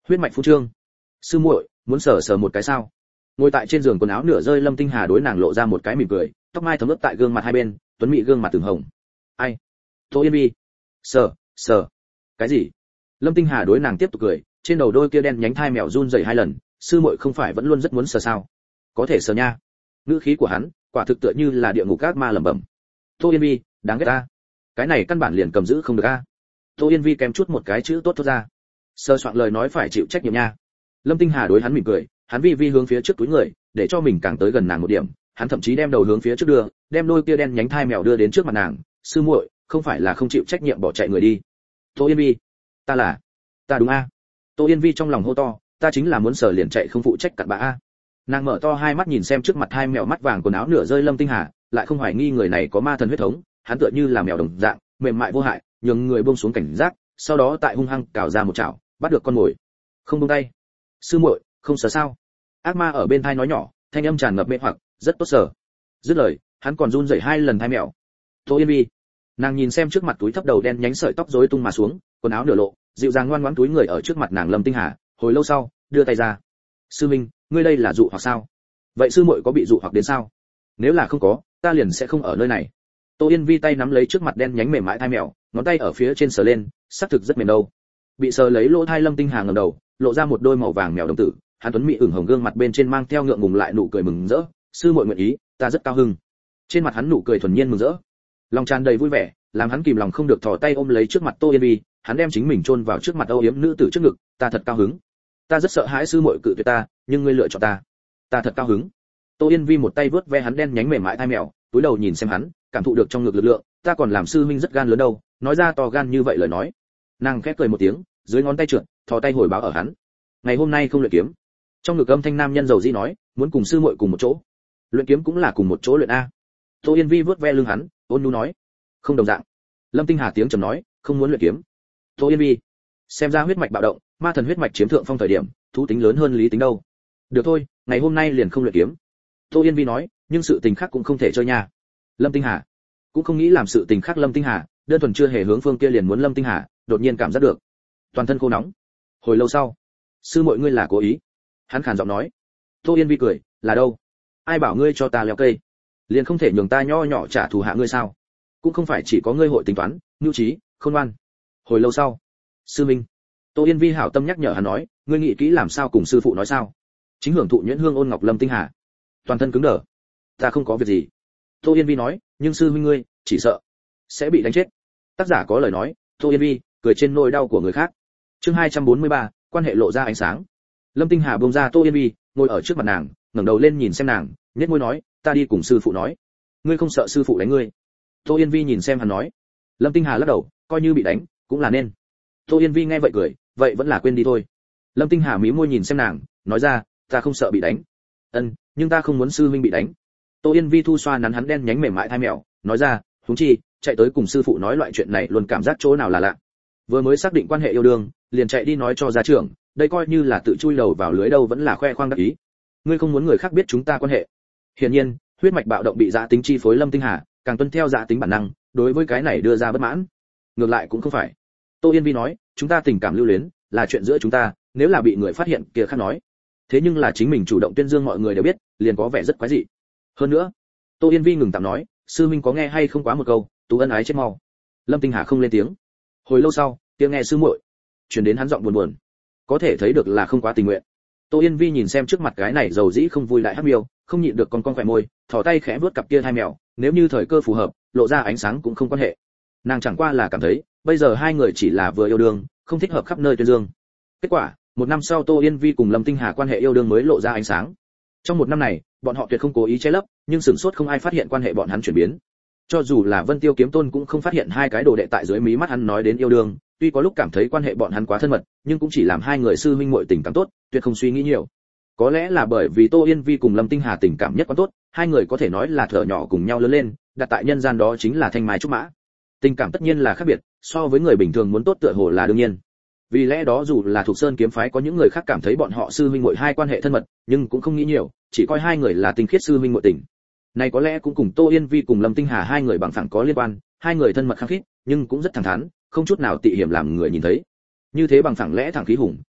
Huyết mạch phú trương. Sư muội, muốn sờ sờ một cái sao? Ngồi tại trên giường quần áo nửa rơi Lâm Tinh Hà đối nàng lộ ra một cái mỉm cười, tóc mai thấm ướt tại gương mặt hai bên, tuấn mỹ gương mặt từng hồng. Ai? Tô Yên Vi. Sờ, sờ. Cái gì? Lâm Tinh Hà đối nàng tiếp tục cười, trên đầu đôi kia đen nhánh thai mèo run rẩy hai lần, sư muội không phải vẫn luôn rất muốn sờ sao? Có thể sờ nha. Ngữ khí của hắn, quả thực tựa như là địa ngục ác ma lẩm bẩm. Tô Yên Vi, đáng ghét ta. Cái này căn bản liền cầm giữ không được a. Tô Yên Vi kèm chút một cái chữ tốt thốt ra. Sơ soạn lời nói phải chịu trách nhiệm nha. Lâm Tinh Hà đối hắn mỉm cười, hắn vi vi hướng phía trước túi người, để cho mình càng tới gần nàng một điểm, hắn thậm chí đem đầu hướng phía trước đưa, đem đôi kia đen nhánh thai mèo đưa đến trước mặt nàng. Sư muội, không phải là không chịu trách nhiệm bỏ chạy người đi. Tô Yên Vi, ta là, ta đúng a. Tô Yên Vi trong lòng hô to, ta chính là muốn sờ liền chạy không phụ trách cặn bã a. Nàng mở to hai mắt nhìn xem trước mặt hai mèo mắt vàng quần áo nửa rơi Lâm Tinh Hà, lại không hoài nghi người này có ma thần huyết thống, hắn tựa như là mèo đồng dạng, mềm mại vô hại, nhường người buông xuống cảnh giác, sau đó tại hung hăng cào ra một chảo, bắt được con mồi. Không buông tay. Sư muội, không sợ sao? Ác ma ở bên tai nói nhỏ, thanh âm tràn ngập mê hoặc, rất tốt sở. Dứt lời, hắn còn run rẩy hai lần hai mèo. Tô Yên Vi, nàng nhìn xem trước mặt túi thấp đầu đen nhánh sợi tóc rối tung mà xuống, quần áo nửa lộ, dịu dàng ngoan ngoãn túi người ở trước mặt nàng Lâm Tinh Hà, hồi lâu sau, đưa tay ra. Sư Minh, ngươi đây là dụ hoặc sao? Vậy sư muội có bị dụ hoặc đến sao? Nếu là không có, ta liền sẽ không ở nơi này. Tô Yên Vi tay nắm lấy trước mặt đen nhánh mềm mại thai mèo, ngón tay ở phía trên sờ lên, xác thực rất mềm đâu. Bị sờ lấy lỗ thai Lâm Tinh Hà ngẩng đầu, lộ ra một đôi màu vàng mèo đồng tử, hắn tuấn mỹ ửng hồng gương mặt bên trên mang theo ngượng ngùng lại nụ cười mừng rỡ, sư muội nguyện ý, ta rất cao hứng. Trên mặt hắn nụ cười thuần nhiên mừng rỡ, lòng tràn đầy vui vẻ, làm hắn kìm lòng không được thò tay ôm lấy trước mặt Tô Yên Vi, hắn đem chính mình chôn vào trước mặt âu yếm nữ tử trước ngực, ta thật cao hứng. Ta rất sợ hãi sư muội cự tuyệt ta, nhưng ngươi lựa chọn ta, ta thật cao hứng. Tô Yên Vi một tay vớt ve hắn đen nhánh mềm mại thai mèo, túi đầu nhìn xem hắn, cảm thụ được trong ngực lực lượng, ta còn làm sư huynh rất gan lớn đâu, nói ra to gan như vậy lời nói. Nàng khẽ cười một tiếng, dưới ngón tay trượt, thò tay hồi báo ở hắn. Ngày hôm nay không luyện kiếm. Trong ngực âm thanh nam nhân dầu dĩ nói, muốn cùng sư muội cùng một chỗ. Luyện kiếm cũng là cùng một chỗ luyện a. Tô Yên Vi vớt ve lưng hắn, ôn nhu nói, không đồng dạng. Lâm Tinh Hà tiếng trầm nói, không muốn luyện kiếm. Tô Yên Vi, xem ra huyết mạch bạo động, ma thần huyết mạch chiếm thượng phong thời điểm, thú tính lớn hơn lý tính đâu. Được thôi, ngày hôm nay liền không luyện kiếm. Tô Yên Vi nói, nhưng sự tình khác cũng không thể chơi nha. Lâm Tinh Hà cũng không nghĩ làm sự tình khác. Lâm Tinh Hà đơn thuần chưa hề hướng phương kia liền muốn Lâm Tinh Hà, đột nhiên cảm giác được toàn thân khô nóng. Hồi lâu sau, sư muội ngươi là cố ý? Hắn khàn giọng nói. Tô Yên Vi cười, là đâu? Ai bảo ngươi cho ta leo cây, liền không thể nhường ta nho nhỏ trả thù hạ ngươi sao? Cũng không phải chỉ có ngươi hội tính toán, nhu trí, khôn ngoan. Hồi lâu sau, sư minh. Tô Yên Vi hảo tâm nhắc nhở hắn nói, ngươi nghĩ kỹ làm sao cùng sư phụ nói sao? Chính hưởng thụ nhuyễn hương ôn ngọc Lâm Tinh Hà toàn thân cứng đờ. Ta không có việc gì. Tô Yên Vi nói, nhưng sư huynh ngươi chỉ sợ sẽ bị đánh chết. Tác giả có lời nói, Tô Yên Vi cười trên nỗi đau của người khác. Chương hai trăm bốn mươi ba, quan hệ lộ ra ánh sáng. Lâm Tinh Hà buông ra Tô Yên Vi, ngồi ở trước mặt nàng, ngẩng đầu lên nhìn xem nàng, nhếch môi nói, ta đi cùng sư phụ nói. Ngươi không sợ sư phụ đánh ngươi? Tô Yên Vi nhìn xem hắn nói. Lâm Tinh Hà lắc đầu, coi như bị đánh cũng là nên. Tô Yên Vi nghe vậy cười, vậy vẫn là quên đi thôi. Lâm Tinh Hà mí môi nhìn xem nàng, nói ra, ta không sợ bị đánh. Ân, nhưng ta không muốn sư huynh bị đánh. Tô Yên Vi thu xoa nắn hắn đen nhánh mềm mại thai mèo, nói ra, huống chi, chạy tới cùng sư phụ nói loại chuyện này luôn cảm giác chỗ nào là lạ. Vừa mới xác định quan hệ yêu đương, liền chạy đi nói cho gia trưởng, đây coi như là tự chui đầu vào lưới đâu, vẫn là khoe khoang đắc ý. Ngươi không muốn người khác biết chúng ta quan hệ. Hiển nhiên, huyết mạch bạo động bị dạ tính chi phối Lâm Tinh Hà, càng tuân theo dạ tính bản năng, đối với cái này đưa ra bất mãn. Ngược lại cũng không phải. Tô Yên Vi nói, chúng ta tình cảm lưu luyến, là chuyện giữa chúng ta, nếu là bị người phát hiện kia khác nói. Thế nhưng là chính mình chủ động tuyên dương mọi người đều biết, liền có vẻ rất quái dị. Hơn nữa, Tô Yên Vi ngừng tạm nói, sư minh có nghe hay không quá một câu, tú ân ái chết mau. Lâm Tinh Hà không lên tiếng. Hồi lâu sau, tiếng nghe sư muội truyền đến hắn giọng buồn buồn, có thể thấy được là không quá tình nguyện. Tô Yên Vi nhìn xem trước mặt cái này dầu dĩ không vui lại hắc miêu, không nhịn được con con khỏe môi, thò tay khẽ vuốt cặp kia hai mèo, nếu như thời cơ phù hợp, lộ ra ánh sáng cũng không quan hệ. Nàng chẳng qua là cảm thấy, bây giờ hai người chỉ là vừa yêu đương, không thích hợp khắp nơi tuyên dương. Kết quả, một năm sau Tô Yên Vi cùng Lâm Tinh Hà quan hệ yêu đương mới lộ ra ánh sáng. Trong một năm này, bọn họ tuyệt không cố ý che lấp, nhưng sửng sốt không ai phát hiện quan hệ bọn hắn chuyển biến. Cho dù là Vân Tiêu Kiếm Tôn cũng không phát hiện hai cái đồ đệ tại dưới mí mắt hắn nói đến yêu đương, tuy có lúc cảm thấy quan hệ bọn hắn quá thân mật, nhưng cũng chỉ làm hai người sư huynh muội tình cảm tốt, tuyệt không suy nghĩ nhiều. Có lẽ là bởi vì Tô Yên Vi cùng Lâm Tinh Hà tình cảm nhất quá tốt, hai người có thể nói là thở nhỏ cùng nhau lớn lên, đặt tại nhân gian đó chính là thanh mai trúc mã. Tình cảm tất nhiên là khác biệt, so với người bình thường muốn tốt tựa hồ là đương nhiên. Vì lẽ đó dù là thuộc Sơn kiếm phái có những người khác cảm thấy bọn họ sư huynh muội hai quan hệ thân mật, nhưng cũng không nghĩ nhiều, chỉ coi hai người là tinh khiết sư huynh muội tình. Này có lẽ cũng cùng Tô Yên Vi cùng Lâm Tinh Hà hai người bằng phẳng có liên quan, hai người thân mật khăng khít, nhưng cũng rất thẳng thắn, không chút nào tị hiểm làm người nhìn thấy. Như thế bằng phẳng lẽ thẳng khí hùng,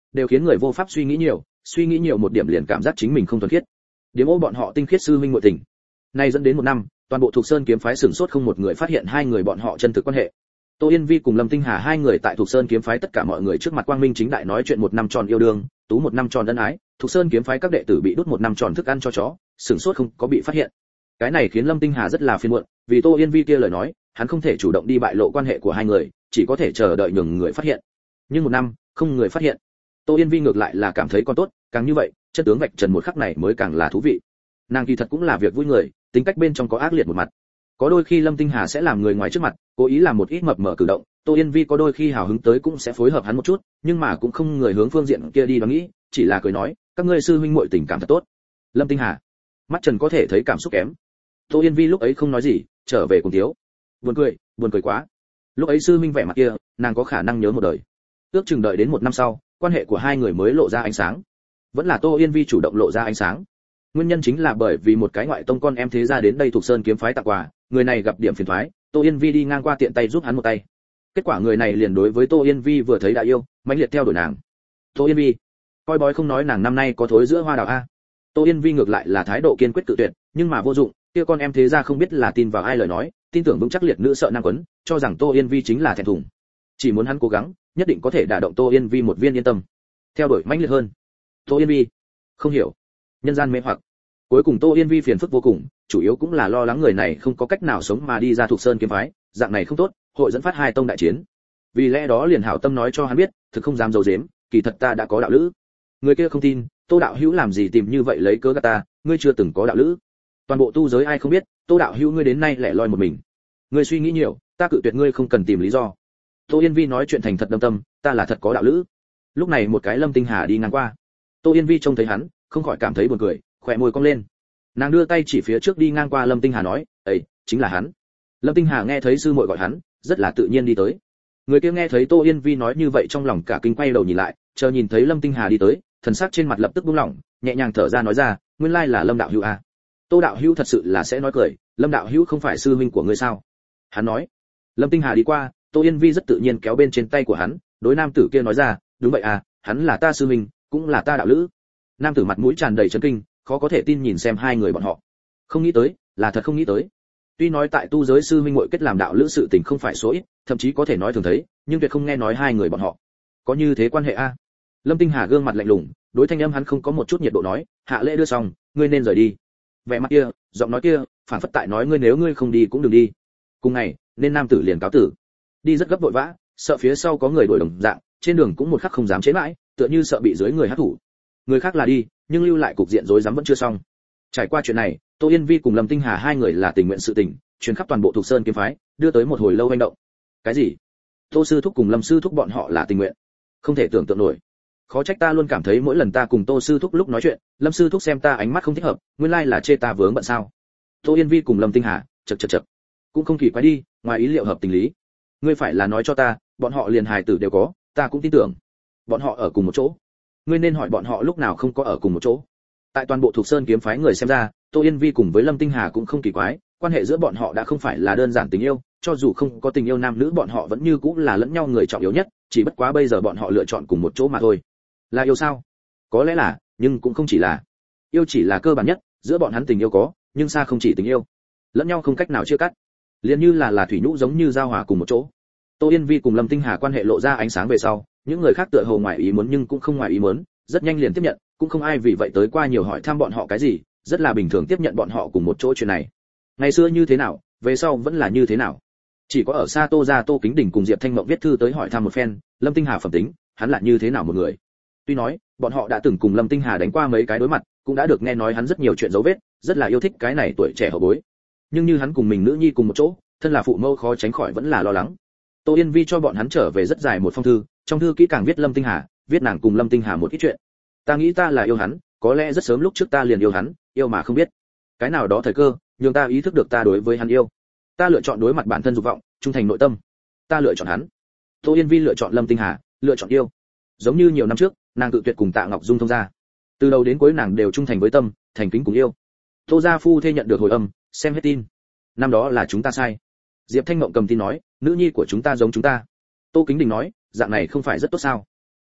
đều khiến người vô pháp suy nghĩ nhiều, suy nghĩ nhiều một điểm liền cảm giác chính mình không thuần khiết. Điểm ô bọn họ tinh khiết sư huynh muội tình. Nay dẫn đến một năm, toàn bộ Thục Sơn kiếm phái sửng sốt không một người phát hiện hai người bọn họ chân thực quan hệ. Tô Yên Vi cùng Lâm Tinh Hà hai người tại Thục Sơn kiếm phái tất cả mọi người trước mặt quang minh chính đại nói chuyện một năm tròn yêu đương, tú một năm tròn ân ái, Thục Sơn kiếm phái các đệ tử bị đút một năm tròn thức ăn cho chó, sửng sốt không có bị phát hiện. Cái này khiến Lâm Tinh Hà rất là phiền muộn, vì Tô Yên Vi kia lời nói, hắn không thể chủ động đi bại lộ quan hệ của hai người, chỉ có thể chờ đợi nhường người phát hiện. Nhưng một năm, không người phát hiện. Tô Yên Vi ngược lại là cảm thấy còn tốt, càng như vậy, chân tướng vạch trần một khắc này mới càng là thú vị. Nàng kỳ thật cũng là việc vui người, tính cách bên trong có ác liệt một mặt. Có đôi khi Lâm Tinh Hà sẽ làm người ngoài trước mặt, cố ý làm một ít mập mờ cử động, Tô Yên Vi có đôi khi hào hứng tới cũng sẽ phối hợp hắn một chút, nhưng mà cũng không người hướng phương diện kia đi đoán nghĩ, chỉ là cười nói, các ngươi sư huynh muội tình cảm thật tốt. Lâm Tinh Hà, mắt Trần có thể thấy cảm xúc kém. Tô Yên Vi lúc ấy không nói gì, trở về cùng thiếu. Buồn cười, buồn cười quá. Lúc ấy sư minh vẻ mặt kia, nàng có khả năng nhớ một đời. Ước chừng đợi đến một năm sau, quan hệ của hai người mới lộ ra ánh sáng. Vẫn là Tô Yên Vi chủ động lộ ra ánh sáng. Nguyên nhân chính là bởi vì một cái ngoại tông con em thế gia đến đây Thục Sơn kiếm phái tặng quà, người này gặp điểm phiền toái, Tô Yên Vi đi ngang qua tiện tay giúp hắn một tay. Kết quả người này liền đối với Tô Yên Vi vừa thấy đã yêu, mãnh liệt theo đuổi nàng. Tô Yên Vi, coi bói không nói nàng năm nay có thối giữa hoa đào a. Tô Yên Vi ngược lại là thái độ kiên quyết cự tuyệt, nhưng mà vô dụng, kia con em thế gia không biết là tin vào ai lời nói, tin tưởng vững chắc liệt nữ sợ nam quấn, cho rằng Tô Yên Vi chính là thẹn thùng. Chỉ muốn hắn cố gắng, nhất định có thể đả động Tô Yên Vi một viên yên tâm. Theo đuổi mãnh liệt hơn. Tô Yên Vi, không hiểu, nhân gian mê hoặc. Cuối cùng Tô Yên Vi phiền phức vô cùng, chủ yếu cũng là lo lắng người này không có cách nào sống mà đi ra Thục Sơn kiếm phái, dạng này không tốt, hội dẫn phát hai tông đại chiến. Vì lẽ đó liền hảo tâm nói cho hắn biết, thực không dám giấu giếm, kỳ thật ta đã có đạo lữ. Người kia không tin, Tô đạo hữu làm gì tìm như vậy lấy cớ gạt ta, ngươi chưa từng có đạo lữ. Toàn bộ tu giới ai không biết, Tô đạo hữu ngươi đến nay lẻ loi một mình. Ngươi suy nghĩ nhiều, ta cự tuyệt ngươi không cần tìm lý do. Tô Yên Vi nói chuyện thành thật đâm tâm, ta là thật có đạo lữ. Lúc này một cái Lâm Tinh Hà đi ngang qua. Tô Yên Vi trông thấy hắn, không khỏi cảm thấy buồn cười, khóe môi cong lên. Nàng đưa tay chỉ phía trước đi ngang qua Lâm Tinh Hà nói, "Ấy, chính là hắn." Lâm Tinh Hà nghe thấy sư muội gọi hắn, rất là tự nhiên đi tới. Người kia nghe thấy Tô Yên Vi nói như vậy trong lòng cả kinh quay đầu nhìn lại, chờ nhìn thấy Lâm Tinh Hà đi tới, thần sắc trên mặt lập tức buông lỏng, nhẹ nhàng thở ra nói ra, "Nguyên lai là Lâm đạo hữu à?" Tô đạo hữu thật sự là sẽ nói cười, Lâm đạo hữu không phải sư huynh của ngươi sao? Hắn nói. Lâm Tinh Hà đi qua, Tô Yên Vi rất tự nhiên kéo bên trên tay của hắn, đối nam tử kia nói ra, "Đúng vậy à, hắn là ta sư huynh, cũng là ta đạo lữ." Nam tử mặt mũi tràn đầy chấn kinh, khó có thể tin nhìn xem hai người bọn họ. Không nghĩ tới, là thật không nghĩ tới. Tuy nói tại tu giới sư huynh muội kết làm đạo lữ sự tình không phải số ít, thậm chí có thể nói thường thấy, nhưng tuyệt không nghe nói hai người bọn họ có như thế quan hệ a. À. Lâm Tinh Hà gương mặt lạnh lùng, đối thanh âm hắn không có một chút nhiệt độ nói, "Hạ lễ đưa xong, ngươi nên rời đi." Vẻ mặt kia, giọng nói kia, phản phất tại nói ngươi nếu ngươi không đi cũng đừng đi. Cùng ngày, nên nam tử liền cáo tử. Đi rất gấp vội vã, sợ phía sau có người đuổi đồng dạng, trên đường cũng một khắc không dám chế mãi, tựa như sợ bị dưới người hất thủ. Người khác là đi, nhưng lưu lại cục diện rối rắm vẫn chưa xong. Trải qua chuyện này, Tô Yên Vi cùng Lâm Tinh Hà hai người là tình nguyện sự tình, truyền khắp toàn bộ Thục Sơn kiếm phái, đưa tới một hồi lâu hành động. Cái gì? Tô sư thúc cùng Lâm sư thúc bọn họ là tình nguyện? Không thể tưởng tượng nổi. Khó trách ta luôn cảm thấy mỗi lần ta cùng Tô sư thúc lúc nói chuyện, Lâm sư thúc xem ta ánh mắt không thích hợp, nguyên lai là chê ta vướng bận sao? Tô Yên Vi cùng Lâm Tinh Hà, chậc chậc chậc. Cũng không kỳ quái đi, ngoài ý liệu hợp tình lý. Ngươi phải là nói cho ta, bọn họ liền hài tử đều có, ta cũng tin tưởng. Bọn họ ở cùng một chỗ. Ngươi nên hỏi bọn họ lúc nào không có ở cùng một chỗ. Tại toàn bộ Thục Sơn kiếm phái người xem ra, Tô Yên Vi cùng với Lâm Tinh Hà cũng không kỳ quái, quan hệ giữa bọn họ đã không phải là đơn giản tình yêu, cho dù không có tình yêu nam nữ bọn họ vẫn như cũng là lẫn nhau người trọng yếu nhất, chỉ bất quá bây giờ bọn họ lựa chọn cùng một chỗ mà thôi. Là yêu sao? Có lẽ là, nhưng cũng không chỉ là. Yêu chỉ là cơ bản nhất, giữa bọn hắn tình yêu có, nhưng xa không chỉ tình yêu. Lẫn nhau không cách nào chia cắt. Liền như là là thủy nhũ giống như giao hòa cùng một chỗ. Tô Yên Vi cùng Lâm Tinh Hà quan hệ lộ ra ánh sáng về sau, những người khác tựa hồ ngoài ý muốn nhưng cũng không ngoài ý muốn, rất nhanh liền tiếp nhận, cũng không ai vì vậy tới qua nhiều hỏi thăm bọn họ cái gì, rất là bình thường tiếp nhận bọn họ cùng một chỗ chuyện này. Ngày xưa như thế nào, về sau vẫn là như thế nào. Chỉ có ở xa Tô gia Tô Kính Đỉnh cùng Diệp Thanh Mộng viết thư tới hỏi thăm một phen, Lâm Tinh Hà phẩm tính, hắn là như thế nào một người. Tuy nói, bọn họ đã từng cùng Lâm Tinh Hà đánh qua mấy cái đối mặt, cũng đã được nghe nói hắn rất nhiều chuyện dấu vết, rất là yêu thích cái này tuổi trẻ hậu bối. Nhưng như hắn cùng mình nữ nhi cùng một chỗ, thân là phụ mẫu khó tránh khỏi vẫn là lo lắng. Tô Yên Vi cho bọn hắn trở về rất dài một phong thư, trong thư kỹ càng viết Lâm Tinh Hà, viết nàng cùng Lâm Tinh Hà một ít chuyện. Ta nghĩ ta là yêu hắn, có lẽ rất sớm lúc trước ta liền yêu hắn, yêu mà không biết. Cái nào đó thời cơ, nhường ta ý thức được ta đối với hắn yêu. Ta lựa chọn đối mặt bản thân dục vọng, trung thành nội tâm. Ta lựa chọn hắn. Tô Yên Vi lựa chọn Lâm Tinh Hà, lựa chọn yêu. Giống như nhiều năm trước, nàng tự tuyệt cùng Tạ Ngọc Dung thông gia. Từ đầu đến cuối nàng đều trung thành với tâm, thành kính cùng yêu. Tô gia phu thê nhận được hồi âm, xem hết tin. Năm đó là chúng ta sai. Diệp Thanh Mộng cầm tin nói, nữ nhi của chúng ta giống chúng ta. Tô Kính Đình nói, dạng này không phải rất tốt sao?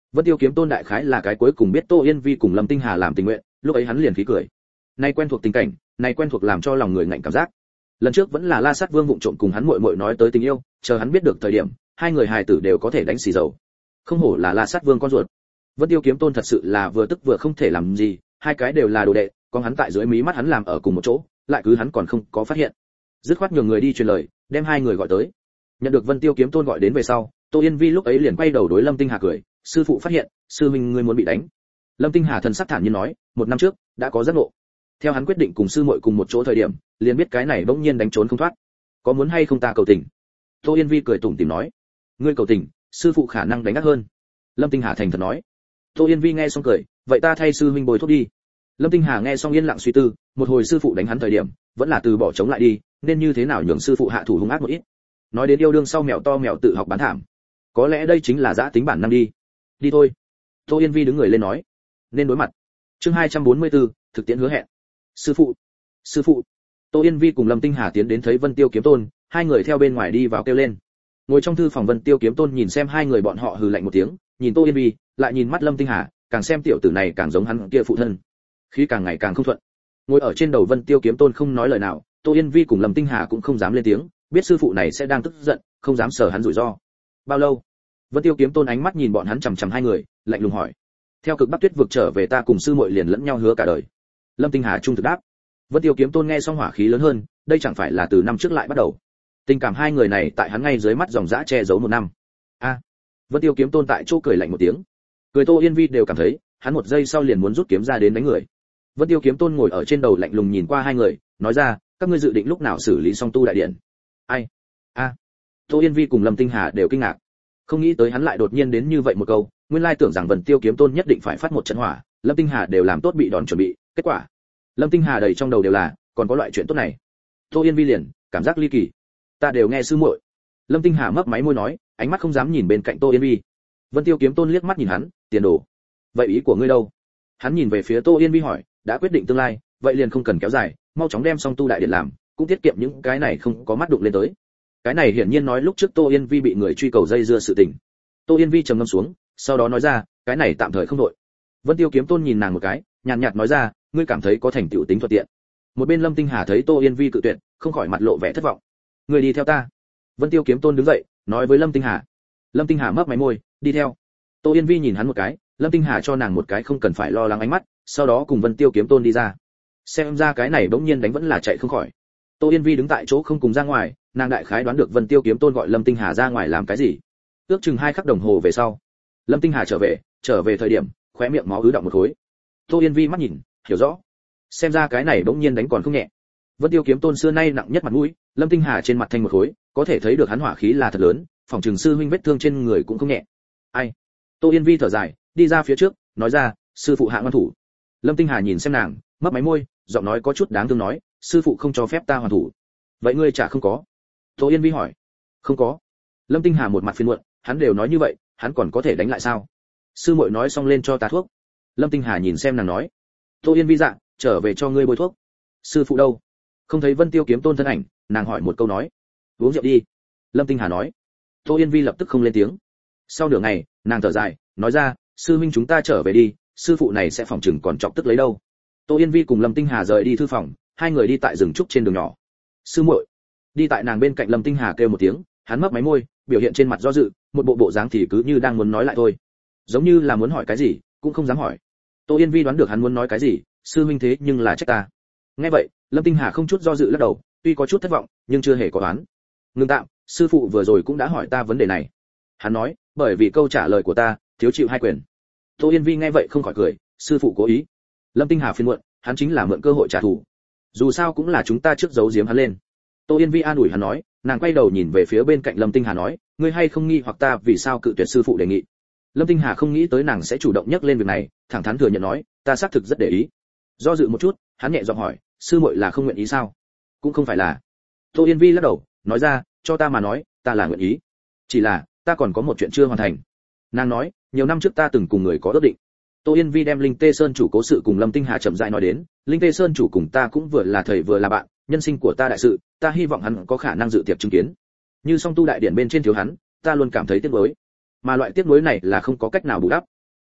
Vân Tiêu Kiếm Tôn đại khái là cái cuối cùng biết Tô Yên Vi cùng Lâm Tinh Hà làm tình nguyện, lúc ấy hắn liền khí cười. Nay quen thuộc tình cảnh, nay quen thuộc làm cho lòng người ngạnh cảm giác. Lần trước vẫn là La Sát Vương vụng trộm cùng hắn muội muội nói tới tình yêu, chờ hắn biết được thời điểm, hai người hài tử đều có thể đánh xì dầu. Không hổ là La Sát Vương con ruột. Vân Tiêu Kiếm Tôn thật sự là vừa tức vừa không thể làm gì, hai cái đều là đồ đệ, còn hắn tại dưới mí mắt hắn làm ở cùng một chỗ, lại cứ hắn còn không có phát hiện. Dứt khoát nhường người đi truyền lời, đem hai người gọi tới. Nhận được Vân Tiêu Kiếm Tôn gọi đến về sau, Tô Yên Vi lúc ấy liền quay đầu đối Lâm Tinh Hà cười, sư phụ phát hiện, sư huynh ngươi muốn bị đánh. Lâm Tinh Hà thần sắc thản nhiên nói, một năm trước đã có giác ngộ. Theo hắn quyết định cùng sư muội cùng một chỗ thời điểm, liền biết cái này bỗng nhiên đánh trốn không thoát. Có muốn hay không ta cầu tình? Tô Yên Vi cười tủm tỉm nói, ngươi cầu tình, sư phụ khả năng đánh ác hơn. Lâm Tinh Hà thành thật nói. Tô Yên Vi nghe xong cười, vậy ta thay sư huynh bồi thuốc đi. Lâm Tinh Hà nghe xong yên lặng suy tư, một hồi sư phụ đánh hắn thời điểm, vẫn là từ bỏ chống lại đi, nên như thế nào nhường sư phụ hạ thủ hung ác một ít. Nói đến yêu đương sau mèo to mèo tự học bán thảm, có lẽ đây chính là dã tính bản năng đi. Đi thôi. Tô Yên Vi đứng người lên nói, nên đối mặt. Chương hai trăm bốn mươi tư, thực tiễn hứa hẹn. Sư phụ, sư phụ. Tô Yên Vi cùng Lâm Tinh Hà tiến đến thấy Vân Tiêu Kiếm Tôn, hai người theo bên ngoài đi vào kêu lên. Ngồi trong thư phòng Vân Tiêu Kiếm Tôn nhìn xem hai người bọn họ hừ lạnh một tiếng, nhìn Tô Yên Vi, lại nhìn mắt Lâm Tinh Hà, càng xem tiểu tử này càng giống hắn kia phụ thân, khí càng ngày càng không thuận. Ngồi ở trên đầu Vân Tiêu Kiếm Tôn không nói lời nào, Tô Yên Vi cùng Lâm Tinh Hà cũng không dám lên tiếng, biết sư phụ này sẽ đang tức giận, không dám sở hắn rủi ro. Bao lâu? Vân Tiêu Kiếm Tôn ánh mắt nhìn bọn hắn chằm chằm hai người, lạnh lùng hỏi. Theo cực Bắc Tuyết vực trở về ta cùng sư muội liền lẫn nhau hứa cả đời. Lâm Tinh Hà trung thực đáp. Vân Tiêu Kiếm Tôn nghe xong hỏa khí lớn hơn, đây chẳng phải là từ năm trước lại bắt đầu. Tình cảm hai người này tại hắn ngay dưới mắt dòng dã che giấu một năm. A. À, Vân Tiêu Kiếm Tôn tại chỗ cười lạnh một tiếng. Cười Tô Yên Vi đều cảm thấy, hắn một giây sau liền muốn rút kiếm ra đến đánh người. Vân Tiêu Kiếm Tôn ngồi ở trên đầu lạnh lùng nhìn qua hai người, nói ra, các ngươi dự định lúc nào xử lý xong tu đại điện? Ai? A. À, Tô Yên Vi cùng Lâm Tinh Hà đều kinh ngạc. Không nghĩ tới hắn lại đột nhiên đến như vậy một câu, nguyên lai tưởng rằng Vân Tiêu Kiếm Tôn nhất định phải phát một trận hỏa, Lâm Tinh Hà đều làm tốt bị đòn chuẩn bị, kết quả, Lâm Tinh Hà đầy trong đầu đều là, còn có loại chuyện tốt này. Tô Yên Vi liền cảm giác ly kỳ. Ta đều nghe sư muội. Lâm Tinh Hà mấp máy môi nói, ánh mắt không dám nhìn bên cạnh Tô Yên Vi. Vân Tiêu Kiếm Tôn liếc mắt nhìn hắn, tiền đồ. Vậy ý của ngươi đâu? Hắn nhìn về phía Tô Yên Vi hỏi, đã quyết định tương lai, vậy liền không cần kéo dài, mau chóng đem xong tu đại điện làm, cũng tiết kiệm những cái này không có mắt đụng lên tới. Cái này hiển nhiên nói lúc trước Tô Yên Vi bị người truy cầu dây dưa sự tình. Tô Yên Vi trầm ngâm xuống, sau đó nói ra, cái này tạm thời không đội. Vân Tiêu Kiếm Tôn nhìn nàng một cái, nhàn nhạt nói ra, ngươi cảm thấy có thành tựu tính thuận tiện. Một bên Lâm Tinh Hà thấy Tô Yên Vi cự tuyệt, không khỏi mặt lộ vẻ thất vọng. Ngươi đi theo ta. Vân Tiêu Kiếm Tôn đứng dậy, nói với Lâm Tinh Hà. Lâm Tinh Hà mấp máy môi, đi theo. Tô Yên Vi nhìn hắn một cái, Lâm Tinh Hà cho nàng một cái không cần phải lo lắng ánh mắt, sau đó cùng Vân Tiêu Kiếm Tôn đi ra. Xem ra cái này bỗng nhiên đánh vẫn là chạy không khỏi. Tô Yên Vi đứng tại chỗ không cùng ra ngoài, nàng đại khái đoán được Vân Tiêu Kiếm Tôn gọi Lâm Tinh Hà ra ngoài làm cái gì. Ước chừng hai khắc đồng hồ về sau, Lâm Tinh Hà trở về, trở về thời điểm, khóe miệng máu ứ đọng một khối. Tô Yên Vi mắt nhìn, hiểu rõ. Xem ra cái này bỗng nhiên đánh còn không nhẹ. Vân Tiêu Kiếm Tôn xưa nay nặng nhất mặt mũi, Lâm Tinh Hà trên mặt thanh một khối, có thể thấy được hắn hỏa khí là thật lớn, phòng trường sư huynh vết thương trên người cũng không nhẹ. Ai? Tô Yên Vi thở dài, đi ra phía trước, nói ra, sư phụ hạ ngoan thủ. Lâm Tinh Hà nhìn xem nàng, mấp máy môi, giọng nói có chút đáng thương nói, sư phụ không cho phép ta hoàn thủ. Vậy ngươi chả không có? Tô Yên Vi hỏi. Không có. Lâm Tinh Hà một mặt phiền muộn, hắn đều nói như vậy, hắn còn có thể đánh lại sao? Sư muội nói xong lên cho ta thuốc. Lâm Tinh Hà nhìn xem nàng nói. Tô Yên Vi dạ, trở về cho ngươi bôi thuốc. Sư phụ đâu? Không thấy Vân Tiêu Kiếm Tôn thân ảnh, nàng hỏi một câu nói. Uống rượu đi. Lâm Tinh Hà nói. Tô Yên Vi lập tức không lên tiếng. Sau nửa ngày, nàng thở dài, nói ra, sư huynh chúng ta trở về đi, sư phụ này sẽ phòng chừng còn chọc tức lấy đâu. Tô Yên Vi cùng Lâm Tinh Hà rời đi thư phòng, hai người đi tại rừng trúc trên đường nhỏ. Sư muội. Đi tại nàng bên cạnh Lâm Tinh Hà kêu một tiếng, hắn mấp máy môi, biểu hiện trên mặt do dự, một bộ bộ dáng thì cứ như đang muốn nói lại thôi, giống như là muốn hỏi cái gì, cũng không dám hỏi. Tô Yên Vi đoán được hắn muốn nói cái gì, sư huynh thế nhưng là trách ta. Nghe vậy, Lâm Tinh Hà không chút do dự lắc đầu, tuy có chút thất vọng, nhưng chưa hề có đoán. Ngưng tạm, sư phụ vừa rồi cũng đã hỏi ta vấn đề này. Hắn nói, bởi vì câu trả lời của ta, thiếu chịu hai quyền. Tô Yên Vi nghe vậy không khỏi cười, sư phụ cố ý. Lâm Tinh Hà phiền muộn, hắn chính là mượn cơ hội trả thù. Dù sao cũng là chúng ta trước giấu giếm hắn lên. Tô Yên Vi an ủi hắn nói, nàng quay đầu nhìn về phía bên cạnh Lâm Tinh Hà nói, ngươi hay không nghi hoặc ta vì sao cự tuyệt sư phụ đề nghị. Lâm Tinh Hà không nghĩ tới nàng sẽ chủ động nhắc lên việc này, thẳng thắn thừa nhận nói, ta xác thực rất để ý. Do dự một chút, hắn nhẹ giọng hỏi, sư muội là không nguyện ý sao? Cũng không phải là. Tô Yên Vi lắc đầu, nói ra, cho ta mà nói, ta là nguyện ý. Chỉ là, ta còn có một chuyện chưa hoàn thành. Nàng nói, nhiều năm trước ta từng cùng người có ước định. Tô Yên Vi đem Linh Tê Sơn chủ cố sự cùng Lâm Tinh Hà chậm rãi nói đến, Linh Tê Sơn chủ cùng ta cũng vừa là thầy vừa là bạn, nhân sinh của ta đại sự, ta hy vọng hắn có khả năng dự tiệc chứng kiến. Như song tu đại điển bên trên thiếu hắn, ta luôn cảm thấy tiếc nuối. Mà loại tiếc nuối này là không có cách nào bù đắp,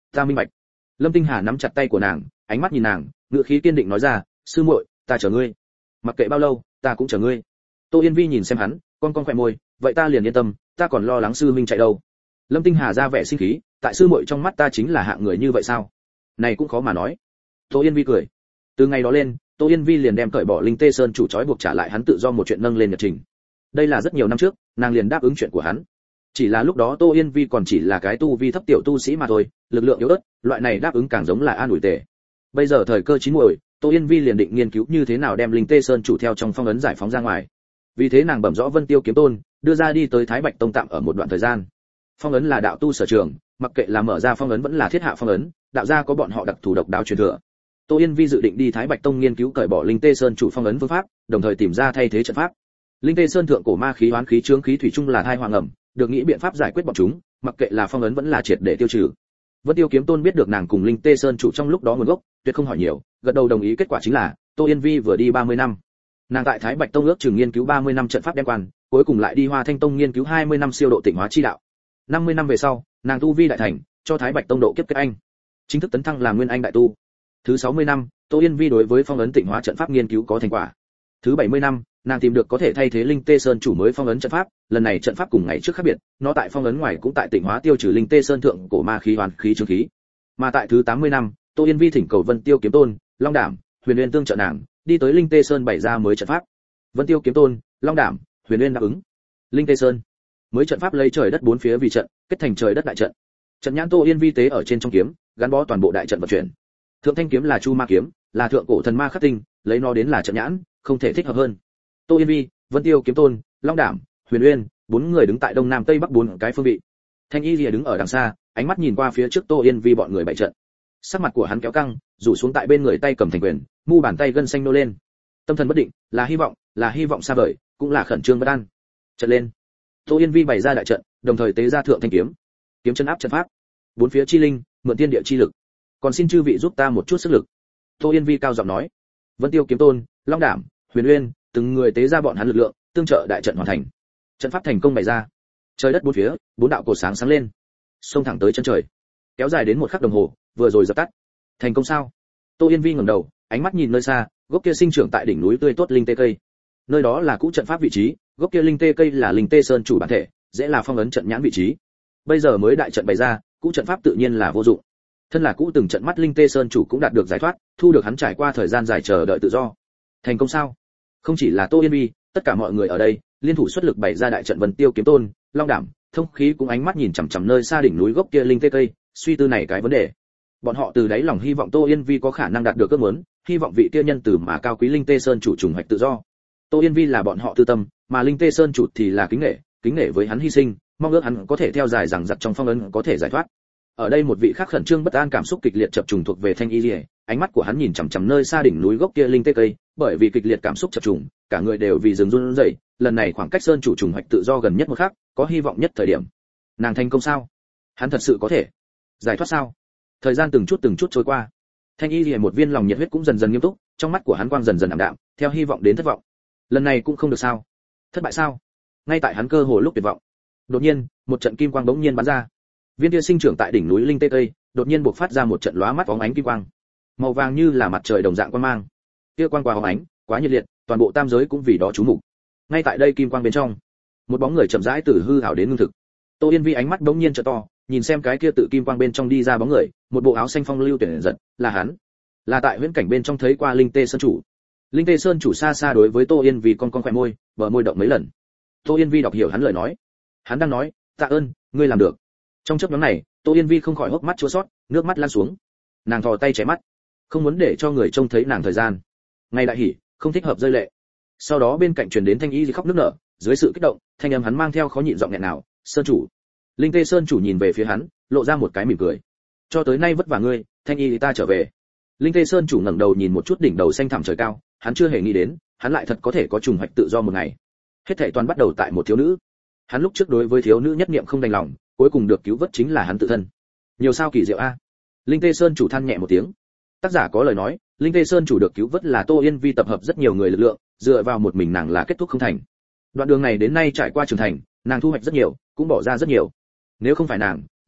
Ta minh bạch. Lâm Tinh Hà nắm chặt tay của nàng, ánh mắt nhìn nàng, ngữ khí kiên định nói ra, sư muội, ta chờ ngươi. Mặc kệ bao lâu, ta cũng chờ ngươi. Tô Yên Vi nhìn xem hắn, con con khỏe môi, vậy ta liền yên tâm, ta còn lo lắng sư minh chạy đâu. Lâm Tinh Hà ra vẻ sinh khí, tại sư muội trong mắt ta chính là hạng người như vậy sao? Này cũng khó mà nói. Tô Yên Vi cười. Từ ngày đó lên, Tô Yên Vi liền đem cởi bỏ Linh Tê Sơn chủ trói buộc trả lại hắn tự do một chuyện nâng lên nhật trình. Đây là rất nhiều năm trước, nàng liền đáp ứng chuyện của hắn. Chỉ là lúc đó Tô Yên Vi còn chỉ là cái tu vi thấp tiểu tu sĩ mà thôi, lực lượng yếu ớt, loại này đáp ứng càng giống là an ủi tệ. Bây giờ thời cơ chín muồi, Tô Yên Vi liền định nghiên cứu như thế nào đem Linh Tê Sơn chủ theo trong phong ấn giải phóng ra ngoài. Vì thế nàng bẩm rõ Vân Tiêu Kiếm Tôn, đưa ra đi tới Thái Bạch Tông tạm ở một đoạn thời gian. Phong ấn là đạo tu sở trường, mặc kệ là mở ra phong ấn vẫn là thiết hạ phong ấn, đạo gia có bọn họ đặc thù độc đáo truyền thừa. Tô Yên Vi dự định đi Thái Bạch Tông nghiên cứu cởi bỏ Linh Tê Sơn chủ phong ấn phương pháp, đồng thời tìm ra thay thế trận pháp. Linh Tê Sơn thượng cổ ma khí hoán khí chướng khí thủy chung là thai hoàng ẩm, được nghĩ biện pháp giải quyết bọn chúng, mặc kệ là phong ấn vẫn là triệt để tiêu trừ. Vân Tiêu Kiếm Tôn biết được nàng cùng Linh Tê Sơn chủ trong lúc đó nguồn gốc, tuyệt không hỏi nhiều, gật đầu đồng ý. Kết quả chính là, Tô Yên Vi vừa đi ba mươi năm. Nàng tại Thái Bạch Tông ước chừng nghiên cứu ba mươi năm trận pháp đem quan, cuối cùng lại đi Hoa Thanh Tông nghiên cứu hai mươi năm siêu độ tịnh hóa chi đạo. năm mươi năm về sau, nàng tu vi đại thành, cho Thái Bạch Tông độ kiếp kết anh, chính thức tấn thăng làm nguyên anh đại tu. Thứ sáu mươi năm, Tô Yên Vi đối với phong ấn tịnh hóa trận pháp nghiên cứu có thành quả. Thứ bảy mươi năm, nàng tìm được có thể thay thế Linh Tê Sơn chủ mới phong ấn trận pháp, lần này trận pháp cùng ngày trước khác biệt, nó tại phong ấn ngoài cũng tại tịnh hóa tiêu trừ Linh Tê Sơn thượng cổ ma khí hoàn khí chứng khí. Mà tại thứ tám mươi năm, Tô Yên Vi thỉnh cầu Vân Tiêu Kiếm Tôn, Long Đảm, Huyền Uyên tương trợ nàng, đi tới Linh Tê Sơn bày ra mới trận pháp. Vân Tiêu Kiếm Tôn, Long Đảm, Huyền Uyên đáp ứng. Linh Tê Sơn mới trận pháp lấy trời đất bốn phía vì trận, kết thành trời đất đại trận. Trận nhãn Tô Yên Vi tế ở trên trong kiếm, gắn bó toàn bộ đại trận vận chuyển. Thượng thanh kiếm là Chu Ma kiếm, là thượng cổ thần ma khắc tinh, lấy nó đến là trận nhãn, không thể thích hợp hơn. Tô Yên Vi, Vân Tiêu Kiếm Tôn, Long Đảm, Huyền Uyên, bốn người đứng tại đông nam tây bắc bốn cái phương vị. Thanh Y Lìa đứng ở đằng xa, ánh mắt nhìn qua phía trước Tô Yên Vi bọn người bày trận. Sắc mặt của hắn kéo căng, rủ xuống tại bên người tay cầm thành quyền, mu bàn tay gân xanh nô lên. Tâm thần bất định, là hy vọng, là hy vọng xa vời, cũng là khẩn trương bất an. Trận lên. Tô Yên Vi bày ra đại trận, đồng thời tế ra thượng thanh kiếm. Kiếm chân áp trận pháp. Bốn phía chi linh, mượn thiên địa chi lực. Còn xin chư vị giúp ta một chút sức lực. Tô Yên Vi cao giọng nói. Vân Tiêu Kiếm Tôn, Long Đảm, Huyền Uyên, từng người tế ra bọn hắn lực lượng, tương trợ đại trận hoàn thành. Trận pháp thành công bày ra. Trời đất bốn phía, bốn đạo cột sáng sáng lên, xông thẳng tới chân trời, kéo dài đến một khắc đồng hồ, vừa rồi dập tắt. Thành công sao? Tô Yên Vi ngẩng đầu, ánh mắt nhìn nơi xa, gốc kia sinh trưởng tại đỉnh núi tươi tốt linh tê cây. Nơi đó là cũ trận pháp vị trí, gốc kia linh tê cây là Linh Tê Sơn chủ bản thể, dễ là phong ấn trận nhãn vị trí. Bây giờ mới đại trận bày ra, cũ trận pháp tự nhiên là vô dụng. Thân là cũ từng trận mắt Linh Tê Sơn chủ cũng đạt được giải thoát, thu được hắn trải qua thời gian dài chờ đợi tự do. Thành công sao? Không chỉ là Tô Yên Vi, tất cả mọi người ở đây liên thủ xuất lực bày ra đại trận. Vân Tiêu Kiếm Tôn, Long Đảm, Thông Khí cũng ánh mắt nhìn chằm chằm nơi xa đỉnh núi gốc kia linh tê cây, suy tư này cái vấn đề. Bọn họ từ đáy lòng hy vọng Tô Yên Vi có khả năng đạt được ước muốn, hy vọng vị kia nhân từ mà cao quý Linh Tê Sơn chủ trùng hoạch tự do. Tô Yên Vi là bọn họ tư tâm, mà Linh Tê Sơn chủ thì là kính nể, kính nể với hắn hy sinh, mong ước hắn có thể theo dài rằng giặc trong phong ấn có thể giải thoát. Ở đây một vị khác khẩn trương bất an cảm xúc kịch liệt chập trùng thuộc về Thanh Y Liễu, ánh mắt của hắn nhìn chằm chằm nơi xa đỉnh núi gốc kia linh tê cây, bởi vì kịch liệt cảm xúc chập trùng, cả người đều vì rừng run rẩy, lần này khoảng cách sơn chủ trùng hoạch tự do gần nhất một khắc, có hy vọng nhất thời điểm. Nàng thành công sao? Hắn thật sự có thể giải thoát sao? Thời gian từng chút từng chút trôi qua. Thanh Y Liễu một viên lòng nhiệt huyết cũng dần dần nghiêm túc, trong mắt của hắn quang dần dần ảm đạm, theo hy vọng đến thất vọng. Lần này cũng không được sao? Thất bại sao? Ngay tại hắn cơ hồ lúc tuyệt vọng, đột nhiên, một trận kim quang bỗng nhiên bắn ra. Viên kia sinh trưởng tại đỉnh núi linh tê cây, đột nhiên bộc phát ra một trận lóa mắt bóng ánh kim quang, màu vàng như là mặt trời đồng dạng quang mang. Kia quang quá bóng ánh, quá nhiệt liệt, toàn bộ tam giới cũng vì đó chú mục. Ngay tại đây kim quang bên trong, một bóng người chậm rãi từ hư ảo đến ngưng thực. Tô Yên Vi ánh mắt bỗng nhiên trợ to, nhìn xem cái kia tự kim quang bên trong đi ra bóng người, một bộ áo xanh phong lưu tuyển giật, là hắn. Là tại huyễn cảnh bên trong thấy qua Linh Tê Sơn chủ. Linh Tê Sơn chủ xa xa đối với Tô Yên Vi con con khẽ môi, bờ môi động mấy lần. Tô Yên Vi đọc hiểu hắn lời nói. Hắn đang nói, "Tạ ơn, ngươi làm được." Trong chớp nhoáng này, Tô Yên Vi không khỏi hốc mắt chua xót, nước mắt lan xuống. Nàng thò tay che mắt, không muốn để cho người trông thấy nàng thời gian. Ngày đại hỉ, không thích hợp rơi lệ. Sau đó bên cạnh truyền đến Thanh Y khóc nức nở, dưới sự kích động, thanh âm hắn mang theo khó nhịn giọng nghẹn nào, "Sơn chủ." Linh Tê Sơn chủ nhìn về phía hắn, lộ ra một cái mỉm cười. "Cho tới nay vất vả ngươi, Thanh Y ta trở về." Linh Tê Sơn chủ ngẩng đầu nhìn một chút đỉnh đầu xanh thẳm trời cao, hắn chưa hề nghĩ đến, hắn lại thật có thể có trùng hoạch tự do một ngày. Hết thảy toàn bắt đầu tại một thiếu nữ. Hắn lúc trước đối với thiếu nữ nhất niệm không đành lòng, cuối cùng được cứu vớt chính là hắn tự thân. Nhiều sao kỳ diệu a. Linh Tê Sơn chủ than nhẹ một tiếng. Tác giả có lời nói, Linh Tê Sơn chủ được cứu vớt là Tô Yên Vi tập hợp rất nhiều người lực lượng, dựa vào một mình nàng là kết thúc không thành. Đoạn đường này đến nay trải qua trưởng thành, nàng thu hoạch rất nhiều, cũng bỏ ra rất nhiều. Nếu không phải nàng,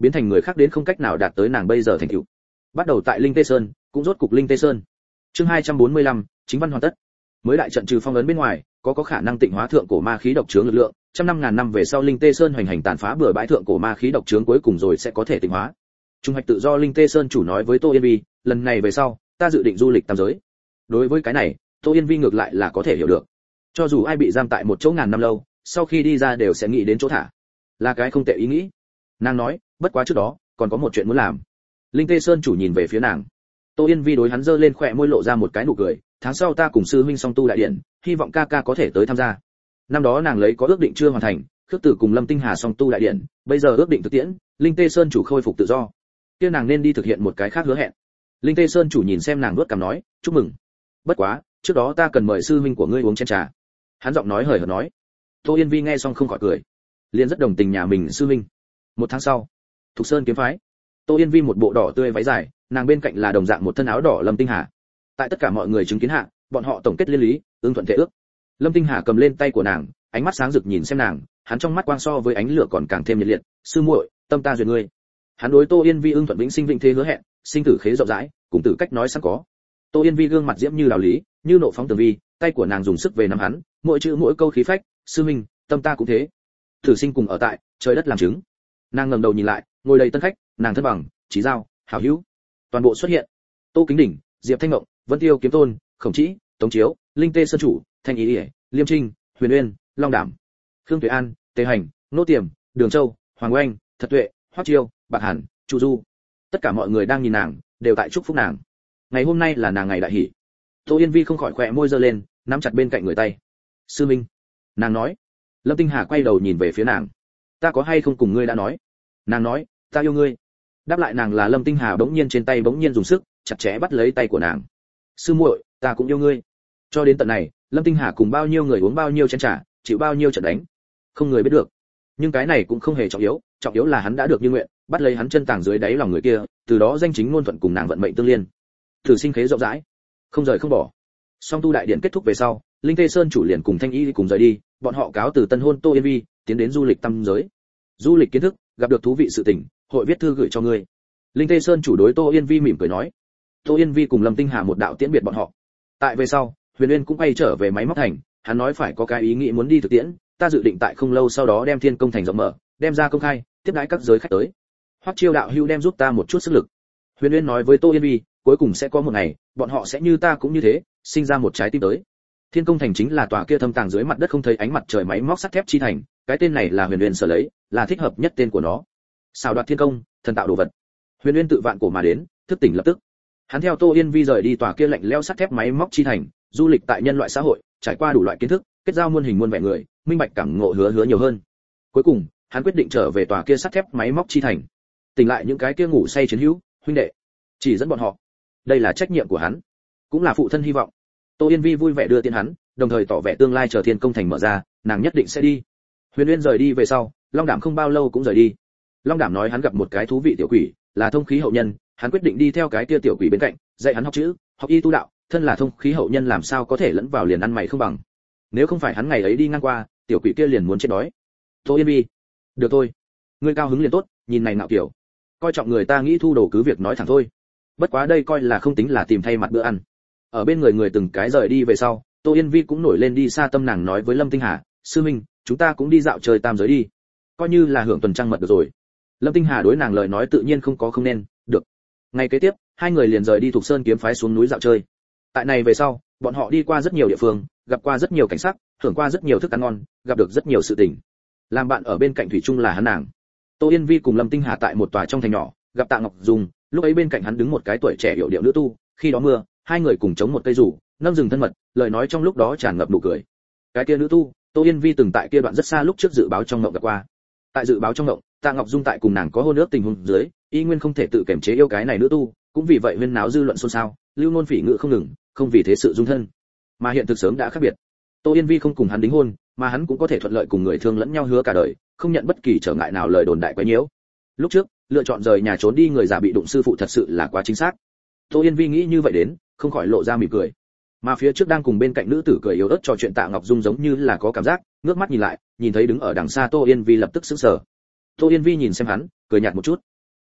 biến thành người khác đến không cách nào đạt tới nàng bây giờ thành tựu. Bắt đầu tại Linh Tê Sơn, cũng rốt cục Linh Tê Sơn. Chương hai trăm bốn mươi lăm, chính văn hoàn tất. Mới đại trận trừ phong ấn bên ngoài, có có khả năng tịnh hóa thượng cổ ma khí độc chướng lực lượng, trăm năm ngàn năm về sau Linh Tê Sơn hoành hành tàn phá bừa bãi thượng cổ ma khí độc chướng cuối cùng rồi sẽ có thể tịnh hóa. Trung hoạch tự do Linh Tê Sơn chủ nói với Tô Yên Vi, lần này về sau, ta dự định du lịch tam giới. Đối với cái này, Tô Yên Vi ngược lại là có thể hiểu được. Cho dù ai bị giam tại một chỗ ngàn năm lâu, sau khi đi ra đều sẽ nghĩ đến chỗ thả, là cái không tệ ý nghĩ. Nàng nói, bất quá trước đó, còn có một chuyện muốn làm. Linh Tê Sơn chủ nhìn về phía nàng. Tô Yên Vi đối hắn giơ lên khóe môi lộ ra một cái nụ cười, tháng sau ta cùng sư huynh song tu đại điện, hy vọng ca ca có thể tới tham gia. Năm đó nàng lấy có ước định chưa hoàn thành, khước tử cùng Lâm Tinh Hà song tu đại điện, bây giờ ước định thực tiễn, Linh Tê Sơn chủ khôi phục tự do. Kia nàng nên đi thực hiện một cái khác hứa hẹn. Linh Tê Sơn chủ nhìn xem nàng nuốt cằm nói, chúc mừng. Bất quá, trước đó ta cần mời sư huynh của ngươi uống chén trà. Hắn giọng nói hời hợt nói. Tô Yên Vi nghe xong không khỏi cười, liền rất đồng tình nhà mình sư huynh. Một tháng sau, Thục Sơn kiếm phái. Tô Yên Vi một bộ đỏ tươi váy dài, nàng bên cạnh là đồng dạng một thân áo đỏ Lâm Tinh Hà. Tại tất cả mọi người chứng kiến hạ, bọn họ tổng kết liên lý, ương thuận thể ước. Lâm Tinh Hà cầm lên tay của nàng, ánh mắt sáng rực nhìn xem nàng, hắn trong mắt quang so với ánh lửa còn càng thêm nhiệt liệt, "Sư muội, tâm ta duyệt ngươi." Hắn đối Tô Yên Vi ương thuận vĩnh sinh vĩnh thế hứa hẹn, sinh tử khế rộng rãi, cùng tử cách nói sẵn có. Tô Yên Vi gương mặt diễm như đào lý, như nộ phóng tường vi, tay của nàng dùng sức về nắm hắn, mỗi chữ mỗi câu khí phách, "Sư huynh, tâm ta cũng thế." Tử sinh cùng ở tại, trời đất làm chứng. Nàng ngẩng đầu nhìn lại, ngồi đầy tân khách, nàng thân bằng, Chí Giao, Hảo Hữu, toàn bộ xuất hiện. Tô Kính Đỉnh, Diệp Thanh Ngộng, Vân Tiêu Kiếm Tôn, Khổng Trĩ, Tống Chiếu, Linh Tê Sơn chủ, Thanh Ý Điệp, Liêm Trinh, Huyền Uyên, Long Đảm, Khương Tuệ An, Tề Hành, Nô Tiềm, Đường Châu, Hoàng Oanh, Thật Tuệ, Hoắc Chiêu, Bạc Hàn, Chu Du. Tất cả mọi người đang nhìn nàng, đều tại chúc phúc nàng. Ngày hôm nay là nàng ngày đại hỷ. Tô Yên Vi không khỏi khỏe môi giơ lên, nắm chặt bên cạnh người tay. "Sư Minh." Nàng nói. Lâm Tinh Hà quay đầu nhìn về phía nàng. "Ta có hay không cùng ngươi đã nói?" Nàng nói, "Ta yêu ngươi." Đáp lại nàng là Lâm Tinh Hà bỗng nhiên trên tay bỗng nhiên dùng sức, chặt chẽ bắt lấy tay của nàng. "Sư muội, ta cũng yêu ngươi." Cho đến tận này, Lâm Tinh Hà cùng bao nhiêu người uống bao nhiêu chén trà, chịu bao nhiêu trận đánh, không người biết được. Nhưng cái này cũng không hề trọng yếu, trọng yếu là hắn đã được như nguyện, bắt lấy hắn chân tàng dưới đáy lòng người kia, từ đó danh chính ngôn thuận cùng nàng vận mệnh tương liên. Thử sinh khế rộng rãi, không rời không bỏ. Song tu đại điện kết thúc về sau, Linh Tê Sơn chủ liền cùng Thanh Y cùng rời đi, bọn họ cáo từ tân hôn Tô Yên Vi, tiến đến du lịch tam giới. Du lịch kiến thức, gặp được thú vị sự tình, hội viết thư gửi cho ngươi. Linh Tê Sơn chủ đối Tô Yên Vi mỉm cười nói. Tô Yên Vi cùng Lâm Tinh Hà một đạo tiễn biệt bọn họ. Tại về sau, Huyền Uyên cũng quay trở về máy móc thành, hắn nói phải có cái ý nghĩ muốn đi thực tiễn, ta dự định tại không lâu sau đó đem Thiên Công thành rộng mở, đem ra công khai, tiếp đãi các giới khách tới. Hoắc Chiêu đạo hữu đem giúp ta một chút sức lực. Huyền Uyên nói với Tô Yên Vi, cuối cùng sẽ có một ngày, bọn họ sẽ như ta cũng như thế, sinh ra một trái tim tới. Thiên Công thành chính là tòa kia thâm tàng dưới mặt đất không thấy ánh mặt trời máy móc sắt thép chi thành, cái tên này là Huyền Uyên sở lấy, là thích hợp nhất tên của nó. Xào đoạt thiên công, thần tạo đồ vật. Huyền Uyên tự vạn cổ mà đến, thức tỉnh lập tức. Hắn theo Tô Yên Vi rời đi tòa kia lạnh lẽo sắt thép máy móc chi thành, du lịch tại nhân loại xã hội, trải qua đủ loại kiến thức, kết giao muôn hình muôn vẻ người, minh bạch cảm ngộ hứa hứa nhiều hơn. Cuối cùng, hắn quyết định trở về tòa kia sắt thép máy móc chi thành, tỉnh lại những cái kia ngủ say chiến hữu, huynh đệ, chỉ dẫn bọn họ. Đây là trách nhiệm của hắn, cũng là phụ thân hy vọng. Tô Yên Vi vui vẻ đưa tiễn hắn, đồng thời tỏ vẻ tương lai chờ Thiên Công thành mở ra, nàng nhất định sẽ đi. Huyền Uyên rời đi về sau, Long Đảm không bao lâu cũng rời đi. Long Đảm nói hắn gặp một cái thú vị tiểu quỷ, là thông khí hậu nhân, hắn quyết định đi theo cái kia tiểu quỷ bên cạnh, dạy hắn học chữ, học y tu đạo, thân là thông khí hậu nhân làm sao có thể lẫn vào liền ăn mày không bằng. Nếu không phải hắn ngày ấy đi ngang qua, tiểu quỷ kia liền muốn chết đói. Tô Yên Vi, được thôi, ngươi cao hứng liền tốt, nhìn này nạo kiểu, coi trọng người ta nghĩ thu đồ cứ việc nói thẳng thôi. Bất quá đây coi là không tính là tìm thay mặt bữa ăn. Ở bên người người từng cái rời đi về sau, Tô Yên Vi cũng nổi lên đi xa tâm, nàng nói với Lâm Tinh Hà, sư minh, chúng ta cũng đi dạo chơi tam giới đi, coi như là hưởng tuần trăng mật được rồi. Lâm Tinh Hà đối nàng lời nói tự nhiên không có không nên, được. Ngày kế tiếp, hai người liền rời đi Thục Sơn kiếm phái xuống núi dạo chơi. Tại này về sau, bọn họ đi qua rất nhiều địa phương, gặp qua rất nhiều cảnh sắc, thưởng qua rất nhiều thức ăn ngon, gặp được rất nhiều sự tình. Làm bạn ở bên cạnh thủy chung là hắn nàng. Tô Yên Vi cùng Lâm Tinh Hà tại một tòa trong thành nhỏ, gặp Tạ Ngọc Dung, lúc ấy bên cạnh hắn đứng một cái tuổi trẻ hiểu điệu nữ tu, khi đó mưa, hai người cùng chống một cây rủ, nâng rừng thân mật, lời nói trong lúc đó tràn ngập nụ cười. Cái kia nữ tu, Tô Yên Vi từng tại kia đoạn rất xa lúc trước dự báo trong mộng gặp qua. Tại dự báo trong mộng, Tạ Ngọc Dung tại cùng nàng có hôn ước tình huống dưới, y nguyên không thể tự kiềm chế yêu cái này nữ tu, cũng vì vậy huyên náo dư luận xôn xao, lưu ngôn phỉ ngữ không ngừng, không vì thế sự dung thân. Mà hiện thực sớm đã khác biệt. Tô Yên Vi không cùng hắn đính hôn, mà hắn cũng có thể thuận lợi cùng người thương lẫn nhau hứa cả đời, không nhận bất kỳ trở ngại nào lời đồn đại quấy nhiễu. Lúc trước, lựa chọn rời nhà trốn đi người già bị đụng sư phụ thật sự là quá chính xác. Tô Yên Vi nghĩ như vậy đến, không khỏi lộ ra mỉm cười. Mà phía trước đang cùng bên cạnh nữ tử cười yếu ớt trò chuyện Tạ Ngọc Dung giống như là có cảm giác, ngước mắt nhìn lại, nhìn thấy đứng ở đằng xa Tô Yên Vi lập tức sững sờ. Tô Yên Vi nhìn xem hắn, cười nhạt một chút.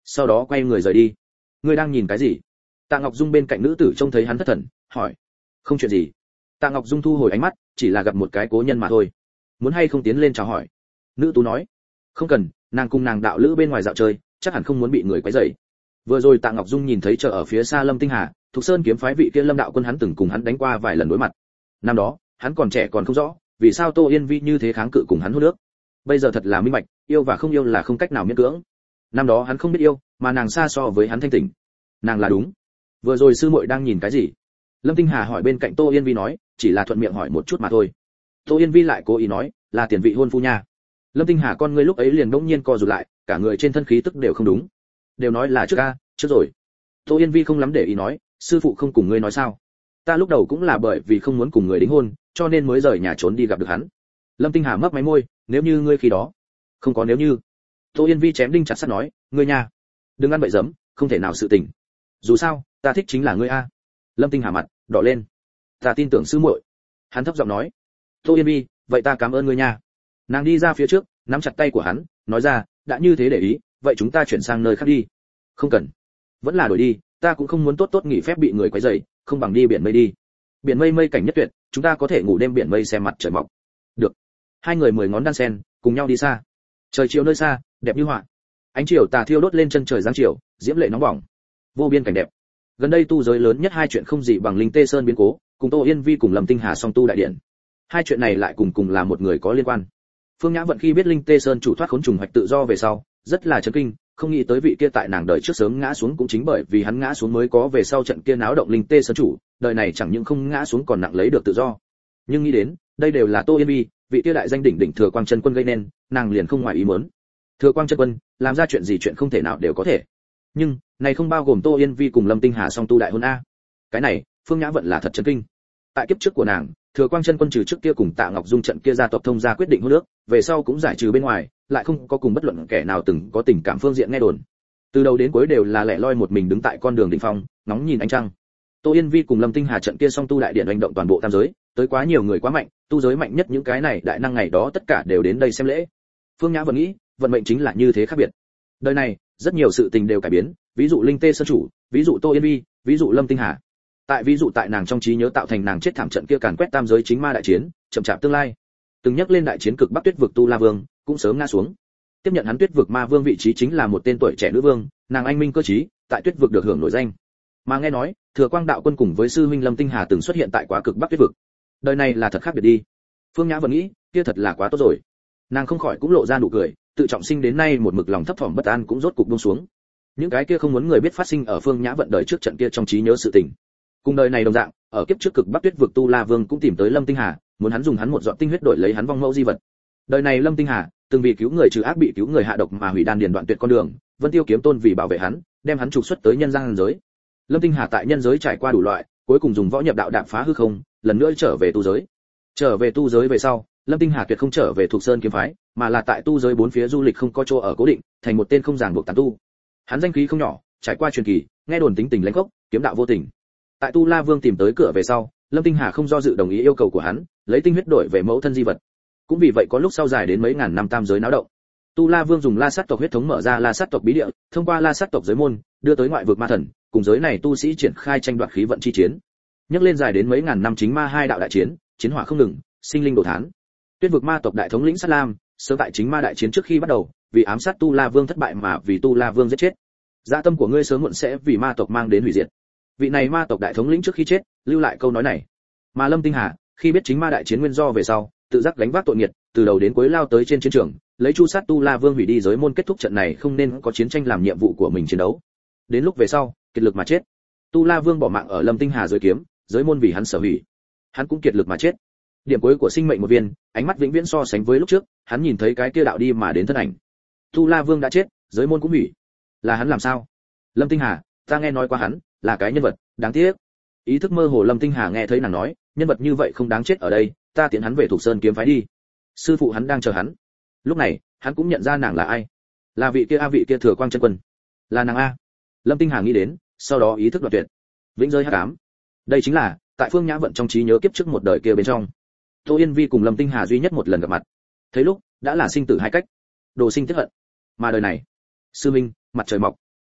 sau đó quay người rời đi. Ngươi đang nhìn cái gì? Tạ Ngọc Dung bên cạnh nữ tử trông thấy hắn thất thần, hỏi. Không chuyện gì. Tạ Ngọc Dung thu hồi ánh mắt, chỉ là gặp một cái cố nhân mà thôi. Muốn hay không tiến lên chào hỏi? Nữ tú nói. Không cần, nàng cùng nàng đạo lữ bên ngoài dạo chơi, chắc hẳn không muốn bị người quấy rầy. Vừa rồi Tạ Ngọc Dung nhìn thấy chờ ở phía xa Lâm Tinh Hà, Thục Sơn kiếm phái vị kia Lâm đạo quân hắn từng cùng hắn đánh qua vài lần đối mặt. Năm đó, hắn còn trẻ còn không rõ, vì sao Tô Yên Vi như thế kháng cự cùng hắn hôn nước. Bây giờ thật là minh bạch, yêu và không yêu là không cách nào miễn cưỡng. Năm đó hắn không biết yêu, mà nàng xa so với hắn thanh tỉnh. Nàng là đúng. Vừa rồi sư muội đang nhìn cái gì? Lâm Tinh Hà hỏi bên cạnh Tô Yên Vi nói, chỉ là thuận miệng hỏi một chút mà thôi. Tô Yên Vi lại cố ý nói, là tiền vị hôn phu nha. Lâm Tinh Hà con ngươi lúc ấy liền bỗng nhiên co rụt lại, cả người trên thân khí tức đều không đúng. Đều nói là trước a, trước rồi. Tô Yên Vi không lắm để ý nói, sư phụ không cùng ngươi nói sao? Ta lúc đầu cũng là bởi vì không muốn cùng người đính hôn, cho nên mới rời nhà trốn đi gặp được hắn. Lâm Tinh Hà mấp máy môi, nếu như ngươi khi đó. Không có nếu như. Tô Yên Vi chém đinh chặt sắt nói, ngươi nha, đừng ăn bậy dấm, không thể nào sự tình. Dù sao, ta thích chính là ngươi a. Lâm Tinh Hà mặt đỏ lên. Ta tin tưởng sư muội. Hắn thấp giọng nói. Tô Yên Vi, vậy ta cảm ơn ngươi nha. Nàng đi ra phía trước, nắm chặt tay của hắn, nói ra, đã như thế để ý, vậy chúng ta chuyển sang nơi khác đi. Không cần, vẫn là đổi đi, ta cũng không muốn tốt tốt nghỉ phép bị người quấy rầy, không bằng đi biển mây đi. Biển mây mây cảnh nhất tuyệt, chúng ta có thể ngủ đêm biển mây xem mặt trời mọc. Được. Hai người mười ngón đan sen, cùng nhau đi xa. Trời chiều nơi xa, đẹp như họa. Ánh chiều tà thiêu đốt lên chân trời giáng chiều, diễm lệ nóng bỏng. Vô biên cảnh đẹp. Gần đây tu giới lớn nhất hai chuyện không gì bằng Linh Tê Sơn biến cố, cùng Tô Yên Vi cùng Lâm Tinh Hà song tu đại điện. Hai chuyện này lại cùng cùng là một người có liên quan. Phương Nhã Vận khi biết Linh Tê Sơn chủ thoát khốn trùng hoạch tự do về sau, rất là chấn kinh, không nghĩ tới vị kia tại nàng đời trước sớm ngã xuống cũng chính bởi vì hắn ngã xuống mới có về sau trận kia náo động Linh Tê Sơn chủ, đời này chẳng những không ngã xuống còn nặng lấy được tự do. Nhưng nghĩ đến, đây đều là Tô Yên Vi, vị kia đại danh đỉnh đỉnh Thừa Quang Chân Quân gây nên, nàng liền không ngoài ý muốn. Thừa Quang Chân Quân, làm ra chuyện gì chuyện không thể nào đều có thể. Nhưng, này không bao gồm Tô Yên Vi cùng Lâm Tinh Hà song tu đại hôn a. Cái này, Phương Nhã Vận là thật chấn kinh. Tại kiếp trước của nàng, Thừa Quang Chân Quân trừ trước kia cùng Tạ Ngọc Dung trận kia gia tộc thông gia quyết định hôn nước, về sau cũng giải trừ bên ngoài, lại không có cùng bất luận kẻ nào từng có tình cảm phương diện nghe đồn. Từ đầu đến cuối đều là lẻ loi một mình đứng tại con đường đỉnh phong, ngóng nhìn ánh trăng. Tô Yên Vi cùng Lâm Tinh Hà trận kia song tu đại điện hành động toàn bộ tam giới, tới quá nhiều người quá mạnh, tu giới mạnh nhất những cái này đại năng ngày đó tất cả đều đến đây xem lễ. Phương Nhã vẫn nghĩ, vận mệnh chính là như thế khác biệt. Đời này, rất nhiều sự tình đều cải biến, ví dụ Linh Tê Sơn chủ, ví dụ Tô Yên Vi, ví dụ Lâm Tinh Hà. Tại ví dụ tại nàng trong trí nhớ tạo thành nàng chết thảm trận kia càn quét tam giới chính ma đại chiến, chậm chạp tương lai. Từng nhắc lên đại chiến cực Bắc Tuyết vực Tu La Vương, cũng sớm ngã xuống. Tiếp nhận hắn Tuyết vực ma vương vị trí chính là một tên tuổi trẻ nữ vương, nàng anh minh cơ trí, tại Tuyết vực được hưởng nổi danh. Mà nghe nói, Thừa Quang đạo quân cùng với sư huynh Lâm Tinh Hà từng xuất hiện tại quá cực Bắc Tuyết vực. Đời này là thật khác biệt đi. Phương Nhã vẫn nghĩ, kia thật là quá tốt rồi. Nàng không khỏi cũng lộ ra nụ cười, tự trọng sinh đến nay một mực lòng thấp thỏm bất an cũng rốt cục buông xuống. Những cái kia không muốn người biết phát sinh ở Phương Nhã vận đời trước trận kia trong trí nhớ sự tình. Cùng đời này đồng dạng, ở kiếp trước cực Bắc Tuyết vực Tu La Vương cũng tìm tới Lâm Tinh Hà, muốn hắn dùng hắn một giọt tinh huyết đổi lấy hắn vong mẫu di vật. Đời này Lâm Tinh Hà, từng vì cứu người trừ ác bị cứu người hạ độc mà hủy đan điền đoạn tuyệt con đường, Vân Tiêu kiếm tôn vì bảo vệ hắn, đem hắn trục xuất tới nhân gian giới. Lâm Tinh Hà tại nhân giới trải qua đủ loại, cuối cùng dùng võ nhập đạo đạp phá hư không, lần nữa trở về tu giới. Trở về tu giới về sau, Lâm Tinh Hà tuyệt không trở về thuộc Sơn kiếm phái, mà là tại tu giới bốn phía du lịch không có chỗ ở cố định, thành một tên không ràng buộc tán tu. Hắn danh khí không nhỏ, trải qua truyền kỳ, nghe đồn tính tình lãnh khốc, kiếm đạo vô tình. Tại Tu La Vương tìm tới cửa về sau, Lâm Tinh Hà không do dự đồng ý yêu cầu của hắn, lấy tinh huyết đổi về mẫu thân di vật. Cũng vì vậy có lúc sau dài đến mấy ngàn năm tam giới náo động. Tu La Vương dùng La Sát tộc huyết thống mở ra La Sát tộc bí địa, thông qua La Sát tộc giới môn, đưa tới ngoại vực ma thần, cùng giới này tu sĩ triển khai tranh đoạt khí vận chi chiến. Nhắc lên dài đến mấy ngàn năm chính ma hai đạo đại chiến, chiến hỏa không ngừng, sinh linh đổ thán. Tuyết vực ma tộc đại thống lĩnh Sát Lam, sớm tại chính ma đại chiến trước khi bắt đầu, vì ám sát Tu La Vương thất bại mà vì Tu La Vương giết chết. Dạ tâm của ngươi sớm muộn sẽ vì ma tộc mang đến hủy diệt. Vị này ma tộc đại thống lĩnh trước khi chết, lưu lại câu nói này. Mà Lâm Tinh Hà, khi biết chính ma đại chiến nguyên do về sau, tự giác gánh vác tội nghiệp, từ đầu đến cuối lao tới trên chiến trường, lấy chu sát Tu La Vương hủy đi giới môn kết thúc trận này không nên có chiến tranh làm nhiệm vụ của mình chiến đấu. Đến lúc về sau, kiệt lực mà chết. Tu La Vương bỏ mạng ở Lâm Tinh Hà dưới kiếm, giới môn vì hắn sở hủy. Hắn cũng kiệt lực mà chết. Điểm cuối của sinh mệnh một viên, ánh mắt vĩnh viễn so sánh với lúc trước, hắn nhìn thấy cái kia đạo đi mà đến thân ảnh. Tu La Vương đã chết, giới môn cũng hủy. Là hắn làm sao? Lâm Tinh Hà, ta nghe nói qua hắn, là cái nhân vật đáng tiếc. Ý thức mơ hồ Lâm Tinh Hà nghe thấy nàng nói, nhân vật như vậy không đáng chết ở đây, ta tiễn hắn về Thục Sơn kiếm phái đi. Sư phụ hắn đang chờ hắn. Lúc này, hắn cũng nhận ra nàng là ai. Là vị kia a vị kia Thừa Quang Chân Quân. Là nàng a. Lâm Tinh Hà nghĩ đến, sau đó ý thức đoạt tuyệt. Vĩnh rơi hắc ám. Đây chính là tại Phương Nhã vận trong trí nhớ kiếp trước một đời kia bên trong. Tô Yên Vi cùng Lâm Tinh Hà duy nhất một lần gặp mặt. Thấy lúc, đã là sinh tử hai cách. Đồ sinh tiếc hận. Mà đời này, sư minh, mặt trời mọc.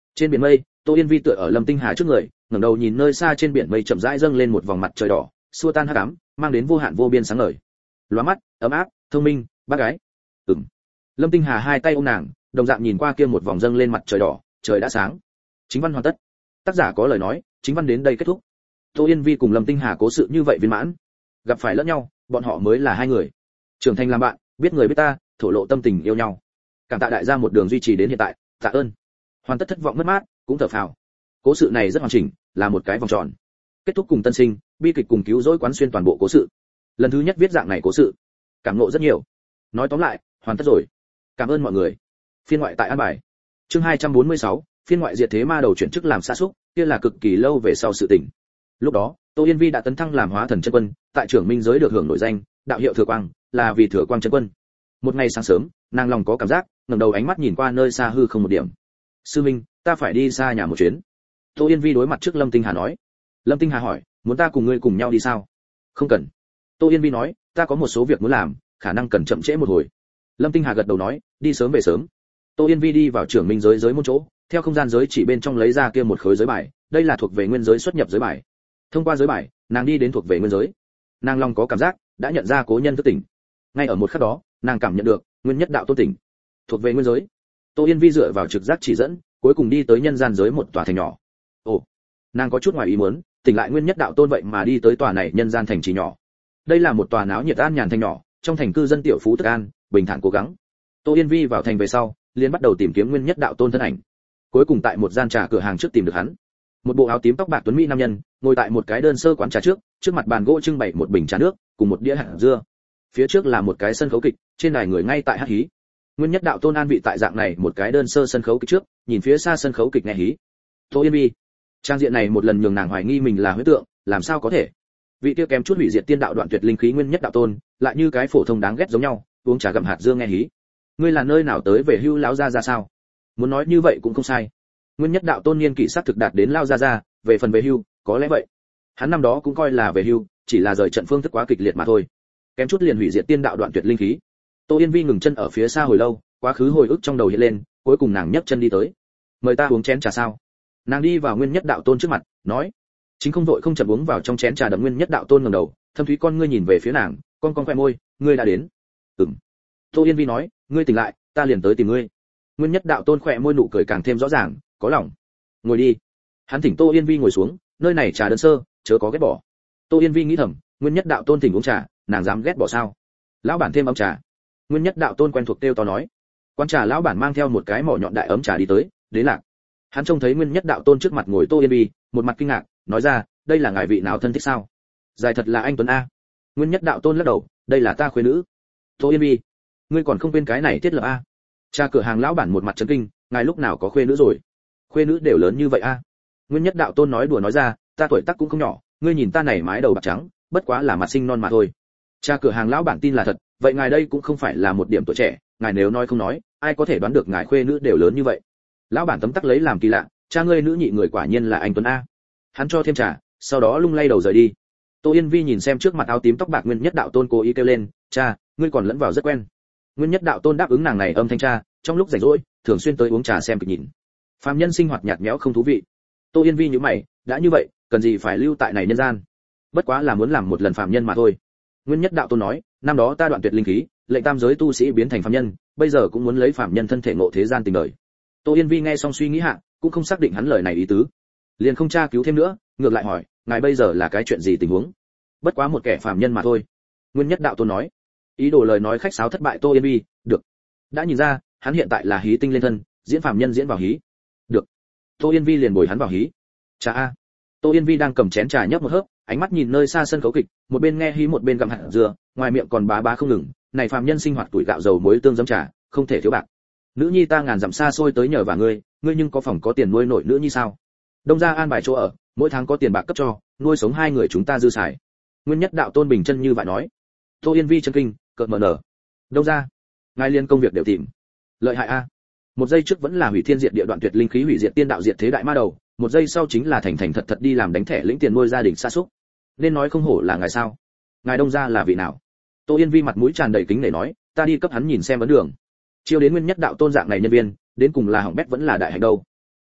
Trên biển mây, Tô Yên Vi tựa ở Lâm Tinh Hà trước người, ngẩng đầu nhìn nơi xa trên biển mây chậm rãi dâng lên một vòng mặt trời đỏ, xua tan hắc ám, mang đến vô hạn vô biên sáng ngời. Lóa mắt, ấm áp, thông minh, bác gái. Ừm. Lâm Tinh Hà hai tay ôm nàng, đồng dạng nhìn qua kia một vòng dâng lên mặt trời đỏ, trời đã sáng. Chính văn hoàn tất. Tác giả có lời nói, chính văn đến đây kết thúc. Tô Yên Vi cùng Lâm Tinh Hà cố sự như vậy viên mãn. Gặp phải lẫn nhau, bọn họ mới là hai người. Trưởng thành làm bạn, biết người biết ta, thổ lộ tâm tình yêu nhau. Cảm tạ đại gia một đường duy trì đến hiện tại, tạ ơn. Hoàn tất thất vọng mất mát, cũng thở phào. Cố sự này rất hoàn chỉnh, là một cái vòng tròn. Kết thúc cùng tân sinh, bi kịch cùng cứu rỗi quán xuyên toàn bộ cố sự. Lần thứ nhất viết dạng này cố sự, cảm ngộ rất nhiều. Nói tóm lại, hoàn tất rồi. Cảm ơn mọi người. Phiên ngoại tại an bài. Chương hai trăm bốn mươi sáu, phiên ngoại diệt thế ma đầu chuyển chức làm xa xúc, kia là cực kỳ lâu về sau sự tình. Lúc đó, Tô Yên Vi đã tấn thăng làm hóa thần chân quân, tại trưởng minh giới được hưởng nổi danh, đạo hiệu thừa quang, là vì thừa quang chân quân. Một ngày sáng sớm, nàng lòng có cảm giác, ngẩng đầu ánh mắt nhìn qua nơi xa hư không một điểm. Sư minh, ta phải đi xa nhà một chuyến. Tô Yên Vi đối mặt trước Lâm Tinh Hà nói. Lâm Tinh Hà hỏi, muốn ta cùng ngươi cùng nhau đi sao? Không cần. Tô Yên Vi nói, ta có một số việc muốn làm, khả năng cần chậm trễ một hồi. Lâm Tinh Hà gật đầu nói, đi sớm về sớm. Tô Yên Vi đi vào trưởng minh giới giới môn chỗ, theo không gian giới chỉ bên trong lấy ra kia một khối giới bài, đây là thuộc về nguyên giới xuất nhập giới bài. Thông qua giới bài, nàng đi đến thuộc về nguyên giới. Nàng lòng có cảm giác, đã nhận ra cố nhân thức tỉnh. Ngay ở một khắc đó, nàng cảm nhận được nguyên nhất đạo tôn tỉnh, thuộc về nguyên giới. Tô Yên Vi dựa vào trực giác chỉ dẫn, cuối cùng đi tới nhân gian giới một tòa thành nhỏ. Ồ, nàng có chút ngoài ý muốn, tỉnh lại nguyên nhất đạo tôn vậy mà đi tới tòa này nhân gian thành trì nhỏ. Đây là một tòa náo nhiệt an nhàn thành nhỏ, trong thành cư dân tiểu phú tức an, bình thản cố gắng. Tô Yên Vi vào thành về sau, liền bắt đầu tìm kiếm nguyên nhất đạo tôn thân ảnh. Cuối cùng tại một gian trà cửa hàng trước tìm được hắn. Một bộ áo tím tóc bạc tuấn mỹ nam nhân, ngồi tại một cái đơn sơ quán trà trước, trước mặt bàn gỗ trưng bày một bình trà nước, cùng một đĩa hạt dưa. Phía trước là một cái sân khấu kịch, trên đài người ngay tại hát hí. Nguyên nhất đạo tôn an vị tại dạng này một cái đơn sơ sân khấu kịch trước, nhìn phía xa sân khấu kịch nghe hí. Tô Yên Vi, trang diện này một lần nhường nàng hoài nghi mình là huyễn tượng, làm sao có thể? Vị kia kém chút hủy diệt tiên đạo đoạn tuyệt linh khí nguyên nhất đạo tôn, lại như cái phổ thông đáng ghét giống nhau, uống trà gặm hạt dưa nghe hí. Ngươi là nơi nào tới về hưu lão gia ra sao? Muốn nói như vậy cũng không sai. Nguyên nhất đạo tôn niên kỷ sát thực đạt đến lao gia gia, về phần về hưu, có lẽ vậy. Hắn năm đó cũng coi là về hưu, chỉ là rời trận phương thức quá kịch liệt mà thôi. Kém chút liền hủy diệt tiên đạo đoạn tuyệt linh khí. Tô Yên Vi ngừng chân ở phía xa hồi lâu, quá khứ hồi ức trong đầu hiện lên, cuối cùng nàng nhấc chân đi tới. Mời ta uống chén trà sao? Nàng đi vào nguyên nhất đạo tôn trước mặt, nói. Chính không vội không chậm uống vào trong chén trà đậm nguyên nhất đạo tôn ngẩng đầu, thâm thúy con ngươi nhìn về phía nàng, con con khẽ môi, ngươi đã đến. Ừm. Tô Yên Vi nói, ngươi tỉnh lại, ta liền tới tìm ngươi. Nguyên nhất đạo tôn khẽ môi nụ cười càng thêm rõ ràng, có lòng. Ngồi đi. Hắn thỉnh Tô Yên Vi ngồi xuống, nơi này trà đơn sơ, chớ có ghét bỏ. Tô Yên Vi nghĩ thầm, nguyên nhất đạo tôn thỉnh uống trà, nàng dám ghét bỏ sao? Lão bản thêm ấm trà. Nguyên nhất đạo tôn quen thuộc tiêu to nói. Quán trà lão bản mang theo một cái mỏ nhọn đại ấm trà đi tới, đến lạc. Hắn trông thấy nguyên nhất đạo tôn trước mặt ngồi Tô Yên Vi, một mặt kinh ngạc, nói ra, đây là ngài vị nào thân thích sao? Dài thật là anh tuấn a. Nguyên nhất đạo tôn lắc đầu, đây là ta khuê nữ. Tô Yên Vi, ngươi còn không quên cái này tiết lập a? Cha cửa hàng lão bản một mặt chấn kinh, ngài lúc nào có khuê nữ rồi? Khuê nữ đều lớn như vậy a? Nguyên nhất đạo tôn nói đùa nói ra, ta tuổi tác cũng không nhỏ, ngươi nhìn ta này mái đầu bạc trắng, bất quá là mặt sinh non mà thôi. Cha cửa hàng lão bản tin là thật, vậy ngài đây cũng không phải là một điểm tuổi trẻ, ngài nếu nói không nói, ai có thể đoán được ngài khuê nữ đều lớn như vậy? Lão bản tấm tắc lấy làm kỳ lạ, cha ngươi nữ nhị người quả nhiên là anh tuấn a. Hắn cho thêm trà, sau đó lung lay đầu rời đi. Tô Yên Vi nhìn xem trước mặt áo tím tóc bạc nguyên nhất đạo tôn cố ý kêu lên, cha, ngươi còn lẫn vào rất quen. Nguyên nhất đạo tôn đáp ứng nàng này âm thanh cha, trong lúc rảnh rỗi, thường xuyên tới uống trà xem kịch nhìn. Phàm nhân sinh hoạt nhạt nhẽo không thú vị. Tô Yên Vi nhíu mày, đã như vậy, cần gì phải lưu tại này nhân gian? Bất quá là muốn làm một lần phàm nhân mà thôi. Nguyên nhất đạo tôn nói, năm đó ta đoạn tuyệt linh khí, lệnh tam giới tu sĩ biến thành phàm nhân, bây giờ cũng muốn lấy phàm nhân thân thể ngộ thế gian tình đời. Tô Yên Vi nghe xong suy nghĩ hạ, cũng không xác định hắn lời này ý tứ, liền không tra cứu thêm nữa, ngược lại hỏi, ngài bây giờ là cái chuyện gì tình huống? Bất quá một kẻ phàm nhân mà thôi. Nguyên nhất đạo tôn nói. Ý đồ lời nói khách sáo thất bại Tô Yên Vi, được. Đã nhìn ra, hắn hiện tại là hí tinh lên thân, diễn phàm nhân diễn vào hí. Được. Tô Yên Vi liền bồi hắn vào hí. Trà a. Tô Yên Vi đang cầm chén trà nhấp một hớp, ánh mắt nhìn nơi xa sân khấu kịch, một bên nghe hí một bên gặm hạt dưa, ngoài miệng còn bá bá không ngừng, này phàm nhân sinh hoạt tuổi gạo dầu muối tương giấm trà, không thể thiếu bạc. Nữ nhi ta ngàn dặm xa xôi tới nhờ vả ngươi, ngươi nhưng có phòng có tiền nuôi nổi nữ nhi sao? Đông gia an bài chỗ ở, mỗi tháng có tiền bạc cấp cho, nuôi sống hai người chúng ta dư xài. Nguyên nhất đạo tôn bình chân như vậy nói. Tô Yên Vi chân kinh, cợt mờ nở. Đông gia, ngài liên công việc đều tìm. Lợi hại a. Một giây trước vẫn là hủy thiên diệt địa đoạn tuyệt linh khí hủy diệt tiên đạo diệt thế đại ma đầu, một giây sau chính là thành thành thật thật đi làm đánh thẻ lĩnh tiền nuôi gia đình xa xúc. Nên nói không hổ là ngài sao? Ngài Đông gia là vị nào? Tô Yên Vi mặt mũi tràn đầy kính nể nói, ta đi cấp hắn nhìn xem vấn đường. Chiêu đến nguyên nhất đạo tôn dạng này nhân viên, đến cùng là hỏng bét vẫn là đại hạnh đâu.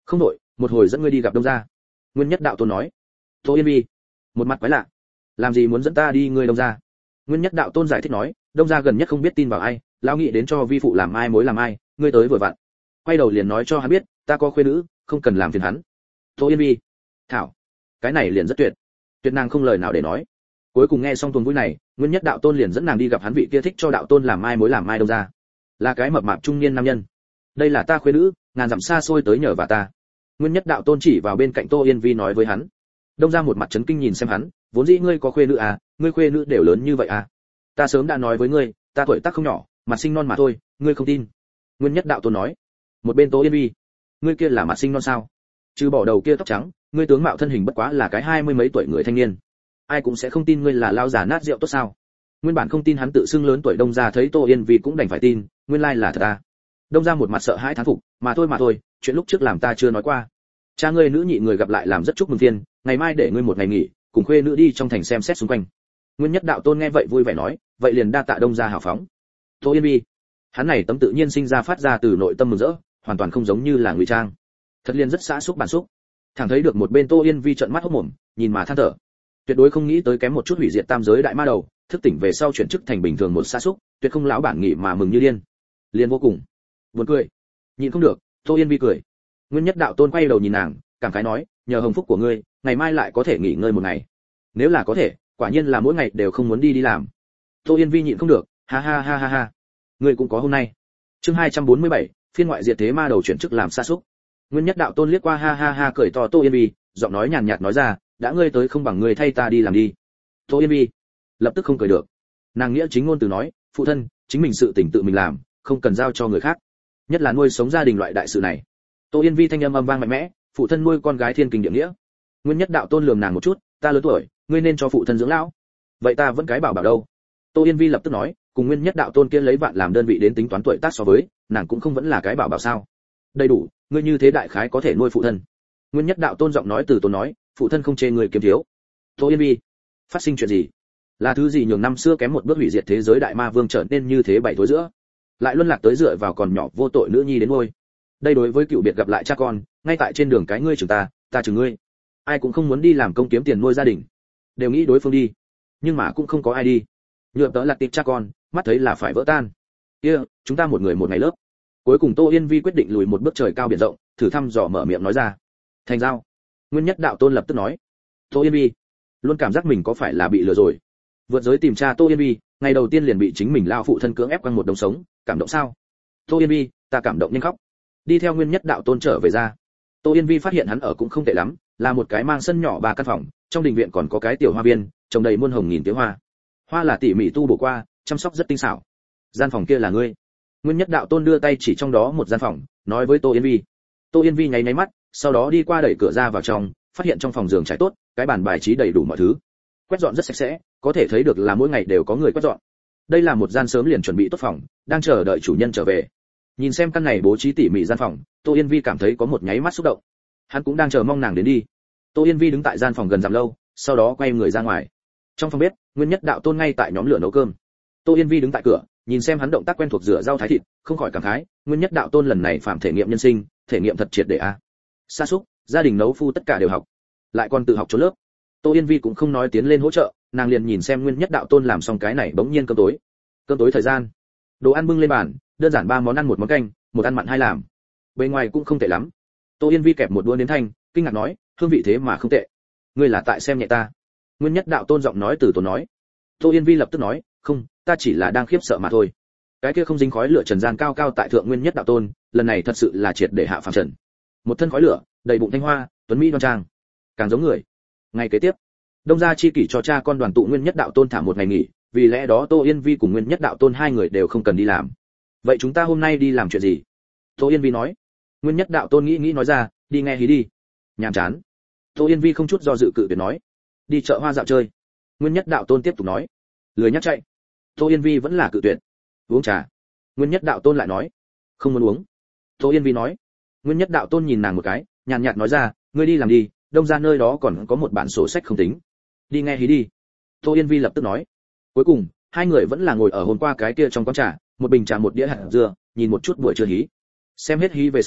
Không đổi, một hồi dẫn ngươi đi gặp Đông gia. Nguyên Nhất Đạo Tôn nói. Tô Yên Vi, một mặt quái lạ. Làm gì muốn dẫn ta đi ngươi Đông gia? Nguyên Nhất Đạo Tôn giải thích nói, Đông gia gần nhất không biết tin vào ai, lão nghĩ đến cho vi phụ làm ai mối làm ai, ngươi tới vừa vặn. Quay đầu liền nói cho hắn biết, ta có khuê nữ, không cần làm phiền hắn. Tô Yên Vi, thảo, cái này liền rất tuyệt. Tuyệt nàng không lời nào để nói. Cuối cùng nghe xong tuần vui này, Nguyên Nhất Đạo Tôn liền dẫn nàng đi gặp hắn vị kia thích cho đạo tôn làm ai mối làm ai Đông gia. Là cái mập mạp trung niên nam nhân. Đây là ta khuê nữ, ngàn dặm xa xôi tới nhờ và ta. Nguyên Nhất Đạo Tôn chỉ vào bên cạnh Tô Yên Vi nói với hắn. Đông gia một mặt chấn kinh nhìn xem hắn, vốn dĩ ngươi có khuê nữ à, ngươi khuê nữ đều lớn như vậy à? Ta sớm đã nói với ngươi, ta tuổi tác không nhỏ, mặt sinh non mà thôi, ngươi không tin. Nguyên Nhất Đạo Tôn nói. Một bên Tô Yên Vi, ngươi kia là mặt sinh non sao? Trừ bỏ đầu kia tóc trắng, ngươi tướng mạo thân hình bất quá là cái hai mươi mấy tuổi người thanh niên, ai cũng sẽ không tin ngươi là lao già nát rượu tốt sao? Nguyên bản không tin hắn tự xưng lớn tuổi Đông gia thấy Tô Yên Vi cũng đành phải tin, nguyên lai là thật à? Đông gia một mặt sợ hãi thán phục, mà thôi mà thôi, chuyện lúc trước làm ta chưa nói qua. Cha ngươi nữ nhị người gặp lại làm rất chúc mừng thiên, ngày mai để ngươi một ngày nghỉ, cùng khuê nữ đi trong thành xem xét xung quanh. Nguyên Nhất Đạo Tôn nghe vậy vui vẻ nói, vậy liền đa tạ Đông gia hào phóng. Tô Yên Vi, hắn này tấm tự nhiên sinh ra phát ra từ nội tâm mừng rỡ, hoàn toàn không giống như là ngụy trang. Thật liền rất xã xúc bản xúc. Thẳng thấy được một bên Tô Yên Vi trợn mắt hốt mồm, nhìn mà than thở. Tuyệt đối không nghĩ tới kém một chút hủy diệt tam giới đại ma đầu, thức tỉnh về sau chuyển chức thành bình thường một xã xúc, tuyệt không lão bản nghị mà mừng như điên. Liền vô cùng buồn cười. Nhìn không được, Tô Yên Vi cười. Nguyên Nhất Đạo Tôn quay đầu nhìn nàng, cảm khái nói, nhờ hồng phúc của ngươi, ngày mai lại có thể nghỉ ngơi một ngày. Nếu là có thể, quả nhiên là mỗi ngày đều không muốn đi đi làm. Tô Yên Vi nhịn không được, ha ha ha ha ha. Ngươi cũng có hôm nay. Chương hai trăm bốn mươi bảy, phiên ngoại diệt thế ma đầu chuyển chức làm sa súc. Nguyên Nhất Đạo Tôn liếc qua ha ha ha cười to Tô Yên Vi, giọng nói nhàn nhạt nói ra, đã ngươi tới không bằng ngươi thay ta đi làm đi. Tô Yên Vi lập tức không cười được. Nàng nghĩa chính ngôn từ nói, phụ thân, chính mình sự tình tự mình làm, không cần giao cho người khác. Nhất là nuôi sống gia đình loại đại sự này. Tô Yên Vi thanh âm âm vang mạnh mẽ, phụ thân nuôi con gái thiên kinh địa nghĩa. Nguyên Nhất Đạo Tôn lườm nàng một chút, ta lớn tuổi, ngươi nên cho phụ thân dưỡng lão. Vậy ta vẫn cái bảo bảo đâu? Tô Yên Vi lập tức nói, cùng Nguyên Nhất Đạo Tôn kia lấy vạn làm đơn vị đến tính toán tuổi tác so với, nàng cũng không vẫn là cái bảo bảo sao? Đầy đủ, ngươi như thế đại khái có thể nuôi phụ thân. Nguyên Nhất Đạo Tôn giọng nói từ tốn nói, phụ thân không chê người kiếm thiếu. Tô Yên Vi, phát sinh chuyện gì? Là thứ gì nhường năm xưa kém một bước hủy diệt thế giới đại ma vương trở nên như thế bảy tối giữa? Lại luân lạc tới dựa vào còn nhỏ vô tội nữ nhi đến nuôi. Đây đối với cựu biệt gặp lại cha con, ngay tại trên đường cái ngươi chừng ta, ta chừng ngươi. Ai cũng không muốn đi làm công kiếm tiền nuôi gia đình, đều nghĩ đối phương đi, nhưng mà cũng không có ai đi. Nhựa tớ lạc tiệp cha con, mắt thấy là phải vỡ tan. Kia, yeah, chúng ta một người một ngày lớp. Cuối cùng Tô Yên Vi quyết định lùi một bước trời cao biển rộng, thử thăm dò mở miệng nói ra. Thành giao. Nguyên Nhất Đạo Tôn lập tức nói. Tô Yên Vi luôn cảm giác mình có phải là bị lừa rồi. Vượt giới tìm tra Tô Yên Vi, ngày đầu tiên liền bị chính mình lao phụ thân cưỡng ép quăng một đống sống, cảm động sao? Tô Yên Vi, ta cảm động nên khóc. Đi theo Nguyên Nhất Đạo Tôn trở về ra. Tô Yên Vi phát hiện hắn ở cũng không tệ lắm, là một cái mang sân nhỏ ba căn phòng, trong đình viện còn có cái tiểu hoa viên, trồng đầy muôn hồng nghìn tiếng hoa. Hoa là tỉ mỉ tu bổ qua, chăm sóc rất tinh xảo. Gian phòng kia là ngươi. Nguyên Nhất Đạo Tôn đưa tay chỉ trong đó một gian phòng, nói với Tô Yên Vi. Tô Yên Vi nháy nháy mắt, sau đó đi qua đẩy cửa ra vào trong, phát hiện trong phòng giường trải tốt, cái bàn bài trí đầy đủ mọi thứ. Quét dọn rất sạch sẽ, có thể thấy được là mỗi ngày đều có người quét dọn. Đây là một gian sớm liền chuẩn bị tốt phòng, đang chờ đợi chủ nhân trở về. Nhìn xem căn này bố trí tỉ mỉ gian phòng, Tô Yên Vi cảm thấy có một nháy mắt xúc động. Hắn cũng đang chờ mong nàng đến đi. Tô Yên Vi đứng tại gian phòng gần dặm lâu, sau đó quay người ra ngoài. Trong phòng bếp, Nguyên Nhất Đạo Tôn ngay tại nhóm lửa nấu cơm. Tô Yên Vi đứng tại cửa, nhìn xem hắn động tác quen thuộc rửa rau thái thịt, không khỏi cảm khái, Nguyên Nhất Đạo Tôn lần này phạm thể nghiệm nhân sinh, thể nghiệm thật triệt để a. À. Sa súc, gia đình nấu phu tất cả đều học, lại còn tự học trốn lớp. Tô Yên Vi cũng không nói tiến lên hỗ trợ, nàng liền nhìn xem Nguyên Nhất Đạo Tôn làm xong cái này bỗng nhiên cơm tối. Cơm tối thời gian, đồ ăn bưng lên bàn, đơn giản ba món ăn một món canh, một ăn mặn hai làm. Bên ngoài cũng không tệ lắm. Tô Yên Vi kẹp một đũa nếm thanh, kinh ngạc nói, hương vị thế mà không tệ. Ngươi là tại xem nhẹ ta? Nguyên Nhất Đạo Tôn giọng nói từ tốn nói. Tô Yên Vi lập tức nói, không, ta chỉ là đang khiếp sợ mà thôi. Cái kia không dính khói lửa trần gian cao cao tại thượng Nguyên Nhất Đạo Tôn, lần này thật sự là triệt để hạ phàm trần. Một thân khói lửa, đầy bụng thanh hoa, tuấn mỹ đoan trang, càng giống người. Ngày kế tiếp, Đông gia chi kỷ cho cha con đoàn tụ Nguyên Nhất Đạo Tôn thả một ngày nghỉ, vì lẽ đó Tô Yên Vi cùng Nguyên Nhất Đạo Tôn hai người đều không cần đi làm. Vậy chúng ta hôm nay đi làm chuyện gì? Tô Yên Vi nói. Nguyên Nhất Đạo Tôn nghĩ nghĩ nói ra, đi nghe hí đi. Nhàm chán. Tô Yên Vi không chút do dự cự tuyệt nói. Đi chợ hoa dạo chơi. Nguyên Nhất Đạo Tôn tiếp tục nói. Lười nhắc chạy. Tô Yên Vi vẫn là cự tuyệt. Uống trà. Nguyên Nhất Đạo Tôn lại nói. Không muốn uống. Tô Yên Vi nói. Nguyên Nhất Đạo Tôn nhìn nàng một cái, nhàn nhạt nói ra, ngươi đi làm đi, Đông gia nơi đó còn có một bản sổ sách không tính. Đi nghe hí đi. Tô Yên Vi lập tức nói. Cuối cùng, hai người vẫn là ngồi ở hôm qua cái kia trong quán trà, một bình trà một đĩa hạt dưa, nhìn một chút buổi trưa hí. Xem hết hí về sau,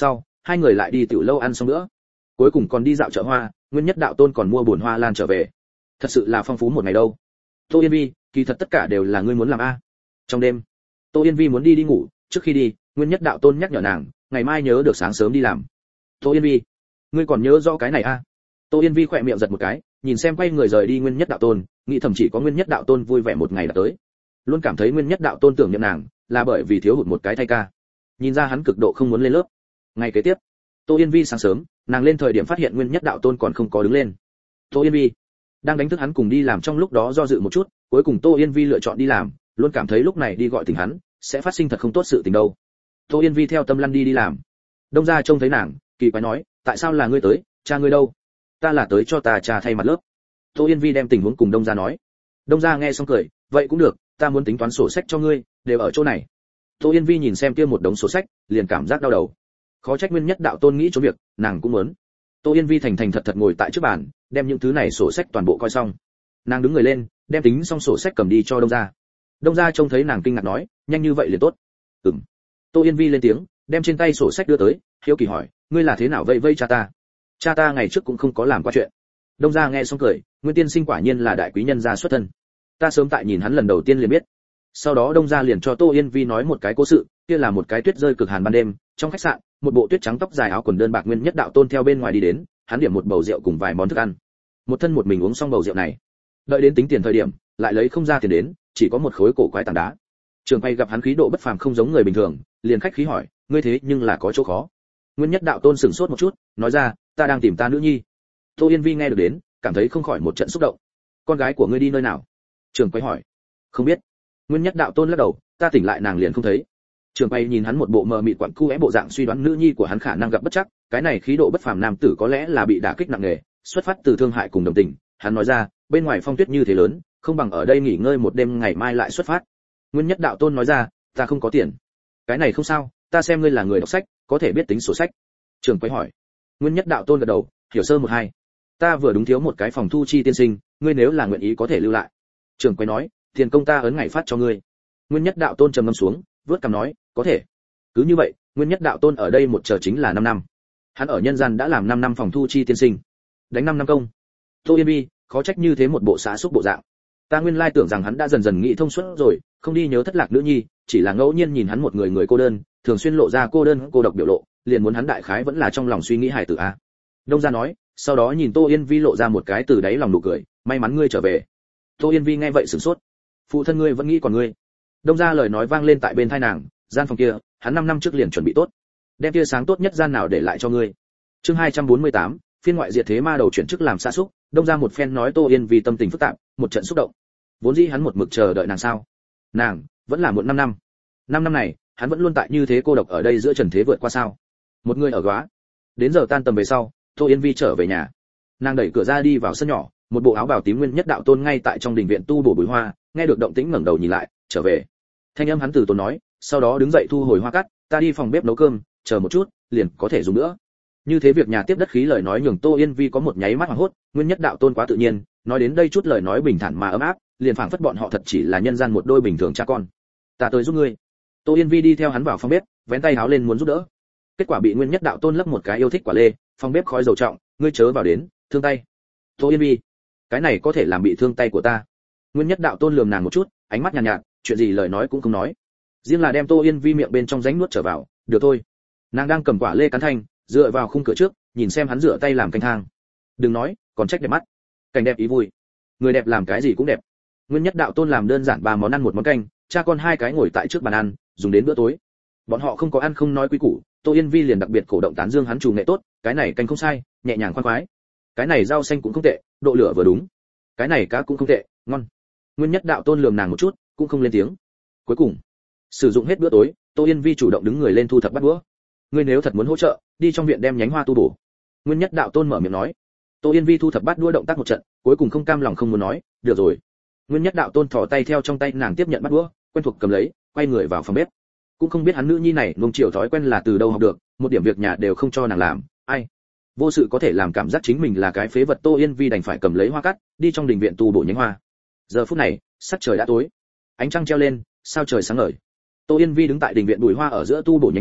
hai người lại đi tiểu lâu ăn xong nữa, cuối cùng còn đi dạo chợ hoa. Nguyên Nhất Đạo Tôn còn mua bồn hoa lan trở về, thật sự là phong phú một ngày đâu. Tô Yên Vi, kỳ thật tất cả đều là ngươi muốn làm a. Trong đêm, Tô Yên Vi muốn đi đi ngủ, trước khi đi, Nguyên Nhất Đạo Tôn nhắc nhở nàng, ngày mai nhớ được sáng sớm đi làm. Tô Yên Vi, ngươi còn nhớ rõ cái này a? Tô Yên Vi khỏe miệng giật một cái, nhìn xem quay người rời đi Nguyên Nhất Đạo Tôn, nghĩ thầm chỉ có Nguyên Nhất Đạo Tôn vui vẻ một ngày đã tới. Luôn cảm thấy Nguyên Nhất Đạo Tôn tưởng niệm nàng, là bởi vì thiếu hụt một cái thay ca. Nhìn ra hắn cực độ không muốn lên lớp. Ngày kế tiếp, Tô Yên Vi sáng sớm, nàng lên thời điểm phát hiện Nguyên Nhất Đạo Tôn còn không có đứng lên. Tô Yên Vi đang đánh thức hắn cùng đi làm, trong lúc đó do dự một chút, cuối cùng Tô Yên Vi lựa chọn đi làm, luôn cảm thấy lúc này đi gọi tỉnh hắn sẽ phát sinh thật không tốt sự tình đâu. Tô Yên Vi theo tâm lăn đi đi làm. Đông gia trông thấy nàng, kỳ quái nói, tại sao là ngươi tới, cha ngươi đâu? Ta là tới cho ta cha thay mặt lớp. Tô Yên Vi đem tình huống cùng Đông gia nói. Đông gia nghe xong cười, vậy cũng được, ta muốn tính toán sổ sách cho ngươi, đều ở chỗ này. Tô Yên Vi nhìn xem kia một đống sổ sách, liền cảm giác đau đầu. Khó trách Nguyên Nhất Đạo Tôn nghĩ chỗ việc, nàng cũng muốn. Tô Yên Vi thành thành thật thật ngồi tại trước bàn, đem những thứ này sổ sách toàn bộ coi xong. Nàng đứng người lên, đem tính xong sổ sách cầm đi cho Đông gia. Đông gia trông thấy nàng kinh ngạc nói, nhanh như vậy liền tốt. Ừm. Tô Yên Vi lên tiếng, đem trên tay sổ sách đưa tới, hiếu kỳ hỏi, ngươi là thế nào vậy vây cha ta? Cha ta ngày trước cũng không có làm qua chuyện. Đông gia nghe xong cười, Nguyên tiên sinh quả nhiên là đại quý nhân gia xuất thân. Ta sớm tại nhìn hắn lần đầu tiên liền biết. Sau đó Đông gia liền cho Tô Yên Vi nói một cái cố sự, kia là một cái tuyết rơi cực hàn ban đêm, trong khách sạn, một bộ tuyết trắng tóc dài áo quần đơn bạc Nguyên Nhất Đạo Tôn theo bên ngoài đi đến, hắn điểm một bầu rượu cùng vài món thức ăn. Một thân một mình uống xong bầu rượu này, đợi đến tính tiền thời điểm, lại lấy không ra tiền đến, chỉ có một khối cổ quái tảng đá. Trường quay gặp hắn khí độ bất phàm không giống người bình thường, liền khách khí hỏi, ngươi thế nhưng là có chỗ khó. Nguyên Nhất Đạo Tôn sửng sốt một chút, nói ra, ta đang tìm ta nữ nhi. Tô Yên Vi nghe được đến, cảm thấy không khỏi một trận xúc động. Con gái của ngươi đi nơi nào? Trường quay hỏi. Không biết. Nguyên Nhất Đạo Tôn lắc đầu, ta tỉnh lại nàng liền không thấy. Trường quay nhìn hắn một bộ mờ mịt quặn cu é bộ dạng, suy đoán nữ nhi của hắn khả năng gặp bất chắc, cái này khí độ bất phàm nam tử có lẽ là bị đả kích nặng nề, xuất phát từ thương hại cùng đồng tình. Hắn nói ra, bên ngoài phong tuyết như thế lớn, không bằng ở đây nghỉ ngơi một đêm, ngày mai lại xuất phát. Nguyên Nhất Đạo Tôn nói ra, ta không có tiền. Cái này không sao, ta xem ngươi là người đọc sách, có thể biết tính sổ sách. Trường quay hỏi. Nguyên Nhất Đạo Tôn gật đầu, hiểu sơ một hai. Ta vừa đúng thiếu một cái phòng thu chi tiên sinh, ngươi nếu là nguyện ý có thể lưu lại. Trường quay nói, tiền công ta ấn ngày phát cho ngươi. Nguyên Nhất Đạo Tôn trầm ngâm xuống, vớt cằm nói, có thể. Cứ như vậy, Nguyên Nhất Đạo Tôn ở đây một chờ chính là năm năm. Hắn ở nhân gian đã làm năm năm phòng thu chi tiên sinh, đánh năm năm công. Tô Yên Vi, khó trách như thế một bộ xã xúc bộ dạng. Ta nguyên lai tưởng rằng hắn đã dần dần nghĩ thông suốt rồi, không đi nhớ thất lạc nữ nhi, chỉ là ngẫu nhiên nhìn hắn một người người cô đơn, thường xuyên lộ ra cô đơn cô độc biểu lộ, liền muốn hắn đại khái vẫn là trong lòng suy nghĩ hài tử a. Đông gia nói, sau đó nhìn Tô Yên Vi lộ ra một cái từ đáy lòng nụ cười, may mắn ngươi trở về. Tô Yên Vi nghe vậy sửng sốt. Phụ thân ngươi vẫn nghĩ còn ngươi. Đông gia lời nói vang lên tại bên tai nàng, gian phòng kia, hắn năm năm trước liền chuẩn bị tốt, đem tia sáng tốt nhất gian nào để lại cho ngươi. Chương hai trăm bốn mươi tám, phiên ngoại diệt thế ma đầu chuyển chức làm xa xúc. Đông gia một phen nói Tô Yên Vi tâm tình phức tạp, một trận xúc động. Vốn dĩ hắn một mực chờ đợi nàng sao? Nàng vẫn là muộn năm năm. Năm năm này, hắn vẫn luôn tại như thế cô độc ở đây giữa trần thế vượt qua sao? Một người ở góa. Đến giờ tan tầm về sau, Tô Yên Vi trở về nhà. Nàng đẩy cửa ra đi vào sân nhỏ, một bộ áo bào tím Nguyên Nhất Đạo Tôn ngay tại trong đình viện tu bổ bụi hoa, nghe được động tĩnh ngẩng đầu nhìn lại, trở về. Thanh âm hắn từ tốn nói, sau đó đứng dậy thu hồi hoa cắt, ta đi phòng bếp nấu cơm, chờ một chút, liền có thể dùng nữa. Như thế việc nhà tiếp đất khí lời nói nhường Tô Yên Vi có một nháy mắt hoảng hốt, Nguyên Nhất Đạo Tôn quá tự nhiên, nói đến đây chút lời nói bình thản mà ấm áp, liền phảng phất bọn họ thật chỉ là nhân gian một đôi bình thường cha con. Ta tới giúp ngươi. Tô Yên Vi đi theo hắn vào phòng bếp, vén tay háo lên muốn giúp đỡ. Kết quả bị Nguyên Nhất Đạo Tôn lấp một cái yêu thích quả lê, phòng bếp khói dầu trọng, ngươi chớ vào đến, thương tay. Tô Yên Vi, cái này có thể làm bị thương tay của ta. Nguyên Nhất Đạo Tôn lườm nàng một chút, ánh mắt nhàn nhạt, nhạt, chuyện gì lời nói cũng không nói. Riêng là đem Tô Yên Vi miệng bên trong rãnh nuốt trở vào, được thôi. Nàng đang cầm quả lê cắn thanh, dựa vào khung cửa trước, nhìn xem hắn rửa tay làm canh thang. Đừng nói, còn trách đẹp mắt. Cảnh đẹp ý vui. Người đẹp làm cái gì cũng đẹp. Nguyên Nhất Đạo Tôn làm đơn giản ba món ăn một món canh, cha con hai cái ngồi tại trước bàn ăn, dùng đến bữa tối. Bọn họ không có ăn không nói quý củ, Tô Yên Vi liền đặc biệt cổ động tán dương hắn chủ nghệ tốt, cái này canh không sai, nhẹ nhàng khoan khoái. Cái này rau xanh cũng không tệ, độ lửa vừa đúng. Cái này cá cũng không tệ, ngon. Nguyên Nhất Đạo Tôn lườm nàng một chút, cũng không lên tiếng. Cuối cùng, sử dụng hết bữa tối, Tô Yên Vi chủ động đứng người lên thu thập bát đũa. Ngươi nếu thật muốn hỗ trợ, đi trong viện đem nhánh hoa tu bổ. Nguyên Nhất Đạo Tôn mở miệng nói. Tô Yên Vi thu thập bát đũa động tác một trận, cuối cùng không cam lòng không muốn nói, được rồi. Nguyên Nhất Đạo Tôn thò tay theo trong tay nàng tiếp nhận bát đũa, quen thuộc cầm lấy, quay người vào phòng bếp. Cũng không biết hắn nữ nhi này nuông chiều thói quen là từ đâu học được, một điểm việc nhà đều không cho nàng làm, ai. Vô sự có thể làm cảm giác chính mình là cái phế vật. Tô Yên Vi đành phải cầm lấy hoa cắt, đi trong đình viện tu bổ nhánh hoa. Giờ phút này, sắc trời đã tối, ánh trăng treo lên, sao trời sáng ngời. Tô Yên Vi đứng tại đình viện bụi hoa ở giữa tu bổ nhánh hoa,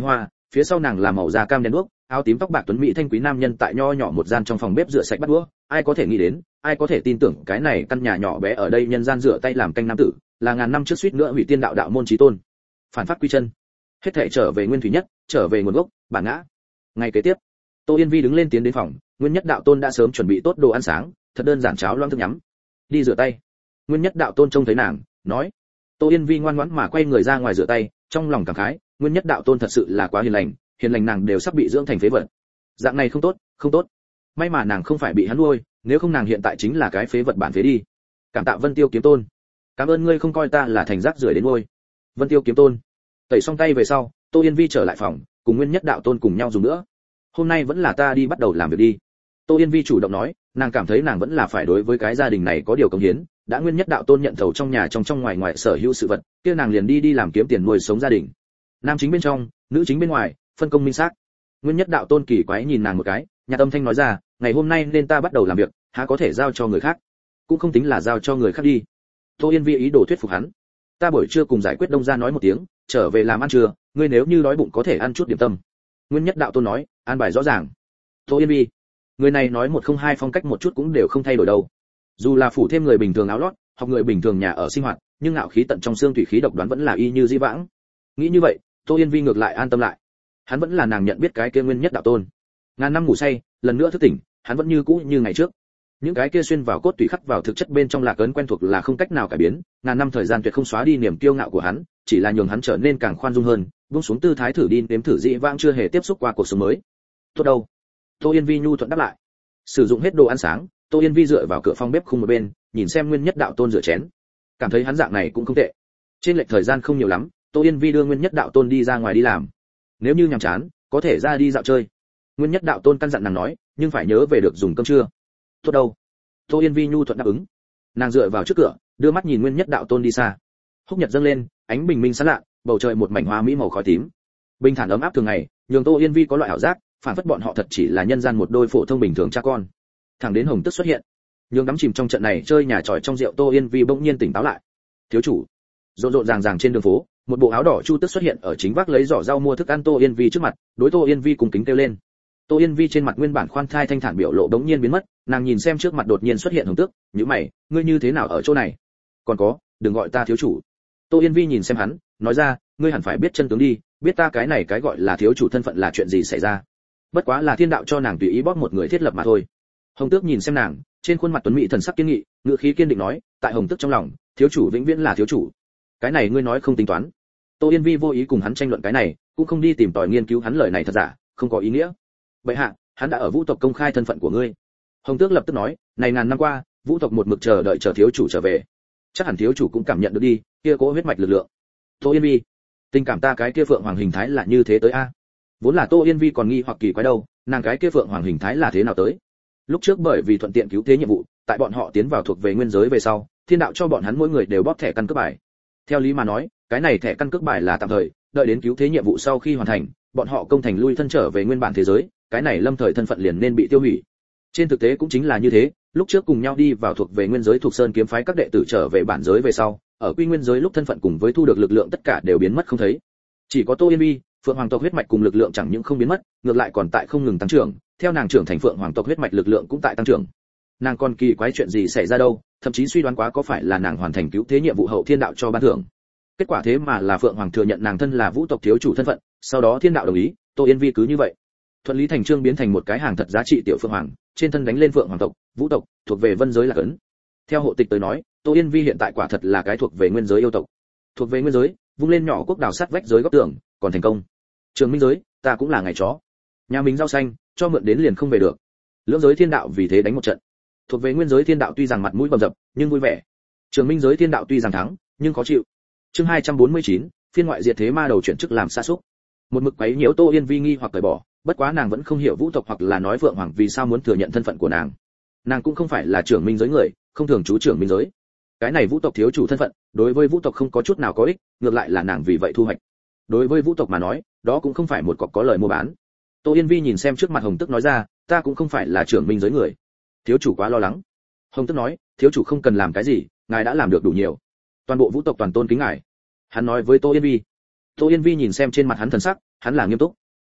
phía sau nàng là màu da cam đen đuốc, áo tím tóc bạc tuấn mỹ thanh quý nam nhân tại nho nhỏ một gian trong phòng bếp rửa sạch bát đũa, ai có thể nghĩ đến, ai có thể tin tưởng cái này căn nhà nhỏ bé ở đây nhân gian rửa tay làm canh nam tử, là ngàn năm trước suýt nữa hủy tiên đạo đạo môn chí tôn. Phản phát quy chân. Hết thảy trở về nguyên thủy nhất, trở về nguồn gốc, bản ngã. Ngày kế tiếp, Tô Yên Vi đứng lên tiến đến phòng, Nguyên Nhất đạo tôn đã sớm chuẩn bị tốt đồ ăn sáng, thật đơn giản cháo loãng thức nhắm. Đi rửa tay. Nguyên Nhất đạo tôn trông thấy nàng, nói. Tô Yên Vi ngoan ngoãn mà quay người ra ngoài rửa tay, trong lòng cảm khái, Nguyên Nhất đạo tôn thật sự là quá hiền lành, hiền lành nàng đều sắp bị dưỡng thành phế vật. Dạng này không tốt, không tốt. May mà nàng không phải bị hắn nuôi, nếu không nàng hiện tại chính là cái phế vật bản phế đi. Cảm tạ Vân Tiêu kiếm tôn. Cảm ơn ngươi không coi ta là thành rác rưởi đến nuôi. Vân Tiêu kiếm tôn. Tẩy xong tay về sau, Tô Yên Vi trở lại phòng, cùng Nguyên Nhất đạo tôn cùng nhau dùng nữa. Hôm nay vẫn là ta đi bắt đầu làm việc đi. Tô Yên Vi chủ động nói, nàng cảm thấy nàng vẫn là phải đối với cái gia đình này có điều cống hiến, đã Nguyên Nhất đạo tôn nhận thầu trong nhà trong trong ngoài ngoài sở hữu sự vật, kia nàng liền đi đi làm kiếm tiền nuôi sống gia đình. Nam chính bên trong, nữ chính bên ngoài, phân công minh xác. Nguyên Nhất đạo tôn kỳ quái nhìn nàng một cái, nhạt âm thanh nói ra, ngày hôm nay nên ta bắt đầu làm việc, há có thể giao cho người khác? Cũng không tính là giao cho người khác đi. Tô Yên Vi ý đồ thuyết phục hắn. Ta buổi trưa cùng giải quyết đông gia nói một tiếng, trở về làm ăn trưa, ngươi nếu như đói bụng có thể ăn chút điểm tâm. Nguyên Nhất đạo tôn nói, an bài rõ ràng. Tô Yên Vi, người này nói một không hai phong cách một chút cũng đều không thay đổi đâu. Dù là phủ thêm người bình thường áo lót, học người bình thường nhà ở sinh hoạt, nhưng ngạo khí tận trong xương thủy khí độc đoán vẫn là y như di vãng. Nghĩ như vậy, Tô Yên Vi ngược lại an tâm lại. Hắn vẫn là nàng nhận biết cái kia Nguyên Nhất đạo tôn. Ngàn năm ngủ say, lần nữa thức tỉnh, hắn vẫn như cũ như ngày trước. Những cái kia xuyên vào cốt tủy khắc vào thực chất bên trong lạc ấn quen thuộc là không cách nào cải biến, ngàn năm thời gian tuyệt không xóa đi niềm kiêu ngạo của hắn, chỉ là nhường hắn trở nên càng khoan dung hơn, buông xuống tư thái thử đi nếm thử dị vãng chưa hề tiếp xúc qua cuộc sống mới. Tốt đâu? Tô Yên Vi nhu thuận đáp lại. Sử dụng hết đồ ăn sáng, Tô Yên Vi dựa vào cửa phòng bếp khung một bên, nhìn xem Nguyên Nhất đạo tôn rửa chén. Cảm thấy hắn dạng này cũng không tệ. Trên lệch thời gian không nhiều lắm, Tô Yên Vi đưa Nguyên Nhất đạo tôn đi ra ngoài đi làm. Nếu như nhàm chán, có thể ra đi dạo chơi. Nguyên Nhất đạo tôn căn dặn nàng nói, nhưng phải nhớ về được dùng cơm trưa. Tốt đâu? Tô Yên Vi nhu thuận đáp ứng. Nàng dựa vào trước cửa, đưa mắt nhìn Nguyên Nhất đạo tôn đi xa. Húc nhật dâng lên, ánh bình minh sáng lạ, bầu trời một mảnh hoa mỹ màu khói tím. Bình thản ấm áp thường ngày, nhường Tô Yên Vi có loại ảo giác, phản phất bọn họ thật chỉ là nhân gian một đôi phổ thông bình thường cha con. Thẳng đến Hồng Tức xuất hiện, nhường đắm chìm trong trận này chơi nhà tròi trong rượu Tô Yên Vi bỗng nhiên tỉnh táo lại. Thiếu chủ. Rộn rộn ràng ràng trên đường phố, một bộ áo đỏ Chu Tức xuất hiện ở chính vác lấy giỏ rau mua thức ăn Tô Yên Vi trước mặt, đối Tô Yên Vi cùng kính kêu lên. Tô Yên Vi trên mặt nguyên bản khoan thai thanh thản biểu lộ bỗng nhiên biến mất, nàng nhìn xem trước mặt đột nhiên xuất hiện Hồng Tước, nhíu mày, ngươi như thế nào ở chỗ này? Còn có, đừng gọi ta thiếu chủ. Tô Yên Vi nhìn xem hắn, nói ra, ngươi hẳn phải biết chân tướng đi, biết ta cái này cái gọi là thiếu chủ thân phận là chuyện gì xảy ra. Bất quá là thiên đạo cho nàng tùy ý bóp một người thiết lập mà thôi. Hồng Tước nhìn xem nàng, trên khuôn mặt tuấn mỹ thần sắc kiên nghị, ngữ khí kiên định nói, tại Hồng Tước trong lòng, thiếu chủ vĩnh viễn là thiếu chủ. Cái này ngươi nói không tính toán. Tô Yên Vi vô ý cùng hắn tranh luận cái này, cũng không đi tìm tòi nghiên cứu hắn lời này thật giả, không có ý nghĩa. Bệ hạ, hắn đã ở Vũ tộc công khai thân phận của ngươi. Hồng Tước lập tức nói, này ngàn năm qua, Vũ tộc một mực chờ đợi chờ thiếu chủ trở về. Chắc hẳn thiếu chủ cũng cảm nhận được đi, kia cố huyết mạch lực lượng. Tô Yên Vi, tình cảm ta cái kia phượng hoàng hình thái là như thế tới a. Vốn là Tô Yên Vi còn nghi hoặc kỳ quái đâu, nàng cái kia phượng hoàng hình thái là thế nào tới? Lúc trước bởi vì thuận tiện cứu thế nhiệm vụ, tại bọn họ tiến vào thuộc về nguyên giới về sau, thiên đạo cho bọn hắn mỗi người đều bóp thẻ căn cước bài. Theo lý mà nói, cái này thẻ căn cước bài là tạm thời, đợi đến cứu thế nhiệm vụ sau khi hoàn thành, bọn họ công thành lui thân trở về nguyên bản thế giới, cái này lâm thời thân phận liền nên bị tiêu hủy. Trên thực tế cũng chính là như thế, lúc trước cùng nhau đi vào thuộc về nguyên giới thuộc sơn kiếm phái các đệ tử trở về bản giới về sau, ở quy nguyên giới lúc thân phận cùng với thu được lực lượng tất cả đều biến mất không thấy. Chỉ có Tô Yên Vi, phượng hoàng tộc huyết mạch cùng lực lượng chẳng những không biến mất, ngược lại còn tại không ngừng tăng trưởng, theo nàng trưởng thành phượng hoàng tộc huyết mạch lực lượng cũng tại tăng trưởng. Nàng còn kỳ quái chuyện gì xảy ra đâu, thậm chí suy đoán quá có phải là nàng hoàn thành cứu thế nhiệm vụ hậu thiên đạo cho ban thưởng. Kết quả thế mà là phượng hoàng thừa nhận nàng thân là vũ tộc thiếu chủ thân phận, sau đó thiên đạo đồng ý, Tô Yên Vi cứ như vậy thuận lý thành trương biến thành một cái hàng thật giá trị tiểu phượng hoàng, trên thân đánh lên phượng hoàng tộc, vũ tộc, thuộc về vân giới là cấn. Theo hộ tịch tới nói, Tô Yên Vi hiện tại quả thật là cái thuộc về nguyên giới yêu tộc. Thuộc về nguyên giới, vung lên nhỏ quốc đào sát vách giới góc tường, còn thành công. Trường minh giới, ta cũng là ngày chó. Nhà mình rau xanh, cho mượn đến liền không về được. Lưỡng giới thiên đạo vì thế đánh một trận. Thuộc về nguyên giới thiên đạo tuy rằng mặt mũi bầm dập, nhưng vui vẻ. Trường minh giới thiên đạo tuy rằng thắng, nhưng khó chịu. Chương hai trăm bốn mươi chín, phiên ngoại diệt thế ma đầu chuyển chức làm sa súc. Một mực quấy nhiễu Tô Yên Vi nghi hoặc cởi bỏ, bất quá nàng vẫn không hiểu vũ tộc hoặc là nói vượng hoàng vì sao muốn thừa nhận thân phận của nàng. Nàng cũng không phải là trưởng minh giới người, không thường trú trưởng minh giới. Cái này vũ tộc thiếu chủ thân phận, đối với vũ tộc không có chút nào có ích, ngược lại là nàng vì vậy thu hoạch. Đối với vũ tộc mà nói, đó cũng không phải một cọc có lời mua bán. Tô Yên Vi nhìn xem trước mặt Hồng Tức nói ra, ta cũng không phải là trưởng minh giới người. Thiếu chủ quá lo lắng. Hồng Tức nói, thiếu chủ không cần làm cái gì, ngài đã làm được đủ nhiều. Toàn bộ vũ tộc toàn tôn kính ngài. Hắn nói với Tô Yên Vi. Tô Yên Vi nhìn xem trên mặt hắn thần sắc, hắn là nghiêm túc.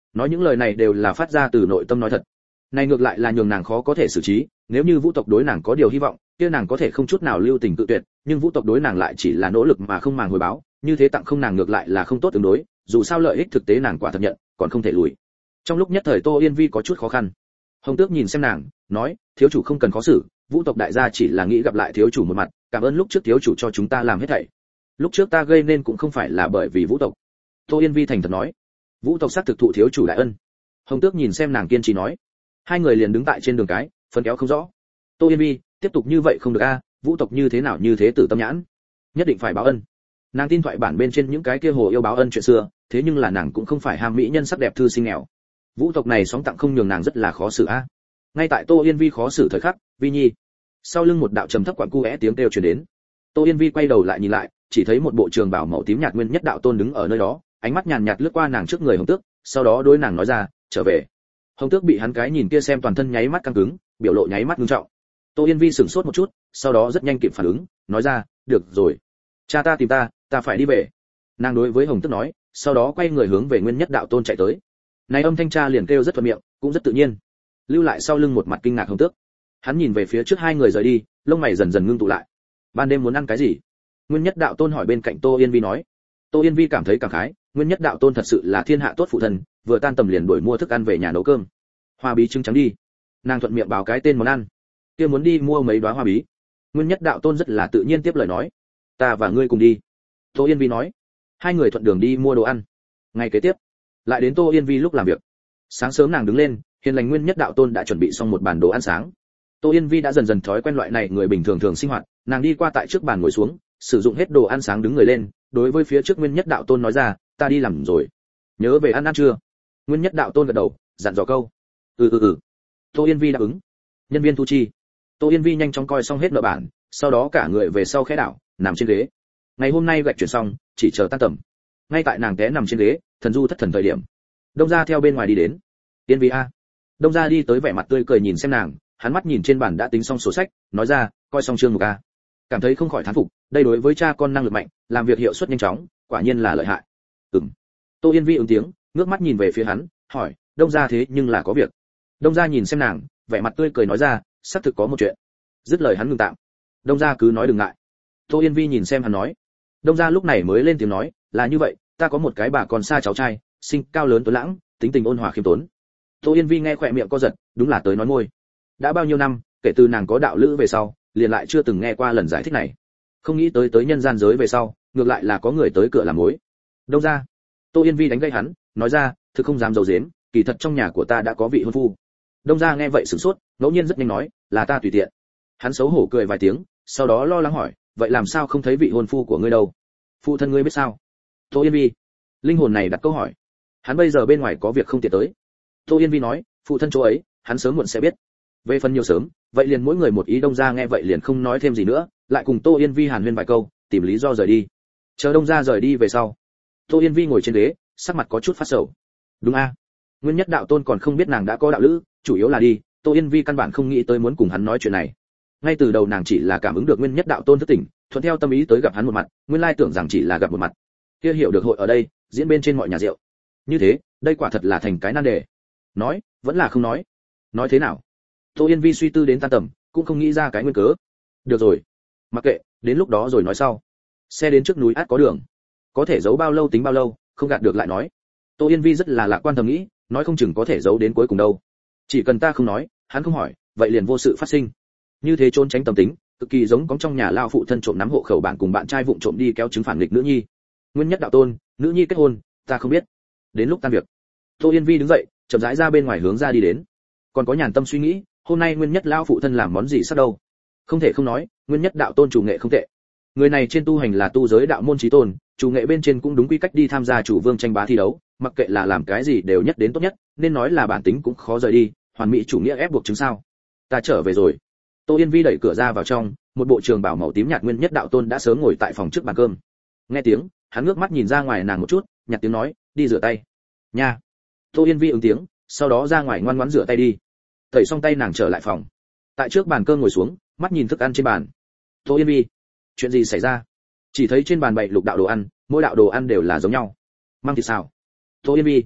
nói những lời này đều là phát ra từ nội tâm nói thật. Này ngược lại là nhường nàng khó có thể xử trí, nếu như Vũ tộc đối nàng có điều hy vọng, kia nàng có thể không chút nào lưu tình tự tuyệt, nhưng Vũ tộc đối nàng lại chỉ là nỗ lực mà không màng hồi báo, như thế tặng không nàng ngược lại là không tốt tương đối, dù sao lợi ích thực tế nàng quả thật nhận, còn không thể lùi. Trong lúc nhất thời Tô Yên Vi có chút khó khăn. Hồng Tước nhìn xem nàng, nói, thiếu chủ không cần khó xử, Vũ tộc đại gia chỉ là nghĩ gặp lại thiếu chủ một mặt, cảm ơn lúc trước thiếu chủ cho chúng ta làm hết thảy. Lúc trước ta gây nên cũng không phải là bởi vì Vũ tộc. Tô Yên Vi thành thật nói, Vũ tộc xác thực thụ thiếu chủ đại ân. Hồng Tước nhìn xem nàng kiên trì nói. Hai người liền đứng tại trên đường cái, phân kéo không rõ. Tô Yên Vi, tiếp tục như vậy không được a, Vũ tộc như thế nào như thế tử tâm nhãn, nhất định phải báo ân. Nàng tin thoại bản bên trên những cái kia hồ yêu báo ân chuyện xưa, thế nhưng là nàng cũng không phải ham mỹ nhân sắc đẹp thư sinh nghèo. Vũ tộc này sóng tặng không nhường nàng rất là khó xử a. Ngay tại Tô Yên Vi khó xử thời khắc, Vi Nhi, sau lưng một đạo trầm thấp quặn cu é tiếng kêu truyền đến. Tô Yên Vi quay đầu lại nhìn lại, chỉ thấy một bộ trường bào màu tím nhạt nguyên nhất đạo tôn đứng ở nơi đó, ánh mắt nhàn nhạt lướt qua nàng trước người Hồng Tước, sau đó đối nàng nói ra, trở về. Hồng Tước bị hắn cái nhìn kia xem toàn thân nháy mắt căng cứng, biểu lộ nháy mắt nghiêm trọng. Tô Yên Vi sửng sốt một chút, sau đó rất nhanh kịp phản ứng, nói ra, được rồi, cha ta tìm ta, ta phải đi về. Nàng đối với Hồng Tước nói, sau đó quay người hướng về nguyên nhất đạo tôn chạy tới. Này âm thanh cha liền kêu rất thuận miệng, cũng rất tự nhiên. Lưu lại sau lưng một mặt kinh ngạc Hồng Tước. Hắn nhìn về phía trước hai người rời đi, lông mày dần dần ngưng tụ lại. Ban đêm muốn ăn cái gì? Nguyên nhất đạo tôn hỏi bên cạnh Tô Yên Vi nói. Tô Yên Vi cảm thấy cảm khái, nguyên nhất đạo tôn thật sự là thiên hạ tốt phụ thần, vừa tan tầm liền đuổi mua thức ăn về nhà nấu cơm. Hoa bí trứng trắng đi. Nàng thuận miệng báo cái tên món ăn. Kia muốn đi mua mấy đóa hoa bí. Nguyên nhất đạo tôn rất là tự nhiên tiếp lời nói. Ta và ngươi cùng đi. Tô Yên Vi nói. Hai người thuận đường đi mua đồ ăn. Ngày kế tiếp, lại đến Tô Yên Vi lúc làm việc. Sáng sớm nàng đứng lên, hiền lành nguyên nhất đạo tôn đã chuẩn bị xong một bàn đồ ăn sáng. Tô Yên Vi đã dần dần thói quen loại này người bình thường thường sinh hoạt, nàng đi qua tại trước bàn ngồi xuống, sử dụng hết đồ ăn sáng đứng người lên, đối với phía trước nguyên nhất đạo tôn nói ra, ta đi làm rồi, nhớ về ăn ăn trưa. Nguyên nhất đạo tôn gật đầu, dặn dò câu, ừ ừ ừ. Tô Yên Vi đáp ứng. Nhân viên thu chi. Tô Yên Vi nhanh chóng coi xong hết nợ bản, sau đó cả người về sau khẽ đảo, nằm trên ghế. Ngày hôm nay gạch chuyển xong, chỉ chờ tan tầm. Ngay tại nàng té nằm trên ghế, thần du thất thần thời điểm, Đông gia theo bên ngoài đi đến. Yên Vi a. Đông gia đi tới vẻ mặt tươi cười nhìn xem nàng, hắn mắt nhìn trên bàn đã tính xong sổ sách, nói ra, coi xong chương mục a. Cảm thấy không khỏi thán phục, đây đối với cha con năng lực mạnh, làm việc hiệu suất nhanh chóng, quả nhiên là lợi hại. Ừm. Tô Yên Vi ứng tiếng, ngước mắt nhìn về phía hắn, hỏi, Đông gia thế nhưng là có việc. Đông gia nhìn xem nàng, vẻ mặt tươi cười nói ra, xác thực có một chuyện. Dứt lời hắn ngừng tạm. Đông gia cứ nói đừng ngại. Tô Yên Vi nhìn xem hắn nói. Đông gia lúc này mới lên tiếng nói, là như vậy, ta có một cái bà còn xa cháu trai, sinh cao lớn tuấn lãng, tính tình ôn hòa khiêm tốn. Tô Yên Vi nghe khỏe miệng co giật, đúng là tới nói môi. Đã bao nhiêu năm, kể từ nàng có đạo lữ về sau, liền lại chưa từng nghe qua lần giải thích này. Không nghĩ tới tới nhân gian giới về sau, ngược lại là có người tới cửa làm mối. Đông gia. Tô Yên Vi đánh gây hắn, nói ra, thực không dám giấu giếm, kỳ thật trong nhà của ta đã có vị hôn phu. Đông gia nghe vậy sửng sốt, ngẫu nhiên rất nhanh nói, là ta tùy tiện. Hắn xấu hổ cười vài tiếng, sau đó lo lắng hỏi, vậy làm sao không thấy vị hôn phu của ngươi đâu? Phụ thân ngươi biết sao? Tô Yên Vi. Linh hồn này đặt câu hỏi. Hắn bây giờ bên ngoài có việc không tiện tới. Tô Yên Vi nói, phụ thân chỗ ấy, hắn sớm muộn sẽ biết. Về phần nhiều sớm, vậy liền mỗi người một ý. Đông gia nghe vậy liền không nói thêm gì nữa, lại cùng Tô Yên Vi hàn huyên vài câu, tìm lý do rời đi. Chờ Đông gia rời đi về sau, Tô Yên Vi ngồi trên ghế, sắc mặt có chút phát sầu. Đúng a, nguyên nhất đạo tôn còn không biết nàng đã có đạo lữ, chủ yếu là đi, Tô Yên Vi căn bản không nghĩ tới muốn cùng hắn nói chuyện này. Ngay từ đầu nàng chỉ là cảm ứng được nguyên nhất đạo tôn thức tỉnh, thuận theo tâm ý tới gặp hắn một mặt, nguyên lai tưởng rằng chỉ là gặp một mặt. Kia hiểu được hội ở đây, diễn bên trên mọi nhà rượu. Như thế, đây quả thật là thành cái nan đề. Nói, vẫn là không nói. Nói thế nào? Tô Yên Vi suy tư đến tan tầm, cũng không nghĩ ra cái nguyên cớ. Được rồi, mặc kệ, đến lúc đó rồi nói sau. Xe đến trước núi át có đường, có thể giấu bao lâu tính bao lâu, không gạt được lại nói. Tô Yên Vi rất là lạc quan thầm nghĩ, nói không chừng có thể giấu đến cuối cùng đâu. Chỉ cần ta không nói, hắn không hỏi, vậy liền vô sự phát sinh. Như thế trốn tránh tâm tính, cực kỳ giống có trong nhà lao phụ thân trộm nắm hộ khẩu bạn cùng bạn trai vụng trộm đi kéo chứng phản nghịch nữ nhi. Nguyên nhất đạo tôn, nữ nhi kết hôn, ta không biết. Đến lúc tan việc, Tô Yên Vi đứng dậy, chậm rãi ra bên ngoài hướng ra đi đến. Còn có nhàn tâm suy nghĩ, hôm nay nguyên nhất lao phụ thân làm món gì sắp đâu. Không thể không nói, nguyên nhất đạo tôn chủ nghệ không tệ. Người này trên tu hành là tu giới đạo môn chí tôn, chủ nghệ bên trên cũng đúng quy cách đi tham gia chủ vương tranh bá thi đấu, mặc kệ là làm cái gì đều nhất đến tốt nhất, nên nói là bản tính cũng khó rời đi, hoàn mỹ chủ nghĩa ép buộc chứng sao. Ta trở về rồi. Tô Yên Vi đẩy cửa ra vào trong, một bộ trường bào màu tím nhạt nguyên nhất đạo tôn đã sớm ngồi tại phòng trước bàn cơm. Nghe tiếng, hắn ngước mắt nhìn ra ngoài nàng một chút, nhặt tiếng nói, đi rửa tay. Nha. Tô Yên Vi ứng tiếng, sau đó ra ngoài ngoan ngoãn rửa tay đi. Tẩy xong tay nàng trở lại phòng. Tại trước bàn cơm ngồi xuống, mắt nhìn thức ăn trên bàn. Tô Yên Vi, chuyện gì xảy ra? Chỉ thấy trên bàn bày lục đạo đồ ăn, mỗi đạo đồ ăn đều là giống nhau. Măng thịt xào. Tô Yên Vi,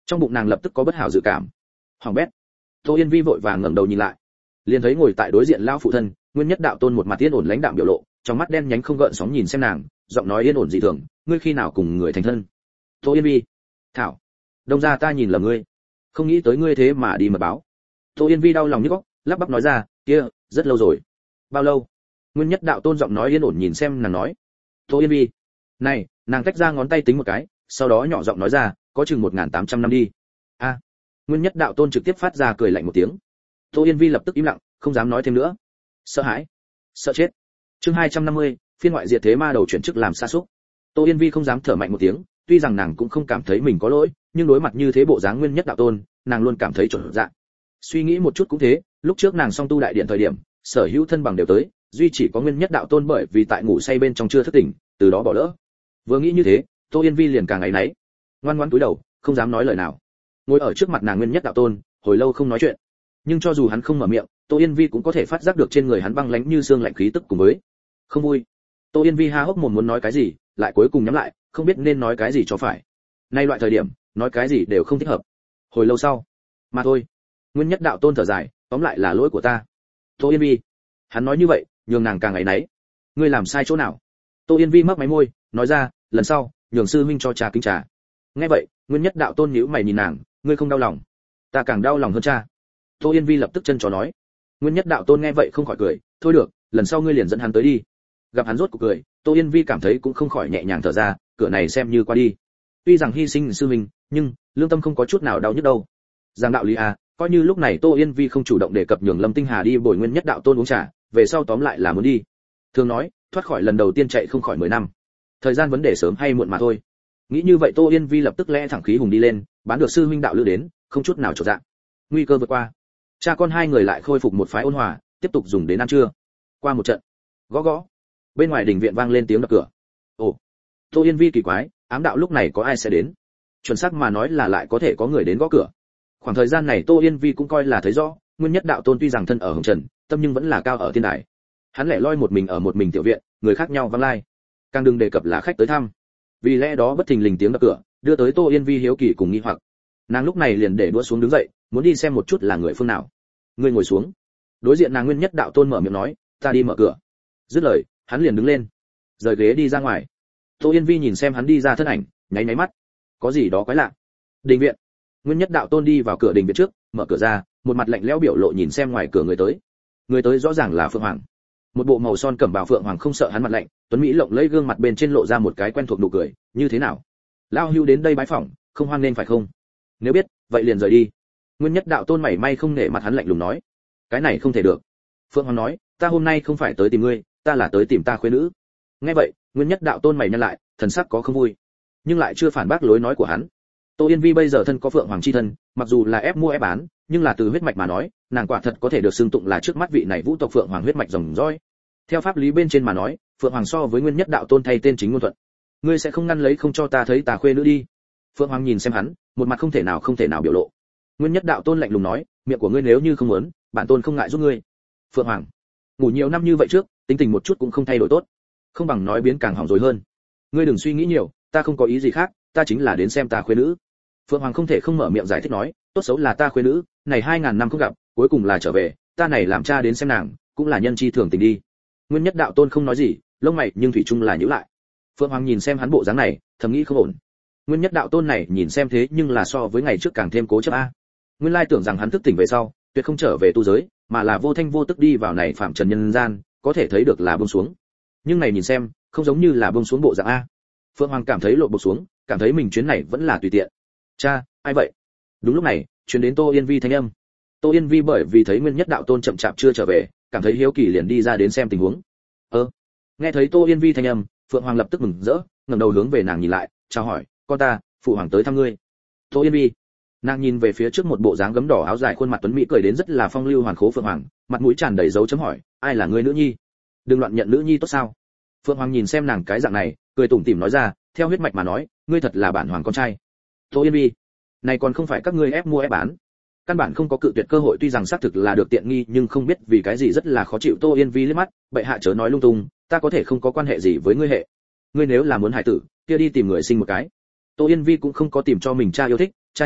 Trong bụng nàng lập tức có bất hảo dự cảm. Hoàng bét. Tô Yên Vi vội vàng ngẩng đầu nhìn lại, liền thấy ngồi tại đối diện lão phụ thân, Nguyên Nhất Đạo Tôn một mặt yên ổn lãnh đạm biểu lộ, trong mắt đen nhánh không gợn sóng nhìn xem nàng, giọng nói yên ổn dị thường, ngươi khi nào cùng người thành thân? Tô Yên Vi. Thảo. Đông gia ta nhìn lầm ngươi, không nghĩ tới ngươi thế mà đi mật báo. Tô Yên Vi đau lòng nhức óc, lắp bắp nói ra, kia, rất lâu rồi. Bao lâu? Nguyên Nhất Đạo Tôn giọng nói yên ổn nhìn xem nàng nói. Tô Yên Vi. Này, nàng tách ra ngón tay tính một cái, sau đó nhỏ giọng nói ra, có chừng một nghìn tám trăm năm đi. A. À. Nguyên Nhất Đạo Tôn trực tiếp phát ra cười lạnh một tiếng. Tô Yên Vi lập tức im lặng, không dám nói thêm nữa. Sợ hãi, sợ chết. Chương hai trăm năm mươi, phiên ngoại diệt thế ma đầu chuyển chức làm sa súc. Tô Yên Vi không dám thở mạnh một tiếng, tuy rằng nàng cũng không cảm thấy mình có lỗi, nhưng đối mặt như thế bộ dáng Nguyên Nhất Đạo Tôn, nàng luôn cảm thấy chột dạ. Suy nghĩ một chút cũng thế, lúc trước nàng song tu đại điện thời điểm, sở hữu thân bằng đều tới, duy chỉ có Nguyên Nhất Đạo Tôn bởi vì tại ngủ say bên trong chưa thức tỉnh, từ đó bỏ lỡ. Vừa nghĩ như thế, Tô Yên Vi liền càng áy náy, ngoan ngoãn cúi đầu, không dám nói lời nào. Ngồi ở trước mặt nàng Nguyên Nhất Đạo Tôn, hồi lâu không nói chuyện. Nhưng cho dù hắn không mở miệng, Tô Yên Vi cũng có thể phát giác được trên người hắn băng lãnh như xương lạnh khí tức cùng với không vui. Tô Yên Vi há hốc mồm muốn nói cái gì, lại cuối cùng nhắm lại, không biết nên nói cái gì cho phải. Nay loại thời điểm, nói cái gì đều không thích hợp. Hồi lâu sau, mà thôi. Nguyên Nhất Đạo Tôn thở dài, tóm lại là lỗi của ta. Tô Yên Vi. Hắn nói như vậy, nhường nàng càng áy náy. Ngươi làm sai chỗ nào? Tô Yên Vi mấp máy môi, nói ra, lần sau, nhường sư huynh cho trà kính trà. Nghe vậy, Nguyên Nhất Đạo Tôn nhíu mày nhìn nàng, ngươi không đau lòng? Ta càng đau lòng hơn cha. Tô Yên Vi lập tức chân chó nói. Nguyên Nhất Đạo Tôn nghe vậy không khỏi cười, thôi được, lần sau ngươi liền dẫn hắn tới đi. Gặp hắn rốt cuộc cười, Tô Yên Vi cảm thấy cũng không khỏi nhẹ nhàng thở ra, cửa này xem như qua đi. Tuy rằng hy sinh sư huynh, nhưng lương tâm không có chút nào đau nhức đâu. Giang đạo lý à, coi như lúc này Tô Yên Vi không chủ động đề cập nhường Lâm Tinh Hà đi bồi Nguyên Nhất Đạo Tôn uống trà, về sau tóm lại là muốn đi. Thường nói, thoát khỏi lần đầu tiên chạy không khỏi mười năm. Thời gian vấn đề sớm hay muộn mà thôi. Nghĩ như vậy Tô Yên Vi lập tức lẽ thẳng khí hùng đi lên, bán được sư huynh đạo lữ đến, không chút nào chột dạ. Nguy cơ vượt qua. Cha con hai người lại khôi phục một phái ôn hòa, tiếp tục dùng đến ăn trưa. Qua một trận, gõ gõ. Bên ngoài đình viện vang lên tiếng đập cửa. Ồ, Tô Yên Vi kỳ quái, ám đạo lúc này có ai sẽ đến? Chuẩn xác mà nói là lại có thể có người đến gõ cửa. Khoảng thời gian này Tô Yên Vi cũng coi là thấy rõ, Nguyên Nhất Đạo Tôn tuy rằng thân ở hồng trần, tâm nhưng vẫn là cao ở thiên đài. Hắn lẻ loi một mình ở một mình tiểu viện, người khác nhau vắng lai, càng đừng đề cập là khách tới thăm. Vì lẽ đó bất thình lình tiếng đập cửa, đưa tới Tô Yên Vi hiếu kỳ cùng nghi hoặc. Nàng lúc này liền để đũa xuống đứng dậy, muốn đi xem một chút là người phương nào. Ngươi ngồi xuống. Đối diện nàng Nguyên Nhất Đạo Tôn mở miệng nói, ta đi mở cửa. Dứt lời, hắn liền đứng lên, rời ghế đi ra ngoài. Tô Yên Vi nhìn xem hắn đi ra thân ảnh, nháy nháy mắt, có gì đó quái lạ. Đình viện. Nguyên Nhất Đạo Tôn đi vào cửa đình viện trước, mở cửa ra, một mặt lạnh lẽo biểu lộ nhìn xem ngoài cửa người tới. Người tới rõ ràng là Phượng Hoàng. Một bộ màu son cẩm bào Phượng Hoàng không sợ hắn mặt lạnh, tuấn mỹ lộng lẫy gương mặt bên trên lộ ra một cái quen thuộc nụ cười, như thế nào? Lão Hưu đến đây bái phỏng, không hoan nên phải không? Nếu biết, vậy liền rời đi. Nguyên Nhất Đạo Tôn mảy may không nể mặt hắn lạnh lùng nói, cái này không thể được. Phượng Hoàng nói, ta hôm nay không phải tới tìm ngươi, ta là tới tìm ta khuê nữ. Nghe vậy, Nguyên Nhất Đạo Tôn mày nhăn lại, thần sắc có không vui, nhưng lại chưa phản bác lối nói của hắn. Tô Yên Vi bây giờ thân có Phượng Hoàng chi thân, mặc dù là ép mua ép bán, nhưng là từ huyết mạch mà nói, nàng quả thật có thể được xưng tụng là trước mắt vị này vũ tộc Phượng Hoàng huyết mạch dòng dõi. Theo pháp lý bên trên mà nói, Phượng Hoàng so với Nguyên Nhất Đạo Tôn thay tên chính ngôn thuận. Ngươi sẽ không ngăn lấy không cho ta thấy ta khuê nữ đi. Phượng Hoàng nhìn xem hắn, một mặt không thể nào không thể nào biểu lộ. Nguyên Nhất Đạo Tôn lạnh lùng nói, miệng của ngươi nếu như không muốn, bản tôn không ngại giúp ngươi. Phượng Hoàng, ngủ nhiều năm như vậy trước, tính tình một chút cũng không thay đổi tốt, không bằng nói biến càng hỏng rồi hơn. Ngươi đừng suy nghĩ nhiều, ta không có ý gì khác, ta chính là đến xem ta khuê nữ. Phượng Hoàng không thể không mở miệng giải thích nói, tốt xấu là ta khuê nữ, này hai ngàn năm không gặp, cuối cùng là trở về, ta này làm cha đến xem nàng, cũng là nhân chi thường tình đi. Nguyên Nhất Đạo Tôn không nói gì, lông mày nhưng thủy chung là nhíu lại. Phượng Hoàng nhìn xem hắn bộ dáng này, thầm nghĩ không ổn. Nguyên Nhất Đạo Tôn này nhìn xem thế nhưng là so với ngày trước càng thêm cố chấp a. Nguyên lai tưởng rằng hắn thức tỉnh về sau, tuyệt không trở về tu giới, mà là vô thanh vô tức đi vào này phạm trần nhân gian, có thể thấy được là buông xuống. Nhưng này nhìn xem, không giống như là buông xuống bộ dạng a. Phượng Hoàng cảm thấy lộ buông xuống, cảm thấy mình chuyến này vẫn là tùy tiện. Cha, ai vậy? Đúng lúc này, truyền đến Tô Yên Vi thanh âm. Tô Yên Vi bởi vì thấy Nguyên Nhất Đạo Tôn chậm chạp chưa trở về, cảm thấy hiếu kỳ liền đi ra đến xem tình huống. Ơ. Nghe thấy Tô Yên Vi thanh âm, Phượng Hoàng lập tức mừng rỡ, ngẩng đầu hướng về nàng nhìn lại, chào hỏi, con ta, phụ hoàng tới thăm ngươi. Tô Yên Vi. Nàng nhìn về phía trước một bộ dáng gấm đỏ áo dài khuôn mặt tuấn mỹ cười đến rất là phong lưu hoàn khố Phượng Hoàng, mặt mũi tràn đầy dấu chấm hỏi, ai là ngươi nữ nhi? Đừng loạn nhận nữ nhi tốt sao? Phượng Hoàng nhìn xem nàng cái dạng này, cười tủm tỉm nói ra, theo huyết mạch mà nói, ngươi thật là bản hoàng con trai. Tô Yên Vi, này còn không phải các ngươi ép mua ép bán, căn bản không có cự tuyệt cơ hội, tuy rằng xác thực là được tiện nghi nhưng không biết vì cái gì rất là khó chịu. Tô Yên Vi liếc mắt, bệ hạ chớ nói lung tung, ta có thể không có quan hệ gì với ngươi hệ, ngươi nếu là muốn hài tử, kia đi tìm người sinh một cái. Tô Yên Vi cũng không có tìm cho mình cha yêu thích, cha nhiều,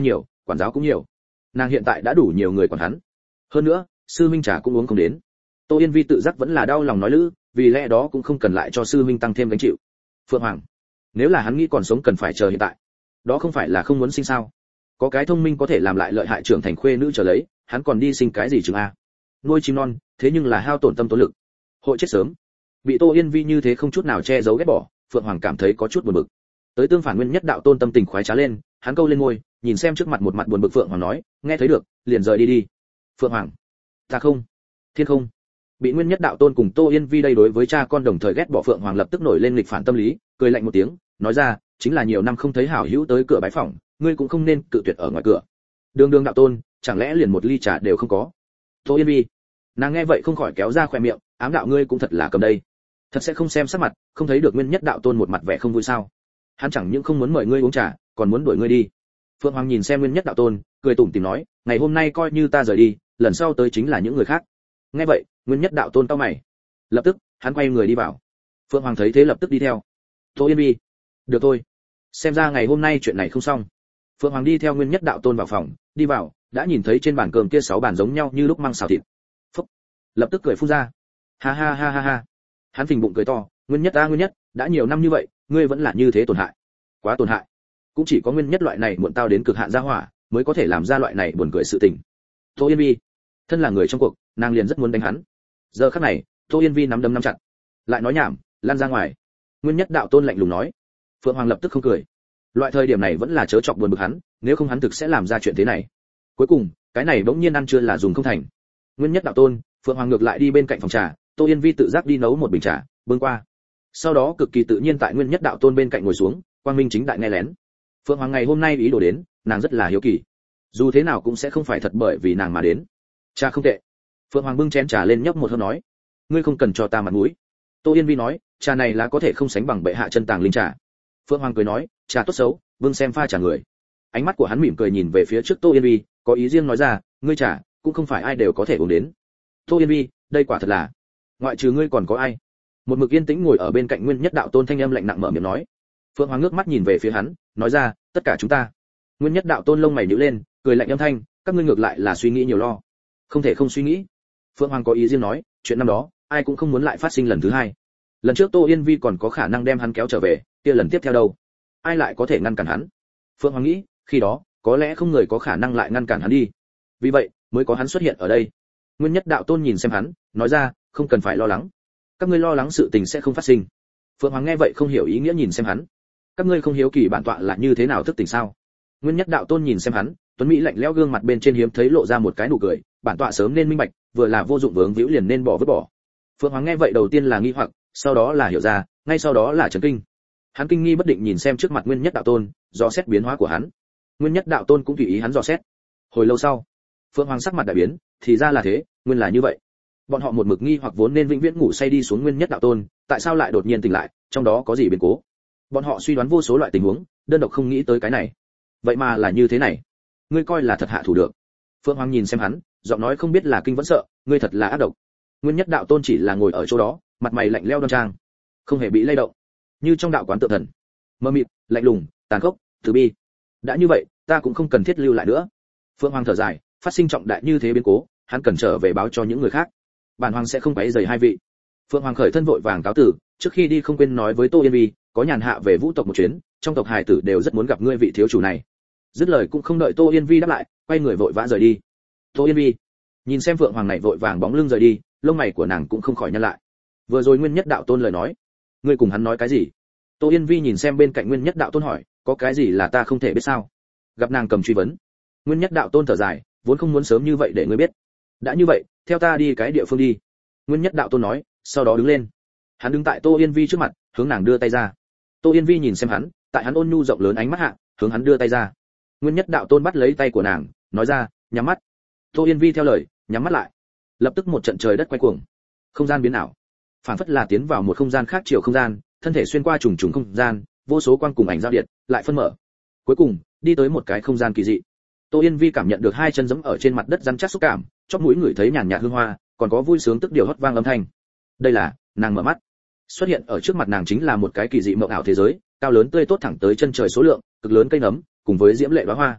quản giáo cũng nhiều. Nàng hiện tại đã đủ nhiều người quản hắn. Hơn nữa, sư huynh trà cũng uống không đến. Tô Yên Vi tự giác vẫn là đau lòng nói lữ, vì lẽ đó cũng không cần lại cho sư huynh tăng thêm gánh chịu. Phượng Hoàng, nếu là hắn nghĩ còn sống cần phải chờ hiện tại, đó không phải là không muốn sinh sao? Có cái thông minh có thể làm lại lợi hại trưởng thành khuê nữ chờ lấy, hắn còn đi sinh cái gì chừng a? Nuôi chim non, thế nhưng là hao tổn tâm tổn lực. Hội chết sớm. Bị Tô Yên Vi như thế không chút nào che giấu ghét bỏ, Phượng Hoàng cảm thấy có chút buồn bực. Tới tương phản Nguyên Nhất Đạo Tôn tâm tình khoái trá lên, hắn câu lên môi, nhìn xem trước mặt một mặt buồn bực Phượng Hoàng nói, nghe thấy được, liền rời đi đi. Phượng Hoàng, ta không, thiên không. Bị Nguyên Nhất Đạo Tôn cùng Tô Yên Vi đây đối với cha con đồng thời ghét bỏ Phượng Hoàng lập tức nổi lên nghịch phản tâm lý, cười lạnh một tiếng, nói ra, chính là nhiều năm không thấy hảo hữu tới cửa bái phỏng, ngươi cũng không nên cự tuyệt ở ngoài cửa. Đường Đường Đạo Tôn, chẳng lẽ liền một ly trà đều không có? Tô Yên Vi, nàng nghe vậy không khỏi kéo ra khóe miệng, ám đạo ngươi cũng thật là cầm đây. Thật sẽ không xem sắc mặt, không thấy được Nguyên Nhất Đạo Tôn một mặt vẻ không vui sao? Hắn chẳng những không muốn mời ngươi uống trà, còn muốn đuổi ngươi đi. Phượng Hoàng nhìn xem Nguyên Nhất Đạo Tôn, cười tủm tỉm nói, ngày hôm nay coi như ta rời đi, lần sau tới chính là những người khác. Nghe vậy, Nguyên Nhất Đạo Tôn cau mày. Lập tức, hắn quay người đi vào. Phượng Hoàng thấy thế lập tức đi theo. Tô Yên Vi, được thôi, xem ra ngày hôm nay chuyện này không xong. Phượng Hoàng đi theo Nguyên Nhất Đạo Tôn vào phòng, đi vào, đã nhìn thấy trên bàn cơm kia sáu bàn giống nhau như lúc măng xào thịt. Phúc, lập tức cười phun ra. Ha ha ha ha ha. Hắn phình bụng cười to, Nguyên Nhất a Nguyên Nhất, đã nhiều năm như vậy, ngươi vẫn là như thế tổn hại. Quá tổn hại. Cũng chỉ có Nguyên Nhất loại này muộn tao đến cực hạn ra hỏa, mới có thể làm ra loại này buồn cười sự tình. Tô Yên Vi, thân là người trong cuộc, nàng liền rất muốn đánh hắn. Giờ khắc này, Tô Yên Vi nắm đấm nắm chặt, lại nói nhảm, lan ra ngoài. Nguyên Nhất Đạo Tôn lạnh lùng nói. Phượng Hoàng lập tức không cười. Loại thời điểm này vẫn là chớ chọc buồn bực hắn, nếu không hắn thực sẽ làm ra chuyện thế này. Cuối cùng, cái này bỗng nhiên ăn chưa là dùng không thành. Nguyên Nhất Đạo Tôn, Phượng Hoàng ngược lại đi bên cạnh phòng trà, Tô Yên Vi tự giác đi nấu một bình trà, bưng qua. Sau đó cực kỳ tự nhiên tại Nguyên Nhất Đạo Tôn bên cạnh ngồi xuống, quang minh chính đại nghe lén. Phượng Hoàng ngày hôm nay ý đồ đến, nàng rất là hiếu kỳ. Dù thế nào cũng sẽ không phải thật bởi vì nàng mà đến. Trà không tệ. Phượng Hoàng bưng chén trà lên nhấp một hơi nói, ngươi không cần cho ta mặt mũi. Tô Yên Vi nói, trà này là có thể không sánh bằng bệ hạ chân tàng linh trà. Phượng Hoàng cười nói, trà tốt xấu, vương xem pha trà người. Ánh mắt của hắn mỉm cười nhìn về phía trước Tô Yên Vi, có ý riêng nói ra, ngươi trà cũng không phải ai đều có thể uống đến. Tô Yên Vi, đây quả thật là, ngoại trừ ngươi còn có ai? Một mực yên tĩnh ngồi ở bên cạnh Nguyên Nhất Đạo Tôn thanh âm lạnh nặng mở miệng nói. Phượng Hoàng ngước mắt nhìn về phía hắn, nói ra, tất cả chúng ta. Nguyên Nhất Đạo Tôn lông mày nhíu lên, cười lạnh âm thanh, các ngươi ngược lại là suy nghĩ nhiều lo. Không thể không suy nghĩ. Phượng Hoàng có ý riêng nói, chuyện năm đó, ai cũng không muốn lại phát sinh lần thứ hai. Lần trước Tô Yên Vi còn có khả năng đem hắn kéo trở về, kia lần tiếp theo đâu? Ai lại có thể ngăn cản hắn? Phượng Hoàng nghĩ, khi đó, có lẽ không người có khả năng lại ngăn cản hắn đi. Vì vậy, mới có hắn xuất hiện ở đây. Nguyên Nhất Đạo Tôn nhìn xem hắn, nói ra, không cần phải lo lắng. Các ngươi lo lắng sự tình sẽ không phát sinh. Phượng Hoàng nghe vậy không hiểu ý nghĩa nhìn xem hắn. Các ngươi không hiếu kỳ bản tọa là như thế nào thức tỉnh sao? Nguyên Nhất Đạo Tôn nhìn xem hắn, tuấn mỹ lạnh lẽo gương mặt bên trên hiếm thấy lộ ra một cái nụ cười, bản tọa sớm nên minh bạch, vừa là vô dụng vướng víu liền nên bỏ vứt bỏ. Phượng Hoàng nghe vậy đầu tiên là nghi hoặc, sau đó là hiểu ra, ngay sau đó là chấn kinh. Hắn kinh nghi bất định nhìn xem trước mặt Nguyên Nhất Đạo Tôn, dò xét biến hóa của hắn. Nguyên Nhất Đạo Tôn cũng tùy ý hắn dò xét. Hồi lâu sau, Phượng Hoàng sắc mặt đại biến, thì ra là thế, nguyên là như vậy. Bọn họ một mực nghi hoặc vốn nên vĩnh viễn ngủ say đi xuống Nguyên Nhất Đạo Tôn, tại sao lại đột nhiên tỉnh lại, trong đó có gì biến cố? Bọn họ suy đoán vô số loại tình huống, đơn độc không nghĩ tới cái này. Vậy mà là như thế này, ngươi coi là thật hạ thủ được? Phượng Hoàng nhìn xem hắn, giọng nói không biết là kinh vẫn sợ, ngươi thật là ác độc. Nguyên Nhất Đạo Tôn chỉ là ngồi ở chỗ đó, mặt mày lạnh lẽo đoan trang, không hề bị lay động, như trong đạo quán tự thần, mơ mịt, lạnh lùng, tàn khốc, từ bi. Đã như vậy, ta cũng không cần thiết lưu lại nữa. Phượng Hoàng thở dài, phát sinh trọng đại như thế biến cố, hắn cần trở về báo cho những người khác. Bản hoàng sẽ không quấy rầy hai vị. Phượng Hoàng khởi thân vội vàng cáo tử, trước khi đi không quên nói với Tô Yên Vi, có nhàn hạ về Vũ tộc một chuyến, trong tộc hài tử đều rất muốn gặp ngươi vị thiếu chủ này. Dứt lời cũng không đợi Tô Yên Vi đáp lại, quay người vội vã rời đi. Tô Yên Vi nhìn xem Phượng Hoàng này vội vàng bóng lưng rời đi, lông mày của nàng cũng không khỏi nhăn lại. Vừa rồi Nguyên Nhất Đạo Tôn lời nói, ngươi cùng hắn nói cái gì? Tô Yên Vi nhìn xem bên cạnh Nguyên Nhất Đạo Tôn hỏi, có cái gì là ta không thể biết sao? Gặp nàng cầm truy vấn, Nguyên Nhất Đạo Tôn thở dài, vốn không muốn sớm như vậy để ngươi biết. Đã như vậy, theo ta đi cái địa phương đi. Nguyên Nhất Đạo Tôn nói, sau đó đứng lên. Hắn đứng tại Tô Yên Vi trước mặt, hướng nàng đưa tay ra. Tô Yên Vi nhìn xem hắn, tại hắn ôn nhu rộng lớn ánh mắt hạ, hướng hắn đưa tay ra. Nguyên Nhất Đạo Tôn bắt lấy tay của nàng, nói ra, nhắm mắt. Tô Yên Vi theo lời, nhắm mắt lại. Lập tức một trận trời đất quay cuồng, không gian biến ảo, phản phất là tiến vào một không gian khác chiều không gian, thân thể xuyên qua trùng trùng không gian, vô số quang cùng ảnh giao điện, lại phân mở. Cuối cùng, đi tới một cái không gian kỳ dị. Tô Yên Vi cảm nhận được hai chân giẫm ở trên mặt đất rắn chắc xúc cảm, chóp mũi ngửi thấy nhàn nhạt hương hoa, còn có vui sướng tức điều hót vang âm thanh. Đây là, nàng mở mắt. Xuất hiện ở trước mặt nàng chính là một cái kỳ dị mộng ảo thế giới, cao lớn tươi tốt thẳng tới chân trời số lượng, cực lớn cây nấm, cùng với diễm lệ đóa hoa.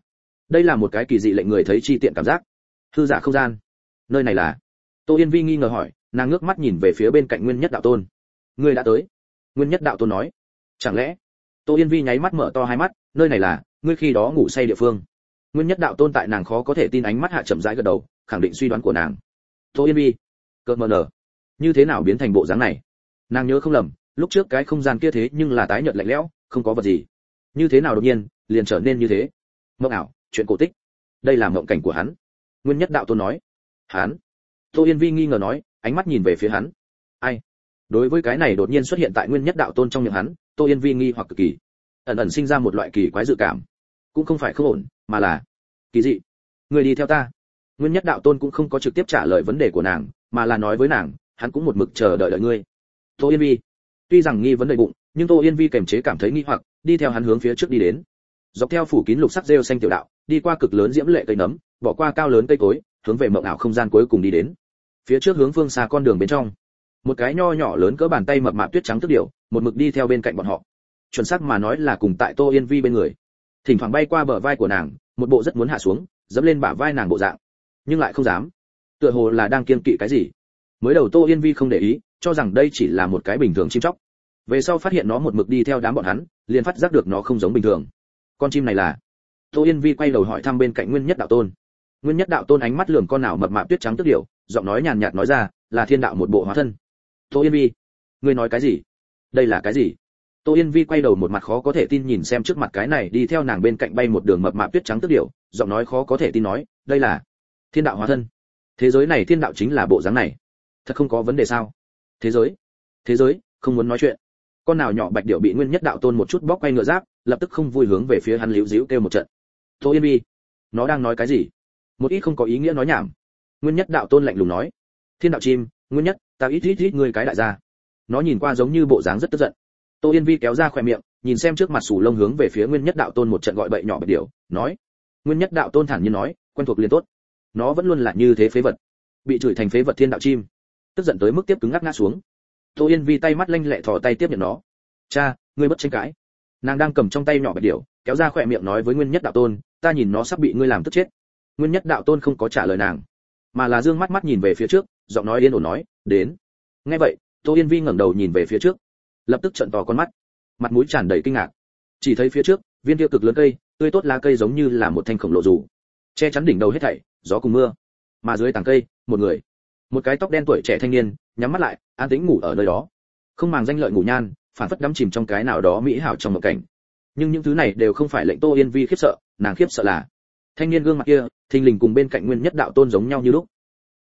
đây là một cái kỳ dị lệnh người thấy chi tiện cảm giác. Hư giả không gian, nơi này là? Tô Yên Vi nghi ngờ hỏi, nàng ngước mắt nhìn về phía bên cạnh Nguyên Nhất Đạo Tôn. Ngươi đã tới? Nguyên Nhất Đạo Tôn nói. Chẳng lẽ? Tô Yên Vi nháy mắt mở to hai mắt, nơi này là ngươi khi đó ngủ say địa phương. Nguyên Nhất Đạo Tôn tại nàng khó có thể tin ánh mắt hạ chậm rãi gật đầu, khẳng định suy đoán của nàng. Tô Yên Vi, cợt mờ nở, như thế nào biến thành bộ dáng này? Nàng nhớ không lầm, lúc trước cái không gian kia thế nhưng là tái nhợt lạnh lẽo, không có vật gì. Như thế nào đột nhiên liền trở nên như thế? Mộng ảo, chuyện cổ tích. Đây là mộng cảnh của hắn. Nguyên Nhất Đạo Tôn nói. Hắn? Tô Yên Vi nghi ngờ nói, ánh mắt nhìn về phía hắn. Ai? Đối với cái này đột nhiên xuất hiện tại Nguyên Nhất Đạo Tôn trong miệng hắn, Tô Yên Vi nghi hoặc cực kỳ, ẩn ẩn sinh ra một loại kỳ quái dự cảm. Cũng không phải không ổn, mà là kỳ dị. Người đi theo ta. Nguyên Nhất Đạo Tôn cũng không có trực tiếp trả lời vấn đề của nàng, mà là nói với nàng, hắn cũng một mực chờ đợi đợi ngươi. Tô Yên Vi, tuy rằng nghi vấn đầy bụng, nhưng Tô Yên Vi kềm chế cảm thấy nghi hoặc, đi theo hắn hướng phía trước đi đến. Dọc theo phủ kín lục sắc rêu xanh tiểu đạo, đi qua cực lớn diễm lệ cây nấm, bỏ qua cao lớn cây cối, hướng về mộng ảo không gian cuối cùng đi đến. Phía trước hướng phương xa con đường bên trong, một cái nho nhỏ lớn cỡ bàn tay mập mạp tuyết trắng tức điểu, một mực đi theo bên cạnh bọn họ. Chuẩn xác mà nói là cùng tại Tô Yên Vi bên người. Thỉnh thoảng bay qua bờ vai của nàng, một bộ rất muốn hạ xuống, dẫm lên bả vai nàng bộ dạng, nhưng lại không dám. Tựa hồ là đang kiêng kỵ cái gì. Mới đầu Tô Yên Vi không để ý, cho rằng đây chỉ là một cái bình thường chim chóc. Về sau phát hiện nó một mực đi theo đám bọn hắn, liền phát giác được nó không giống bình thường. Con chim này là? Tô Yên Vi quay đầu hỏi thăm bên cạnh Nguyên Nhất Đạo Tôn. Nguyên Nhất Đạo Tôn ánh mắt lườm con nào mập mạp tuyết trắng tức điểu, giọng nói nhàn nhạt nói ra, là thiên đạo một bộ hóa thân. Tô Yên Vi, ngươi nói cái gì? Đây là cái gì? Tô Yên Vi quay đầu một mặt khó có thể tin nhìn xem trước mặt cái này đi theo nàng bên cạnh bay một đường mập mạp tuyết trắng tức điểu, giọng nói khó có thể tin nói, đây là thiên đạo hóa thân. Thế giới này thiên đạo chính là bộ dáng này. Thật không có vấn đề sao? Thế giới? Thế giới, không muốn nói chuyện. Con nào nhỏ bạch điểu bị Nguyên Nhất Đạo Tôn một chút bóc quay ngựa giáp, lập tức không vui hướng về phía hắn líu díu kêu một trận. Tô Yên Vi, nó đang nói cái gì? Một ít không có ý nghĩa nói nhảm. Nguyên Nhất Đạo Tôn lạnh lùng nói, thiên đạo chim, Nguyên Nhất, ta ít ít ít ngươi cái đại gia. Nó nhìn qua giống như bộ dáng rất tức giận. Tô Yên Vi kéo ra khóe miệng, nhìn xem trước mặt sủ lông hướng về phía Nguyên Nhất Đạo Tôn một trận gọi bậy nhỏ bạch điểu, nói. Nguyên Nhất Đạo Tôn thản nhiên nói, quen thuộc liền tốt. Nó vẫn luôn là như thế phế vật, bị chửi thành phế vật thiên đạo chim, tức giận tới mức tiếp cứng ngắc ngã xuống. Tô Yên Vi tay mắt lanh lẹ thò tay tiếp nhận nó. Cha, ngươi bất tranh cãi. Nàng đang cầm trong tay nhỏ bạch điểu, kéo ra khóe miệng nói với Nguyên Nhất Đạo Tôn, ta nhìn nó sắp bị ngươi làm tức chết. Nguyên Nhất Đạo Tôn không có trả lời nàng, mà là dương mắt mắt nhìn về phía trước, giọng nói yên ổn nói, đến. Nghe vậy, Tô Yên Vi ngẩng đầu nhìn về phía trước, lập tức trợn to con mắt, mặt mũi tràn đầy kinh ngạc. Chỉ thấy phía trước, viên kia cực lớn cây, tươi tốt lá cây giống như là một thanh khổng lồ dù, che chắn đỉnh đầu hết thảy, gió cùng mưa. Mà dưới tàng cây, một người, một cái tóc đen tuổi trẻ thanh niên, nhắm mắt lại, an tĩnh ngủ ở nơi đó, không màng danh lợi ngủ nhan, phản phất đắm chìm trong cái nào đó mỹ hảo trong mộng cảnh. Nhưng những thứ này đều không phải lệnh Tô Yên Vi khiếp sợ, nàng khiếp sợ là thanh niên gương mặt kia, thình lình cùng bên cạnh Nguyên Nhất Đạo Tôn giống nhau như lúc.